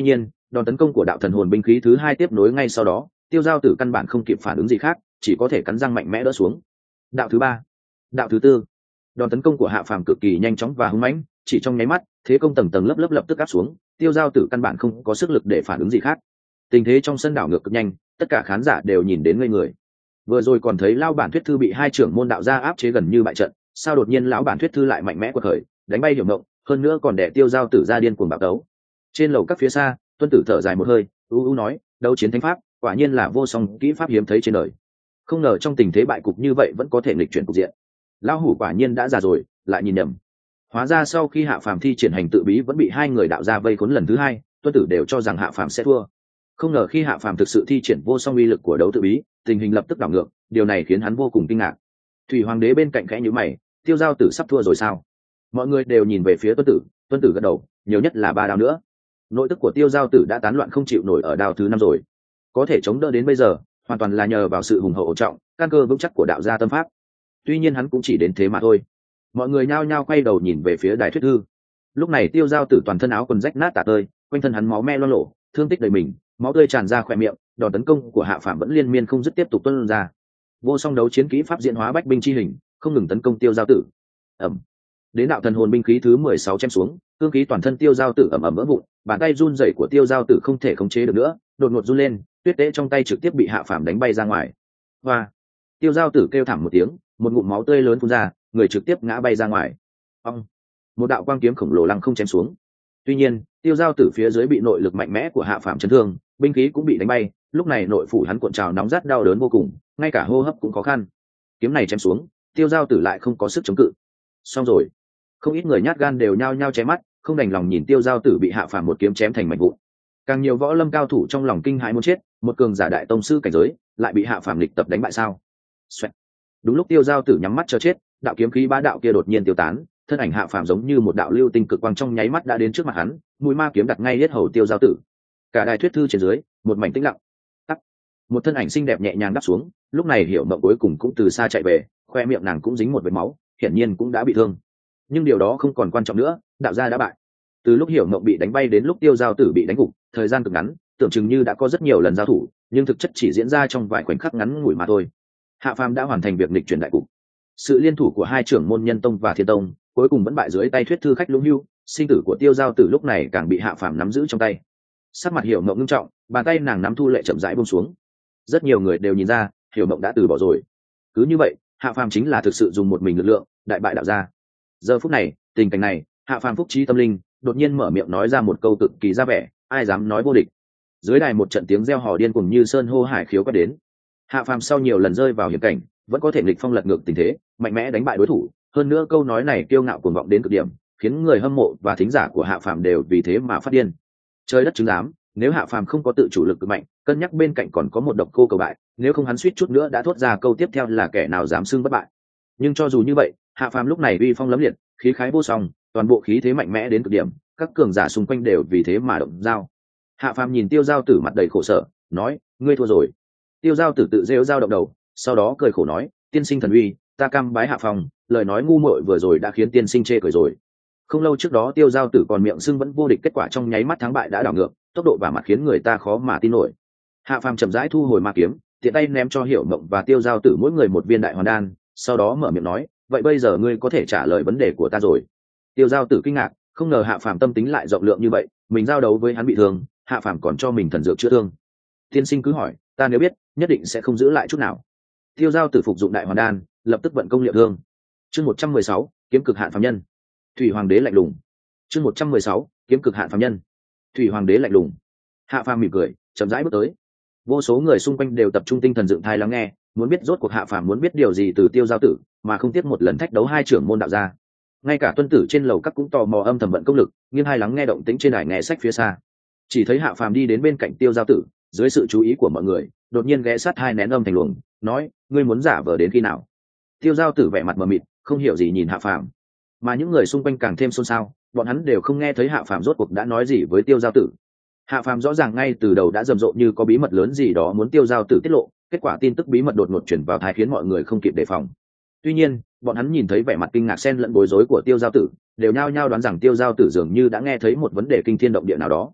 đòn tấn công của đạo thần hồn binh khí thứ hai tiếp nối ngay sau đó, tiêu giao tử căn bản không kịp phản ứng gì khác, chỉ có thể cắn răng mạnh mẽ đỡ xuống. Đạo thứ ba, đạo thứ tư, đòn tấn công của hạ phàm cực kỳ nhanh chóng và hung mãnh, chỉ trong nháy mắt thế công tầng tầng lớp lớp lập tức áp xuống, tiêu giao tử căn bản không có sức lực để phản ứng gì khác. Tình thế trong sân đảo ngược cực nhanh, tất cả khán giả đều nhìn đến ngây người. Vừa rồi còn thấy lão bản thuyết thư bị hai trưởng môn đạo gia áp chế gần như bại trận, sao đột nhiên lão bản thuyết thư lại mạnh mẽ quật khởi, đánh bay Hiểu Mộng, hơn nữa còn đè tiêu giao tử ra điên cuồng bạo đấu. Trên lầu các phía xa, Tuân Tử thở dài một hơi, u u nói, đấu chiến thánh pháp, quả nhiên là vô song kỹ pháp hiếm thấy trên đời. Không ngờ trong tình thế bại cục như vậy vẫn có thể nghịch chuyển cục diện. Lão hủ quả nhiên đã già rồi, lại nhìn nhầm. Hóa ra sau khi Hạ Phàm thi triển hành tự bí vẫn bị hai người đạo gia vây khốn lần thứ hai, Tuân Tử đều cho rằng Hạ Phàm sẽ thua. Không ngờ khi Hạ Phàm thực sự thi triển vô song uy lực của đấu tự bí, tình hình lập tức đảo ngược, điều này khiến hắn vô cùng kinh ngạc. Thủy Hoàng đế bên cạnh khẽ nhíu mày, tiêu giao tử sắp thua rồi sao? Mọi người đều nhìn về phía Tuân Tử, Tuân Tử gật đầu, nhiều nhất là ba đao nữa. Nội tức của tiêu giao tử đã tán loạn không chịu nổi ở đao thứ năm rồi, có thể chống đỡ đến bây giờ hoàn toàn là nhờ vào sự hùng hậu ổn trọng, căn cơ vững chắc của đạo gia tâm pháp. Tuy nhiên hắn cũng chỉ đến thế mà thôi. Mọi người nhao nhao quay đầu nhìn về phía đài thuyết thư. Lúc này tiêu giao tử toàn thân áo quần rách nát tả tơi, quanh thân hắn máu me loang lổ, thương tích đầy mình, máu tươi tràn ra khỏe miệng, đòn tấn công của Hạ Phàm vẫn liên miên không dứt tiếp tục tuôn ra. Vô song đấu chiến kỹ pháp diễn hóa bách binh chi hình, không ngừng tấn công tiêu giao tử. Ẩm. Đến đạo thần hồn binh khí thứ mười sáu chém xuống, cương khí toàn thân tiêu giao tử ầm ầm vỡ vụn, bàn tay run rẩy của tiêu giao tử không thể khống chế được nữa, đột ngột run lên, tuyết tế trong tay trực tiếp bị Hạ Phàm đánh bay ra ngoài. Hoa! Tiêu giao tử kêu thảm một tiếng, một ngụm máu tươi lớn phun ra, người trực tiếp ngã bay ra ngoài. Ông! Một đạo quang kiếm khổng lồ lăng không chém xuống. Tuy nhiên, tiêu giao tử phía dưới bị nội lực mạnh mẽ của Hạ Phàm chấn thương, binh khí cũng bị đánh bay, lúc này nội phủ hắn cuộn trào nóng rát đau đớn vô cùng, ngay cả hô hấp cũng khó khăn. Kiếm này chém xuống, tiêu giao tử lại không có sức chống cự. Xong rồi. Không ít người nhát gan đều nhao nhao chém mắt, không đành lòng nhìn tiêu giao tử bị Hạ Phàm một kiếm chém thành mảnh vụn. Càng nhiều võ lâm cao thủ trong lòng kinh hãi muốn chết, một cường giả đại tông sư cảnh giới lại bị Hạ Phàm lịch tập đánh bại sao? Xoẹt. Đúng lúc tiêu giao tử nhắm mắt chờ chết, đạo kiếm khí bá đạo kia đột nhiên tiêu tán, thân ảnh Hạ Phàm giống như một đạo lưu tinh cực quang trong nháy mắt đã đến trước mặt hắn, mũi ma kiếm đặt ngay yết hầu tiêu giao tử. Cả đài thuyết thư trên dưới, một mảnh tĩnh lặng. Tắc. Một thân ảnh xinh đẹp nhẹ nhàng đáp xuống, lúc này Hiểu Mộng cuối cùng cũng từ xa chạy về, khoe miệng nàng cũng dính một vệt máu, hiển nhiên cũng đã bị thương. Nhưng điều đó không còn quan trọng nữa, đạo gia đã bại. Từ lúc Hiểu Mộng bị đánh bay đến lúc tiêu giao tử bị đánh gục, thời gian cực ngắn, tưởng chừng như đã có rất nhiều lần giao thủ, nhưng thực chất chỉ diễn ra trong vài khoảnh khắc ngắn ngủi mà thôi. Hạ Phàm đã hoàn thành việc nghịch chuyển đại cục. Sự liên thủ của hai trưởng môn Nhân Tông và Thiên Tông, cuối cùng vẫn bại dưới tay thuyết thư khách Lũng Hưu, sinh tử của tiêu giao tử lúc này càng bị Hạ Phàm nắm giữ trong tay. Sắc mặt Hiểu Mộng nghiêm trọng, bàn tay nàng nắm thu lệ chậm rãi buông xuống. Rất nhiều người đều nhìn ra, Hiểu Mộng đã từ bỏ rồi. Cứ như vậy, Hạ Phàm chính là thực sự dùng một mình lực lượng, đại bại đạo gia. Giờ phút này, tình cảnh này, Hạ Phàm phúc trí tâm linh, đột nhiên mở miệng nói ra một câu cực kỳ ra vẻ, ai dám nói vô địch. Dưới đài một trận tiếng reo hò điên cuồng như sơn hô hải khiếu quát đến. Hạ Phàm sau nhiều lần rơi vào hiểm cảnh, vẫn có thể nghịch phong lật ngược tình thế, mạnh mẽ đánh bại đối thủ, hơn nữa câu nói này kiêu ngạo cuồng vọng đến cực điểm, khiến người hâm mộ và thính giả của Hạ Phàm đều vì thế mà phát điên. Trời đất chứng giám, nếu Hạ Phàm không có tự chủ lực cực mạnh, cân nhắc bên cạnh còn có một độc cô cầu bại, nếu không hắn suýt chút nữa đã thốt ra câu tiếp theo là kẻ nào dám xưng bất bại. Nhưng cho dù như vậy, Hạ Phàm lúc này uy phong lẫm liệt, khí khái vô song, toàn bộ khí thế mạnh mẽ đến cực điểm, các cường giả xung quanh đều vì thế mà động dao. Hạ Phàm nhìn tiêu giao tử mặt đầy khổ sở, nói, ngươi thua rồi. Tiêu giao tử tự rêu dao động đầu, sau đó cười khổ nói, tiên sinh thần uy, ta cam bái Hạ Phong, lời nói ngu muội vừa rồi đã khiến tiên sinh chê cười rồi. Không lâu trước đó tiêu giao tử còn miệng xưng vẫn vô địch, kết quả trong nháy mắt thắng bại đã đảo ngược, tốc độ và mặt khiến người ta khó mà tin nổi. Hạ Phàm chậm rãi thu hồi ma kiếm, tiện tay ném cho Hiểu Mộng và tiêu giao tử mỗi người một viên đại hoàn đan, sau đó mở miệng nói, vậy bây giờ ngươi có thể trả lời vấn đề của ta rồi. Tiêu giao tử kinh ngạc, không ngờ Hạ Phàm tâm tính lại rộng lượng như vậy, mình giao đấu với hắn bị thương, Hạ Phàm còn cho mình thần dược chữa thương. Tiên sinh cứ hỏi, ta nếu biết, nhất định sẽ không giữ lại chút nào. Tiêu giao tử phục dụng đại hoàn đan, lập tức vận công liệu thương. Chương một trăm mười sáu, kiếm cực hạn phàm nhân. Thủy Hoàng đế lạnh lùng. Chương một trăm mười sáu, kiếm cực hạn phàm nhân. Thủy Hoàng đế lạnh lùng. Hạ Phàm mỉm cười, chậm rãi bước tới. Vô số người xung quanh đều tập trung tinh thần dựng thai lắng nghe, muốn biết rốt cuộc Hạ Phàm muốn biết điều gì từ tiêu giao tử, mà không tiếp một lần thách đấu hai trưởng môn đạo gia. Ngay cả Tuân Tử trên lầu các cũng tò mò âm thầm vận công lực, nghiêng hai lắng nghe động tĩnh trên đài nghe sách phía xa. Chỉ thấy Hạ Phàm đi đến bên cạnh tiêu giao tử, dưới sự chú ý của mọi người, đột nhiên ghé sát hai nén âm thành luồng, nói, ngươi muốn giả vờ đến khi nào? Tiêu giao tử vẻ mặt mờ mịt, không hiểu gì nhìn Hạ Phàm, mà những người xung quanh càng thêm xôn xao, bọn hắn đều không nghe thấy Hạ Phàm rốt cuộc đã nói gì với tiêu giao tử. Hạ Phàm rõ ràng ngay từ đầu đã rầm rộ như có bí mật lớn gì đó muốn tiêu giao tử tiết lộ, kết quả tin tức bí mật đột ngột chuyển vào tai khiến mọi người không kịp đề phòng. Tuy nhiên, bọn hắn nhìn thấy vẻ mặt kinh ngạc xen lẫn bối rối của tiêu giao tử, đều nhao nhao đoán rằng tiêu giao tử dường như đã nghe thấy một vấn đề kinh thiên động địa nào đó.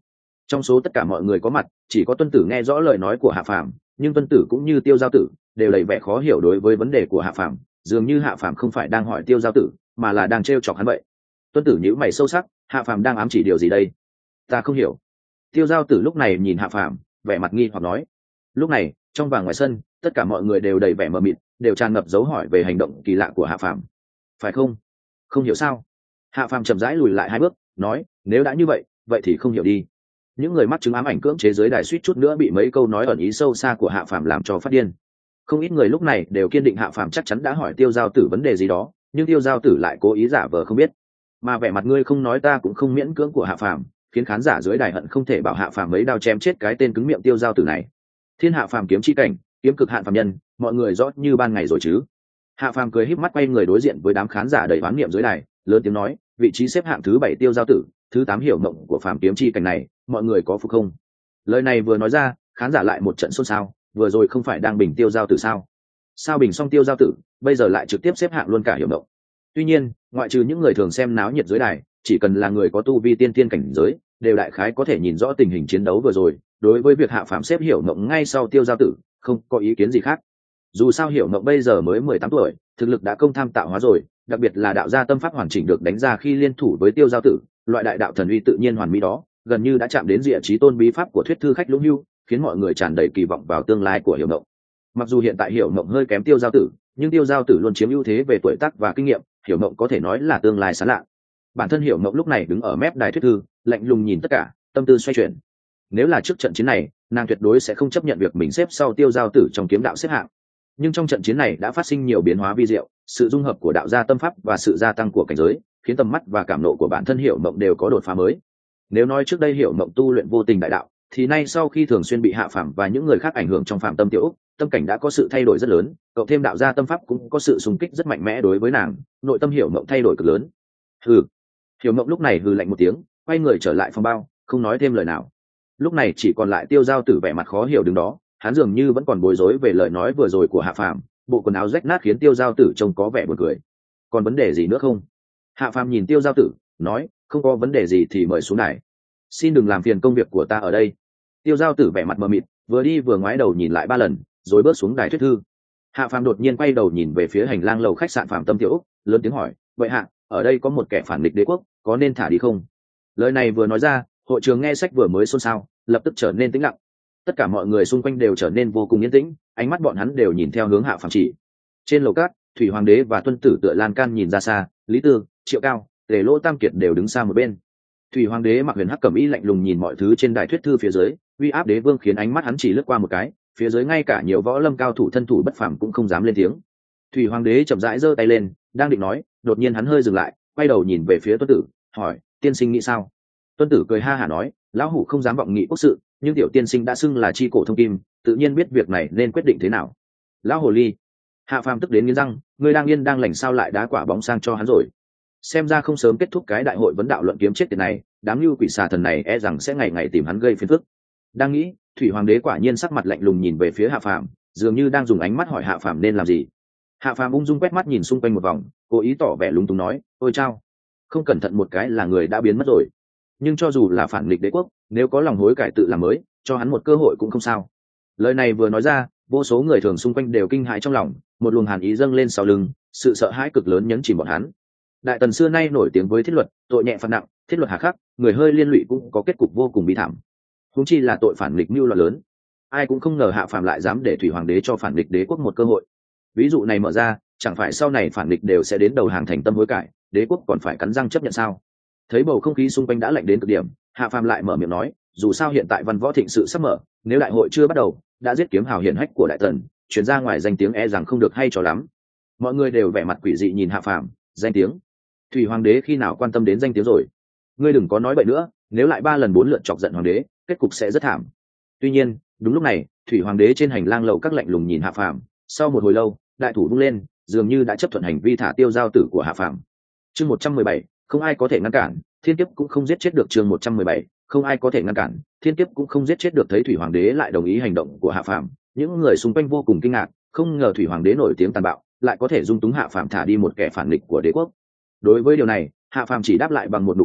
Trong số tất cả mọi người có mặt, chỉ có Tuân Tử nghe rõ lời nói của Hạ Phàm, nhưng Tuân Tử cũng như Tiêu Giao Tử đều đầy vẻ khó hiểu đối với vấn đề của Hạ Phàm, dường như Hạ Phàm không phải đang hỏi Tiêu Giao Tử mà là đang trêu chọc hắn vậy. Tuân Tử nhíu mày sâu sắc, Hạ Phàm đang ám chỉ điều gì đây? Ta không hiểu. Tiêu Giao Tử lúc này nhìn Hạ Phàm, vẻ mặt nghi hoặc nói. Lúc này, trong và ngoài sân, tất cả mọi người đều đầy vẻ mờ mịt, đều tràn ngập dấu hỏi về hành động kỳ lạ của Hạ Phàm. Phải không? Không hiểu sao? Hạ Phàm chậm rãi lùi lại hai bước, nói, nếu đã như vậy, vậy thì không hiểu đi. Những người mắc chứng ám ảnh cưỡng chế dưới đài suýt chút nữa bị mấy câu nói ẩn ý sâu xa của Hạ Phàm làm cho phát điên. Không ít người lúc này đều kiên định Hạ Phàm chắc chắn đã hỏi Tiêu Giao Tử vấn đề gì đó, nhưng Tiêu Giao Tử lại cố ý giả vờ không biết. Mà vẻ mặt ngươi không nói ta cũng không miễn cưỡng của Hạ Phàm, khiến khán giả dưới đài hận không thể bảo Hạ Phàm mấy đao chém chết cái tên cứng miệng Tiêu Giao Tử này. Thiên Hạ Phàm kiếm chi cảnh, kiếm cực hạn phàm nhân, mọi người rõ như ban ngày rồi chứ? Hạ Phàm cười híp mắt quay người đối diện với đám khán giả đầy oán niệm dưới đài, lớn tiếng nói, vị trí xếp hạng thứ bảy Tiêu Giao Tử, thứ tám hiểu mộng của phàm kiếm chi cảnh này, mọi người có phục không? Lời này vừa nói ra, khán giả lại một trận xôn xao, vừa rồi không phải đang bình Tiêu Giao Tử sao? Sao bình xong Tiêu Giao Tử, bây giờ lại trực tiếp xếp hạng luôn cả hiểu mộng? Tuy nhiên, ngoại trừ những người thường xem náo nhiệt dưới đài, chỉ cần là người có tu vi tiên tiên cảnh giới, đều đại khái có thể nhìn rõ tình hình chiến đấu vừa rồi. Đối với việc Hạ Phàm xếp hiểu mộng ngay sau Tiêu Giao Tử, không có ý kiến gì khác. Dù sao hiểu mộng bây giờ mới mười tám tuổi, thực lực đã công tham tạo hóa rồi, đặc biệt là đạo gia tâm pháp hoàn chỉnh được đánh ra khi liên thủ với Tiêu Giao Tử, loại đại đạo thần uy tự nhiên hoàn mỹ đó, gần như đã chạm đến rìa chí tôn bí pháp của thuyết thư khách Lũng Hưu, khiến mọi người tràn đầy kỳ vọng vào tương lai của hiểu mộng. Mặc dù hiện tại hiểu mộng hơi kém Tiêu Giao Tử, nhưng Tiêu Giao Tử luôn chiếm ưu thế về tuổi tác và kinh nghiệm, hiểu mộng có thể nói là tương lai sáng lạ. Bản thân hiểu mộng lúc này đứng ở mép đài thuyết thư, lạnh lùng nhìn tất cả, tâm tư xoay chuyển. Nếu là trước trận chiến này, nàng tuyệt đối sẽ không chấp nhận việc mình xếp sau Tiêu Giao Tử trong kiếm đạo xếp hạng. Nhưng trong trận chiến này đã phát sinh nhiều biến hóa vi diệu, sự dung hợp của đạo gia tâm pháp và sự gia tăng của cảnh giới, khiến tầm mắt và cảm nộ của bản thân hiểu mộng đều có đột phá mới. Nếu nói trước đây hiểu mộng tu luyện vô tình đại đạo, thì nay sau khi thường xuyên bị Hạ Phàm và những người khác ảnh hưởng trong phạm tâm tiểu Úc, tâm cảnh đã có sự thay đổi rất lớn, cộng thêm đạo gia tâm pháp cũng có sự xung kích rất mạnh mẽ đối với nàng, nội tâm hiểu mộng thay đổi cực lớn. Hừ. Hiểu mộng lúc này hừ lạnh một tiếng, quay người trở lại phòng bao, không nói thêm lời nào. Lúc này chỉ còn lại Tiêu Giao Tử vẻ mặt khó hiểu đứng đó, hắn dường như vẫn còn bối rối về lời nói vừa rồi của Hạ Phàm, bộ quần áo rách nát khiến Tiêu Giao Tử trông có vẻ buồn cười. Còn vấn đề gì nữa không? Hạ Phàm nhìn Tiêu Giao Tử, nói, không có vấn đề gì thì mời xuống đài. Xin đừng làm phiền công việc của ta ở đây. Tiêu Giao Tử vẻ mặt mờ mịt, vừa đi vừa ngoái đầu nhìn lại ba lần, rồi bước xuống đài thuyết thư. Hạ Phàm đột nhiên quay đầu nhìn về phía hành lang lầu khách sạn Phạm Tâm Tiểu Úc, lớn tiếng hỏi, vậy hạ, ở đây có một kẻ phản nghịch đế quốc, có nên thả đi không? Lời này vừa nói ra, hội trường nghe sách vừa mới xôn xao, lập tức trở nên tĩnh lặng. Tất cả mọi người xung quanh đều trở nên vô cùng yên tĩnh, ánh mắt bọn hắn đều nhìn theo hướng Hạ Phàm chỉ. Trên lầu cát, Thủy Hoàng đế và Tuân Tử tựa lan can nhìn ra xa, Lý Tư, Triệu Cao, Tề Lỗ Tam Kiệt đều đứng xa một bên. Thủy Hoàng đế mặc huyền hắc cẩm y lạnh lùng nhìn mọi thứ trên đài thuyết thư phía dưới, uy áp đế vương khiến ánh mắt hắn chỉ lướt qua một cái, phía dưới ngay cả nhiều võ lâm cao thủ thân thủ bất phàm cũng không dám lên tiếng. Thủy Hoàng đế chậm rãi giơ tay lên, đang định nói, đột nhiên hắn hơi dừng lại, quay đầu nhìn về phía Tuân Tử, hỏi, tiên sinh nghĩ sao? Tuân Tử cười ha hả nói, lão hủ không dám vọng nghị quốc sự, nhưng tiểu tiên sinh đã xưng là chi cổ thông kim, tự nhiên biết việc này nên quyết định thế nào. Lão hồ ly. Hạ Phàm tức đến nghiến răng, ngươi đang yên đang lành sao lại đá quả bóng sang cho hắn rồi? Xem ra không sớm kết thúc cái đại hội vấn đạo luận kiếm chết tiệt này, đám lưu quỷ xà thần này e rằng sẽ ngày ngày tìm hắn gây phiền phức. Đang nghĩ, Thủy Hoàng đế quả nhiên sắc mặt lạnh lùng nhìn về phía Hạ Phàm, dường như đang dùng ánh mắt hỏi Hạ Phàm nên làm gì. Hạ Phàm ung dung quét mắt nhìn xung quanh một vòng, cố ý tỏ vẻ lúng túng nói, ôi chao, không cẩn thận một cái là người đã biến mất rồi. Nhưng cho dù là phản nghịch đế quốc, nếu có lòng hối cải tự làm mới, cho hắn một cơ hội cũng không sao. Lời này vừa nói ra, vô số người thường xung quanh đều kinh hãi trong lòng, một luồng hàn ý dâng lên sau lưng, sự sợ hãi cực lớn nhấn chìm bọn hắn. Đại tần xưa nay nổi tiếng với thiết luật, tội nhẹ phạt nặng, thiết luật hà khắc, người hơi liên lụy cũng có kết cục vô cùng bi thảm. Huống chi là tội phản nghịch mưu loạn lớn, ai cũng không ngờ Hạ Phàm lại dám để Thủy Hoàng đế cho phản nghịch đế quốc một cơ hội. Ví dụ này mở ra, chẳng phải sau này phản nghịch đều sẽ đến đầu hàng thành tâm hối cải, đế quốc còn phải cắn răng chấp nhận sao? Thấy bầu không khí xung quanh đã lạnh đến cực điểm, Hạ Phàm lại mở miệng nói, dù sao hiện tại văn võ thịnh sự sắp mở, nếu đại hội chưa bắt đầu, đã giết kiếm hào hiển hách của đại tần, truyền ra ngoài danh tiếng e rằng không được hay cho lắm. Mọi người đều vẻ mặt quỷ dị nhìn Hạ Phàm, danh tiếng? Thủy Hoàng đế khi nào quan tâm đến danh tiếng rồi? Ngươi đừng có nói bậy nữa, nếu lại ba lần bốn lượt chọc giận hoàng đế, kết cục sẽ rất thảm. Tuy nhiên, đúng lúc này, Thủy Hoàng đế trên hành lang lầu các lạnh lùng nhìn Hạ Phàm, sau một hồi lâu, đại thủ vung lên, dường như đã chấp thuận hành vi thả Tiêu Giao Tử của Hạ Phàm. Chương một trăm mười bảy, không ai có thể ngăn cản, thiên kiếp cũng không giết chết được. Chương một trăm mười bảy, không ai có thể ngăn cản, thiên kiếp cũng không giết chết được. Thấy Thủy Hoàng đế lại đồng ý hành động của Hạ Phàm, những người xung quanh vô cùng kinh ngạc, không ngờ Thủy Hoàng đế nổi tiếng tàn bạo, lại có thể dung túng Hạ Phàm thả đi một kẻ phản nghịch của đế quốc. Đối với điều này, Hạ Phàm chỉ đáp lại bằng một nụ cười,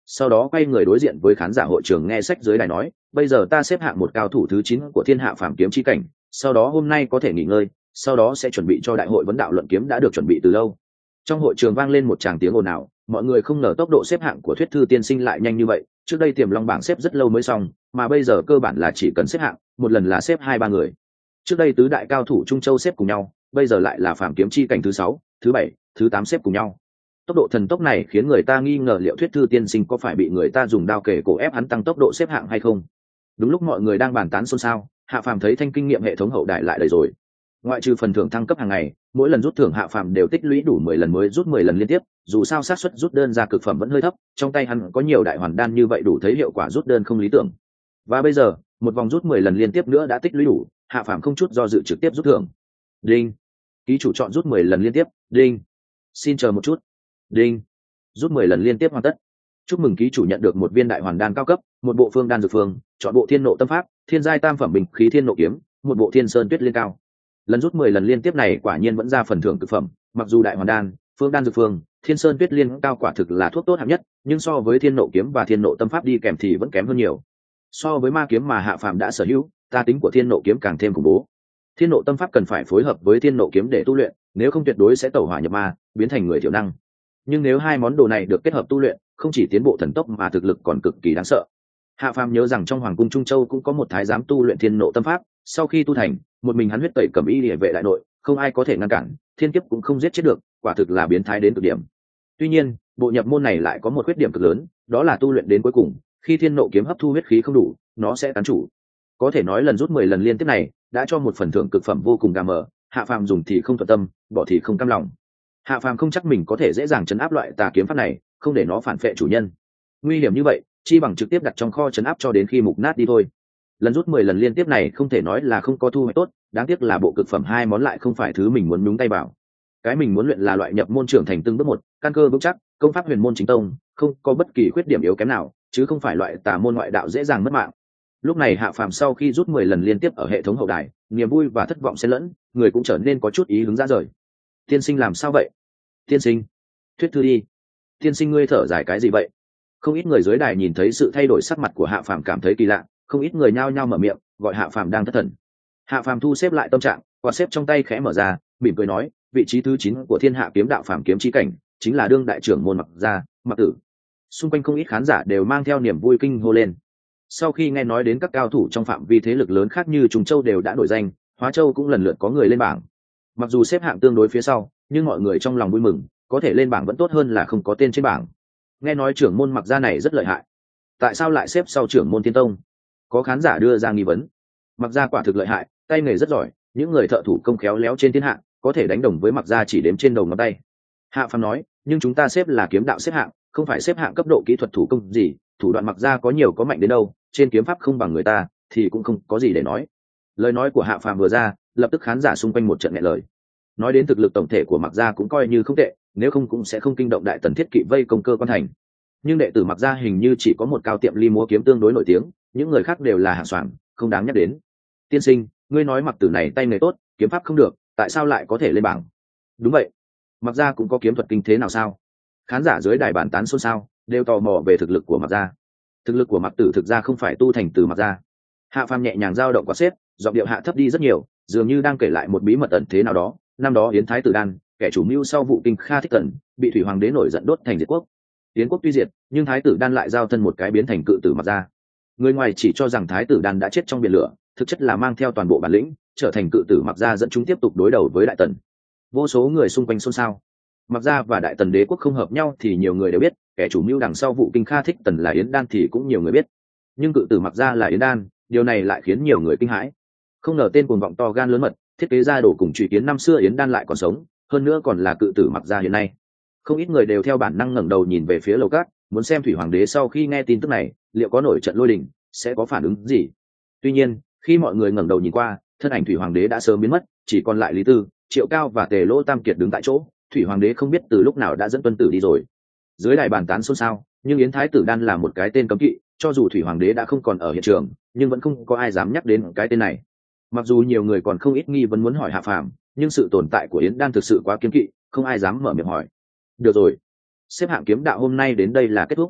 sau đó quay người đối diện với khán giả hội trường nghe sách dưới đài nói, bây giờ ta xếp hạng một cao thủ thứ chín của thiên hạ phàm kiếm chi cảnh, sau đó hôm nay có thể nghỉ ngơi, sau đó sẽ chuẩn bị cho đại hội vấn đạo luận kiếm đã được chuẩn bị từ lâu. Trong hội trường vang lên một tràng tiếng ồn ào, mọi người không ngờ tốc độ xếp hạng của Thuyết Thư tiên sinh lại nhanh như vậy, trước đây Tiềm Long bảng xếp rất lâu mới xong, mà bây giờ cơ bản là chỉ cần xếp hạng, một lần là xếp hai ba người. Trước đây tứ đại cao thủ Trung Châu xếp cùng nhau, bây giờ lại là phàm kiếm chi cảnh thứ sáu, thứ bảy, thứ tám xếp cùng nhau. Tốc độ thần tốc này khiến người ta nghi ngờ liệu Thuyết Thư tiên sinh có phải bị người ta dùng đao kề cổ ép hắn tăng tốc độ xếp hạng hay không. Đúng lúc mọi người đang bàn tán xôn xao, Hạ Phàm thấy thanh kinh nghiệm hệ thống hậu đại lại đầy rồi. Ngoại trừ phần thưởng thăng cấp hàng ngày, mỗi lần rút thưởng Hạ Phàm đều tích lũy đủ mười lần mới rút mười lần liên tiếp, dù sao xác suất rút đơn ra cực phẩm vẫn hơi thấp, trong tay hắn có nhiều đại hoàn đan như vậy đủ thấy hiệu quả rút đơn không lý tưởng. Và bây giờ, một vòng rút mười lần liên tiếp nữa đã tích lũy đủ, Hạ Phàm không chút do dự trực tiếp rút thưởng. Đinh. Ký chủ chọn rút mười lần liên tiếp. Đinh. Xin chờ một chút. Đinh. Rút mười lần liên tiếp hoàn tất. Chúc mừng ký chủ nhận được một viên đại hoàn đan cao cấp, một bộ phương đan dược phương, chọn bộ thiên nộ tâm pháp, thiên giai tam phẩm bình khí thiên nộ kiếm, một bộ thiên sơn tuyết liên cao. Lần rút mười lần liên tiếp này quả nhiên vẫn ra phần thưởng cực phẩm, mặc dù đại hoàn đan, phương đan dược phương, thiên sơn tuyết liên cao quả thực là thuốc tốt hạng nhất, nhưng so với thiên nộ kiếm và thiên nộ tâm pháp đi kèm thì vẫn kém hơn nhiều. So với ma kiếm mà Hạ Phàm đã sở hữu, ta tính của thiên nộ kiếm càng thêm khủng bố. Thiên nộ tâm pháp cần phải phối hợp với thiên nộ kiếm để tu luyện, nếu không tuyệt đối sẽ tẩu hỏa nhập ma, biến thành người thiểu năng. Nhưng nếu hai món đồ này được kết hợp tu luyện, không chỉ tiến bộ thần tốc mà thực lực còn cực kỳ đáng sợ. Hạ Phàm nhớ rằng trong hoàng cung Trung Châu cũng có một thái giám tu luyện thiên nộ tâm pháp, sau khi tu thành, một mình hắn huyết tẩy cẩm y liễu vệ đại nội, không ai có thể ngăn cản, thiên kiếp cũng không giết chết được, quả thực là biến thái đến cực điểm. Tuy nhiên, bộ nhập môn này lại có một khuyết điểm cực lớn, đó là tu luyện đến cuối cùng, khi thiên nộ kiếm hấp thu huyết khí không đủ, nó sẽ tán chủ. Có thể nói lần rút mười lần liên tiếp này đã cho một phần thưởng cực phẩm vô cùng gà mờ, Hạ Phàm dùng thì không thuận tâm, bỏ thì không cam lòng. Hạ Phàm không chắc mình có thể dễ dàng chấn áp loại tà kiếm pháp này, không để nó phản phệ chủ nhân. Nguy hiểm như vậy, chi bằng trực tiếp đặt trong kho chấn áp cho đến khi mục nát đi thôi. Lần rút mười lần liên tiếp này không thể nói là không có thu hoạch tốt, đáng tiếc là bộ cực phẩm hai món lại không phải thứ mình muốn nhúng tay vào. Cái mình muốn luyện là loại nhập môn trưởng thành từng bước một, căn cơ vững chắc, công pháp huyền môn chính tông, không có bất kỳ khuyết điểm yếu kém nào, chứ không phải loại tà môn ngoại đạo dễ dàng mất mạng. Lúc này Hạ Phàm sau khi rút mười lần liên tiếp ở hệ thống hậu đài, niềm vui và thất vọng xen lẫn, người cũng trở nên có chút ý hướng ra rời. Tiên sinh làm sao vậy? Tiên sinh, Thuyết Thư đi. Tiên sinh ngươi thở dài cái gì vậy? Không ít người dưới đài nhìn thấy sự thay đổi sắc mặt của Hạ Phàm cảm thấy kỳ lạ, không ít người nhao nhao mở miệng gọi Hạ Phàm đang thất thần. Hạ Phàm thu xếp lại tâm trạng, quạt xếp trong tay khẽ mở ra, mỉm cười nói, vị trí thứ chín của thiên hạ kiếm đạo phàm kiếm chi cảnh chính là đương đại trưởng môn Mặc gia, Mặc Tử. Xung quanh không ít khán giả đều mang theo niềm vui kinh hô lên. Sau khi nghe nói đến các cao thủ trong phạm vi thế lực lớn khác như Trùng Châu đều đã nổi danh, Hóa Châu cũng lần lượt có người lên bảng. Mặc dù xếp hạng tương đối phía sau, nhưng mọi người trong lòng vui mừng, có thể lên bảng vẫn tốt hơn là không có tên trên bảng. Nghe nói trưởng môn Mặc gia này rất lợi hại, tại sao lại xếp sau trưởng môn Thiên Tông? Có khán giả đưa ra nghi vấn. Mặc gia quả thực lợi hại, tay nghề rất giỏi, những người thợ thủ công khéo léo trên thiên hạ có thể đánh đồng với Mặc gia chỉ đếm trên đầu ngón tay. Hạ Phàm nói, nhưng chúng ta xếp là kiếm đạo xếp hạng, không phải xếp hạng cấp độ kỹ thuật thủ công gì, thủ đoạn Mặc gia có nhiều có mạnh đến đâu, trên kiếm pháp không bằng người ta thì cũng không có gì để nói. Lời nói của Hạ Phàm vừa ra, lập tức khán giả xung quanh một trận nghẹn lời. Nói đến thực lực tổng thể của Mặc gia cũng coi như không tệ, nếu không cũng sẽ không kinh động đại tần thiết kỵ vây công cơ quan thành. Nhưng đệ tử Mặc gia hình như chỉ có một cao tiệm ly múa kiếm tương đối nổi tiếng, những người khác đều là hạng soàng, không đáng nhắc đến. Tiên sinh, ngươi nói Mặc Tử này tay nghề tốt, kiếm pháp không được, tại sao lại có thể lên bảng? Đúng vậy, Mặc gia cũng có kiếm thuật kinh thế nào sao? Khán giả dưới đài bàn tán xôn xao, đều tò mò về thực lực của Mặc gia. Thực lực của Mặc Tử thực ra không phải tu thành từ Mặc gia. Hạ Phàm nhẹ nhàng dao động quạt xếp, giọng điệu hạ thấp đi rất nhiều, dường như đang kể lại một bí mật ẩn thế nào đó. Năm đó Yến Thái Tử Đan, kẻ chủ mưu sau vụ kinh Kha Thích Tần, bị thủy hoàng đế nổi giận đốt thành diệt quốc. Yến quốc tuy diệt, nhưng Thái Tử Đan lại giao thân một cái biến thành cự tử Mặc gia. Người ngoài chỉ cho rằng Thái Tử Đan đã chết trong biển lửa, thực chất là mang theo toàn bộ bản lĩnh, trở thành cự tử Mặc gia dẫn chúng tiếp tục đối đầu với Đại Tần. Vô số người xung quanh xôn xao. Mặc gia và Đại Tần đế quốc không hợp nhau thì nhiều người đều biết, kẻ chủ mưu đằng sau vụ kinh Kha Thích Tần là Yến Đan thì cũng nhiều người biết. Nhưng cự tử Mặc gia là Yến Đan, điều này lại khiến nhiều người kinh hãi. Không ngờ tên cuồng vọng to gan lớn mật, thiết kế ra đồ cùng truy kiến năm xưa Yến Đan lại còn sống, hơn nữa còn là cự tử Mặc gia hiện nay. Không ít người đều theo bản năng ngẩng đầu nhìn về phía lầu cát, muốn xem thủy hoàng đế sau khi nghe tin tức này liệu có nổi trận lôi đình, sẽ có phản ứng gì. Tuy nhiên, khi mọi người ngẩng đầu nhìn qua, thân ảnh thủy hoàng đế đã sớm biến mất, chỉ còn lại Lý Tư, Triệu Cao và Tề Lỗ Tam Kiệt đứng tại chỗ. Thủy hoàng đế không biết từ lúc nào đã dẫn tuân tử đi rồi. Dưới đài bàn tán xôn xao, nhưng Yến Thái Tử Đan là một cái tên cấm kỵ, cho dù thủy hoàng đế đã không còn ở hiện trường, nhưng vẫn không có ai dám nhắc đến cái tên này. Mặc dù nhiều người còn không ít nghi vấn muốn hỏi Hạ Phàm, nhưng sự tồn tại của Yến Đan thực sự quá kiêng kỵ, không ai dám mở miệng hỏi. Được rồi, xếp hạng kiếm đạo hôm nay đến đây là kết thúc.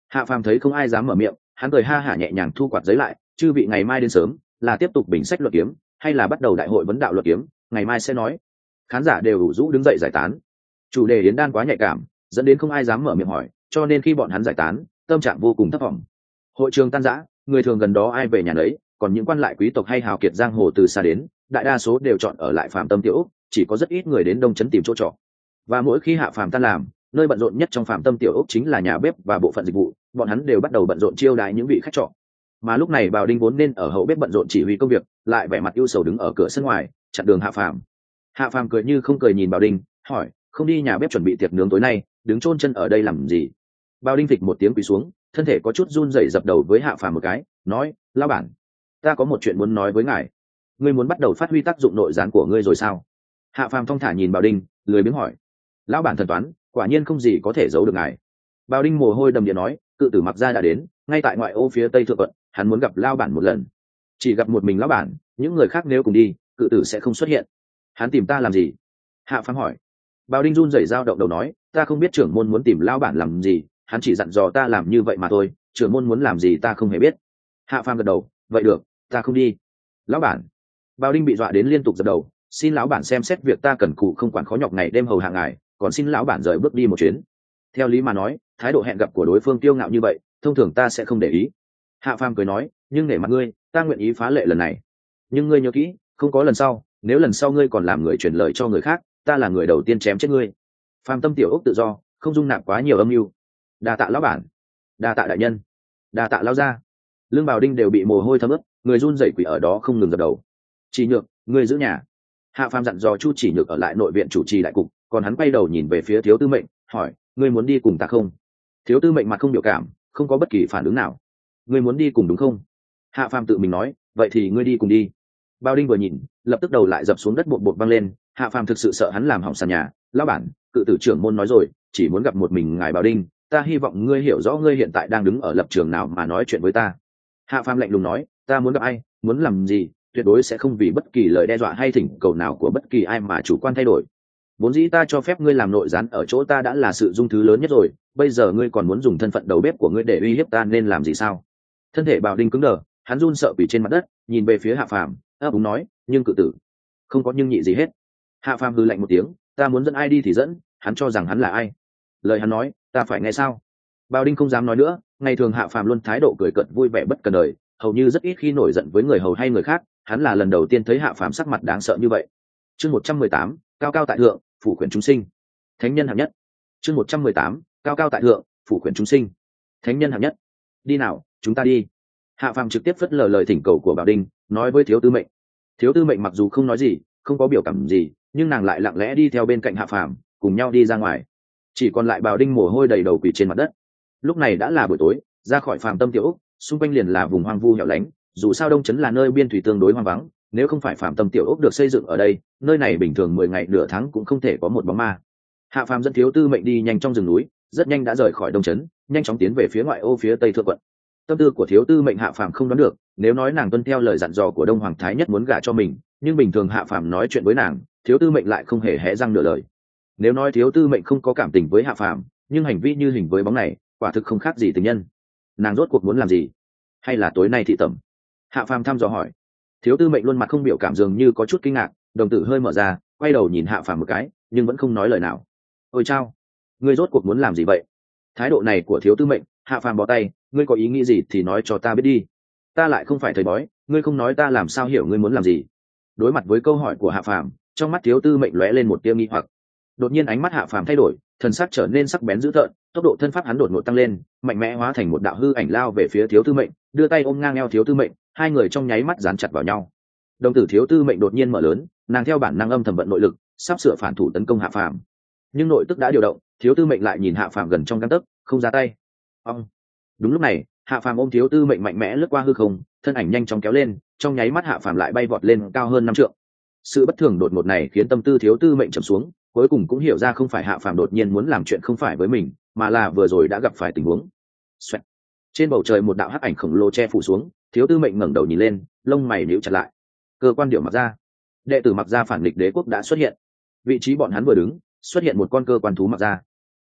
Hạ phàm thấy không ai dám mở miệng, hắn cười ha hả nhẹ nhàng thu quạt giấy lại. Chư vị ngày mai đến sớm là tiếp tục bình sách luận kiếm hay là bắt đầu đại hội vấn đạo luận kiếm, ngày mai sẽ nói. Khán giả đều ủ rũ đứng dậy giải tán. Chủ đề yến đan quá nhạy cảm, dẫn đến không ai dám mở miệng hỏi, cho nên khi bọn hắn giải tán, tâm trạng vô cùng thất vọng. Hội trường tan rã, người thường gần đó ai về nhà nấy, còn những quan lại quý tộc hay hào kiệt giang hồ từ xa đến, đại đa số đều chọn ở lại Phạm Tâm Tiểu Úc, chỉ có rất ít người đến Đông Trấn tìm chỗ trọ. Và mỗi khi Hạ Phàm tan làm, nơi bận rộn nhất trong Phạm Tâm Tiểu Úc chính là nhà bếp và bộ phận dịch vụ, bọn hắn đều bắt đầu bận rộn chiêu đãi những vị khách trọ. Mà lúc này Bào Đinh vốn nên ở hậu bếp bận rộn chỉ huy công việc, lại vẻ mặt ưu sầu đứng ở cửa sân ngoài, chặn đường Hạ Phàm. Hạ Phàm cười như không cười nhìn Bào Đinh, hỏi, không đi nhà bếp chuẩn bị tiệc nướng tối nay, đứng chôn chân ở đây làm gì? Bào Đinh phịch một tiếng quỳ xuống, thân thể có chút run rẩy dập đầu với Hạ Phàm một cái, nói, lão bản, ta có một chuyện muốn nói với ngài. Ngươi muốn bắt đầu phát huy tác dụng nội gián của ngươi rồi sao? Hạ Phàm thong thả nhìn Bào Đinh, lười biếng hỏi. Lão bản thần toán, quả nhiên không gì có thể giấu được ngài. Bào Đinh mồ hôi đầm đìa nói, cự tử Mặc Gia đã đến, ngay tại ngoại ô phía tây thượng quận, hắn muốn gặp lão bản một lần. Chỉ gặp một mình lão bản, những người khác nếu cùng đi, cự tử sẽ không xuất hiện. Hắn tìm ta làm gì? Hạ Phàm hỏi. Bào Đinh run rẩy dao động đầu nói, ta không biết trưởng môn muốn tìm lão bản làm gì, hắn chỉ dặn dò ta làm như vậy mà thôi, trưởng môn muốn làm gì ta không hề biết. Hạ Phàm gật đầu, vậy được, ta không đi. Lão bản. Bào Đinh bị dọa đến liên tục dập đầu, xin lão bản xem xét việc ta cần cù không quản khó nhọc ngày đêm hầu hạ ngài, còn xin lão bản rời bước đi một chuyến. Theo lý mà nói, thái độ hẹn gặp của đối phương kiêu ngạo như vậy, thông thường ta sẽ không để ý. Hạ Phàm cười nói, nhưng nể mặt ngươi, ta nguyện ý phá lệ lần này. Nhưng ngươi nhớ kỹ, không có lần sau, nếu lần sau ngươi còn làm người truyền lời cho người khác, ta là người đầu tiên chém chết ngươi. Phàm Tâm Tiểu Úc tự do, không dung nạp quá nhiều âm mưu. Đa tạ lão bản, đa tạ đại nhân, đa tạ lão gia. Lương Bào Đinh đều bị mồ hôi thấm ướt, người run rẩy quỳ ở đó không ngừng dập đầu. Chỉ Nhược, ngươi giữ nhà. Hạ Phàm dặn dò Chu Chỉ Nhược ở lại nội viện chủ trì đại cục, còn hắn quay đầu nhìn về phía Thiếu Tư Mệnh, hỏi, ngươi muốn đi cùng ta không? Thiếu Tư Mệnh mặt không biểu cảm, không có bất kỳ phản ứng nào. Ngươi muốn đi cùng đúng không? Hạ Phàm tự mình nói, vậy thì ngươi đi cùng đi. Bao Đinh vừa nhìn, lập tức đầu lại dập xuống đất bột bột văng lên. Hạ Phàm thực sự sợ hắn làm hỏng sàn nhà. Lão bản, cự tử trưởng môn nói rồi, chỉ muốn gặp một mình ngài Bao Đinh, ta hy vọng ngươi hiểu rõ ngươi hiện tại đang đứng ở lập trường nào mà nói chuyện với ta. Hạ Phàm lạnh lùng nói, ta muốn gặp ai, muốn làm gì, tuyệt đối sẽ không vì bất kỳ lời đe dọa hay thỉnh cầu nào của bất kỳ ai mà chủ quan thay đổi. Vốn dĩ ta cho phép ngươi làm nội gián ở chỗ ta đã là sự dung thứ lớn nhất rồi, bây giờ ngươi còn muốn dùng thân phận đầu bếp của ngươi để uy hiếp ta nên làm gì sao? Thân thể Bào Đinh cứng đờ, hắn run sợ quỳ trên mặt đất, nhìn về phía Hạ Phàm, ấp úng nói, nhưng cự tử, không có nhưng nhị gì hết. Hạ Phàm hừ lạnh một tiếng, ta muốn dẫn ai đi thì dẫn, hắn cho rằng hắn là ai? Lời hắn nói, ta phải nghe sao? Bào Đinh không dám nói nữa, ngày thường Hạ Phàm luôn thái độ cười cợt vui vẻ bất cần đời, hầu như rất ít khi nổi giận với người hầu hay người khác, hắn là lần đầu tiên thấy Hạ Phàm sắc mặt đáng sợ như vậy. Chương một trăm mười tám, cao cao tại thượng, phủ quyển chúng sinh. Thánh nhân hạng nhất. Chương một trăm mười tám, cao cao tại thượng, phủ quyển chúng sinh. Thánh nhân hạng nhất. Đi nào, chúng ta đi. Hạ Phàm trực tiếp phất lờ lời thỉnh cầu của Bảo Đinh, nói với Thiếu Tư Mệnh. Thiếu Tư Mệnh mặc dù không nói gì, không có biểu cảm gì, nhưng nàng lại lặng lẽ đi theo bên cạnh Hạ Phàm, cùng nhau đi ra ngoài. Chỉ còn lại Bảo Đinh mồ hôi đầy đầu quỳ trên mặt đất. Lúc này đã là buổi tối, ra khỏi Phàm Tâm Tiểu Úc, xung quanh liền là vùng hoang vu hẻo lánh, dù sao Đông Trấn là nơi biên thủy tương đối hoang vắng, nếu không phải Phàm Tâm Tiểu Úc được xây dựng ở đây, nơi này bình thường mười ngày nửa tháng cũng không thể có một bóng ma. Hạ Phàm dẫn Thiếu Tư Mệnh đi nhanh trong rừng núi, rất nhanh đã rời khỏi Đông Trấn, nhanh chóng tiến về phía ngoại ô phía tây thượng quận. Tâm tư của Thiếu Tư Mệnh Hạ Phàm không đoán được, nếu nói nàng tuân theo lời dặn dò của Đông Hoàng Thái Nhất muốn gả cho mình, nhưng bình thường Hạ Phàm nói chuyện với nàng, Thiếu Tư Mệnh lại không hề hé răng nửa lời. Nếu nói Thiếu Tư Mệnh không có cảm tình với Hạ Phàm, nhưng hành vi như hình với bóng này, quả thực không khác gì tình nhân. Nàng rốt cuộc muốn làm gì? Hay là tối nay thị tẩm? Hạ Phàm thăm dò hỏi. Thiếu Tư Mệnh luôn mặt không biểu cảm, dường như có chút kinh ngạc, đồng tử hơi mở ra, quay đầu nhìn Hạ Phàm một cái, nhưng vẫn không nói lời nào. Ôi chao, ngươi rốt cuộc muốn làm gì vậy? Thái độ này của Thiếu Tư Mệnh, Hạ Phàm bó tay, ngươi có ý nghĩ gì thì nói cho ta biết đi. Ta lại không phải thầy bói, ngươi không nói ta làm sao hiểu ngươi muốn làm gì? Đối mặt với câu hỏi của Hạ Phàm, trong mắt Thiếu Tư Mệnh lóe lên một tia nghi hoặc. Đột nhiên ánh mắt Hạ Phàm thay đổi, thần sắc trở nên sắc bén dữ tợn, tốc độ thân pháp hắn đột ngột tăng lên, mạnh mẽ hóa thành một đạo hư ảnh lao về phía Thiếu Tư Mệnh, đưa tay ôm ngang eo Thiếu Tư Mệnh, hai người trong nháy mắt dán chặt vào nhau. Đồng tử Thiếu Tư Mệnh đột nhiên mở lớn, nàng theo bản năng âm thầm vận nội lực, sắp sửa phản thủ tấn công Hạ Phàm. Nhưng nội tức đã điều động, Thiếu Tư Mệnh lại nhìn Hạ Phàm gần trong gang tấc, không ra tay. Ông. Đúng lúc này, Hạ Phàm ôm Thiếu Tư Mệnh mạnh mẽ lướt qua hư không, thân ảnh nhanh chóng kéo lên, trong nháy mắt Hạ Phàm lại bay vọt lên cao hơn năm trượng. Sự bất thường đột ngột này khiến tâm tư Thiếu Tư Mệnh trầm xuống, cuối cùng cũng hiểu ra không phải Hạ Phàm đột nhiên muốn làm chuyện không phải với mình, mà là vừa rồi đã gặp phải tình huống. Xoẹt. Trên bầu trời một đạo hắc ảnh khổng lồ che phủ xuống, Thiếu Tư Mệnh ngẩng đầu nhìn lên, lông mày nhíu chặt lại. Cơ quan điệu Mặc Gia, đệ tử Mặc Gia phản nghịch đế quốc đã xuất hiện. Vị trí bọn hắn vừa đứng, xuất hiện một con cơ quan thú Mặc Gia.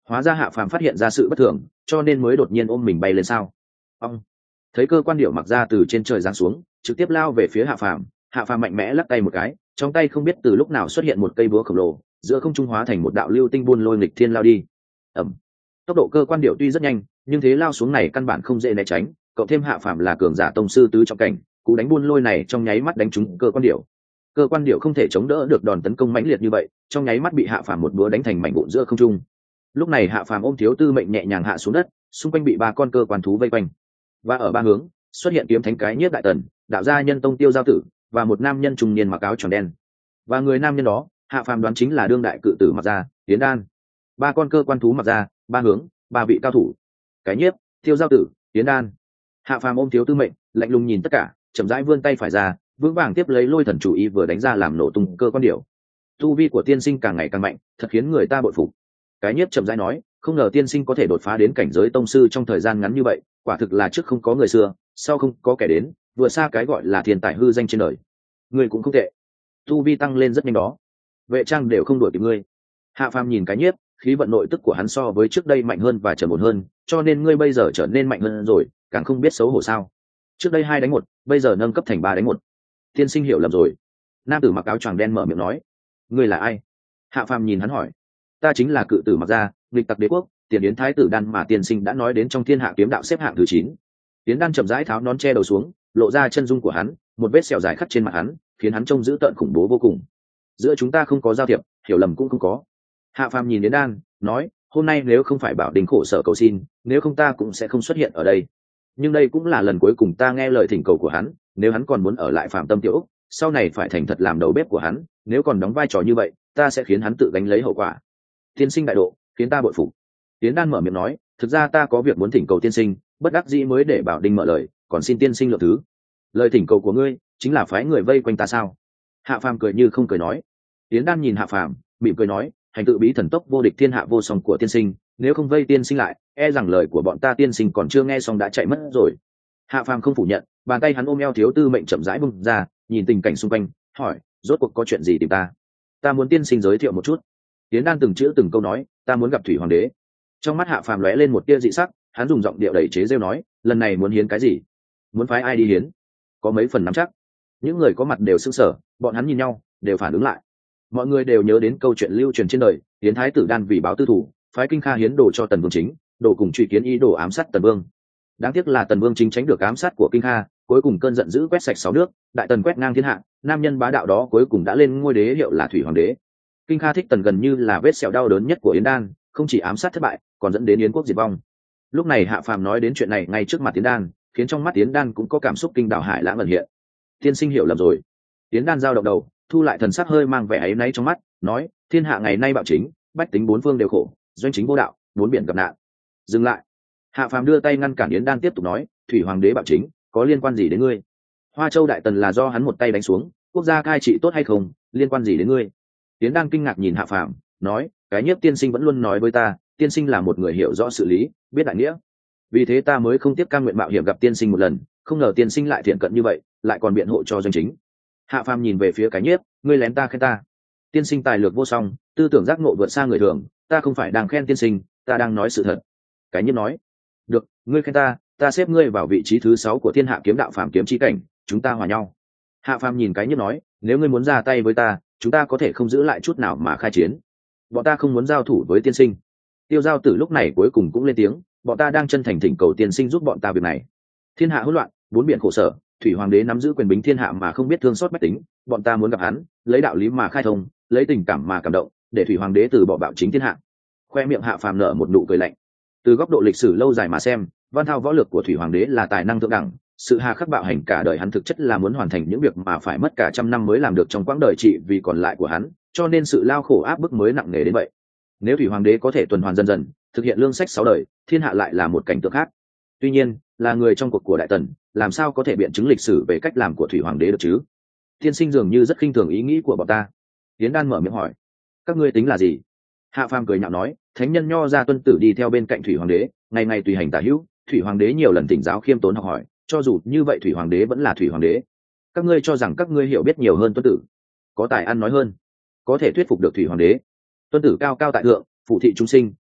hóa ra Hạ Phàm phát hiện ra sự bất thường, cho nên mới đột nhiên ôm mình bay lên sao? Ông thấy cơ quan điểu mặc ra từ trên trời giáng xuống, trực tiếp lao về phía Hạ Phàm. Hạ Phàm mạnh mẽ lắc tay một cái, trong tay không biết từ lúc nào xuất hiện một cây búa khổng lồ, giữa không trung hóa thành một đạo lưu tinh buôn lôi nghịch thiên lao đi. Ầm. Tốc độ cơ quan điểu tuy rất nhanh, nhưng thế lao xuống này căn bản không dễ né tránh, cộng thêm Hạ Phàm là cường giả tông sư tứ trọng cảnh, cú đánh buôn lôi này trong nháy mắt đánh trúng cơ quan điểu. Cơ quan điểu không thể chống đỡ được đòn tấn công mãnh liệt như vậy, trong nháy mắt bị Hạ Phàm một búa đánh thành mảnh vụn giữa không trung. Lúc này Hạ Phàm ôm Thiếu Tư Mệnh nhẹ nhàng hạ xuống đất, xung quanh bị ba con cơ quan thú vây quanh, và ở ba hướng xuất hiện kiếm thánh cái nhiếp đại tần, đạo gia nhân tông Tiêu Giao Tử và một nam nhân trung niên mặc áo tròn đen. Và người nam nhân đó, Hạ Phàm đoán chính là đương đại cự tử Mặc Gia, Tiến Đan. Ba con cơ quan thú Mặc Gia, ba hướng, ba vị cao thủ. Cái nhiếp, Tiêu Giao Tử, Tiến Đan. Hạ Phàm ôm Thiếu Tư Mệnh, lạnh lùng nhìn tất cả, chậm rãi vươn tay phải ra, vững vàng tiếp lấy lôi thần chủ ý vừa đánh ra làm nổ tung cơ quan điểu. Tu vi của tiên sinh càng ngày càng mạnh, thật khiến người ta bội phục. Cái nhiếp chậm rãi nói, không ngờ tiên sinh có thể đột phá đến cảnh giới tông sư trong thời gian ngắn như vậy, quả thực là trước không có người xưa, sau không có kẻ đến, vừa xa cái gọi là thiên tài hư danh trên đời. Người cũng không tệ, tu vi tăng lên rất nhanh đó, vệ trang đều không đuổi kịp ngươi. Hạ Phàm nhìn cái nhiếp, khí vận nội tức của hắn so với trước đây mạnh hơn và trầm ổn hơn, cho nên ngươi bây giờ trở nên mạnh hơn rồi, càng không biết xấu hổ sao? Trước đây hai đánh một, bây giờ nâng cấp thành ba đánh một. Tiên sinh hiểu lầm rồi. Nam tử mặc áo choàng đen mở miệng nói. Ngươi là ai? Hạ Phàm nhìn hắn hỏi. Ta chính là cự tử Mặc Gia, nghịch tặc đế quốc, Tiền Yến Thái tử Đan mà tiên sinh đã nói đến trong thiên hạ kiếm đạo xếp hạng thứ chín. Tiến Đan chậm rãi tháo nón che đầu xuống, lộ ra chân dung của hắn, một vết sẹo dài khắc trên mặt hắn, khiến hắn trông dữ tợn khủng bố vô cùng. Giữa chúng ta không có giao thiệp, hiểu lầm cũng không có. Hạ Phàm nhìn Yến Đan, nói, hôm nay nếu không phải Bảo Đình khổ sở cầu xin, nếu không ta cũng sẽ không xuất hiện ở đây. Nhưng đây cũng là lần cuối cùng ta nghe lời thỉnh cầu của hắn, nếu hắn còn muốn ở lại Phạm Tâm Tiểu Úc, sau này phải thành thật làm đầu bếp của hắn, nếu còn đóng vai trò như vậy, ta sẽ khiến hắn tự gánh lấy hậu quả. Tiên sinh đại độ, khiến ta bội phục. Tiến Đan mở miệng nói, thực ra ta có việc muốn thỉnh cầu tiên sinh, bất đắc dĩ mới để Bảo Đình mở lời, còn xin tiên sinh lượng thứ. Lời thỉnh cầu của ngươi chính là phái người vây quanh ta sao? Hạ Phàm cười như không cười nói. Tiến Đan nhìn Hạ Phàm, mỉm cười nói, hành tự bí thần tốc vô địch thiên hạ vô song của tiên sinh, nếu không vây tiên sinh lại, e rằng lời của bọn ta tiên sinh còn chưa nghe xong đã chạy mất rồi. Hạ Phàm không phủ nhận, bàn tay hắn ôm eo Thiếu Tư Mệnh chậm rãi bung ra, nhìn tình cảnh xung quanh, hỏi, rốt cuộc có chuyện gì tìm ta? Ta muốn tiên sinh giới thiệu một chút. Tiến Đan từng chữ từng câu nói, ta muốn gặp Thủy Hoàng đế. Trong mắt Hạ Phàm lóe lên một tia dị sắc, hắn dùng giọng điệu đầy chế giễu nói, lần này muốn hiến cái gì? Muốn phái ai đi hiến? Có mấy phần nắm chắc. Những người có mặt đều sững sờ, bọn hắn nhìn nhau, đều phản ứng lại. Mọi người đều nhớ đến câu chuyện lưu truyền trên đời, Hiến Thái tử Đan vì báo tư thủ, phái Kinh Kha hiến đồ cho Tần Vương Chính, đồ cùng truy kiến ý đồ ám sát Tần Vương. Đáng tiếc là Tần Vương Chính tránh được ám sát của Kinh Kha, cuối cùng cơn giận dữ quét sạch sáu nước, đại tần quét ngang thiên hạ, nam nhân bá đạo đó cuối cùng đã lên ngôi đế hiệu là Thủy Hoàng đế. Kinh Kha thích Tần gần như là vết sẹo đau đớn nhất của Yến Đan, không chỉ ám sát thất bại, còn dẫn đến Yến quốc diệt vong. Lúc này Hạ Phàm nói đến chuyện này ngay trước mặt Yến Đan, khiến trong mắt Yến Đan cũng có cảm xúc kinh đảo hải lãng ẩn hiện. Tiên sinh hiểu lầm rồi. Yến Đan giao động đầu, thu lại thần sắc hơi mang vẻ áy náy trong mắt, nói, thiên hạ ngày nay bạo chính, bách tính bốn phương đều khổ, doanh chính vô đạo, bốn biển gặp nạn. Dừng lại. Hạ Phàm đưa tay ngăn cản Yến Đan tiếp tục nói, Thủy Hoàng đế bạo chính, có liên quan gì đến ngươi? Hoa Châu đại tần là do hắn một tay đánh xuống, quốc gia cai trị tốt hay không, liên quan gì đến ngươi? Yến Đan kinh ngạc nhìn Hạ Phàm, nói, cái nhiếp tiên sinh vẫn luôn nói với ta, tiên sinh là một người hiểu rõ sự lý, biết đại nghĩa. Vì thế ta mới không tiếp cam nguyện mạo hiểm gặp tiên sinh một lần, không ngờ tiên sinh lại thiện cận như vậy, lại còn biện hộ cho doanh chính. Hạ Phàm nhìn về phía cái nhiếp, ngươi lén ta khen ta. Tiên sinh tài lược vô song, tư tưởng giác ngộ vượt xa người thường, ta không phải đang khen tiên sinh, ta đang nói sự thật. Cái nhiếp nói, được, ngươi khen ta, ta xếp ngươi vào vị trí thứ sáu của thiên hạ kiếm đạo phàm kiếm chi cảnh, chúng ta hòa nhau. Hạ Phàm nhìn cái nhiếp nói, nếu ngươi muốn ra tay với ta, chúng ta có thể không giữ lại chút nào mà khai chiến. Bọn ta không muốn giao thủ với tiên sinh. Tiêu Giao Tử lúc này cuối cùng cũng lên tiếng, bọn ta đang chân thành thỉnh cầu tiên sinh giúp bọn ta việc này. Thiên hạ hỗn loạn, bốn biển khổ sở, Thủy Hoàng đế nắm giữ quyền bính thiên hạ mà không biết thương xót bách tính, bọn ta muốn gặp hắn, lấy đạo lý mà khai thông, lấy tình cảm mà cảm động, để Thủy Hoàng đế từ bỏ bạo chính thiên hạ. Khoe miệng Hạ Phàm nở một nụ cười lạnh. Từ góc độ lịch sử lâu dài mà xem, văn thao võ lược của Thủy Hoàng đế là tài năng thượng đẳng, sự hà khắc bạo hành cả đời hắn thực chất là muốn hoàn thành những việc mà phải mất cả trăm năm mới làm được trong quãng đời trị vì còn lại của hắn, cho nên sự lao khổ áp bức mới nặng nề đến vậy. Nếu Thủy Hoàng đế có thể tuần hoàn dần dần, thực hiện lương sách sáu đời, thiên hạ lại là một cảnh tượng khác. Tuy nhiên, là người trong cuộc của đại tần, làm sao có thể biện chứng lịch sử về cách làm của Thủy Hoàng đế được chứ? Tiên sinh dường như rất khinh thường ý nghĩ của bọn ta. Tiến Đan mở miệng hỏi, các ngươi tính là gì? Hạ Phàm cười nhạo nói, thánh nhân nho ra tuân tử đi theo bên cạnh Thủy Hoàng đế, ngày ngày tùy hành tả hữu, Thủy Hoàng đế nhiều lần thỉnh giáo khiêm tốn học hỏi, cho dù như vậy Thủy Hoàng đế vẫn là Thủy Hoàng đế. Các ngươi cho rằng các ngươi hiểu biết nhiều hơn tuân tử, có tài ăn nói hơn, có thể thuyết phục được Thủy Hoàng đế. Tuân tử cao cao tại thượng, phụ thị chúng sinh,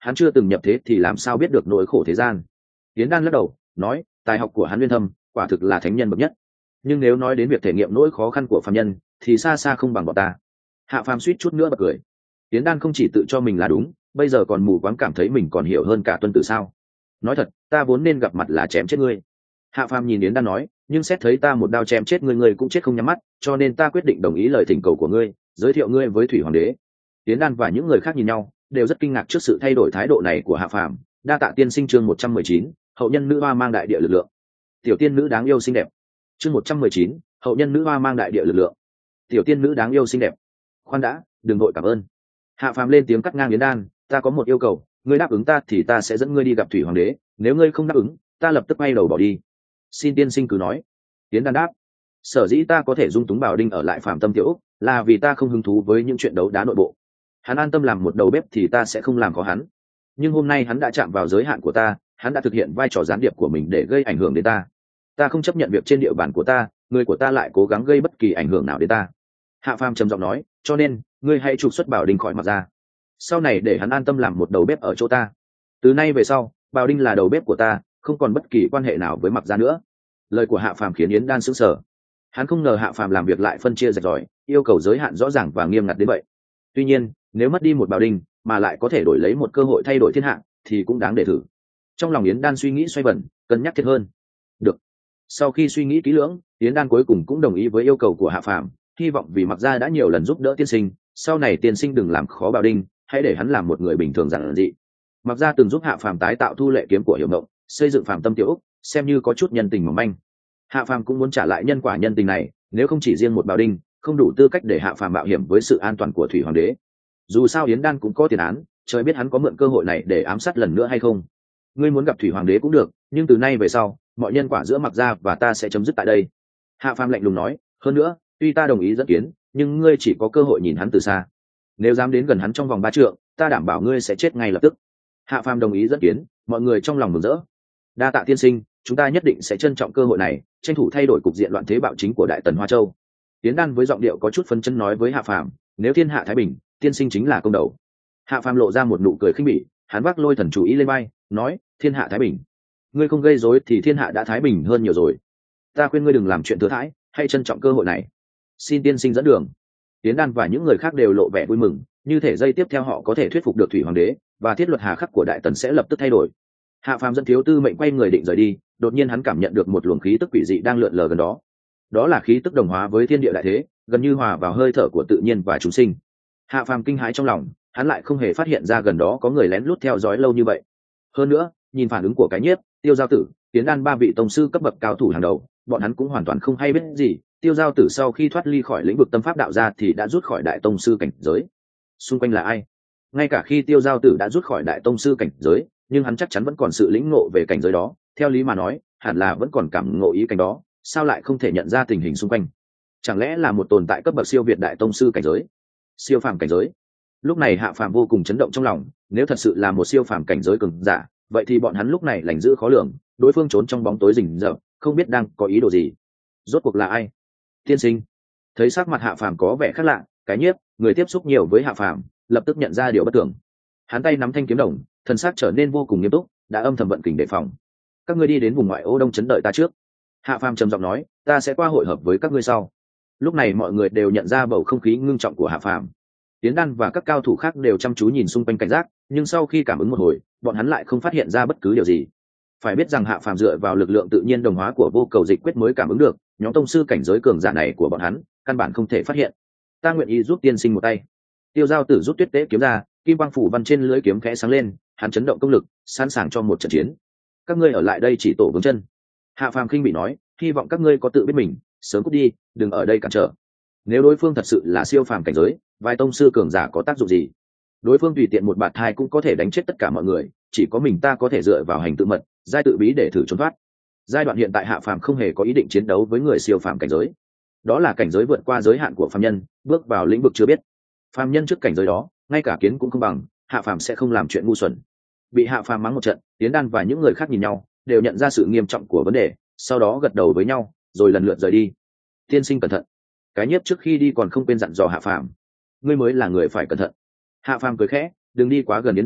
hắn chưa từng nhập thế thì làm sao biết được nỗi khổ thế gian. Yến Đan lắc đầu nói, tài học của hắn uyên thâm, quả thực là thánh nhân bậc nhất, nhưng nếu nói đến việc thể nghiệm nỗi khó khăn của phàm nhân thì xa xa không bằng bọn ta. Hạ Phàm suýt chút nữa bật cười. Yến Đan không chỉ tự cho mình là đúng, bây giờ còn mù quáng cảm thấy mình còn hiểu hơn cả Tuân Tử sao. Nói thật, ta vốn nên gặp mặt là chém chết ngươi. Hạ Phàm nhìn Yến Đan nói, nhưng xét thấy ta một đao chém chết ngươi, ngươi cũng chết không nhắm mắt, cho nên ta quyết định đồng ý lời thỉnh cầu của ngươi, giới thiệu ngươi với Thủy Hoàng đế. Yến Đan và những người khác nhìn nhau, đều rất kinh ngạc trước sự thay đổi thái độ này của Hạ Phàm. Đa tạ tiên sinh. Chương một trăm mười chín, hậu nhân nữ hoa mang đại địa lực lượng. Tiểu tiên nữ đáng yêu xinh đẹp. Chương một trăm mười chín, hậu nhân nữ hoa mang đại địa lực lượng. Tiểu tiên nữ đáng yêu xinh đẹp. Khoan đã, đừng vội cảm ơn. Hạ Phàm lên tiếng cắt ngang Yến Đan, ta có một yêu cầu, ngươi đáp ứng ta thì ta sẽ dẫn ngươi đi gặp Thủy Hoàng đế, nếu ngươi không đáp ứng, ta lập tức quay đầu bỏ đi. Xin tiên sinh cứ nói. Yến Đan đáp, sở dĩ ta có thể dung túng Bảo Đinh ở lại Phạm Tâm Tiểu Úc là vì ta không hứng thú với những chuyện đấu đá nội bộ. Hắn an tâm làm một đầu bếp thì ta sẽ không làm khó hắn, nhưng hôm nay hắn đã chạm vào giới hạn của ta, hắn đã thực hiện vai trò gián điệp của mình để gây ảnh hưởng đến ta. Ta không chấp nhận việc trên địa bàn của ta, người của ta lại cố gắng gây bất kỳ ảnh hưởng nào đến ta. Hạ Phàm trầm giọng nói, cho nên ngươi hãy trục xuất Bảo Đinh khỏi Mặc Gia, sau này để hắn an tâm làm một đầu bếp ở chỗ ta. Từ nay về sau, Bảo Đinh là đầu bếp của ta, không còn bất kỳ quan hệ nào với Mặc Gia nữa. Lời của Hạ Phàm khiến Yến Đan sững sờ. Hắn không ngờ Hạ Phàm làm việc lại phân chia rạch ròi, yêu cầu giới hạn rõ ràng và nghiêm ngặt đến vậy. Tuy nhiên, nếu mất đi một Bảo Đinh mà lại có thể đổi lấy một cơ hội thay đổi thiên hạ thì cũng đáng để thử. Trong lòng Yến Đan suy nghĩ xoay vần, cân nhắc thiệt hơn. Được. Sau khi suy nghĩ kỹ lưỡng, Yến Đan cuối cùng cũng đồng ý với yêu cầu của Hạ Phàm, hy vọng vì Mặc Gia đã nhiều lần giúp đỡ tiên sinh, sau này tiên sinh đừng làm khó Bảo Đinh, hãy để hắn làm một người bình thường giản dị. Mặc Gia từng giúp Hạ Phàm tái tạo thu lệ kiếm của Hiểu Ngộng, xây dựng Phạm Tâm Tiểu Úc, xem như có chút nhân tình mỏng manh. Hạ Phàm cũng muốn trả lại nhân quả nhân tình này, nếu không chỉ riêng một Bảo Đinh, không đủ tư cách để Hạ Phàm mạo hiểm với sự an toàn của Thủy Hoàng đế. Dù sao Yến Đan cũng có tiền án, trời biết hắn có mượn cơ hội này để ám sát lần nữa hay không. Ngươi muốn gặp Thủy Hoàng đế cũng được, nhưng từ nay về sau, mọi nhân quả giữa Mặc Gia và ta sẽ chấm dứt tại đây. Hạ Phàm lạnh lùng nói, hơn nữa, tuy ta đồng ý dẫn kiến, nhưng ngươi chỉ có cơ hội nhìn hắn từ xa. Nếu dám đến gần hắn trong vòng ba trượng, ta đảm bảo ngươi sẽ chết ngay lập tức. Hạ Phàm đồng ý dẫn kiến, mọi người trong lòng mừng rỡ. Đa tạ tiên sinh, chúng ta nhất định sẽ trân trọng cơ hội này, tranh thủ thay đổi cục diện loạn thế bạo chính của Đại Tần Hoa Châu. Tiến Đan với giọng điệu có chút phấn chấn nói với Hạ Phàm, nếu thiên hạ thái bình, tiên sinh chính là công đầu. Hạ Phàm lộ ra một nụ cười khinh bỉ, hắn vác lôi thần chủ ý lên vai, nói, thiên hạ thái bình, ngươi không gây rối thì thiên hạ đã thái bình hơn nhiều rồi. Ta khuyên ngươi đừng làm chuyện thừa thãi, hãy trân trọng cơ hội này. Xin tiên sinh dẫn đường. Tiến Đan và những người khác đều lộ vẻ vui mừng, như thể giây tiếp theo họ có thể thuyết phục được Thủy Hoàng đế, và thiết luật hà khắc của Đại Tần sẽ lập tức thay đổi. Hạ Phàm dẫn thiếu tư mệnh quay người định rời đi, đột nhiên hắn cảm nhận được một luồng khí tức quỷ dị đang lượn lờ gần đó. Đó là khí tức đồng hóa với thiên địa đại thế, gần như hòa vào hơi thở của tự nhiên và chúng sinh. Hạ Phàm kinh hãi trong lòng, hắn lại không hề phát hiện ra gần đó có người lén lút theo dõi lâu như vậy. Hơn nữa, nhìn phản ứng của cái nhiếp, Tiêu Giao Tử, Tiến Đan ba vị tông sư cấp bậc cao thủ hàng đầu, bọn hắn cũng hoàn toàn không hay biết gì. Tiêu Giao Tử sau khi thoát ly khỏi lĩnh vực tâm pháp đạo ra thì đã rút khỏi đại tông sư cảnh giới. Xung quanh là ai? Ngay cả khi Tiêu Giao Tử đã rút khỏi đại tông sư cảnh giới, nhưng hắn chắc chắn vẫn còn sự lĩnh ngộ về cảnh giới đó, theo lý mà nói hẳn là vẫn còn cảm ngộ ý cảnh đó, sao lại không thể nhận ra tình hình xung quanh? Chẳng lẽ là một tồn tại cấp bậc siêu việt đại tông sư cảnh giới, siêu phàm cảnh giới? Lúc này Hạ Phàm vô cùng chấn động trong lòng, nếu thật sự là một siêu phàm cảnh giới cường giả, vậy thì bọn hắn lúc này lành giữ khó lường, đối phương trốn trong bóng tối rình rập, không biết đang có ý đồ gì. Rốt cuộc là ai? Tiên sinh. Thấy sắc mặt Hạ Phàm có vẻ khác lạ, cái nhiếp, người tiếp xúc nhiều với Hạ Phàm, lập tức nhận ra điều bất thường. Hắn tay nắm thanh kiếm đồng, thần sắc trở nên vô cùng nghiêm túc, đã âm thầm vận kình đề phòng. Các ngươi đi đến vùng ngoại ô đông trấn đợi ta trước. Hạ Phàm trầm giọng nói, ta sẽ qua hội hợp với các ngươi sau. Lúc này mọi người đều nhận ra bầu không khí ngưng trọng của Hạ Phàm. Tiến Đan và các cao thủ khác đều chăm chú nhìn xung quanh cảnh giác, nhưng sau khi cảm ứng một hồi, bọn hắn lại không phát hiện ra bất cứ điều gì. Phải biết rằng Hạ Phàm dựa vào lực lượng tự nhiên đồng hóa của vô cầu dịch quyết mới cảm ứng được, nhóm tông sư cảnh giới cường giả này của bọn hắn, căn bản không thể phát hiện. Ta nguyện ý giúp tiên sinh một tay. Tiêu Giao Tử rút tuyết tế kiếm ra, kim quang phủ văn trên lưỡi kiếm khẽ sáng lên, hắn chấn động công lực, sẵn sàng cho một trận chiến. Các ngươi ở lại đây chỉ tổ vững chân. Hạ Phàm khinh bị nói, hy vọng các ngươi có tự biết mình, sớm cút đi, đừng ở đây cản trở. Nếu đối phương thật sự là siêu phàm cảnh giới, vài tông sư cường giả có tác dụng gì? Đối phương tùy tiện một bạt thai cũng có thể đánh chết tất cả mọi người, chỉ có mình ta có thể dựa vào hành tự mật, giai tự bí để thử trốn thoát. Giai đoạn hiện tại Hạ Phàm không hề có ý định chiến đấu với người siêu phàm cảnh giới. Đó là cảnh giới vượt qua giới hạn của phàm nhân, bước vào lĩnh vực chưa biết. Phàm nhân trước cảnh giới đó, ngay cả kiến cũng không bằng, Hạ Phàm sẽ không làm chuyện ngu xuẩn. Bị Hạ Phàm mắng một trận, Tiến Đan và những người khác nhìn nhau, đều nhận ra sự nghiêm trọng của vấn đề, sau đó gật đầu với nhau, rồi lần lượt rời đi. Tiên sinh cẩn thận. Cái nhiếp trước khi đi còn không quên dặn dò Hạ Phàm, ngươi mới là người phải cẩn thận. Hạ Phàm cười khẽ, đừng đi quá gần Yến Đan,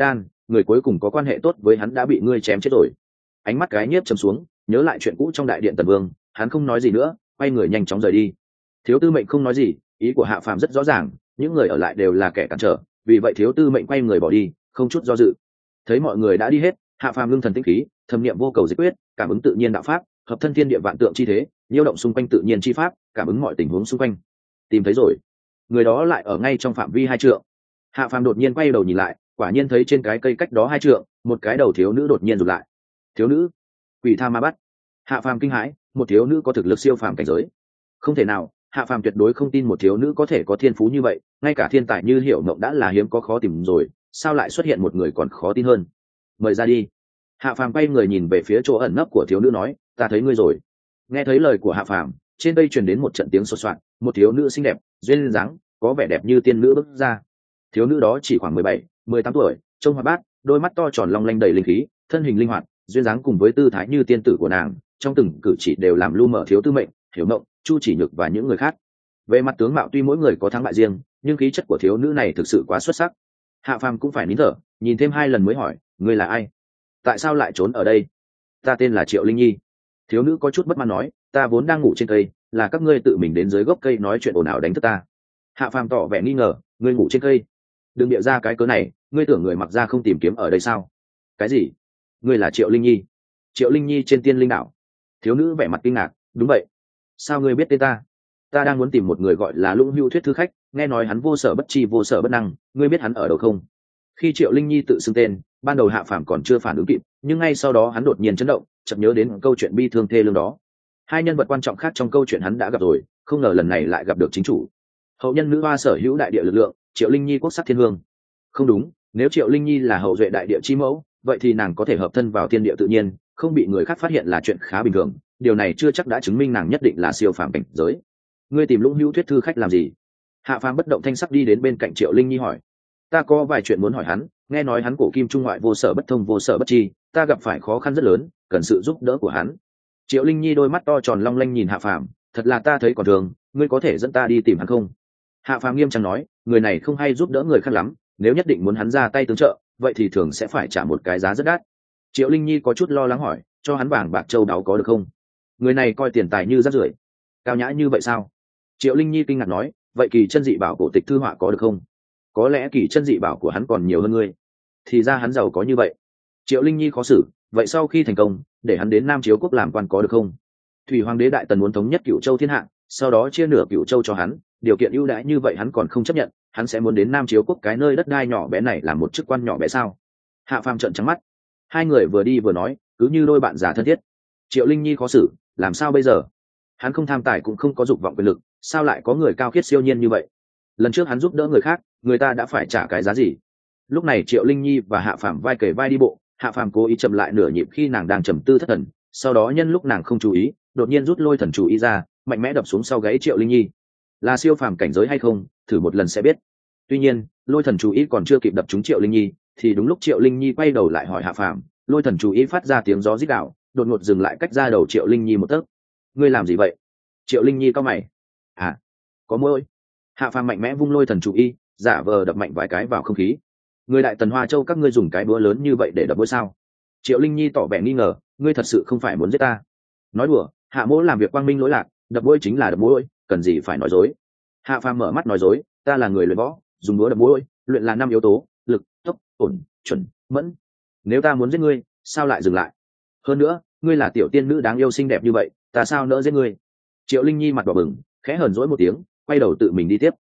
người cuối cùng có quan hệ tốt với hắn đã bị ngươi chém chết rồi. Ánh mắt cái nhiếp chầm xuống, nhớ lại chuyện cũ trong đại điện Tần Vương, hắn không nói gì nữa, quay người nhanh chóng rời đi. Thiếu tư mệnh không nói gì, ý của Hạ Phàm rất rõ ràng, những người ở lại đều là kẻ cản trở, vì vậy thiếu tư mệnh quay người bỏ đi, không chút do dự. Thấy mọi người đã đi hết, Hạ Phàm ngưng thần tĩnh khí, thầm niệm vô cầu dịch quyết, cảm ứng tự nhiên đạo pháp, hợp thân thiên địa vạn tượng chi thế, nhiêu động xung quanh tự nhiên chi pháp, cảm ứng mọi tình huống xung quanh. Tìm thấy rồi, người đó lại ở ngay trong phạm vi hai trượng. Hạ Phàm đột nhiên quay đầu nhìn lại, quả nhiên thấy trên cái cây cách đó hai trượng, một cái đầu thiếu nữ đột nhiên rụt lại. Thiếu nữ, quỷ tha ma bắt. Hạ Phàm kinh hãi, một thiếu nữ có thực lực siêu phàm cảnh giới, không thể nào. Hạ Phàm tuyệt đối không tin một thiếu nữ có thể có thiên phú như vậy, ngay cả thiên tài như Hiểu Mộng đã là hiếm có khó tìm rồi, sao lại xuất hiện một người còn khó tin hơn. Mời ra đi. Hạ Phàm quay người nhìn về phía chỗ ẩn nấp của thiếu nữ nói, ta thấy ngươi rồi. Nghe thấy lời của Hạ Phàm, trên đây truyền đến một trận tiếng xôn xao, một thiếu nữ xinh đẹp, duyên dáng, có vẻ đẹp như tiên nữ bước ra. Thiếu nữ đó chỉ khoảng mười bảy, mười tám tuổi, trông hoạt bát, đôi mắt to tròn long lanh đầy linh khí, thân hình linh hoạt, duyên dáng cùng với tư thái như tiên tử của nàng, trong từng cử chỉ đều làm lu mờ thiếu tư mệnh, Hiểu Mộng, Chu Chỉ Nhược và những người khác. Về mặt tướng mạo tuy mỗi người có thắng bại riêng, nhưng khí chất của thiếu nữ này thực sự quá xuất sắc. Hạ Phàm cũng phải nín thở, nhìn thêm hai lần mới hỏi, ngươi là ai? Tại sao lại trốn ở đây? Ta tên là Triệu Linh Nhi. Thiếu nữ có chút bất mãn nói, ta vốn đang ngủ trên cây, là các ngươi tự mình đến dưới gốc cây nói chuyện ồn ào đánh thức ta. Hạ Phàm tỏ vẻ nghi ngờ, ngươi ngủ trên cây? Đừng bịa ra cái cớ này, ngươi tưởng người mặc ra không tìm kiếm ở đây sao? Cái gì? Ngươi là Triệu Linh Nhi? Triệu Linh Nhi trên Tiên Linh đảo? Thiếu nữ vẻ mặt kinh ngạc, đúng vậy. Sao ngươi biết tên ta? Ta đang muốn tìm một người gọi là Lũng Hưu Thuyết Thư Khách, nghe nói hắn vô sở bất chi vô sở bất năng, ngươi biết hắn ở đâu không? Khi Triệu Linh Nhi tự xưng tên, ban đầu Hạ Phàm còn chưa phản ứng kịp, nhưng ngay sau đó hắn đột nhiên chấn động, chợt nhớ đến câu chuyện bi thương thê lương đó. Hai nhân vật quan trọng khác trong câu chuyện hắn đã gặp rồi, không ngờ lần này lại gặp được chính chủ. Hậu nhân nữ hoa sở hữu đại địa lực lượng, Triệu Linh Nhi quốc sắc thiên hương. Không đúng, nếu Triệu Linh Nhi là hậu duệ đại địa chi mẫu, vậy thì nàng có thể hợp thân vào thiên địa tự nhiên, không bị người khác phát hiện là chuyện khá bình thường. Điều này chưa chắc đã chứng minh nàng nhất định là siêu phàm cảnh giới. Ngươi tìm Lũng Hưu Thuyết Thư Khách làm gì? Hạ Phàm bất động thanh sắc đi đến bên cạnh Triệu Linh Nhi hỏi. Ta có vài chuyện muốn hỏi hắn, nghe nói hắn cổ kim trung ngoại vô sở bất thông vô sở bất chi, ta gặp phải khó khăn rất lớn, cần sự giúp đỡ của hắn. Triệu Linh Nhi đôi mắt to tròn long lanh nhìn Hạ Phàm, thật là ta thấy còn thường, ngươi có thể dẫn ta đi tìm hắn không? Hạ Phàm nghiêm trang nói, người này không hay giúp đỡ người khác lắm, nếu nhất định muốn hắn ra tay tương trợ, vậy thì thường sẽ phải trả một cái giá rất đắt. Triệu Linh Nhi có chút lo lắng hỏi, cho hắn vàng bạc châu đáo có được không? Người này coi tiền tài như rác rưởi, cao nhã như vậy sao? Triệu Linh Nhi kinh ngạc nói, vậy kỳ chân dị bảo cổ tịch thư họa có được không? Có lẽ kỳ chân dị bảo của hắn còn nhiều hơn ngươi. Thì ra hắn giàu có như vậy. Triệu Linh Nhi khó xử, vậy sau khi thành công, để hắn đến Nam Chiếu quốc làm quan có được không? Thủy Hoàng đế Đại Tần muốn thống nhất Cửu Châu thiên hạ, sau đó chia nửa Cửu Châu cho hắn, điều kiện ưu đãi như vậy hắn còn không chấp nhận, hắn sẽ muốn đến Nam Chiếu quốc cái nơi đất đai nhỏ bé này làm một chức quan nhỏ bé sao? Hạ Phàm trợn trắng mắt. Hai người vừa đi vừa nói, cứ như đôi bạn già thân thiết. Triệu Linh Nhi khó xử, làm sao bây giờ? Hắn không tham tài cũng không có dục vọng quyền lực, sao lại có người cao khiết siêu nhiên như vậy? Lần trước hắn giúp đỡ người khác, người ta đã phải trả cái giá gì? Lúc này Triệu Linh Nhi và Hạ Phàm vai kề vai đi bộ, Hạ Phàm cố ý chậm lại nửa nhịp khi nàng đang trầm tư thất thần, sau đó nhân lúc nàng không chú ý, đột nhiên rút lôi thần chú ý ra, mạnh mẽ đập xuống sau gáy Triệu Linh Nhi. Là siêu phàm cảnh giới hay không, thử một lần sẽ biết. Tuy nhiên, lôi thần chú ý còn chưa kịp đập trúng Triệu Linh Nhi, thì đúng lúc Triệu Linh Nhi quay đầu lại hỏi Hạ Phàm, lôi thần chú ý phát ra tiếng gió rít gào, đột ngột dừng lại cách ra đầu Triệu Linh Nhi một tấc. Ngươi làm gì vậy? Triệu Linh Nhi cau mày. À, có môi. Hạ Phàm mạnh mẽ vung lôi thần chú ý, giả vờ đập mạnh vài cái vào không khí. Người Đại Tần Hoa Châu các ngươi dùng cái búa lớn như vậy để đập mũi sao? Triệu Linh Nhi tỏ vẻ nghi ngờ, ngươi thật sự không phải muốn giết ta? Nói đùa, Hạ mỗ làm việc quang minh lỗi lạc, đập mũi chính là đập mũi, cần gì phải nói dối? Hạ Phàm mở mắt nói dối, ta là người luyện võ, dùng búa đập mũi, luyện là năm yếu tố, lực, tốc, ổn, chuẩn, mẫn. Nếu ta muốn giết ngươi, sao lại dừng lại? Hơn nữa, ngươi là tiểu tiên nữ đáng yêu xinh đẹp như vậy, ta sao nỡ giết ngươi? Triệu Linh Nhi mặt đỏ bừng, khẽ hờn dỗi một tiếng, quay đầu tự mình đi tiếp.